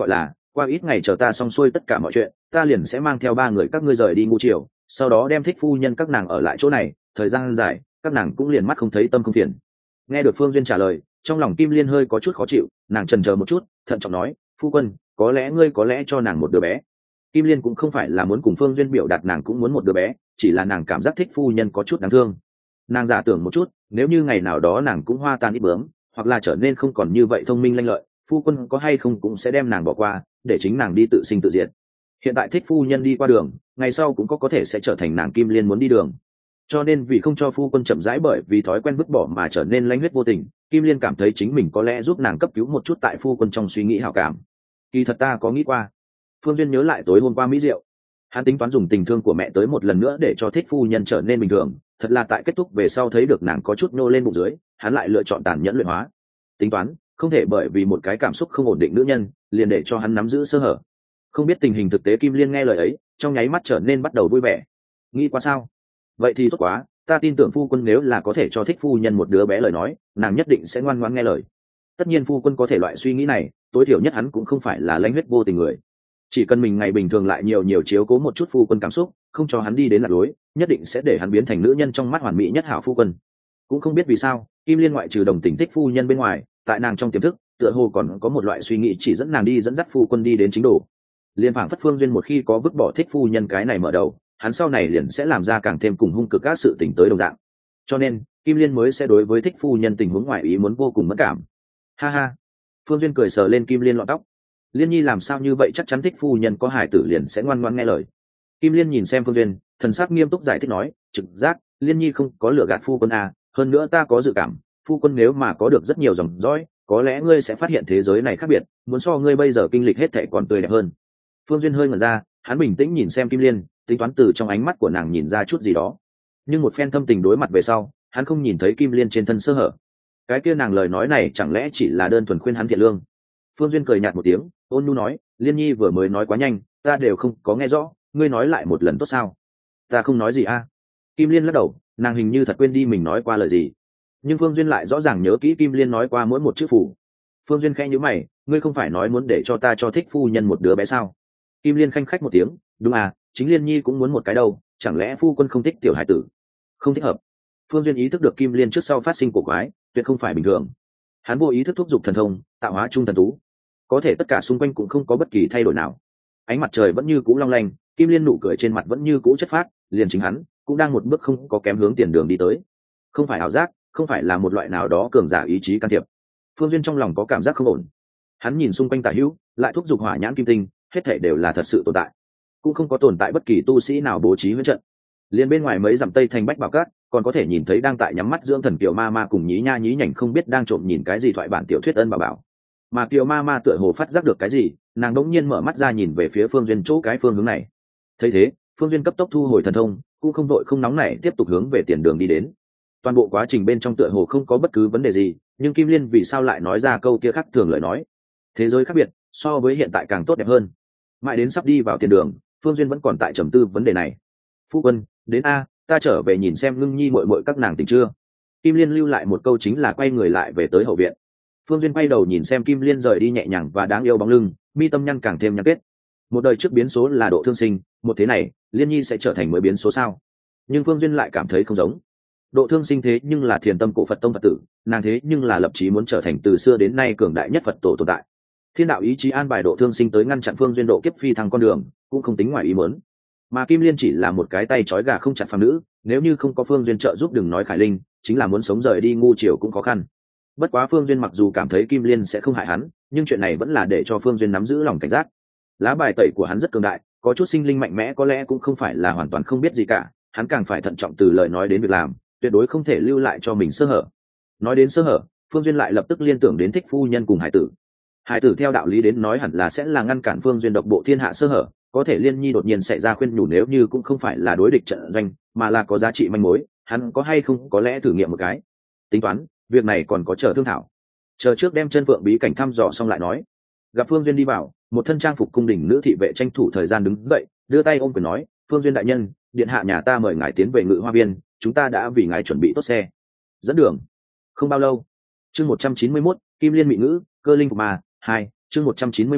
qua ít ngày chờ ta xong xuôi tất cả mọi chuyện, ta liền sẽ mang theo 3 người các ngươi rời đi ngu triều, sau đó đem thích phu nhân các nàng ở lại chỗ này, thời gian dài các nàng cũng liền mắt không thấy tâm không phiền. Nghe được Phương Duyên trả lời, trong lòng Kim Liên hơi có chút khó chịu, nàng chần chờ một chút, thận trọng nói, phu quân, có lẽ ngươi có lẽ cho nàng một đứa bé. Kim Liên cũng không phải là muốn cùng Phương Duyên biểu đạt nàng cũng muốn một đứa bé, chỉ là nàng cảm giác thích phu nhân có chút đáng thương. Nàng giả tưởng một chút, nếu như ngày nào đó nàng cũng hoa tan ít bướm, hoặc là trở nên không còn như vậy thông minh lanh lợi, phu quân có hay không cũng sẽ đem nàng bỏ qua, để chính nàng đi tự sinh tự diệt. Hiện tại thích phu nhân đi qua đường, ngày sau cũng có thể sẽ trở thành nàng Kim Liên muốn đi đường. Cho nên vì không cho phu quân chậm rãi bởi vì thói quen vứt bỏ mà trở nên lanh huyết vô tình, Kim Liên cảm thấy chính mình có lẽ giúp nàng cấp cứu một chút tại phu quân trong suy nghĩ hảo cảm. Kỳ thật ta có nghĩ qua. Phương Duyên nhớ lại tối hôm qua mỹ rượu, hắn tính toán dùng tình thương của mẹ tới một lần nữa để cho thích phu nhân trở nên bình thường. Thật là tại kết thúc về sau thấy được nàng có chút nô lên bụng dưới, hắn lại lựa chọn tàn nhẫn luyện hóa. Tính toán không thể bởi vì một cái cảm xúc không ổn định nữ nhân liền để cho hắn nắm giữ sơ hở. Không biết tình hình thực tế, Kim Liên nghe lời ấy trong nháy mắt trở nên bắt đầu vui vẻ. Nghĩ quá sao? Vậy thì tốt quá, ta tin tưởng phu quân nếu là có thể cho thích phu nhân một đứa bé lời nói, nàng nhất định sẽ ngoan ngoãn nghe lời. Tất nhiên phu quân có thể loại suy nghĩ này, tối thiểu nhất hắn cũng không phải là lãnh huyết vô tình người. Chỉ cần mình ngày bình thường lại nhiều chiếu cố một chút phu quân cảm xúc, không cho hắn đi đến lạc lối, nhất định sẽ để hắn biến thành nữ nhân trong mắt hoàn mỹ nhất hảo phu quân. Cũng không biết vì sao, Kim Liên ngoại trừ đồng tình thích phu nhân bên ngoài, tại nàng trong tiềm thức tựa hồ còn có một loại suy nghĩ chỉ dẫn nàng đi dẫn dắt phu quân đi đến chính đồ. Liên phảng phất Phương Duyên một khi có vứt bỏ thích phu nhân cái này mở đầu, hắn sau này liền sẽ làm ra càng thêm cùng hung cực các sự tình tới đồng dạng. Cho nên Kim Liên mới sẽ đối với thích phu nhân tình huống ngoại ý muốn vô cùng mẫn cảm. Ha ha. Phương Duyên cười sờ lên Kim Liên lọn tóc. Liên nhi làm sao như vậy, chắc chắn thích phu nhân có hài tử liền sẽ ngoan ngoãn nghe lời. Kim Liên nhìn xem Phương Duyên, thần sắc nghiêm túc giải thích nói, trực giác Liên nhi không có lừa gạt phu quân à, hơn nữa ta có dự cảm phu quân nếu mà có được rất nhiều dòng dõi, có lẽ ngươi sẽ phát hiện thế giới này khác biệt, muốn so ngươi bây giờ kinh lịch hết thảy còn tươi đẹp hơn. Phương Duyên hơi ngẩn ra, hắn bình tĩnh nhìn xem Kim Liên, tính toán từ trong ánh mắt của nàng nhìn ra chút gì đó. Nhưng một phen thâm tình đối mặt về sau, hắn không nhìn thấy Kim Liên trên thân sơ hở. Cái kia nàng lời nói này chẳng lẽ chỉ là đơn thuần khuyên hắn thiện lương? Phương Duyên cười nhạt một tiếng, ôn nhu nói, Liên nhi vừa mới nói quá nhanh, ta đều không có nghe rõ, ngươi nói lại một lần tốt sao? Ta không nói gì a. Kim Liên lắc đầu, nàng hình như thật quên đi mình nói qua lời gì. Nhưng Phương Duyên lại rõ ràng nhớ kỹ Kim Liên nói qua mỗi một chữ phủ. Phương Duyên khẽ nhíu mày, ngươi không phải nói muốn để cho ta cho thích phu nhân một đứa bé sao? Kim Liên khanh khách một tiếng, đúng à, chính Liên nhi cũng muốn một cái đâu, chẳng lẽ phu quân không thích tiểu hải tử? Không thích hợp. Phương Duyên ý thức được Kim Liên trước sau phát sinh của quái, tuyệt không phải bình thường. Hắn vô ý thức thúc giục thần thông, tạo hóa trung thần tú. Có thể tất cả xung quanh cũng không có bất kỳ thay đổi nào. Ánh mặt trời vẫn như cũ long lanh, Kim Liên nụ cười trên mặt vẫn như cũ chất phác, liền chính hắn cũng đang một bước không có kém hướng tiền đường đi tới. Không phải ảo giác, không phải là một loại nào đó cường giả ý chí can thiệp. Phương Duyên trong lòng có cảm giác không ổn. Hắn nhìn xung quanh tả hữu, lại thúc giục hỏa nhãn kim tinh, hết thảy đều là thật sự tồn tại, cũng không có tồn tại bất kỳ tu sĩ nào bố trí huyễn trận. Liên bên ngoài mấy dặm tây thành bách bảo cát, còn có thể nhìn thấy đang tại nhắm mắt dưỡng thần Kiều Ma Ma cùng nhí nha nhí nhảnh không biết đang trộm nhìn cái gì thoại bản tiểu thuyết ân bảo bảo. Mà Kiều Ma Ma tựa hồ phát giác được cái gì, nàng đống nhiên mở mắt ra nhìn về phía Phương Duyên chỗ cái phương hướng này. Thấy thế, Phương Duyên cấp tốc thu hồi thần thông, cũng không đội không nóng nảy tiếp tục hướng về tiền đường đi đến. Toàn bộ quá trình bên trong tựa hồ không có bất cứ vấn đề gì, nhưng Kim Liên vì sao lại nói ra câu kia khác thường lời nói? Thế giới khác biệt, so với hiện tại càng tốt đẹp hơn. Mãi đến sắp đi vào tiền đường, Phương Duyên vẫn còn tại trầm tư vấn đề này. Phu quân, đến a, ta trở về nhìn xem Ngưng Nhi muội muội các nàng tỉnh chưa? Kim Liên lưu lại một câu chính là quay người lại về tới hậu viện. Phương Duyên quay đầu nhìn xem Kim Liên rời đi nhẹ nhàng và đáng yêu bóng lưng, mi tâm nhăn càng thêm nhăn kết. Một đời trước biến số là Độ Thương Sinh, một thế này, Liên Nhi sẽ trở thành mới biến số sao? Nhưng Phương Duyên lại cảm thấy không giống. Độ Thương Sinh thế nhưng là Thiền Tâm cổ Phật tông Phật tử, nàng thế nhưng là lập chí muốn trở thành từ xưa đến nay cường đại nhất Phật tổ tồn tại. Thiên đạo ý chí an bài Độ Thương Sinh tới ngăn chặn Phương Duyên độ kiếp phi thăng con đường, cũng không tính ngoài ý muốn. Mà Kim Liên chỉ là một cái tay trói gà không chặt phàm nữ, nếu như không có Phương Duyên trợ giúp, đừng nói Khải Linh, chính là muốn sống rời đi ngu triều cũng khó khăn. Bất quá Phương Duyên mặc dù cảm thấy Kim Liên sẽ không hại hắn, nhưng chuyện này vẫn là để cho Phương Duyên nắm giữ lòng cảnh giác. Lá bài tẩy của hắn rất cường đại, có chút sinh linh mạnh mẽ có lẽ cũng không phải là hoàn toàn không biết gì cả, hắn càng phải thận trọng từ lời nói đến việc làm, tuyệt đối không thể lưu lại cho mình sơ hở. Nói đến sơ hở, Phương Duyên lại lập tức liên tưởng đến thích phu nhân cùng hải tử. Hải tử theo đạo lý đến nói hẳn là sẽ là ngăn cản Phương Duyên độc bộ thiên hạ sơ hở, có thể Liên Nhi đột nhiên xảy ra khuyên nhủ, nếu như cũng không phải là đối địch trận doanh, mà là có giá trị manh mối, hắn có hay không có lẽ thử nghiệm một cái. Tính toán, việc này còn có chờ thương thảo. Chờ trước đem chân phượng bí cảnh thăm dò xong lại nói. Gặp Phương Duyên đi vào, một thân trang phục cung đình nữ thị vệ tranh thủ thời gian đứng dậy, đưa tay ôm quyền nói, Phương Duyên đại nhân, điện hạ nhà ta mời ngài tiến về Ngự Hoa Viên, chúng ta đã vì ngài chuẩn bị tốt xe dẫn đường. Không bao lâu, chương 191, Kim Liên mị ngữ, cơ linh phục mà 2, chương 191,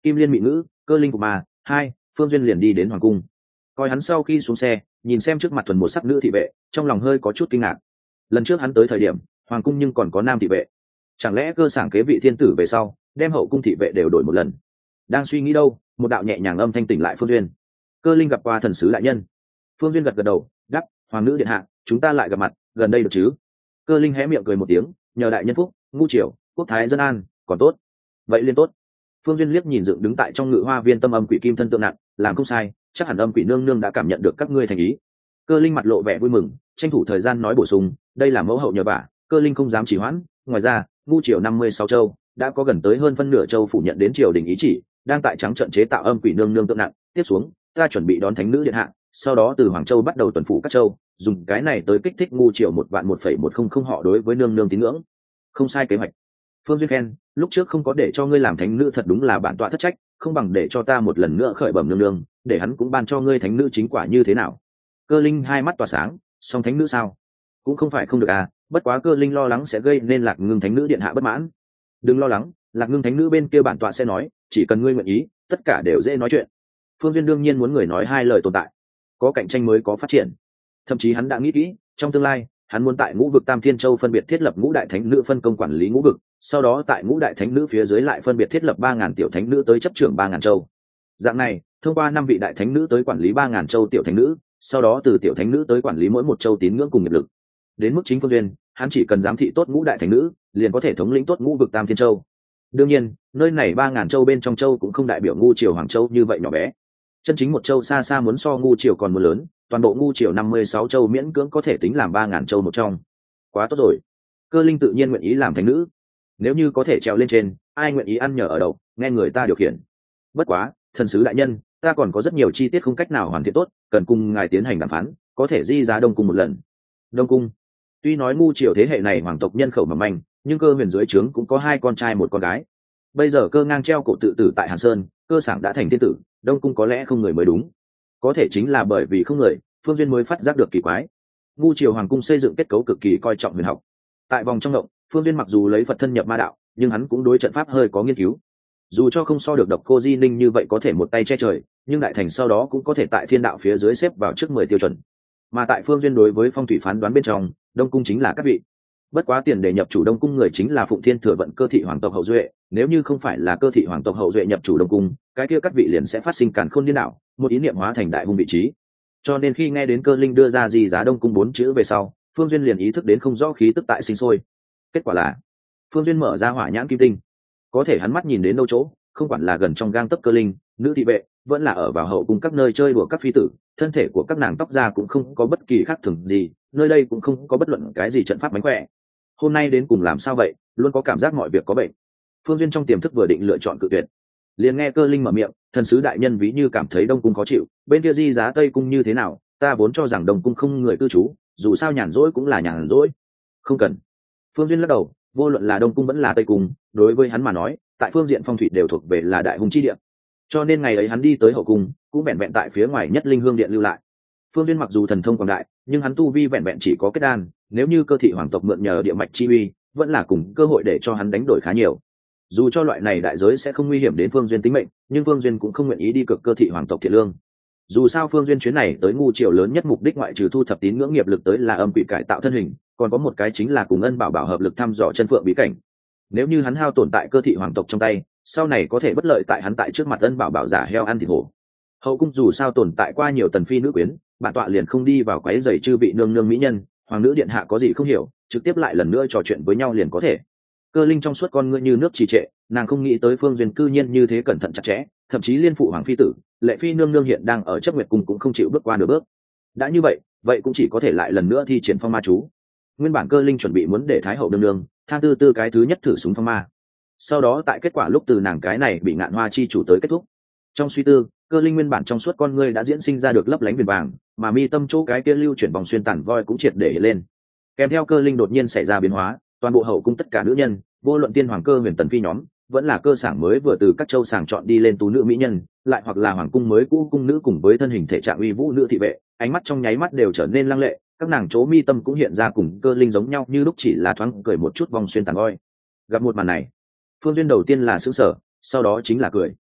kim liên mị ngữ, cơ linh của mà 2, Phương Duyên liền đi đến hoàng cung. Coi hắn sau khi xuống xe, nhìn xem trước mặt thuần một sắc nữ thị vệ, trong lòng hơi có chút kinh ngạc. Lần trước hắn tới thời điểm hoàng cung nhưng còn có nam thị vệ, chẳng lẽ cơ sảng kế vị thiên tử về sau đem hậu cung thị vệ đều đổi một lần? Đang suy nghĩ đâu, một đạo nhẹ nhàng âm thanh tỉnh lại Phương Duyên. Cơ linh gặp qua thần sứ đại nhân. Phương Duyên gật gật đầu đáp, hoàng nữ điện hạ, chúng ta lại gặp mặt gần đây được chứ? Cơ linh hé miệng cười một tiếng, nhờ đại nhân phúc, ngu triều quốc thái dân an còn tốt. Vậy liên tốt. Phương Duyên liếc nhìn dựng đứng tại trong ngự hoa viên tâm âm quỷ kim thân tượng nặng, làm không sai, chắc hẳn âm quỷ nương nương đã cảm nhận được các ngươi thành ý. Cơ linh mặt lộ vẻ vui mừng, tranh thủ thời gian nói bổ sung, đây là mẫu hậu nhờ vả, cơ linh không dám trì hoãn. Ngoài ra ngu triều 56 châu đã có gần tới hơn phân nửa châu phủ nhận đến triều đình ý chỉ, đang tại trắng trận chế tạo âm quỷ nương nương tượng nặng. Tiếp xuống ta chuẩn bị đón thánh nữ điện hạ, sau đó từ Hoàng Châu bắt đầu tuần phủ các châu, dùng cái này tới kích thích ngu triều 1.1.100 họ đối với nương nương tín ngưỡng. Không sai kế hoạch. Phương Duyên khen, lúc trước không có để cho ngươi làm thánh nữ thật đúng là bản tọa thất trách, không bằng để cho ta một lần nữa khởi bẩm nương nương, để hắn cũng ban cho ngươi thánh nữ chính quả như thế nào? Cơ linh hai mắt tỏa sáng, song thánh nữ sao? Cũng không phải không được à, bất quá cơ linh lo lắng sẽ gây nên Lạc Ngưng thánh nữ điện hạ bất mãn. Đừng lo lắng, Lạc Ngưng thánh nữ bên kia bản tọa sẽ nói, chỉ cần ngươi nguyện ý, tất cả đều dễ nói chuyện. Phương Duyên đương nhiên muốn người nói hai lời tồn tại, có cạnh tranh mới có phát triển. Thậm chí hắn đã nghĩ kỹ, trong tương lai hắn muốn tại ngũ vực Tam Thiên Châu phân biệt thiết lập ngũ đại thánh nữ phân công quản lý ngũ vực, sau đó tại ngũ đại thánh nữ phía dưới lại phân biệt thiết lập 3.000 tiểu thánh nữ tới chấp trưởng 3.000 châu. Dạng này, thông qua 5 vị đại thánh nữ tới quản lý 3.000 châu tiểu thánh nữ, sau đó từ tiểu thánh nữ tới quản lý mỗi một châu tín ngưỡng cùng nghiệp lực. Đến mức chính Phương Duyên, hắn chỉ cần giám thị tốt ngũ đại thánh nữ, liền có thể thống lĩnh tốt ngũ vực Tam Thiên Châu. Đương nhiên, nơi này 3.000 châu bên trong châu cũng không đại biểu ngu triều Hoàng Châu như vậy nhỏ bé. Chân chính một châu xa xa muốn so ngu triều còn muốn lớn, toàn bộ ngu triều 56 châu miễn cưỡng có thể tính làm 3.000 châu một trong. Quá tốt rồi. Cơ linh tự nhiên nguyện ý làm thánh nữ. Nếu như có thể trèo lên trên, ai nguyện ý ăn nhờ ở đậu, nghe người ta điều khiển. Bất quá, thần sứ đại nhân, ta còn có rất nhiều chi tiết không cách nào hoàn thiện tốt, cần cùng ngài tiến hành đàm phán, có thể di giá Đông cung một lần. Đông cung. Tuy nói ngu triều thế hệ này hoàng tộc nhân khẩu mỏng manh, nhưng cơ huyền dưới trướng cũng có 2 con trai 1 con gái. Bây giờ cơ ngang treo cổ tự tử tại Hàn Sơn, cơ sảng đã thành thiên tử, Đông cung có lẽ không người mới đúng. Có thể chính là bởi vì không người, Phương Duyên mới phát giác được kỳ quái. Ngu triều hoàng cung xây dựng kết cấu cực kỳ coi trọng huyền học. Tại vòng trong động, Phương Duyên mặc dù lấy Phật thân nhập ma đạo, nhưng hắn cũng đối trận pháp hơi có nghiên cứu. Dù cho không so được Độc Cô Di Ninh như vậy có thể một tay che trời, nhưng đại thành sau đó cũng có thể tại thiên đạo phía dưới xếp vào trước 10 tiêu chuẩn. Mà tại Phương Duyên đối với phong thủy phán đoán bên trong, Đông cung chính là các vị. Bất quá tiền để nhập chủ Đông cung người chính là Phụng Thiên Thừa Vận cơ thị hoàng tộc hậu duệ, nếu như không phải là cơ thị hoàng tộc hậu duệ nhập chủ Đông cung, cái kia các vị liền sẽ phát sinh càn khôn điên đảo, một ý niệm hóa thành đại hung vị trí. Cho nên khi nghe đến Cơ linh đưa ra gì giá Đông cung 4 chữ về sau, Phương Duyên liền ý thức đến không rõ khí tức tại sinh sôi. Kết quả là Phương Duyên mở ra hỏa nhãn kim tinh, có thể hắn mắt nhìn đến đâu chỗ, không quản là gần trong gang tấc Cơ linh, nữ thị vệ, vẫn là ở vào hậu cung các nơi chơi đùa các phi tử, thân thể của các nàng tóc da cũng không có bất kỳ khác thường gì, nơi đây cũng không có bất luận cái gì trận pháp mánh khỏe. Hôm nay đến cùng làm sao vậy, luôn có cảm giác mọi việc có bệnh. Phương Duyên trong tiềm thức vừa định lựa chọn cự tuyệt, liền nghe Cơ linh mở miệng, thần sứ đại nhân ví như cảm thấy Đông cung khó chịu, bên kia di giá Tây cung như thế nào, ta vốn cho rằng Đông cung không người cư trú, dù sao nhàn rỗi cũng là nhàn rỗi. Không cần. Phương Duyên lắc đầu, vô luận là Đông cung vẫn là Tây cung, đối với hắn mà nói, tại phương diện phong thủy đều thuộc về là đại hung chi địa. Cho nên ngày ấy hắn đi tới hậu cung, cũng vẹn vẹn tại phía ngoài nhất linh hương điện lưu lại. Phương Duyên mặc dù thần thông quảng đại, nhưng hắn tu vi vẹn vẹn chỉ có kết đan, nếu như cơ thị hoàng tộc mượn nhờ địa mạch chi uy, vẫn là cùng cơ hội để cho hắn đánh đổi khá nhiều. Dù cho loại này đại giới sẽ không nguy hiểm đến Phương Duyên tính mệnh, nhưng Phương Duyên cũng không nguyện ý đi cực cơ thị hoàng tộc thiện lương. Dù sao Phương Duyên chuyến này tới ngu triều lớn nhất mục đích ngoại trừ thu thập tín ngưỡng nghiệp lực tới là âm quỷ cải tạo thân hình, còn có một cái chính là cùng Ân Bảo Bảo hợp lực thăm dò chân phượng bí cảnh. Nếu như hắn hao tổn tại cơ thị hoàng tộc trong tay, sau này có thể bất lợi tại hắn tại trước mặt Ân Bảo Bảo giả heo ăn thịt hổ. Hậu cung dù sao tồn tại qua nhiều tần phi nữ quyến, bản tọa liền không đi vào quấy rầy chư vị nương nương mỹ nhân, hoàng nữ điện hạ có gì không hiểu, trực tiếp lại lần nữa trò chuyện với nhau liền có thể. Cơ linh trong suốt con ngươi như nước trì trệ, nàng không nghĩ tới Phương Duyên cư nhiên như thế cẩn thận chặt chẽ, thậm chí liên phụ hoàng phi tử, lệ phi nương nương hiện đang ở chấp nguyệt cung cũng không chịu bước qua nửa bước. Đã như vậy cũng chỉ có thể lại lần nữa thi triển phong ma chú. Nguyên bản Cơ linh chuẩn bị muốn để thái hậu nương nương thang tư cái thứ nhất thử súng phong ma, sau đó tại kết quả lúc từ nàng cái này bị Ngạn Hoa chi chủ tới kết thúc. Trong suy tư, Cơ linh nguyên bản trong suốt con ngươi đã diễn sinh ra được lấp lánh viền vàng, mà mi tâm chỗ cái kia lưu chuyển vòng xuyên tản voi cũng triệt để hiện lên. Kèm theo Cơ linh đột nhiên xảy ra biến hóa, toàn bộ hậu cung tất cả nữ nhân, vô luận tiên hoàng cơ huyền tần phi nhóm, vẫn là cơ sảng mới vừa từ các châu sàng chọn đi lên tú nữ mỹ nhân, lại hoặc là hoàng cung mới cũ cung nữ cùng với thân hình thể trạng uy vũ nữ thị vệ, ánh mắt trong nháy mắt đều trở nên lăng lệ, các nàng chỗ mi tâm cũng hiện ra cùng Cơ linh giống nhau như lúc, chỉ là thoáng cười một chút vòng xuyên tản voi. Gặp một màn này, Phương Duyên đầu tiên là sửng sở, sau đó chính là cười.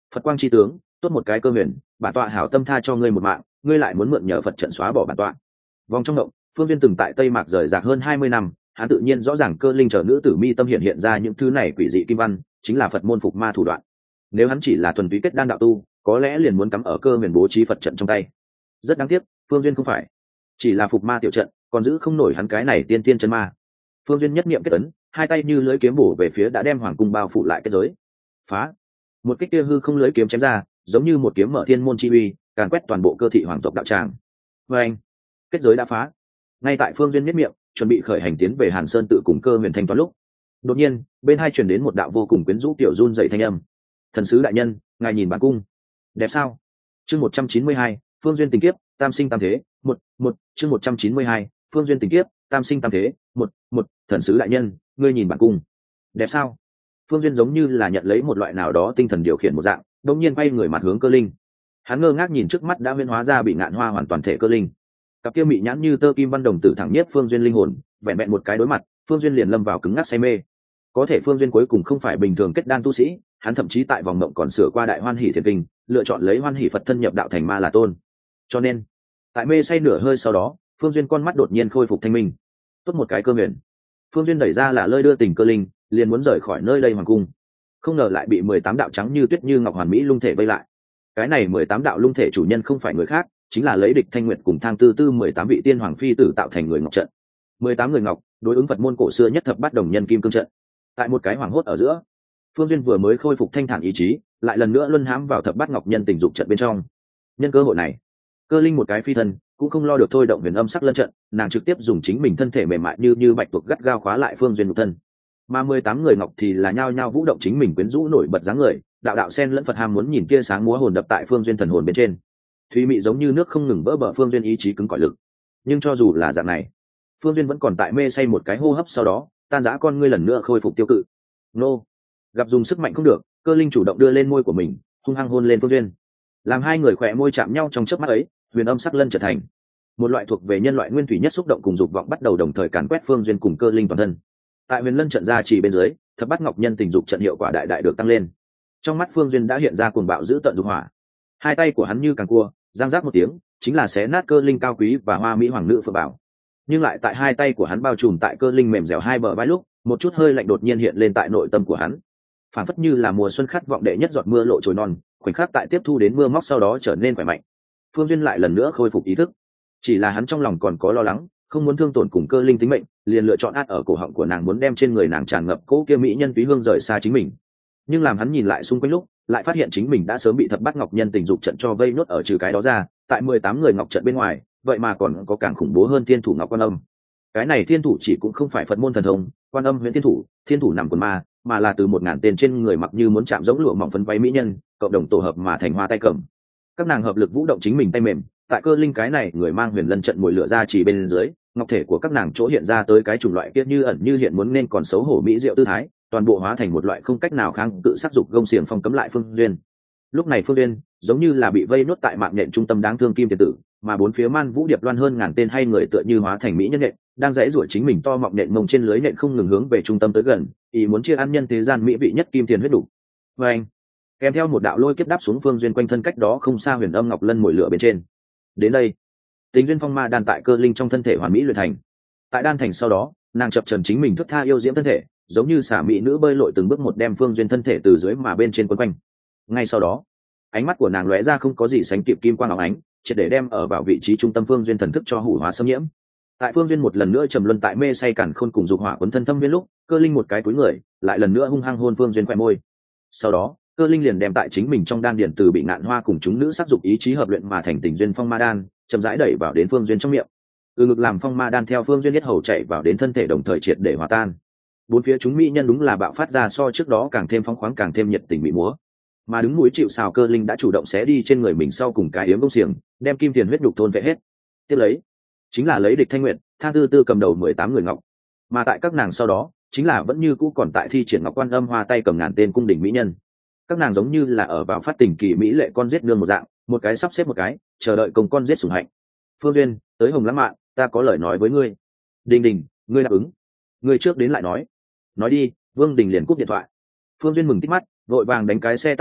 Phật quang chi tướng, tốt một cái cơ huyền, bản tọa hảo tâm tha cho ngươi một mạng, ngươi lại muốn mượn nhờ Phật trận xóa bỏ bản tọa. Vòng trong động, Phương Duyên từng tại Tây Mạc rời rạc hơn 20 năm, hắn tự nhiên rõ ràng cơ linh trở nữ tử mi tâm hiện ra những thứ này quỷ dị kim văn, chính là Phật môn phục ma thủ đoạn. Nếu hắn chỉ là thuần túy kết đan đạo tu, có lẽ liền muốn cắm ở cơ huyền bố trí Phật trận trong tay. Rất đáng tiếc, Phương Duyên không phải, chỉ là phục ma tiểu trận, còn giữ không nổi hắn cái này tiên tiên chân ma. Phương Duyên nhất niệm kết ấn, hai tay như lưỡi kiếm bổ về phía đã đem hoàng cung bao phủ lại kết giới. Phá! Một kích kia hư không lưỡi kiếm chém ra, giống như một kiếm mở thiên môn chi uy, càn quét toàn bộ cơ thị hoàng tộc đạo tràng. Anh, kết giới đã phá. Ngay tại Phương Duyên nhất miệng chuẩn bị khởi hành tiến về Hàn Sơn tự cùng cơ huyền thanh toán lúc, đột nhiên bên hai truyền đến một đạo vô cùng quyến rũ tiểu run dậy thanh âm. Thần sứ đại nhân, ngài nhìn bản cung đẹp sao? Chương 192, Phương Duyên tình kiếp, tam sinh tam thế, chương 192, Phương Duyên tình kiếp, tam sinh tam thế, thần sứ đại nhân, ngươi nhìn bản cung đẹp sao? Phương Duyên giống như là nhận lấy một loại nào đó tinh thần điều khiển một dạng, đột nhiên quay người mặt hướng cơ linh. Hắn ngơ ngác nhìn trước mắt đã huyễn hóa ra bị ngạn hoa hoàn toàn thể cơ linh. Cặp kia mị nhãn như tơ kim văn đồng tử thẳng nhất Phương Duyên linh hồn, vẹn vẹn một cái đối mặt, Phương Duyên liền lâm vào cứng ngắc say mê. Có thể Phương Duyên cuối cùng không phải bình thường kết đan tu sĩ, hắn thậm chí tại vòng mộng còn sửa qua đại hoan hỷ thiền kinh, lựa chọn lấy hoan hỷ Phật thân nhập đạo thành ma là tôn. Cho nên, tại mê say nửa hơi sau đó, Phương Duyên con mắt đột nhiên khôi phục thanh minh. Tốt một cái cơ huyền. Phương Duyên đẩy ra là lơi đưa tình cơ linh, liền muốn rời khỏi nơi đây hoàng cung. Không ngờ lại bị 18 đạo trắng như tuyết như ngọc hoàn mỹ lung thể vây lại. Cái này 18 đạo lung thể chủ nhân không phải người khác, chính là lấy Địch Thanh Nguyệt cùng Thang Tư Tư 18 vị tiên hoàng phi tử tạo thành người ngọc trận. 18 người ngọc, đối ứng Phật môn cổ xưa nhất thập bát đồng nhân kim cương trận. Tại một cái hoàng hốt ở giữa, Phương Duyên vừa mới khôi phục thanh thản ý chí, lại lần nữa luân hãm vào thập bát ngọc nhân tình dục trận bên trong. Nhân cơ hội này, cơ linh một cái phi thân, cũng không lo được thôi động huyền âm sắc lân trận, nàng trực tiếp dùng chính mình thân thể mềm mại như bạch tuộc gắt gao khóa lại Phương Duyên nhục thân. Mà 18 người ngọc thì là nhao nhao vũ động chính mình quyến rũ nổi bật dáng người, đạo đạo sen lẫn Phật ham muốn nhìn tia sáng múa hồn đập tại Phương Duyên thần hồn bên trên. Thùy mị giống như nước không ngừng vỡ bờ Phương Duyên ý chí cứng cỏi lực. Nhưng cho dù là dạng này, Phương Duyên vẫn còn tại mê say một cái hô hấp sau đó, tan rã con ngươi lần nữa khôi phục tiêu cự. Nô, gặp dùng sức mạnh không được, cơ linh chủ động đưa lên môi của mình, hung hăng hôn lên Phương Duyên. Làm hai người khỏe môi chạm nhau trong chớp mắt ấy, huyền âm sắc lân trở thành một loại thuộc về nhân loại nguyên thủy nhất xúc động cùng dục vọng bắt đầu đồng thời càn quét Phương Duyên cùng cơ linh toàn thân. Tại huyền lân trận ra chỉ bên dưới, thập bát ngọc nhân tình dục trận hiệu quả đại đại được tăng lên. Trong mắt Phương Duyên đã hiện ra cuồng bạo giữ tận dục hỏa. Hai tay của hắn như càng cua, giang giác một tiếng, chính là xé nát cơ linh cao quý và hoa mỹ hoàng nữ phượng bảo. Nhưng lại tại hai tay của hắn bao trùm tại cơ linh mềm dẻo hai bờ vai lúc, một chút hơi lạnh đột nhiên hiện lên tại nội tâm của hắn. Phản phất như là mùa xuân khát vọng đệ nhất giọt mưa lộ chồi non, khoảnh khắc tại tiếp thu đến mưa móc sau đó trở nên khỏe mạnh. Phương Duyên lại lần nữa khôi phục ý thức. Chỉ là hắn trong lòng còn có lo lắng, không muốn thương tổn cùng cơ linh tính mệnh, liền lựa chọn át ở cổ họng của nàng, muốn đem trên người nàng tràn ngập cỗ kia mỹ nhân túy hương rời xa chính mình. Nhưng làm hắn nhìn lại xung quanh lúc, lại phát hiện chính mình đã sớm bị thập bát ngọc nhân tình dục trận cho vây nốt ở trừ cái đó ra, tại 18 người ngọc trận bên ngoài, vậy mà còn có càng khủng bố hơn thiên thủ ngọc quan âm. Cái này thiên thủ chỉ cũng không phải Phật môn thần thông, quan âm huyễn thiên thủ nằm quần ma, mà là từ 1000 tên trên người mặc như muốn chạm giống lụa mỏng phấn váy mỹ nhân, cộng đồng tổ hợp mà thành hoa tay cầm. Các nàng hợp lực vũ động chính mình tay mềm, tại cơ linh cái này người mang huyền lân trận mùi lửa ra chỉ bên dưới, ngọc thể của các nàng chỗ hiện ra tới cái chủng loại kia như ẩn như hiện muốn nên còn xấu hổ mỹ diệu tư thái, toàn bộ hóa thành một loại không cách nào kháng cự sắc dục gông xiềng phong cấm lại Phương Duyên. Lúc này Phương Duyên giống như là bị vây nốt tại mạng nhện trung tâm đáng thương kim tiền tử, mà bốn phía man vũ điệp loan hơn ngàn tên hay người tựa như hóa thành mỹ nhân nhện, đang dãy rủa chính mình to mọng nhện mông trên lưới nhện không ngừng hướng về trung tâm tới gần, ý muốn chia ăn nhân thế gian mỹ vị nhất kim tiền huyết đủ. Và anh, kèm theo một đạo lôi kiếp đáp xuống Phương Duyên quanh thân cách đó không xa huyền âm ngọc lân mồi lửa bên trên. Đến đây, Tính duyên phong ma đan tại cơ linh trong thân thể hoàn mỹ luyện thành. Tại đan thành sau đó, nàng chập trần chính mình thức tha yêu diễm thân thể, giống như xả mỹ nữ bơi lội từng bước một đem Phương Duyên thân thể từ dưới mà bên trên quấn quanh. Ngay sau đó, ánh mắt của nàng lóe ra không có gì sánh kịp kim quang óng ánh, triệt để đem ở vào vị trí trung tâm Phương Duyên thần thức cho hủ hóa xâm nhiễm. Tại Phương Duyên một lần nữa trầm luân tại mê say cản khôn cùng dục hỏa quấn thân thâm viên lúc, cơ linh một cái cúi người, lại lần nữa hung hăng hôn Phương Duyên khóe môi. Sau đó, cơ linh liền đem tại chính mình trong đan điển từ bị ngạn hoa cùng chúng nữ sắc dục ý chí hợp luyện mà thành tình duyên phong ma đan, chậm rãi đẩy vào đến Phương Duyên trong miệng. Ngực làm phong ma đan theo Phương Duyên nhất hầu chạy vào đến thân thể đồng thời triệt để hòa tan. Bốn phía chúng mỹ nhân đúng là bạo phát ra so trước đó càng thêm phóng khoáng càng thêm nhiệt tình bị múa. Mà đứng mũi chịu sào cơ linh đã chủ động xé đi trên người mình sau cùng cái yếm công xiềng, đem kim tiền huyết nhục thôn vệ hết. Tiếp lấy, chính là lấy Địch Thanh Nguyệt, Thang Tư Tư cầm đầu 18 người ngọc. Mà tại các nàng sau đó, chính là vẫn như cũ còn tại thi triển ngọc quan âm hoa tay cầm ngàn tên cung đình mỹ nhân. Các nàng giống như là ở vào phát tình kỳ mỹ lệ con giết nương một dạng, một cái sắp xếp một cái, chờ đợi cùng con giết sủng hạnh. Phương Duyên, tới Hồng Lãng Mạn, ta có lời nói với ngươi. Đình Đình, ngươi đáp ứng. Ngươi trước đến lại nói. Nói đi. Vương Đình liền cúp điện thoại. Phương Duyên mừng tít mắt, vội vàng đánh cái xe taxi,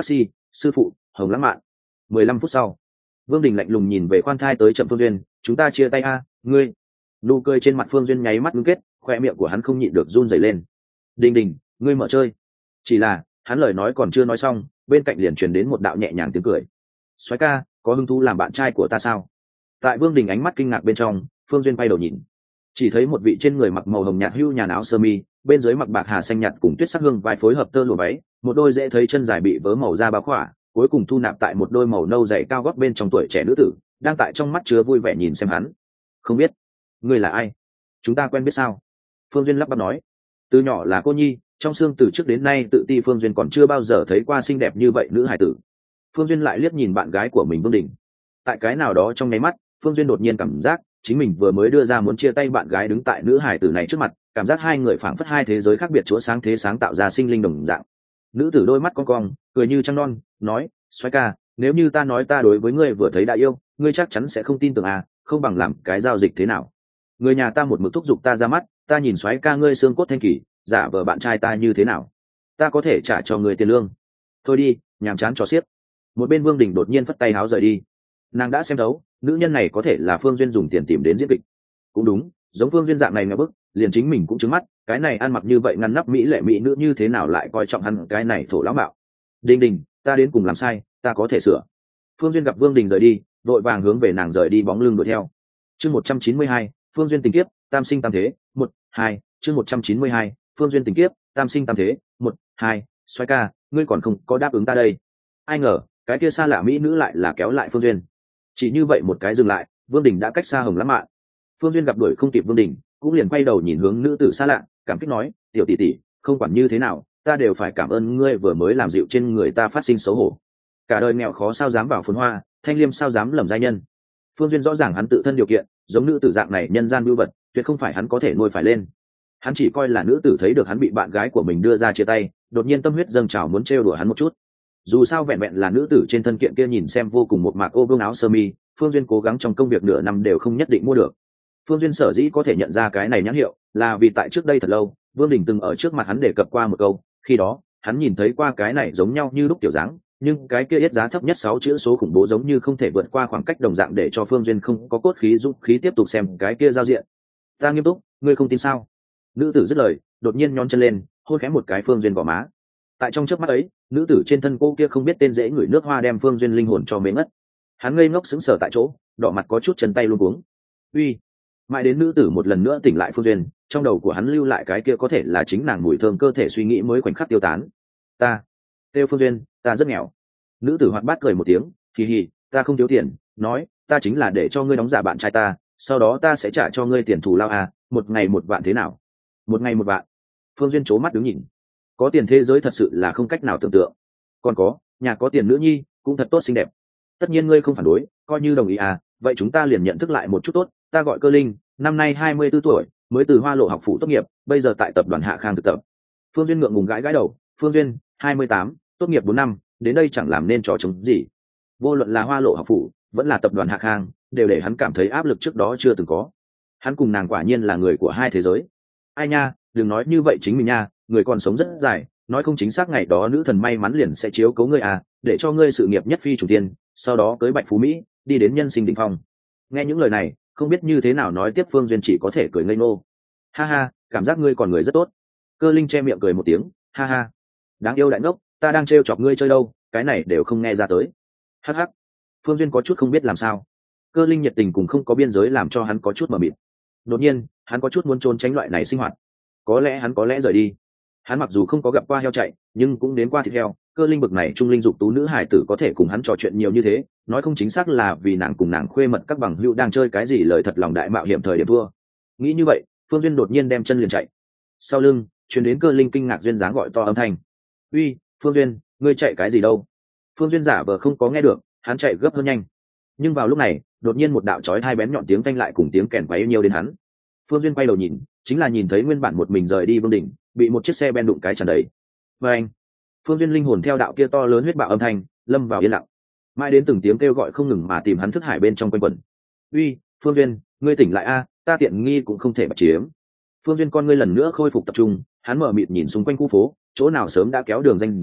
sư phụ Hồng Lãng Mạn. 15 phút sau, Vương Đình lạnh lùng nhìn về khoan thai tới chậm Phương Duyên, chúng ta chia tay a, ngươi. Nụ cười trên mặt Phương Duyên nháy mắt ngưng kết, khoe miệng của hắn không nhịn được run rẩy lên. Đình Đình, ngươi mở chơi. Chỉ là hắn lời nói còn chưa nói xong, bên cạnh liền truyền đến một đạo nhẹ nhàng tiếng cười. Soái ca, có hứng thú làm bạn trai của ta sao? Tại Vương Đình ánh mắt kinh ngạc bên trong, Phương Duyên quay đầu nhìn, chỉ thấy một vị trên người mặc màu hồng nhạt hưu nhàn áo sơ mi, bên dưới mặc bạc hà xanh nhạt cùng tuyết sắc hương vai phối hợp tơ lụa váy, một đôi dễ thấy chân dài bị vớ màu da bao khỏa, cuối cùng thu nạp tại một đôi màu nâu dày cao gót bên trong tuổi trẻ nữ tử, đang tại trong mắt chứa vui vẻ nhìn xem hắn. Không biết, ngươi là ai? Chúng ta quen biết sao? Phương Duyên lắp bắp nói. Từ nhỏ là cô nhi, trong xương từ trước đến nay tự ti Phương Duyên còn chưa bao giờ thấy qua xinh đẹp như vậy nữ hài tử. Phương Duyên lại liếc nhìn bạn gái của mình Vương Đình. Tại cái nào đó trong nháy mắt, Phương Duyên đột nhiên cảm giác chính mình vừa mới đưa ra muốn chia tay bạn gái đứng tại nữ hài tử này trước mặt, cảm giác hai người phảng phất hai thế giới khác biệt chúa sáng thế sáng tạo ra sinh linh đồng dạng. Nữ tử đôi mắt cong cong, cười như trăng non, nói: "Soái ca, nếu như ta nói ta đối với ngươi vừa thấy đã yêu, ngươi chắc chắn sẽ không tin tưởng à, không bằng làm cái giao dịch thế nào? Người nhà ta một mực thúc giục ta ra mắt, ta nhìn soái ca ngươi xương cốt thanh kỳ, giả vờ bạn trai ta như thế nào? Ta có thể trả cho ngươi tiền lương. Thôi đi, nhàm chán trò xiếc." Một bên Vương Đình đột nhiên phất tay háo rời đi. Nàng đã xem đấu, nữ nhân này có thể là Phương Duyên dùng tiền tìm đến diễn kịch. Cũng đúng, giống Phương Duyên dạng này ngờ bức, liền chính mình cũng trứng mắt, cái này ăn mặc như vậy ngăn nắp mỹ lệ mỹ nữ như thế nào lại coi trọng hắn cái này thổ lão bạo. Đình Đình, ta đến cùng làm sai, ta có thể sửa. Phương Duyên gặp Vương Đình rời đi, vội vàng hướng về nàng rời đi bóng lưng đuổi theo. Chương 192, Phương Duyên tình kiếp, tam sinh tam thế, 1-2, chương 192, Phương Duyên tình kiếp, tam sinh tam thế, 1-2, Soái ca, ngươi còn không có đáp ứng ta đây. Ai ngờ, cái kia xa lạ mỹ nữ lại là kéo lại Phương Duyên. Chỉ như vậy một cái dừng lại, Vương Đình đã cách xa Hồng Lãng Mạn. Phương Duyên gặp đuổi không kịp Vương Đình, cũng liền quay đầu nhìn hướng nữ tử xa lạ, cảm kích nói: "Tiểu tỷ tỷ, không quản như thế nào, ta đều phải cảm ơn ngươi vừa mới làm dịu trên người ta phát sinh xấu hổ. Cả đời nghèo khó sao dám vào phồn hoa, thanh liêm sao dám lầm giai nhân." Phương Duyên rõ ràng hắn tự thân điều kiện, giống nữ tử dạng này nhân gian bưu vật, tuyệt không phải hắn có thể nuôi phải lên. Hắn chỉ coi là nữ tử thấy được hắn bị bạn gái của mình đưa ra chia tay, đột nhiên tâm huyết dâng trào muốn trêu đùa hắn một chút. Dù sao vẹn vẹn là nữ tử trên thân kiện kia nhìn xem vô cùng một mạc ô vương áo sơ mi, Phương Duyên cố gắng trong công việc nửa năm đều không nhất định mua được. Phương Duyên sở dĩ có thể nhận ra cái này nhãn hiệu, là vì tại trước đây thật lâu, Vương Đình từng ở trước mặt hắn đề cập qua một câu, khi đó, hắn nhìn thấy qua cái này giống nhau như lúc tiểu dáng, nhưng cái kia yết giá thấp nhất 6 chữ số khủng bố giống như không thể vượt qua khoảng cách đồng dạng để cho Phương Duyên không có cốt khí dũng khí tiếp tục xem cái kia giao diện. "Ta nghiêm túc, ngươi không tin sao?" Nữ tử dứt lời, đột nhiên nhón chân lên, hôn khẽ một cái Phương Duyên vào má. Tại trong chớp mắt ấy, nữ tử trên thân cô kia không biết tên dễ ngửi nước hoa đem Phương Duyên linh hồn cho mê ngất. Hắn ngây ngốc sững sờ tại chỗ, đỏ mặt có chút chân tay luống cuống. Uy! Mãi đến nữ tử một lần nữa tỉnh lại Phương Duyên, trong đầu của hắn lưu lại cái kia có thể là chính nàng mùi thơm cơ thể suy nghĩ mới khoảnh khắc tiêu tán. "Ta, Têu Phương Duyên, ta rất nghèo." Nữ tử hoạt bát cười một tiếng, "Hì hì, ta không thiếu tiền, nói, ta chính là để cho ngươi đóng giả bạn trai ta, sau đó ta sẽ trả cho ngươi tiền thù lao à, một ngày 1 vạn thế nào?" "1 ngày 1 vạn?" Phương Duyên trố mắt đứng nhìn. Có tiền thế giới thật sự là không cách nào tưởng tượng. Còn có, nhà có tiền nữ nhi cũng thật tốt xinh đẹp. Tất nhiên ngươi không phản đối, coi như đồng ý à, vậy chúng ta liền nhận thức lại một chút tốt, ta gọi Cơ Linh, năm nay 24 tuổi, mới từ Hoa Lộ học phủ tốt nghiệp, bây giờ tại tập đoàn Hạ Khang thực tập. Phương Duyên ngượng ngùng gãi gãi đầu, "Phương Duyên, 28, tốt nghiệp 4 năm, đến đây chẳng làm nên trò chống gì." Vô luận là Hoa Lộ học phủ, vẫn là tập đoàn Hạ Khang, đều để hắn cảm thấy áp lực trước đó chưa từng có. Hắn cùng nàng quả nhiên là người của hai thế giới. Ai nha, đừng nói như vậy chính mình nha, người còn sống rất dài, nói không chính xác ngày đó nữ thần may mắn liền sẽ chiếu cố ngươi à, để cho ngươi sự nghiệp nhất phi trùng tiên, sau đó cưới Bạch Phú Mỹ, đi đến nhân sinh đỉnh phong. Nghe những lời này, không biết như thế nào nói tiếp Phương Duyên chỉ có thể cười ngây ngô. "Ha ha, cảm giác ngươi còn người rất tốt." Cơ Linh che miệng cười một tiếng, "Ha ha, đáng yêu đại ngốc, ta đang trêu chọc ngươi chơi đâu, cái này đều không nghe ra tới." Hắc hắc. Phương Duyên có chút không biết làm sao. Cơ Linh nhiệt tình cùng không có biên giới làm cho hắn có chút mờ mịt. Đột nhiên, hắn có chút muốn trốn tránh loại này sinh hoạt. Có lẽ hắn rời đi. Hắn mặc dù không có gặp qua heo chạy, nhưng cũng đến qua thịt heo. Cơ Linh bực này trung linh dục tú nữ hải tử có thể cùng hắn trò chuyện nhiều như thế, nói không chính xác là vì nàng cùng nàng khuê mật các bằng hữu đang chơi cái gì lời thật lòng đại mạo hiểm thời điểm thua. Nghĩ như vậy, Phương Duyên đột nhiên đem chân liền chạy. Sau lưng truyền đến Cơ Linh kinh ngạc duyên dáng gọi to âm thanh. "Uy, Phương Duyên, ngươi chạy cái gì đâu?" Phương Duyên giả vờ không có nghe được, hắn chạy gấp hơn nhanh. Nhưng vào lúc này, đột nhiên một đạo chói tai bén nhọn tiếng vang lại cùng tiếng kèn quấy nhiều đến hắn. Phương Duyên quay đầu nhìn, chính là nhìn thấy nguyên bản một mình rời đi Vương Đình, bị một chiếc xe ben đụng cái tràn đầy. Và anh, Phương Duyên linh hồn theo đạo kia to lớn huyết bạo âm thanh, lâm vào yên lặng. Mãi đến từng tiếng kêu gọi không ngừng mà tìm hắn thức hải bên trong quanh quẩn. "Uy, Phương Duyên, ngươi tỉnh lại a, ta tiện nghi cũng không thể bạch chiếm." Phương Duyên con ngươi lần nữa khôi phục tập trung, hắn mở mịt nhìn xung quanh khu phố, chỗ nào sớm đã kéo đường ranh giới,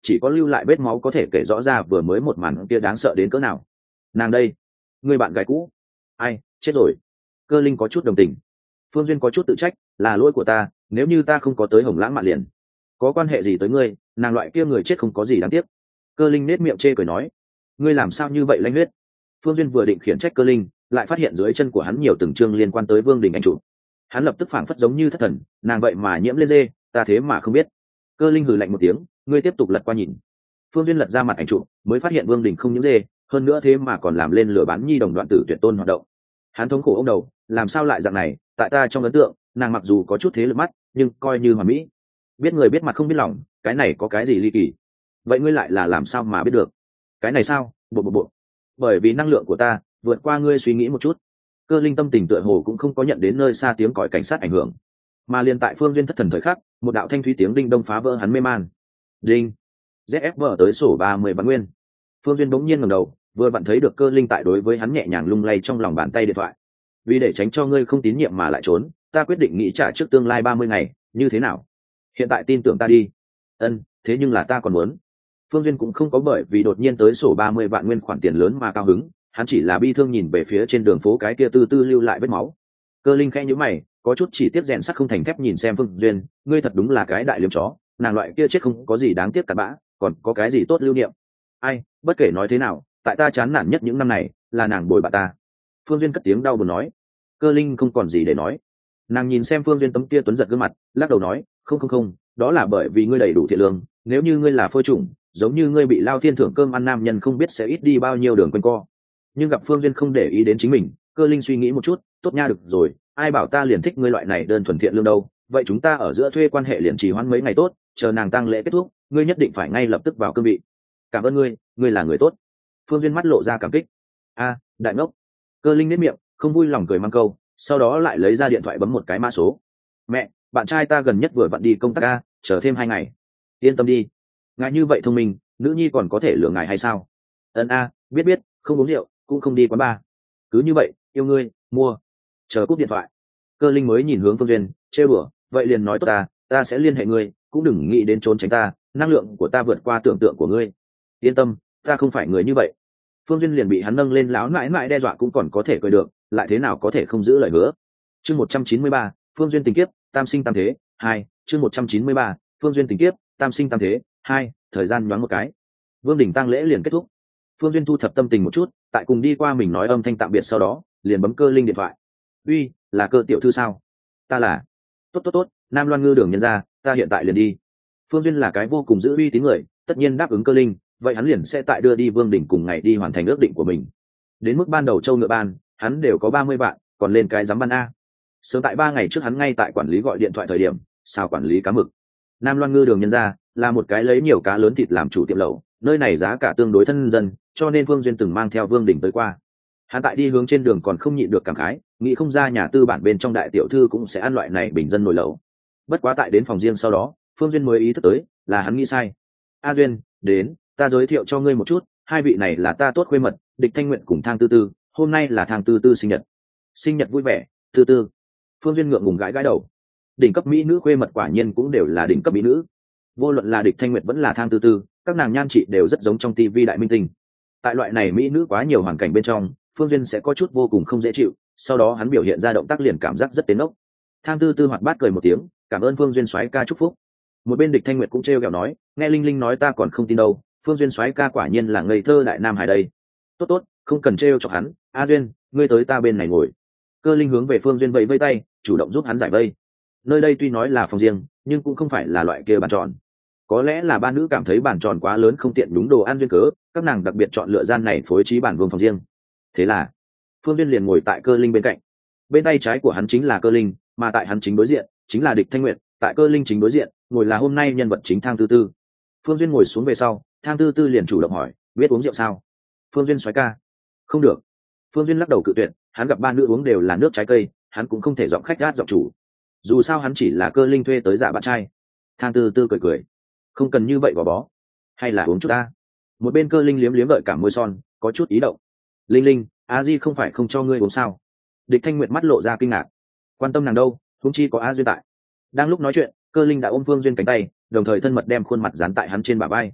chỉ có lưu lại vết máu có thể kể rõ ra vừa mới một màn kia đáng sợ đến cỡ nào. Nàng đây, người bạn gái cũ, ai chết rồi. Cơ linh có chút đồng tình. Phương Duyên có chút tự trách, là lỗi của ta, nếu như ta không có tới Hồng Lãng Mạn liền có quan hệ gì tới ngươi, nàng loại kia người chết không có gì đáng tiếc. Cơ linh nết miệng chê cười nói, ngươi làm sao như vậy lanh huyết. Phương Duyên vừa định khiển trách Cơ linh, lại phát hiện dưới chân của hắn nhiều từng chương liên quan tới Vương Đình anh chủ. Hắn lập tức phảng phất giống như thất thần, nàng vậy mà nhiễm lên dê, ta thế mà không biết. Cơ linh hừ lạnh một tiếng, ngươi tiếp tục lật qua nhìn. Phương Duyên lật ra mặt ảnh chụp, mới phát hiện Vương Đình không nhiễm dê, hơn nữa thế mà còn làm lên lừa bán nhi đồng đoạn tử tuyệt tôn hoạt động. Hắn thống khổ ông đầu, làm sao lại dạng này, tại ta trong ấn tượng, nàng mặc dù có chút thế lực mắt, nhưng coi như hoàn mỹ. Biết người biết mặt không biết lòng, cái này có cái gì ly kỳ? Vậy ngươi lại là làm sao mà biết được? Cái này sao? Bộ. Bởi vì năng lượng của ta vượt qua ngươi suy nghĩ một chút. Cơ linh tâm tình tựa hồ cũng không có nhận đến nơi xa tiếng còi cảnh sát ảnh hưởng, mà liền tại Phương Duyên thất thần thời khắc, một đạo thanh thúy tiếng đinh đông phá vỡ hắn mê man. Đinh. ZFV tới sổ 30 vạn nguyên. Phương Duyên bỗng nhiên ngẩng đầu, vừa vặn thấy được Cơ linh tại đối với hắn nhẹ nhàng lung lay trong lòng bàn tay điện thoại. Vì để tránh cho ngươi không tín nhiệm mà lại trốn, ta quyết định nghĩ trả trước tương lai 30 ngày, như thế nào? Hiện tại tin tưởng ta đi. Ân, thế nhưng là ta còn muốn. Phương Duyên cũng không có bởi vì đột nhiên tới sổ 30 vạn nguyên khoản tiền lớn mà cao hứng, hắn chỉ là bi thương nhìn về phía trên đường phố cái kia tư tư lưu lại vết máu. Cơ linh khẽ nhíu mày, có chút chỉ tiếc rèn sắt không thành thép nhìn xem Phương Duyên, ngươi thật đúng là cái đại liếm chó, nàng loại kia chết không có gì đáng tiếc cả bã, còn có cái gì tốt lưu niệm. Ai, bất kể nói thế nào, tại ta chán nản nhất những năm này, là nàng bồi bạn ta. Phương Duyên cất tiếng đau buồn nói. Cơ linh không còn gì để nói. Nàng nhìn xem Phương Duyên tấm kia tuấn giật gương mặt, lắc đầu nói, không, đó là bởi vì ngươi đầy đủ thiện lương, nếu như ngươi là phôi chủng, giống như ngươi bị lao thiên thưởng cơm ăn nam nhân không biết sẽ ít đi bao nhiêu đường quanh co. Nhưng gặp Phương Duyên không để ý đến chính mình, Cơ linh suy nghĩ một chút, tốt nha, được rồi, ai bảo ta liền thích ngươi loại này đơn thuần thiện lương đâu, vậy chúng ta ở giữa thuê quan hệ liền trì hoãn mấy ngày tốt, chờ nàng tang lễ kết thúc, ngươi nhất định phải ngay lập tức vào cương vị. Cảm ơn ngươi là người tốt. Phương Duyên mắt lộ ra cảm kích. A, đại ngốc. Cơ linh nếp miệng, không vui lòng cười mang câu, sau đó lại lấy ra điện thoại bấm một cái mã số. Mẹ, bạn trai ta gần nhất vừa vặn đi công tác a, chờ thêm 2 ngày. Yên tâm đi, ngài như vậy thông minh, nữ nhi còn có thể lừa ngài hay sao? Ân a, biết, không uống rượu, cũng không đi quán bar. Cứ như vậy, yêu ngươi, mua. Chờ cúp điện thoại. Cơ linh mới nhìn hướng Phương Duyên, trêu đùa, vậy liền nói tốt ta sẽ liên hệ ngươi, cũng đừng nghĩ đến trốn tránh ta, năng lượng của ta vượt qua tưởng tượng của ngươi. Yên tâm, ta không phải người như vậy. Phương Duyên liền bị hắn nâng lên láo mãi mãi đe dọa cũng còn có thể cười được, lại thế nào có thể không giữ lời hứa. Chương 193, Phương Duyên tình kiếp, tam sinh tam thế, 2, chương 193, Phương Duyên tình kiếp, tam sinh tam thế, 2, thời gian nhoáng một cái. Vương Đình tang lễ liền kết thúc. Phương Duyên thu thập tâm tình một chút, tại cùng đi qua mình nói âm thanh tạm biệt sau đó, liền bấm Cơ linh điện thoại. Uy, là Cơ tiểu thư sao? Ta là. Tốt, Nam Loan Ngư đường nhân gia, ta hiện tại liền đi. Phương Duyên là cái vô cùng giữ uy tín người, tất nhiên đáp ứng Cơ linh, vậy hắn liền sẽ tại đưa đi Vương Đình cùng ngày đi hoàn thành ước định của mình. Đến mức ban đầu châu ngựa ban, hắn đều có 30 vạn, còn lên cái giám ban a. Sớm tại 3 ngày trước hắn ngay tại quản lý gọi điện thoại thời điểm, sao quản lý cá mực. Nam Loan Ngư đường nhân gia là một cái lấy nhiều cá lớn thịt làm chủ tiệm lẩu, nơi này giá cả tương đối thân dân, cho nên Phương Duyên từng mang theo Vương Đình tới qua. Hắn tại đi hướng trên đường còn không nhịn được cảm khái, nghĩ không ra nhà tư bản bên trong đại tiểu thư cũng sẽ ăn loại này bình dân nồi lẩu. Bất quá tại đến phòng riêng sau đó, Phương Duyên mới ý thức tới, là hắn nghĩ sai. A Duyên, đến, ta giới thiệu cho ngươi một chút, hai vị này là ta tốt khuê mật, Địch Thanh Nguyện cùng Thang Tư Tư, hôm nay là Thang Tư Tư sinh nhật. Sinh nhật vui vẻ, Tư Tư. Phương Duyên ngượng ngùng gãi đầu. Đỉnh cấp mỹ nữ khuê mật quả nhiên cũng đều là đỉnh cấp mỹ nữ. Vô luận là Địch Thanh Nguyệt vẫn là Thang Tư Tư, các nàng nhan trị đều rất giống trong tivi đại minh tinh. Tại loại này mỹ nữ quá nhiều hoàn cảnh bên trong, Phương Duyên sẽ có chút vô cùng không dễ chịu, sau đó hắn biểu hiện ra động tác liền cảm giác rất tiến ốc. Thang Tư Tư hoạt bát cười một tiếng, cảm ơn Phương Duyên soái ca chúc phúc. Một bên Địch Thanh Nguyệt cũng trêu ghẹo nói, nghe Linh Linh nói ta còn không tin đâu, Phương Duyên soái ca quả nhiên là ngây thơ đại nam hải đây. Tốt, không cần trêu chọc hắn, A Duyên, ngươi tới ta bên này ngồi. Cơ Linh hướng về Phương Duyên vẫy vẫy tay, chủ động giúp hắn giải vây. Nơi đây tuy nói là phòng riêng, nhưng cũng không phải là loại kia bàn tròn. Có lẽ là ba nữ cảm thấy bàn tròn quá lớn không tiện đúng đồ ăn duyên cớ, các nàng đặc biệt chọn lựa gian này phối trí bàn vương phòng riêng. Thế là Phương Duyên liền ngồi tại Cơ Linh bên cạnh. Bên tay trái của hắn chính là Cơ Linh, mà tại hắn chính đối diện chính là Địch Thanh Nguyệt, tại Cơ Linh chính đối diện ngồi là hôm nay nhân vật chính Thang Tư Tư. Phương Duyên ngồi xuống về sau, Thang Tư Tư liền chủ động hỏi, biết uống rượu sao? Phương Duyên soái ca. Không được. Phương Duyên lắc đầu cự tuyệt, hắn gặp ba nữ uống đều là nước trái cây, hắn cũng không thể giọng khách gát giọng chủ. Dù sao hắn chỉ là Cơ Linh thuê tới giả bạn trai. Thang Tư Tư cười, không cần như vậy gò bó, hay là uống chút ta. Một bên Cơ Linh liếm liếm gợi cả môi son, có chút ý động. Linh, A Di không phải không cho ngươi uống sao? Địch Thanh Nguyệt mắt lộ ra kinh ngạc, quan tâm nàng đâu, huống chi có A Duyên tại. Đang lúc nói chuyện, Cơ Linh đã ôm Phương Duyên cánh tay, đồng thời thân mật đem khuôn mặt dán tại hắn trên bả vai.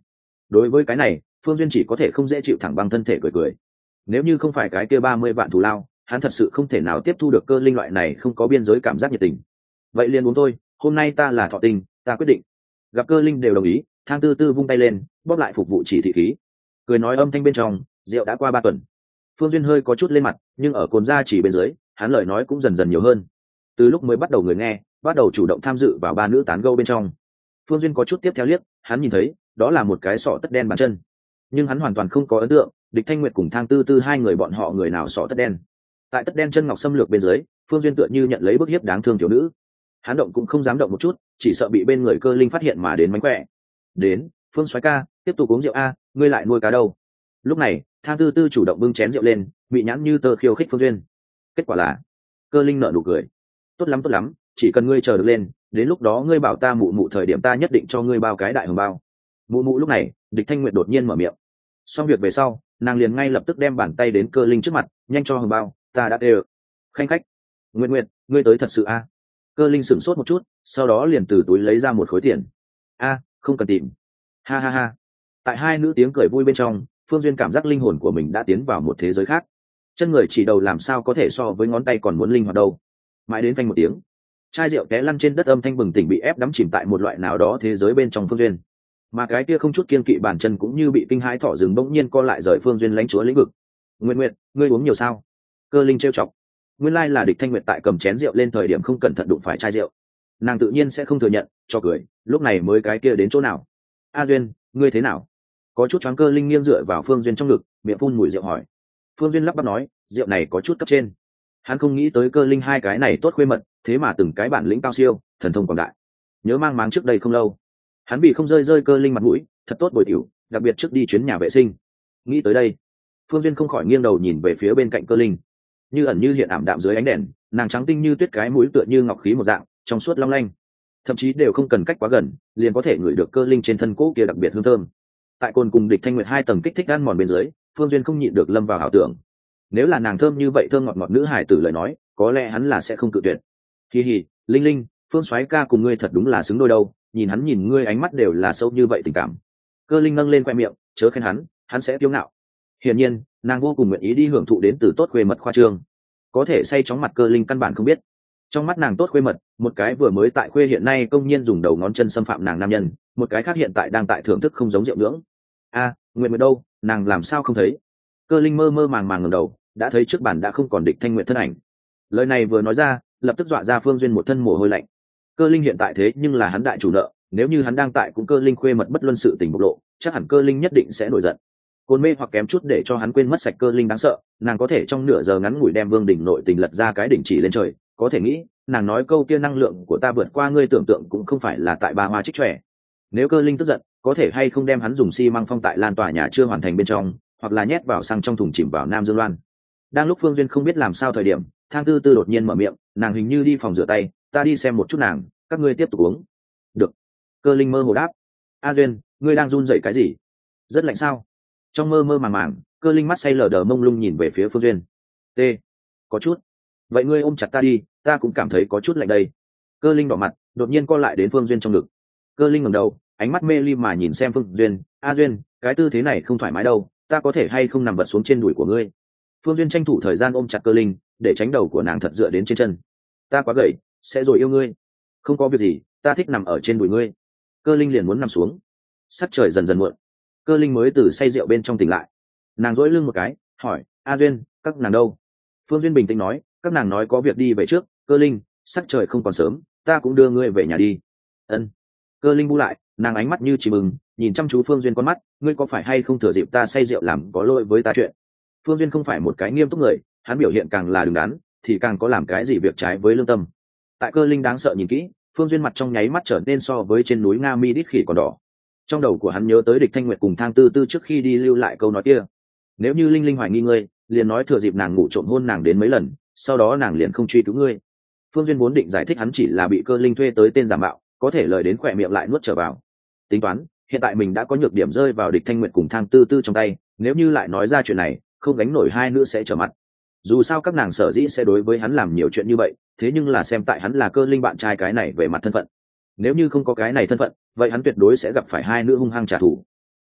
Đối với cái này Phương Duyên chỉ có thể không dễ chịu, thẳng băng thân thể cười cười. Nếu như không phải cái kia 30 vạn thù lao, hắn thật sự không thể nào tiếp thu được Cơ Linh loại này không có biên giới cảm giác nhiệt tình. Vậy liền uống thôi, hôm nay ta là thọ tình, ta quyết định. Gặp Cơ Linh đều đồng ý, Thang Tư Tư vung tay lên bóp lại phục vụ chỉ thị khí, cười nói âm thanh bên trong rượu đã qua 3 tuần. Phương Duyên hơi có chút lên mặt, nhưng ở cồn ra chỉ bên dưới hắn lời nói cũng dần dần nhiều hơn. Từ lúc mới bắt đầu người nghe bắt đầu chủ động tham dự vào ba nữ tán gẫu bên trong, Phương Duyên có chút tiếp theo liếc, hắn nhìn thấy đó là một cái sọ tất đen bàn chân, nhưng hắn hoàn toàn không có ấn tượng Địch Thanh Nguyệt cùng Thang Tư Tư hai người bọn họ người nào sọ tất đen. Tại tất đen chân ngọc xâm lược bên dưới, Phương Duyên tựa như nhận lấy bức hiếp đáng thương thiếu nữ, hắn động cũng không dám động một chút, chỉ sợ bị bên người Cơ Linh phát hiện mà đến mánh khỏe. Đến, Phương soái ca, tiếp tục uống rượu a, ngươi lại nuôi cá đâu? Lúc này Thang Tư Tư chủ động bưng chén rượu lên, bị nhãn như tơ khiêu khích Phương Duyên. Kết quả là Cơ Linh nở nụ cười, tốt lắm, chỉ cần ngươi chờ được lên, đến lúc đó ngươi bảo ta mụ mụ thời điểm ta nhất định cho ngươi bao cái đại hồng bao. Mụ lúc này Địch Thanh Nguyệt đột nhiên mở miệng. Xong việc về sau nàng liền ngay lập tức đem bàn tay đến Cơ Linh trước mặt, nhanh cho hồng bao, ta đã đều. Khanh khách, Nguyệt, ngươi tới thật sự a? Cơ Linh sửng sốt một chút, sau đó liền từ túi lấy ra một khối tiền. A, không cần tìm. Ha ha ha. Tại hai nữ tiếng cười vui bên trong, Phương Duyên cảm giác linh hồn của mình đã tiến vào một thế giới khác. Chân người chỉ đầu làm sao có thể so với ngón tay còn muốn linh hoạt đâu. Mãi đến phanh một tiếng, chai rượu té lăn trên đất, âm thanh bừng tỉnh bị ép đắm chìm tại một loại nào đó thế giới bên trong Phương Duyên. Mà cái kia không chút kiên kỵ bàn chân cũng như bị kinh hãi thỏ rừng bỗng nhiên co lại rời Phương Duyên lãnh chúa lĩnh vực. Nguyệt, ngươi uống nhiều sao? Cơ Linh trêu chọc. Nguyên lai là Địch Thanh Nguyệt tại cầm chén rượu lên thời điểm không cẩn thận đụng phải chai rượu, nàng tự nhiên sẽ không thừa nhận, cho cười, lúc này mới cái kia đến chỗ nào? A Duyên, ngươi thế nào? Có chút choáng. Cơ Linh nghiêng dựa vào Phương Duyên trong ngực, miệng phun mùi rượu hỏi. Phương Duyên lắp bắp nói, rượu này có chút cấp trên. Hắn không nghĩ tới Cơ Linh hai cái này tốt khuê mật, thế mà từng cái bản lĩnh cao siêu, thần thông quảng đại. Nhớ mang máng trước đây không lâu, hắn bị không rơi Cơ Linh mặt mũi, thật tốt bồi tiểu, đặc biệt trước đi chuyến nhà vệ sinh. Nghĩ tới đây, Phương Duyên không khỏi nghiêng đầu nhìn về phía bên cạnh Cơ Linh, như ẩn như hiện ảm đạm dưới ánh đèn, nàng trắng tinh như tuyết, cái mũi tựa như ngọc khí một dạng, trong suốt long lanh, thậm chí đều không cần cách quá gần liền có thể ngửi được Cơ Linh trên thân cỗ kia đặc biệt hương thơm. Tại cồn cùng Địch Thanh Nguyệt hai tầng kích thích ăn mòn bên dưới, Phương Duyên không nhịn được lâm vào ảo tưởng, nếu là nàng thơm như vậy, thơm ngọt ngọt nữ hải tử lời nói, có lẽ hắn là sẽ không cự tuyệt. Hi hi, Linh, Phương soái ca cùng ngươi thật đúng là xứng đôi đâu, nhìn hắn nhìn ngươi ánh mắt đều là sâu như vậy tình cảm. Cơ Linh nâng lên khoe miệng, chớ khen hắn sẽ kiêu ngạo. Hiển nhiên nàng vô cùng nguyện ý đi hưởng thụ đến từ tốt khuê mật khoa trương, có thể say chóng mặt Cơ Linh căn bản không biết, trong mắt nàng tốt khuê mật, một cái vừa mới tại khuê hiện nay công nhiên dùng đầu ngón chân xâm phạm nàng nam nhân, một cái khác hiện tại đang tại thưởng thức không giống rượu nhưỡng. A, Nguyệt đâu, nàng làm sao không thấy? Cơ Linh mơ màng ngẩng đầu, đã thấy trước bàn đã không còn Địch Thanh Nguyệt thân ảnh. Lời này vừa nói ra, lập tức dọa ra Phương Duyên một thân mồ hôi lạnh. Cơ Linh hiện tại thế nhưng là hắn đại chủ nợ, nếu như hắn đang tại cũng Cơ Linh khuê mật bất luân sự tình bộc lộ, chắc hẳn Cơ Linh nhất định sẽ nổi giận. Côn mê hoặc kém chút để cho hắn quên mất sạch Cơ Linh đáng sợ, nàng có thể trong nửa giờ ngắn ngủi đem Vương đỉnh nội tình lật ra cái đỉnh chỉ lên trời, có thể nghĩ, nàng nói câu kia năng lượng của ta vượt qua ngươi tưởng tượng cũng không phải là tại ba hoa trích trẻ. Nếu Cơ Linh tức giận, có thể hay không đem hắn dùng xi măng phong tại lan tòa nhà chưa hoàn thành bên trong, hoặc là nhét vào xăng trong thùng chìm vào Nam Dương Loan. Đang lúc Phương Duyên không biết làm sao thời điểm, Thang Tư Tư đột nhiên mở miệng, nàng hình như đi phòng rửa tay, ta đi xem một chút nàng, các ngươi tiếp tục uống. Được. Cơ Linh mơ hồ đáp. A Duyên, ngươi đang run rẩy cái gì? Rất lạnh sao? Trong mơ màng, Cơ Linh mắt say lờ đờ mông lung nhìn về phía Phương Duyên. T. Có chút. Vậy ngươi ôm chặt ta đi, ta cũng cảm thấy có chút lạnh đây. Cơ Linh đỏ mặt, đột nhiên co lại đến Phương Duyên trong ngực. Cơ Linh ngẩng đầu, ánh mắt mê ly mà nhìn xem Phương Duyên. A Duyên, cái tư thế này không thoải mái đâu, ta có thể hay không nằm vật xuống trên đùi của ngươi? Phương Duyên tranh thủ thời gian ôm chặt Cơ Linh, để tránh đầu của nàng thật dựa đến trên chân. Ta quá gầy, sẽ rồi yêu ngươi. Không có việc gì, ta thích nằm ở trên đùi ngươi. Cơ Linh liền muốn nằm xuống. Sắc trời dần dần muộn, Cơ Linh mới từ say rượu bên trong tỉnh lại. Nàng duỗi lưng một cái, hỏi, A Duyên, các nàng đâu? Phương Duyên bình tĩnh nói, các nàng nói có việc đi về trước. Cơ Linh, sắc trời không còn sớm, ta cũng đưa ngươi về nhà đi. Ân. Cơ Linh bu lại, nàng ánh mắt như chỉ mừng, nhìn chăm chú Phương Duyên con mắt, ngươi có phải hay không thừa dịp ta say rượu làm có lỗi với ta chuyện? Phương Duyên không phải một cái nghiêm túc người, hắn biểu hiện càng là đứng đắn thì càng có làm cái gì việc trái với lương tâm. Tại Cơ Linh đáng sợ nhìn kỹ, Phương Duyên mặt trong nháy mắt trở nên so với trên núi Nga Mi đít khỉ còn đỏ. Trong đầu của hắn nhớ tới Địch Thanh Nguyệt cùng Thang Tư Tư trước khi đi lưu lại câu nói kia, nếu như Linh hoài nghi ngươi, liền nói thừa dịp nàng ngủ trộm hôn nàng đến mấy lần, sau đó nàng liền không truy cứu ngươi. Phương Duyên vốn định giải thích hắn chỉ là bị Cơ Linh thuê tới tên giả mạo, có thể lời đến khỏe miệng lại nuốt trở vào. Tính toán, hiện tại mình đã có nhược điểm rơi vào Địch Thanh Nguyệt cùng Thang Tư Tư trong tay, nếu như lại nói ra chuyện này, không gánh nổi hai nữ sẽ trở mặt. Dù sao các nàng sở dĩ sẽ đối với hắn làm nhiều chuyện như vậy, thế nhưng là xem tại hắn là Cơ Linh bạn trai cái này về mặt thân phận. Nếu như không có cái này thân phận, vậy hắn tuyệt đối sẽ gặp phải hai nữ hung hăng trả thù.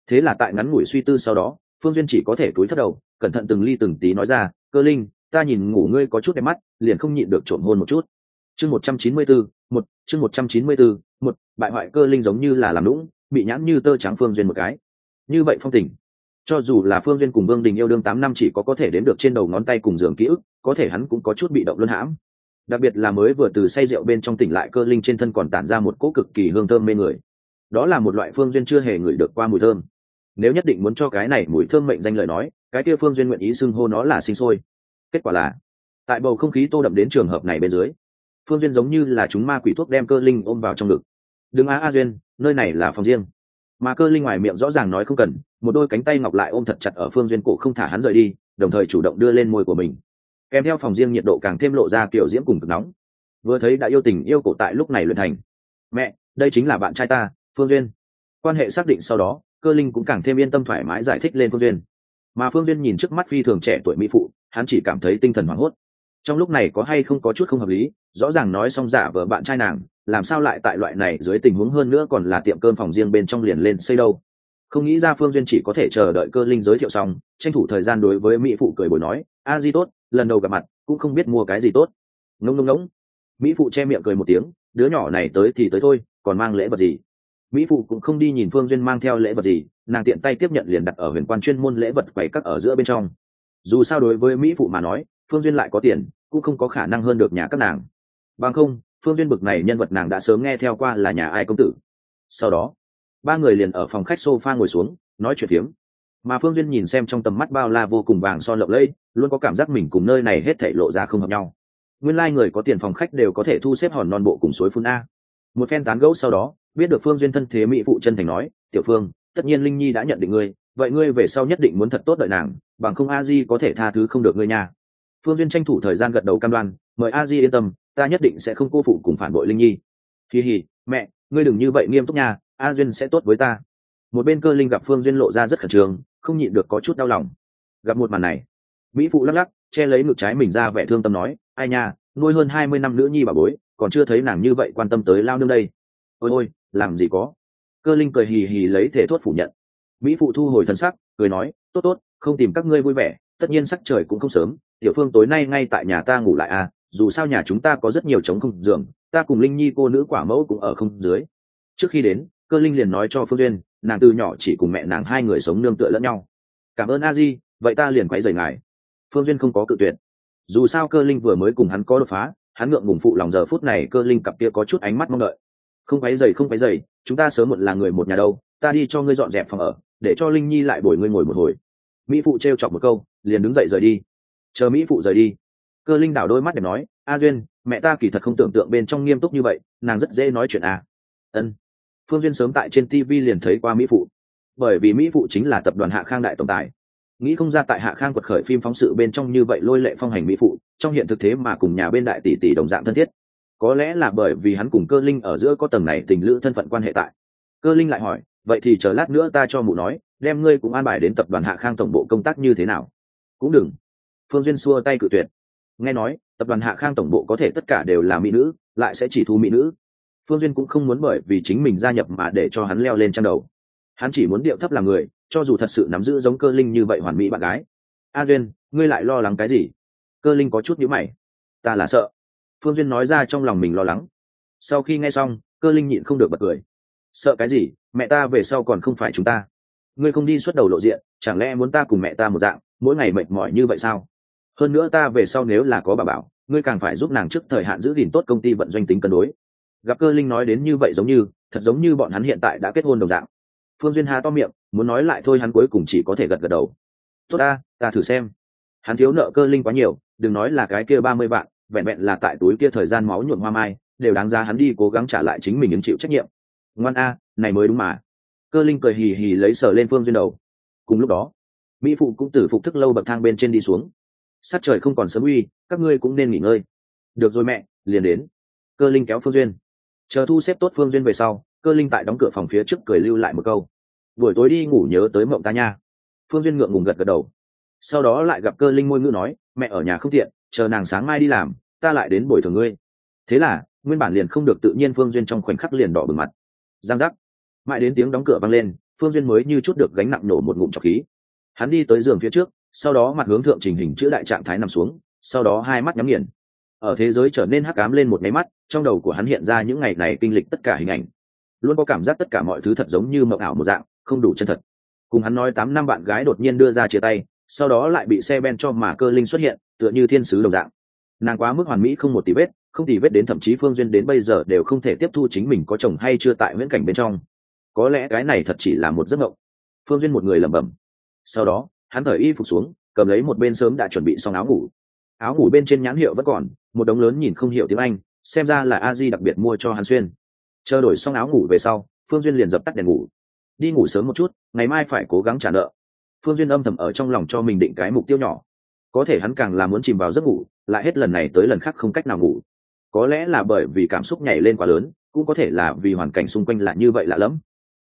Thế là tại ngắn ngủi suy tư sau đó, Phương Duyên chỉ có thể cúi thấp đầu, cẩn thận từng ly từng tí nói ra, Cơ Linh, ta nhìn ngủ ngươi có chút đẹp mắt, liền không nhịn được trộm hôn một chút. Chương 194, chương 194, bại hoại Cơ Linh giống như là làm nũng, bị nhãn như tơ trắng Phương Duyên một cái. Như vậy phong tình. Cho dù là Phương Duyên cùng Vương Đình yêu đương 8 năm chỉ có thể đếm được trên đầu ngón tay cùng giường ký ức, có thể hắn cũng có chút bị động luân hãm. Đặc biệt là mới vừa từ say rượu bên trong tỉnh lại, Cơ Linh trên thân còn tản ra một cỗ cực kỳ hương thơm mê người. Đó là một loại Phương Duyên chưa hề ngửi được qua mùi thơm. Nếu nhất định muốn cho cái này mùi thơm mệnh danh lời nói, cái kia Phương Duyên nguyện ý xưng hô nó là sinh sôi. Kết quả là, tại bầu không khí tô đậm đến trường hợp này bên dưới, Phương Duyên giống như là chúng ma quỷ thuốc đem Cơ Linh ôm vào trong ngực. Đừng A Duyên, nơi này là phòng riêng. Mà Cơ Linh ngoài miệng rõ ràng nói không cần, một đôi cánh tay ngọc lại ôm thật chặt ở Phương Duyên cổ không thả hắn rời đi, đồng thời chủ động đưa lên môi của mình. Kèm theo phòng riêng nhiệt độ càng thêm lộ ra kiểu diễm cùng cực nóng. Vừa thấy đã yêu tình yêu cổ tại lúc này luyện thành. Mẹ, đây chính là bạn trai ta, Phương Duyên. Quan hệ xác định sau đó, Cơ Linh cũng càng thêm yên tâm thoải mái giải thích lên Phương Duyên. Mà Phương Duyên nhìn trước mắt phi thường trẻ tuổi mỹ phụ, hắn chỉ cảm thấy tinh thần hoảng hốt. Trong lúc này có hay không có chút không hợp lý, rõ ràng nói xong giả vờ bạn trai nàng, làm sao lại tại loại này dưới tình huống hơn nữa còn là tiệm cơm phòng riêng bên trong liền lên xây đâu. Không nghĩ ra Phương Duyên chỉ có thể chờ đợi Cơ Linh giới thiệu xong, tranh thủ thời gian đối với mỹ phụ cười bồi nói, a di tốt, lần đầu gặp mặt cũng không biết mua cái gì tốt. Ngông. Mỹ phụ che miệng cười một tiếng, đứa nhỏ này tới thì tới thôi, còn mang lễ vật gì. Mỹ phụ cũng không đi nhìn Phương Duyên mang theo lễ vật gì, nàng tiện tay tiếp nhận liền đặt ở huyền quan chuyên môn lễ vật quầy các ở giữa bên trong. Dù sao đối với Mỹ phụ mà nói, Phương Duyên lại có tiền cũng không có khả năng hơn được nhà các nàng. Bằng không, Phương Duyên bực này nhân vật nàng đã sớm nghe theo qua là nhà ai công tử. Sau đó, ba người liền ở phòng khách sofa ngồi xuống nói chuyện phiếm. Mà Phương Duyên nhìn xem trong tầm mắt bao la vô cùng vàng son lộng lẫy, luôn có cảm giác mình cùng nơi này hết thảy lộ ra không hợp nhau. Nguyên lai người có tiền phòng khách đều có thể thu xếp hòn non bộ cùng suối phun a. Một phen tán gẫu sau đó, biết được Phương Duyên thân thế mỹ phụ chân thành nói, tiểu Phương, tất nhiên Linh Nhi đã nhận định ngươi, vậy ngươi về sau nhất định muốn thật tốt đợi nàng, bằng không a di có thể tha thứ không được ngươi nha. Phương Duyên tranh thủ thời gian gật đầu cam đoan, mời a di yên tâm, ta nhất định sẽ không cô phụ cùng phản bội Linh Nhi. Kỳ hỉ, mẹ, ngươi đừng như vậy nghiêm túc nha, a Duyên sẽ tốt với ta. Một bên Cơ Linh gặp Phương Duyên lộ ra rất khẩn trương, không nhịn được có chút đau lòng. Gặp một màn này, mỹ phụ lắc lắc che lấy ngực trái mình ra vẻ thương tâm nói, ai nha, nuôi hơn 20 năm nữ nhi bà bối, còn chưa thấy nàng như vậy quan tâm tới lao nương đây. Ôi, làm gì có. Cơ Linh cười hì hì lấy thể thốt phủ nhận. Mỹ phụ thu hồi thân sắc, cười nói, tốt, không tìm các ngươi vui vẻ, tất nhiên sắc trời cũng không sớm, tiểu Phương tối nay ngay tại nhà ta ngủ lại à, dù sao nhà chúng ta có rất nhiều trống không giường, ta cùng Linh Nhi cô nữ quả mẫu cũng ở không dưới. Trước khi đến, Cơ Linh liền nói cho Phương Duyên, nàng từ nhỏ chỉ cùng mẹ nàng hai người sống nương tựa lẫn nhau. Cảm ơn a di, vậy ta liền quấy rầy ngài. Phương Duyên không có cự tuyệt. Dù sao Cơ Linh vừa mới cùng hắn có đột phá, hắn ngượng ngùng phụ lòng giờ phút này Cơ Linh cặp kia có chút ánh mắt mong đợi. Không quấy rầy, chúng ta sớm muộn là người một nhà đâu, ta đi cho ngươi dọn dẹp phòng ở, để cho Linh Nhi lại bồi ngươi ngồi một hồi. Mỹ phụ trêu chọc một câu, liền đứng dậy rời đi. Chờ Mỹ phụ rời đi, Cơ Linh đảo đôi mắt để nói, a Duyên, mẹ ta kỳ thật không tưởng tượng bên trong nghiêm túc như vậy, nàng rất dễ nói chuyện à. Ân. Phương Duyên sớm tại trên TV liền thấy qua Mỹ phụ, bởi vì Mỹ phụ chính là tập đoàn Hạ Khang đại tổng tài. Nghĩ không ra tại Hạ Khang quật khởi phim phóng sự bên trong như vậy lôi lệ phong hành Mỹ phụ, trong hiện thực thế mà cùng nhà bên đại tỷ tỷ đồng dạng thân thiết. Có lẽ là bởi vì hắn cùng Cơ Linh ở giữa có tầng này tình lữ thân phận quan hệ tại. Cơ Linh lại hỏi, vậy thì chờ lát nữa ta cho mụ nói, đem ngươi cũng an bài đến tập đoàn Hạ Khang tổng bộ công tác như thế nào? Cũng đừng. Phương Duyên xua tay cự tuyệt. Nghe nói tập đoàn Hạ Khang tổng bộ có thể tất cả đều là mỹ nữ, lại sẽ chỉ thu mỹ nữ. Phương Duyên cũng không muốn bởi vì chính mình gia nhập mà để cho hắn leo lên trang đầu. Hắn chỉ muốn điệu thấp làm người, cho dù thật sự nắm giữ giống Cơ Linh như vậy hoàn mỹ bạn gái. A Duyên, ngươi lại lo lắng cái gì? Cơ Linh có chút nhíu mày. Ta là sợ. Phương Duyên nói ra trong lòng mình lo lắng. Sau khi nghe xong, Cơ Linh nhịn không được bật cười. Sợ cái gì, mẹ ta về sau còn không phải chúng ta. Ngươi không đi xuất đầu lộ diện, chẳng lẽ muốn ta cùng mẹ ta một dạng, mỗi ngày mệt mỏi như vậy sao? Hơn nữa ta về sau nếu là có bà bảo, ngươi càng phải giúp nàng trước thời hạn giữ gìn tốt công ty vận doanh tính cân đối. Gặp Cơ Linh nói đến như vậy thật giống như bọn hắn hiện tại đã kết hôn đồng dạng. Phương Duyên há to miệng, muốn nói lại thôi hắn cuối cùng chỉ có thể gật gật đầu. Tốt ta thử xem. Hắn thiếu nợ Cơ Linh quá nhiều, đừng nói là cái kia 30 vạn, vẹn vẹn là tại túi kia thời gian máu nhuộm hoa mai, đều đáng giá hắn đi cố gắng trả lại chính mình ứng chịu trách nhiệm. Ngoan a, này mới đúng mà. Cơ Linh cười hì hì lấy sờ lên Phương Duyên đầu. Cùng lúc đó, mỹ phụ cũng từ phục thức lâu bậc thang bên trên đi xuống. Sát trời không còn sớm uy, các ngươi cũng nên nghỉ ngơi. Được rồi mẹ, liền đến. Cơ Linh kéo Phương Duyên. Chờ thu xếp tốt Phương Duyên về sau, Cơ Linh tại đóng cửa phòng phía trước cười lưu lại một câu, buổi tối đi ngủ nhớ tới mộng ta nha. Phương Duyên ngượng ngùng gật gật đầu. Sau đó lại gặp Cơ Linh môi ngữ nói, mẹ ở nhà không tiện, chờ nàng sáng mai đi làm, ta lại đến bồi thường ngươi. Thế là nguyên bản liền không được tự nhiên Phương Duyên trong khoảnh khắc liền đỏ bừng mặt. Giang giác. Mãi đến tiếng đóng cửa vang lên, Phương Duyên mới như chút được gánh nặng nổ một ngụm trọc khí. Hắn đi tới giường phía trước, sau đó mặt hướng thượng trình hình chữ đại trạng thái nằm xuống, sau đó hai mắt nhắm nghiền. Ở thế giới trở nên hắc ám lên một cái mắt, trong đầu của hắn hiện ra những ngày này kinh lịch tất cả hình ảnh. Luôn có cảm giác tất cả mọi thứ thật giống như mộng ảo một dạng, không đủ chân thật. Cùng hắn nói 8 năm bạn gái đột nhiên đưa ra chia tay, sau đó lại bị xe ben cho mà cơ linh xuất hiện, tựa như thiên sứ đồng dạng. Nàng quá mức hoàn mỹ không một tì vết, không tì vết đến thậm chí Phương Duyên đến bây giờ đều không thể tiếp thu chính mình có chồng hay chưa tại viễn cảnh bên trong. Có lẽ cái này thật chỉ là một giấc mộng. Phương Duyên một người lẩm bẩm. Sau đó hắn cởi y phục xuống, cầm lấy một bên sớm đã chuẩn bị xong áo ngủ. Áo ngủ bên trên nhãn hiệu vẫn còn, một đống lớn nhìn không hiểu tiếng Anh, xem ra là a di đặc biệt mua cho hắn xuyên. Chờ đổi xong áo ngủ về sau, Phương Duyên liền dập tắt đèn ngủ. Đi ngủ sớm một chút, ngày mai phải cố gắng trả nợ. Phương Duyên âm thầm ở trong lòng cho mình định cái mục tiêu nhỏ. Có thể hắn càng là muốn chìm vào giấc ngủ, lại hết lần này tới lần khác không cách nào ngủ. Có lẽ là bởi vì cảm xúc nhảy lên quá lớn, cũng có thể là vì hoàn cảnh xung quanh là như vậy lạ lẫm.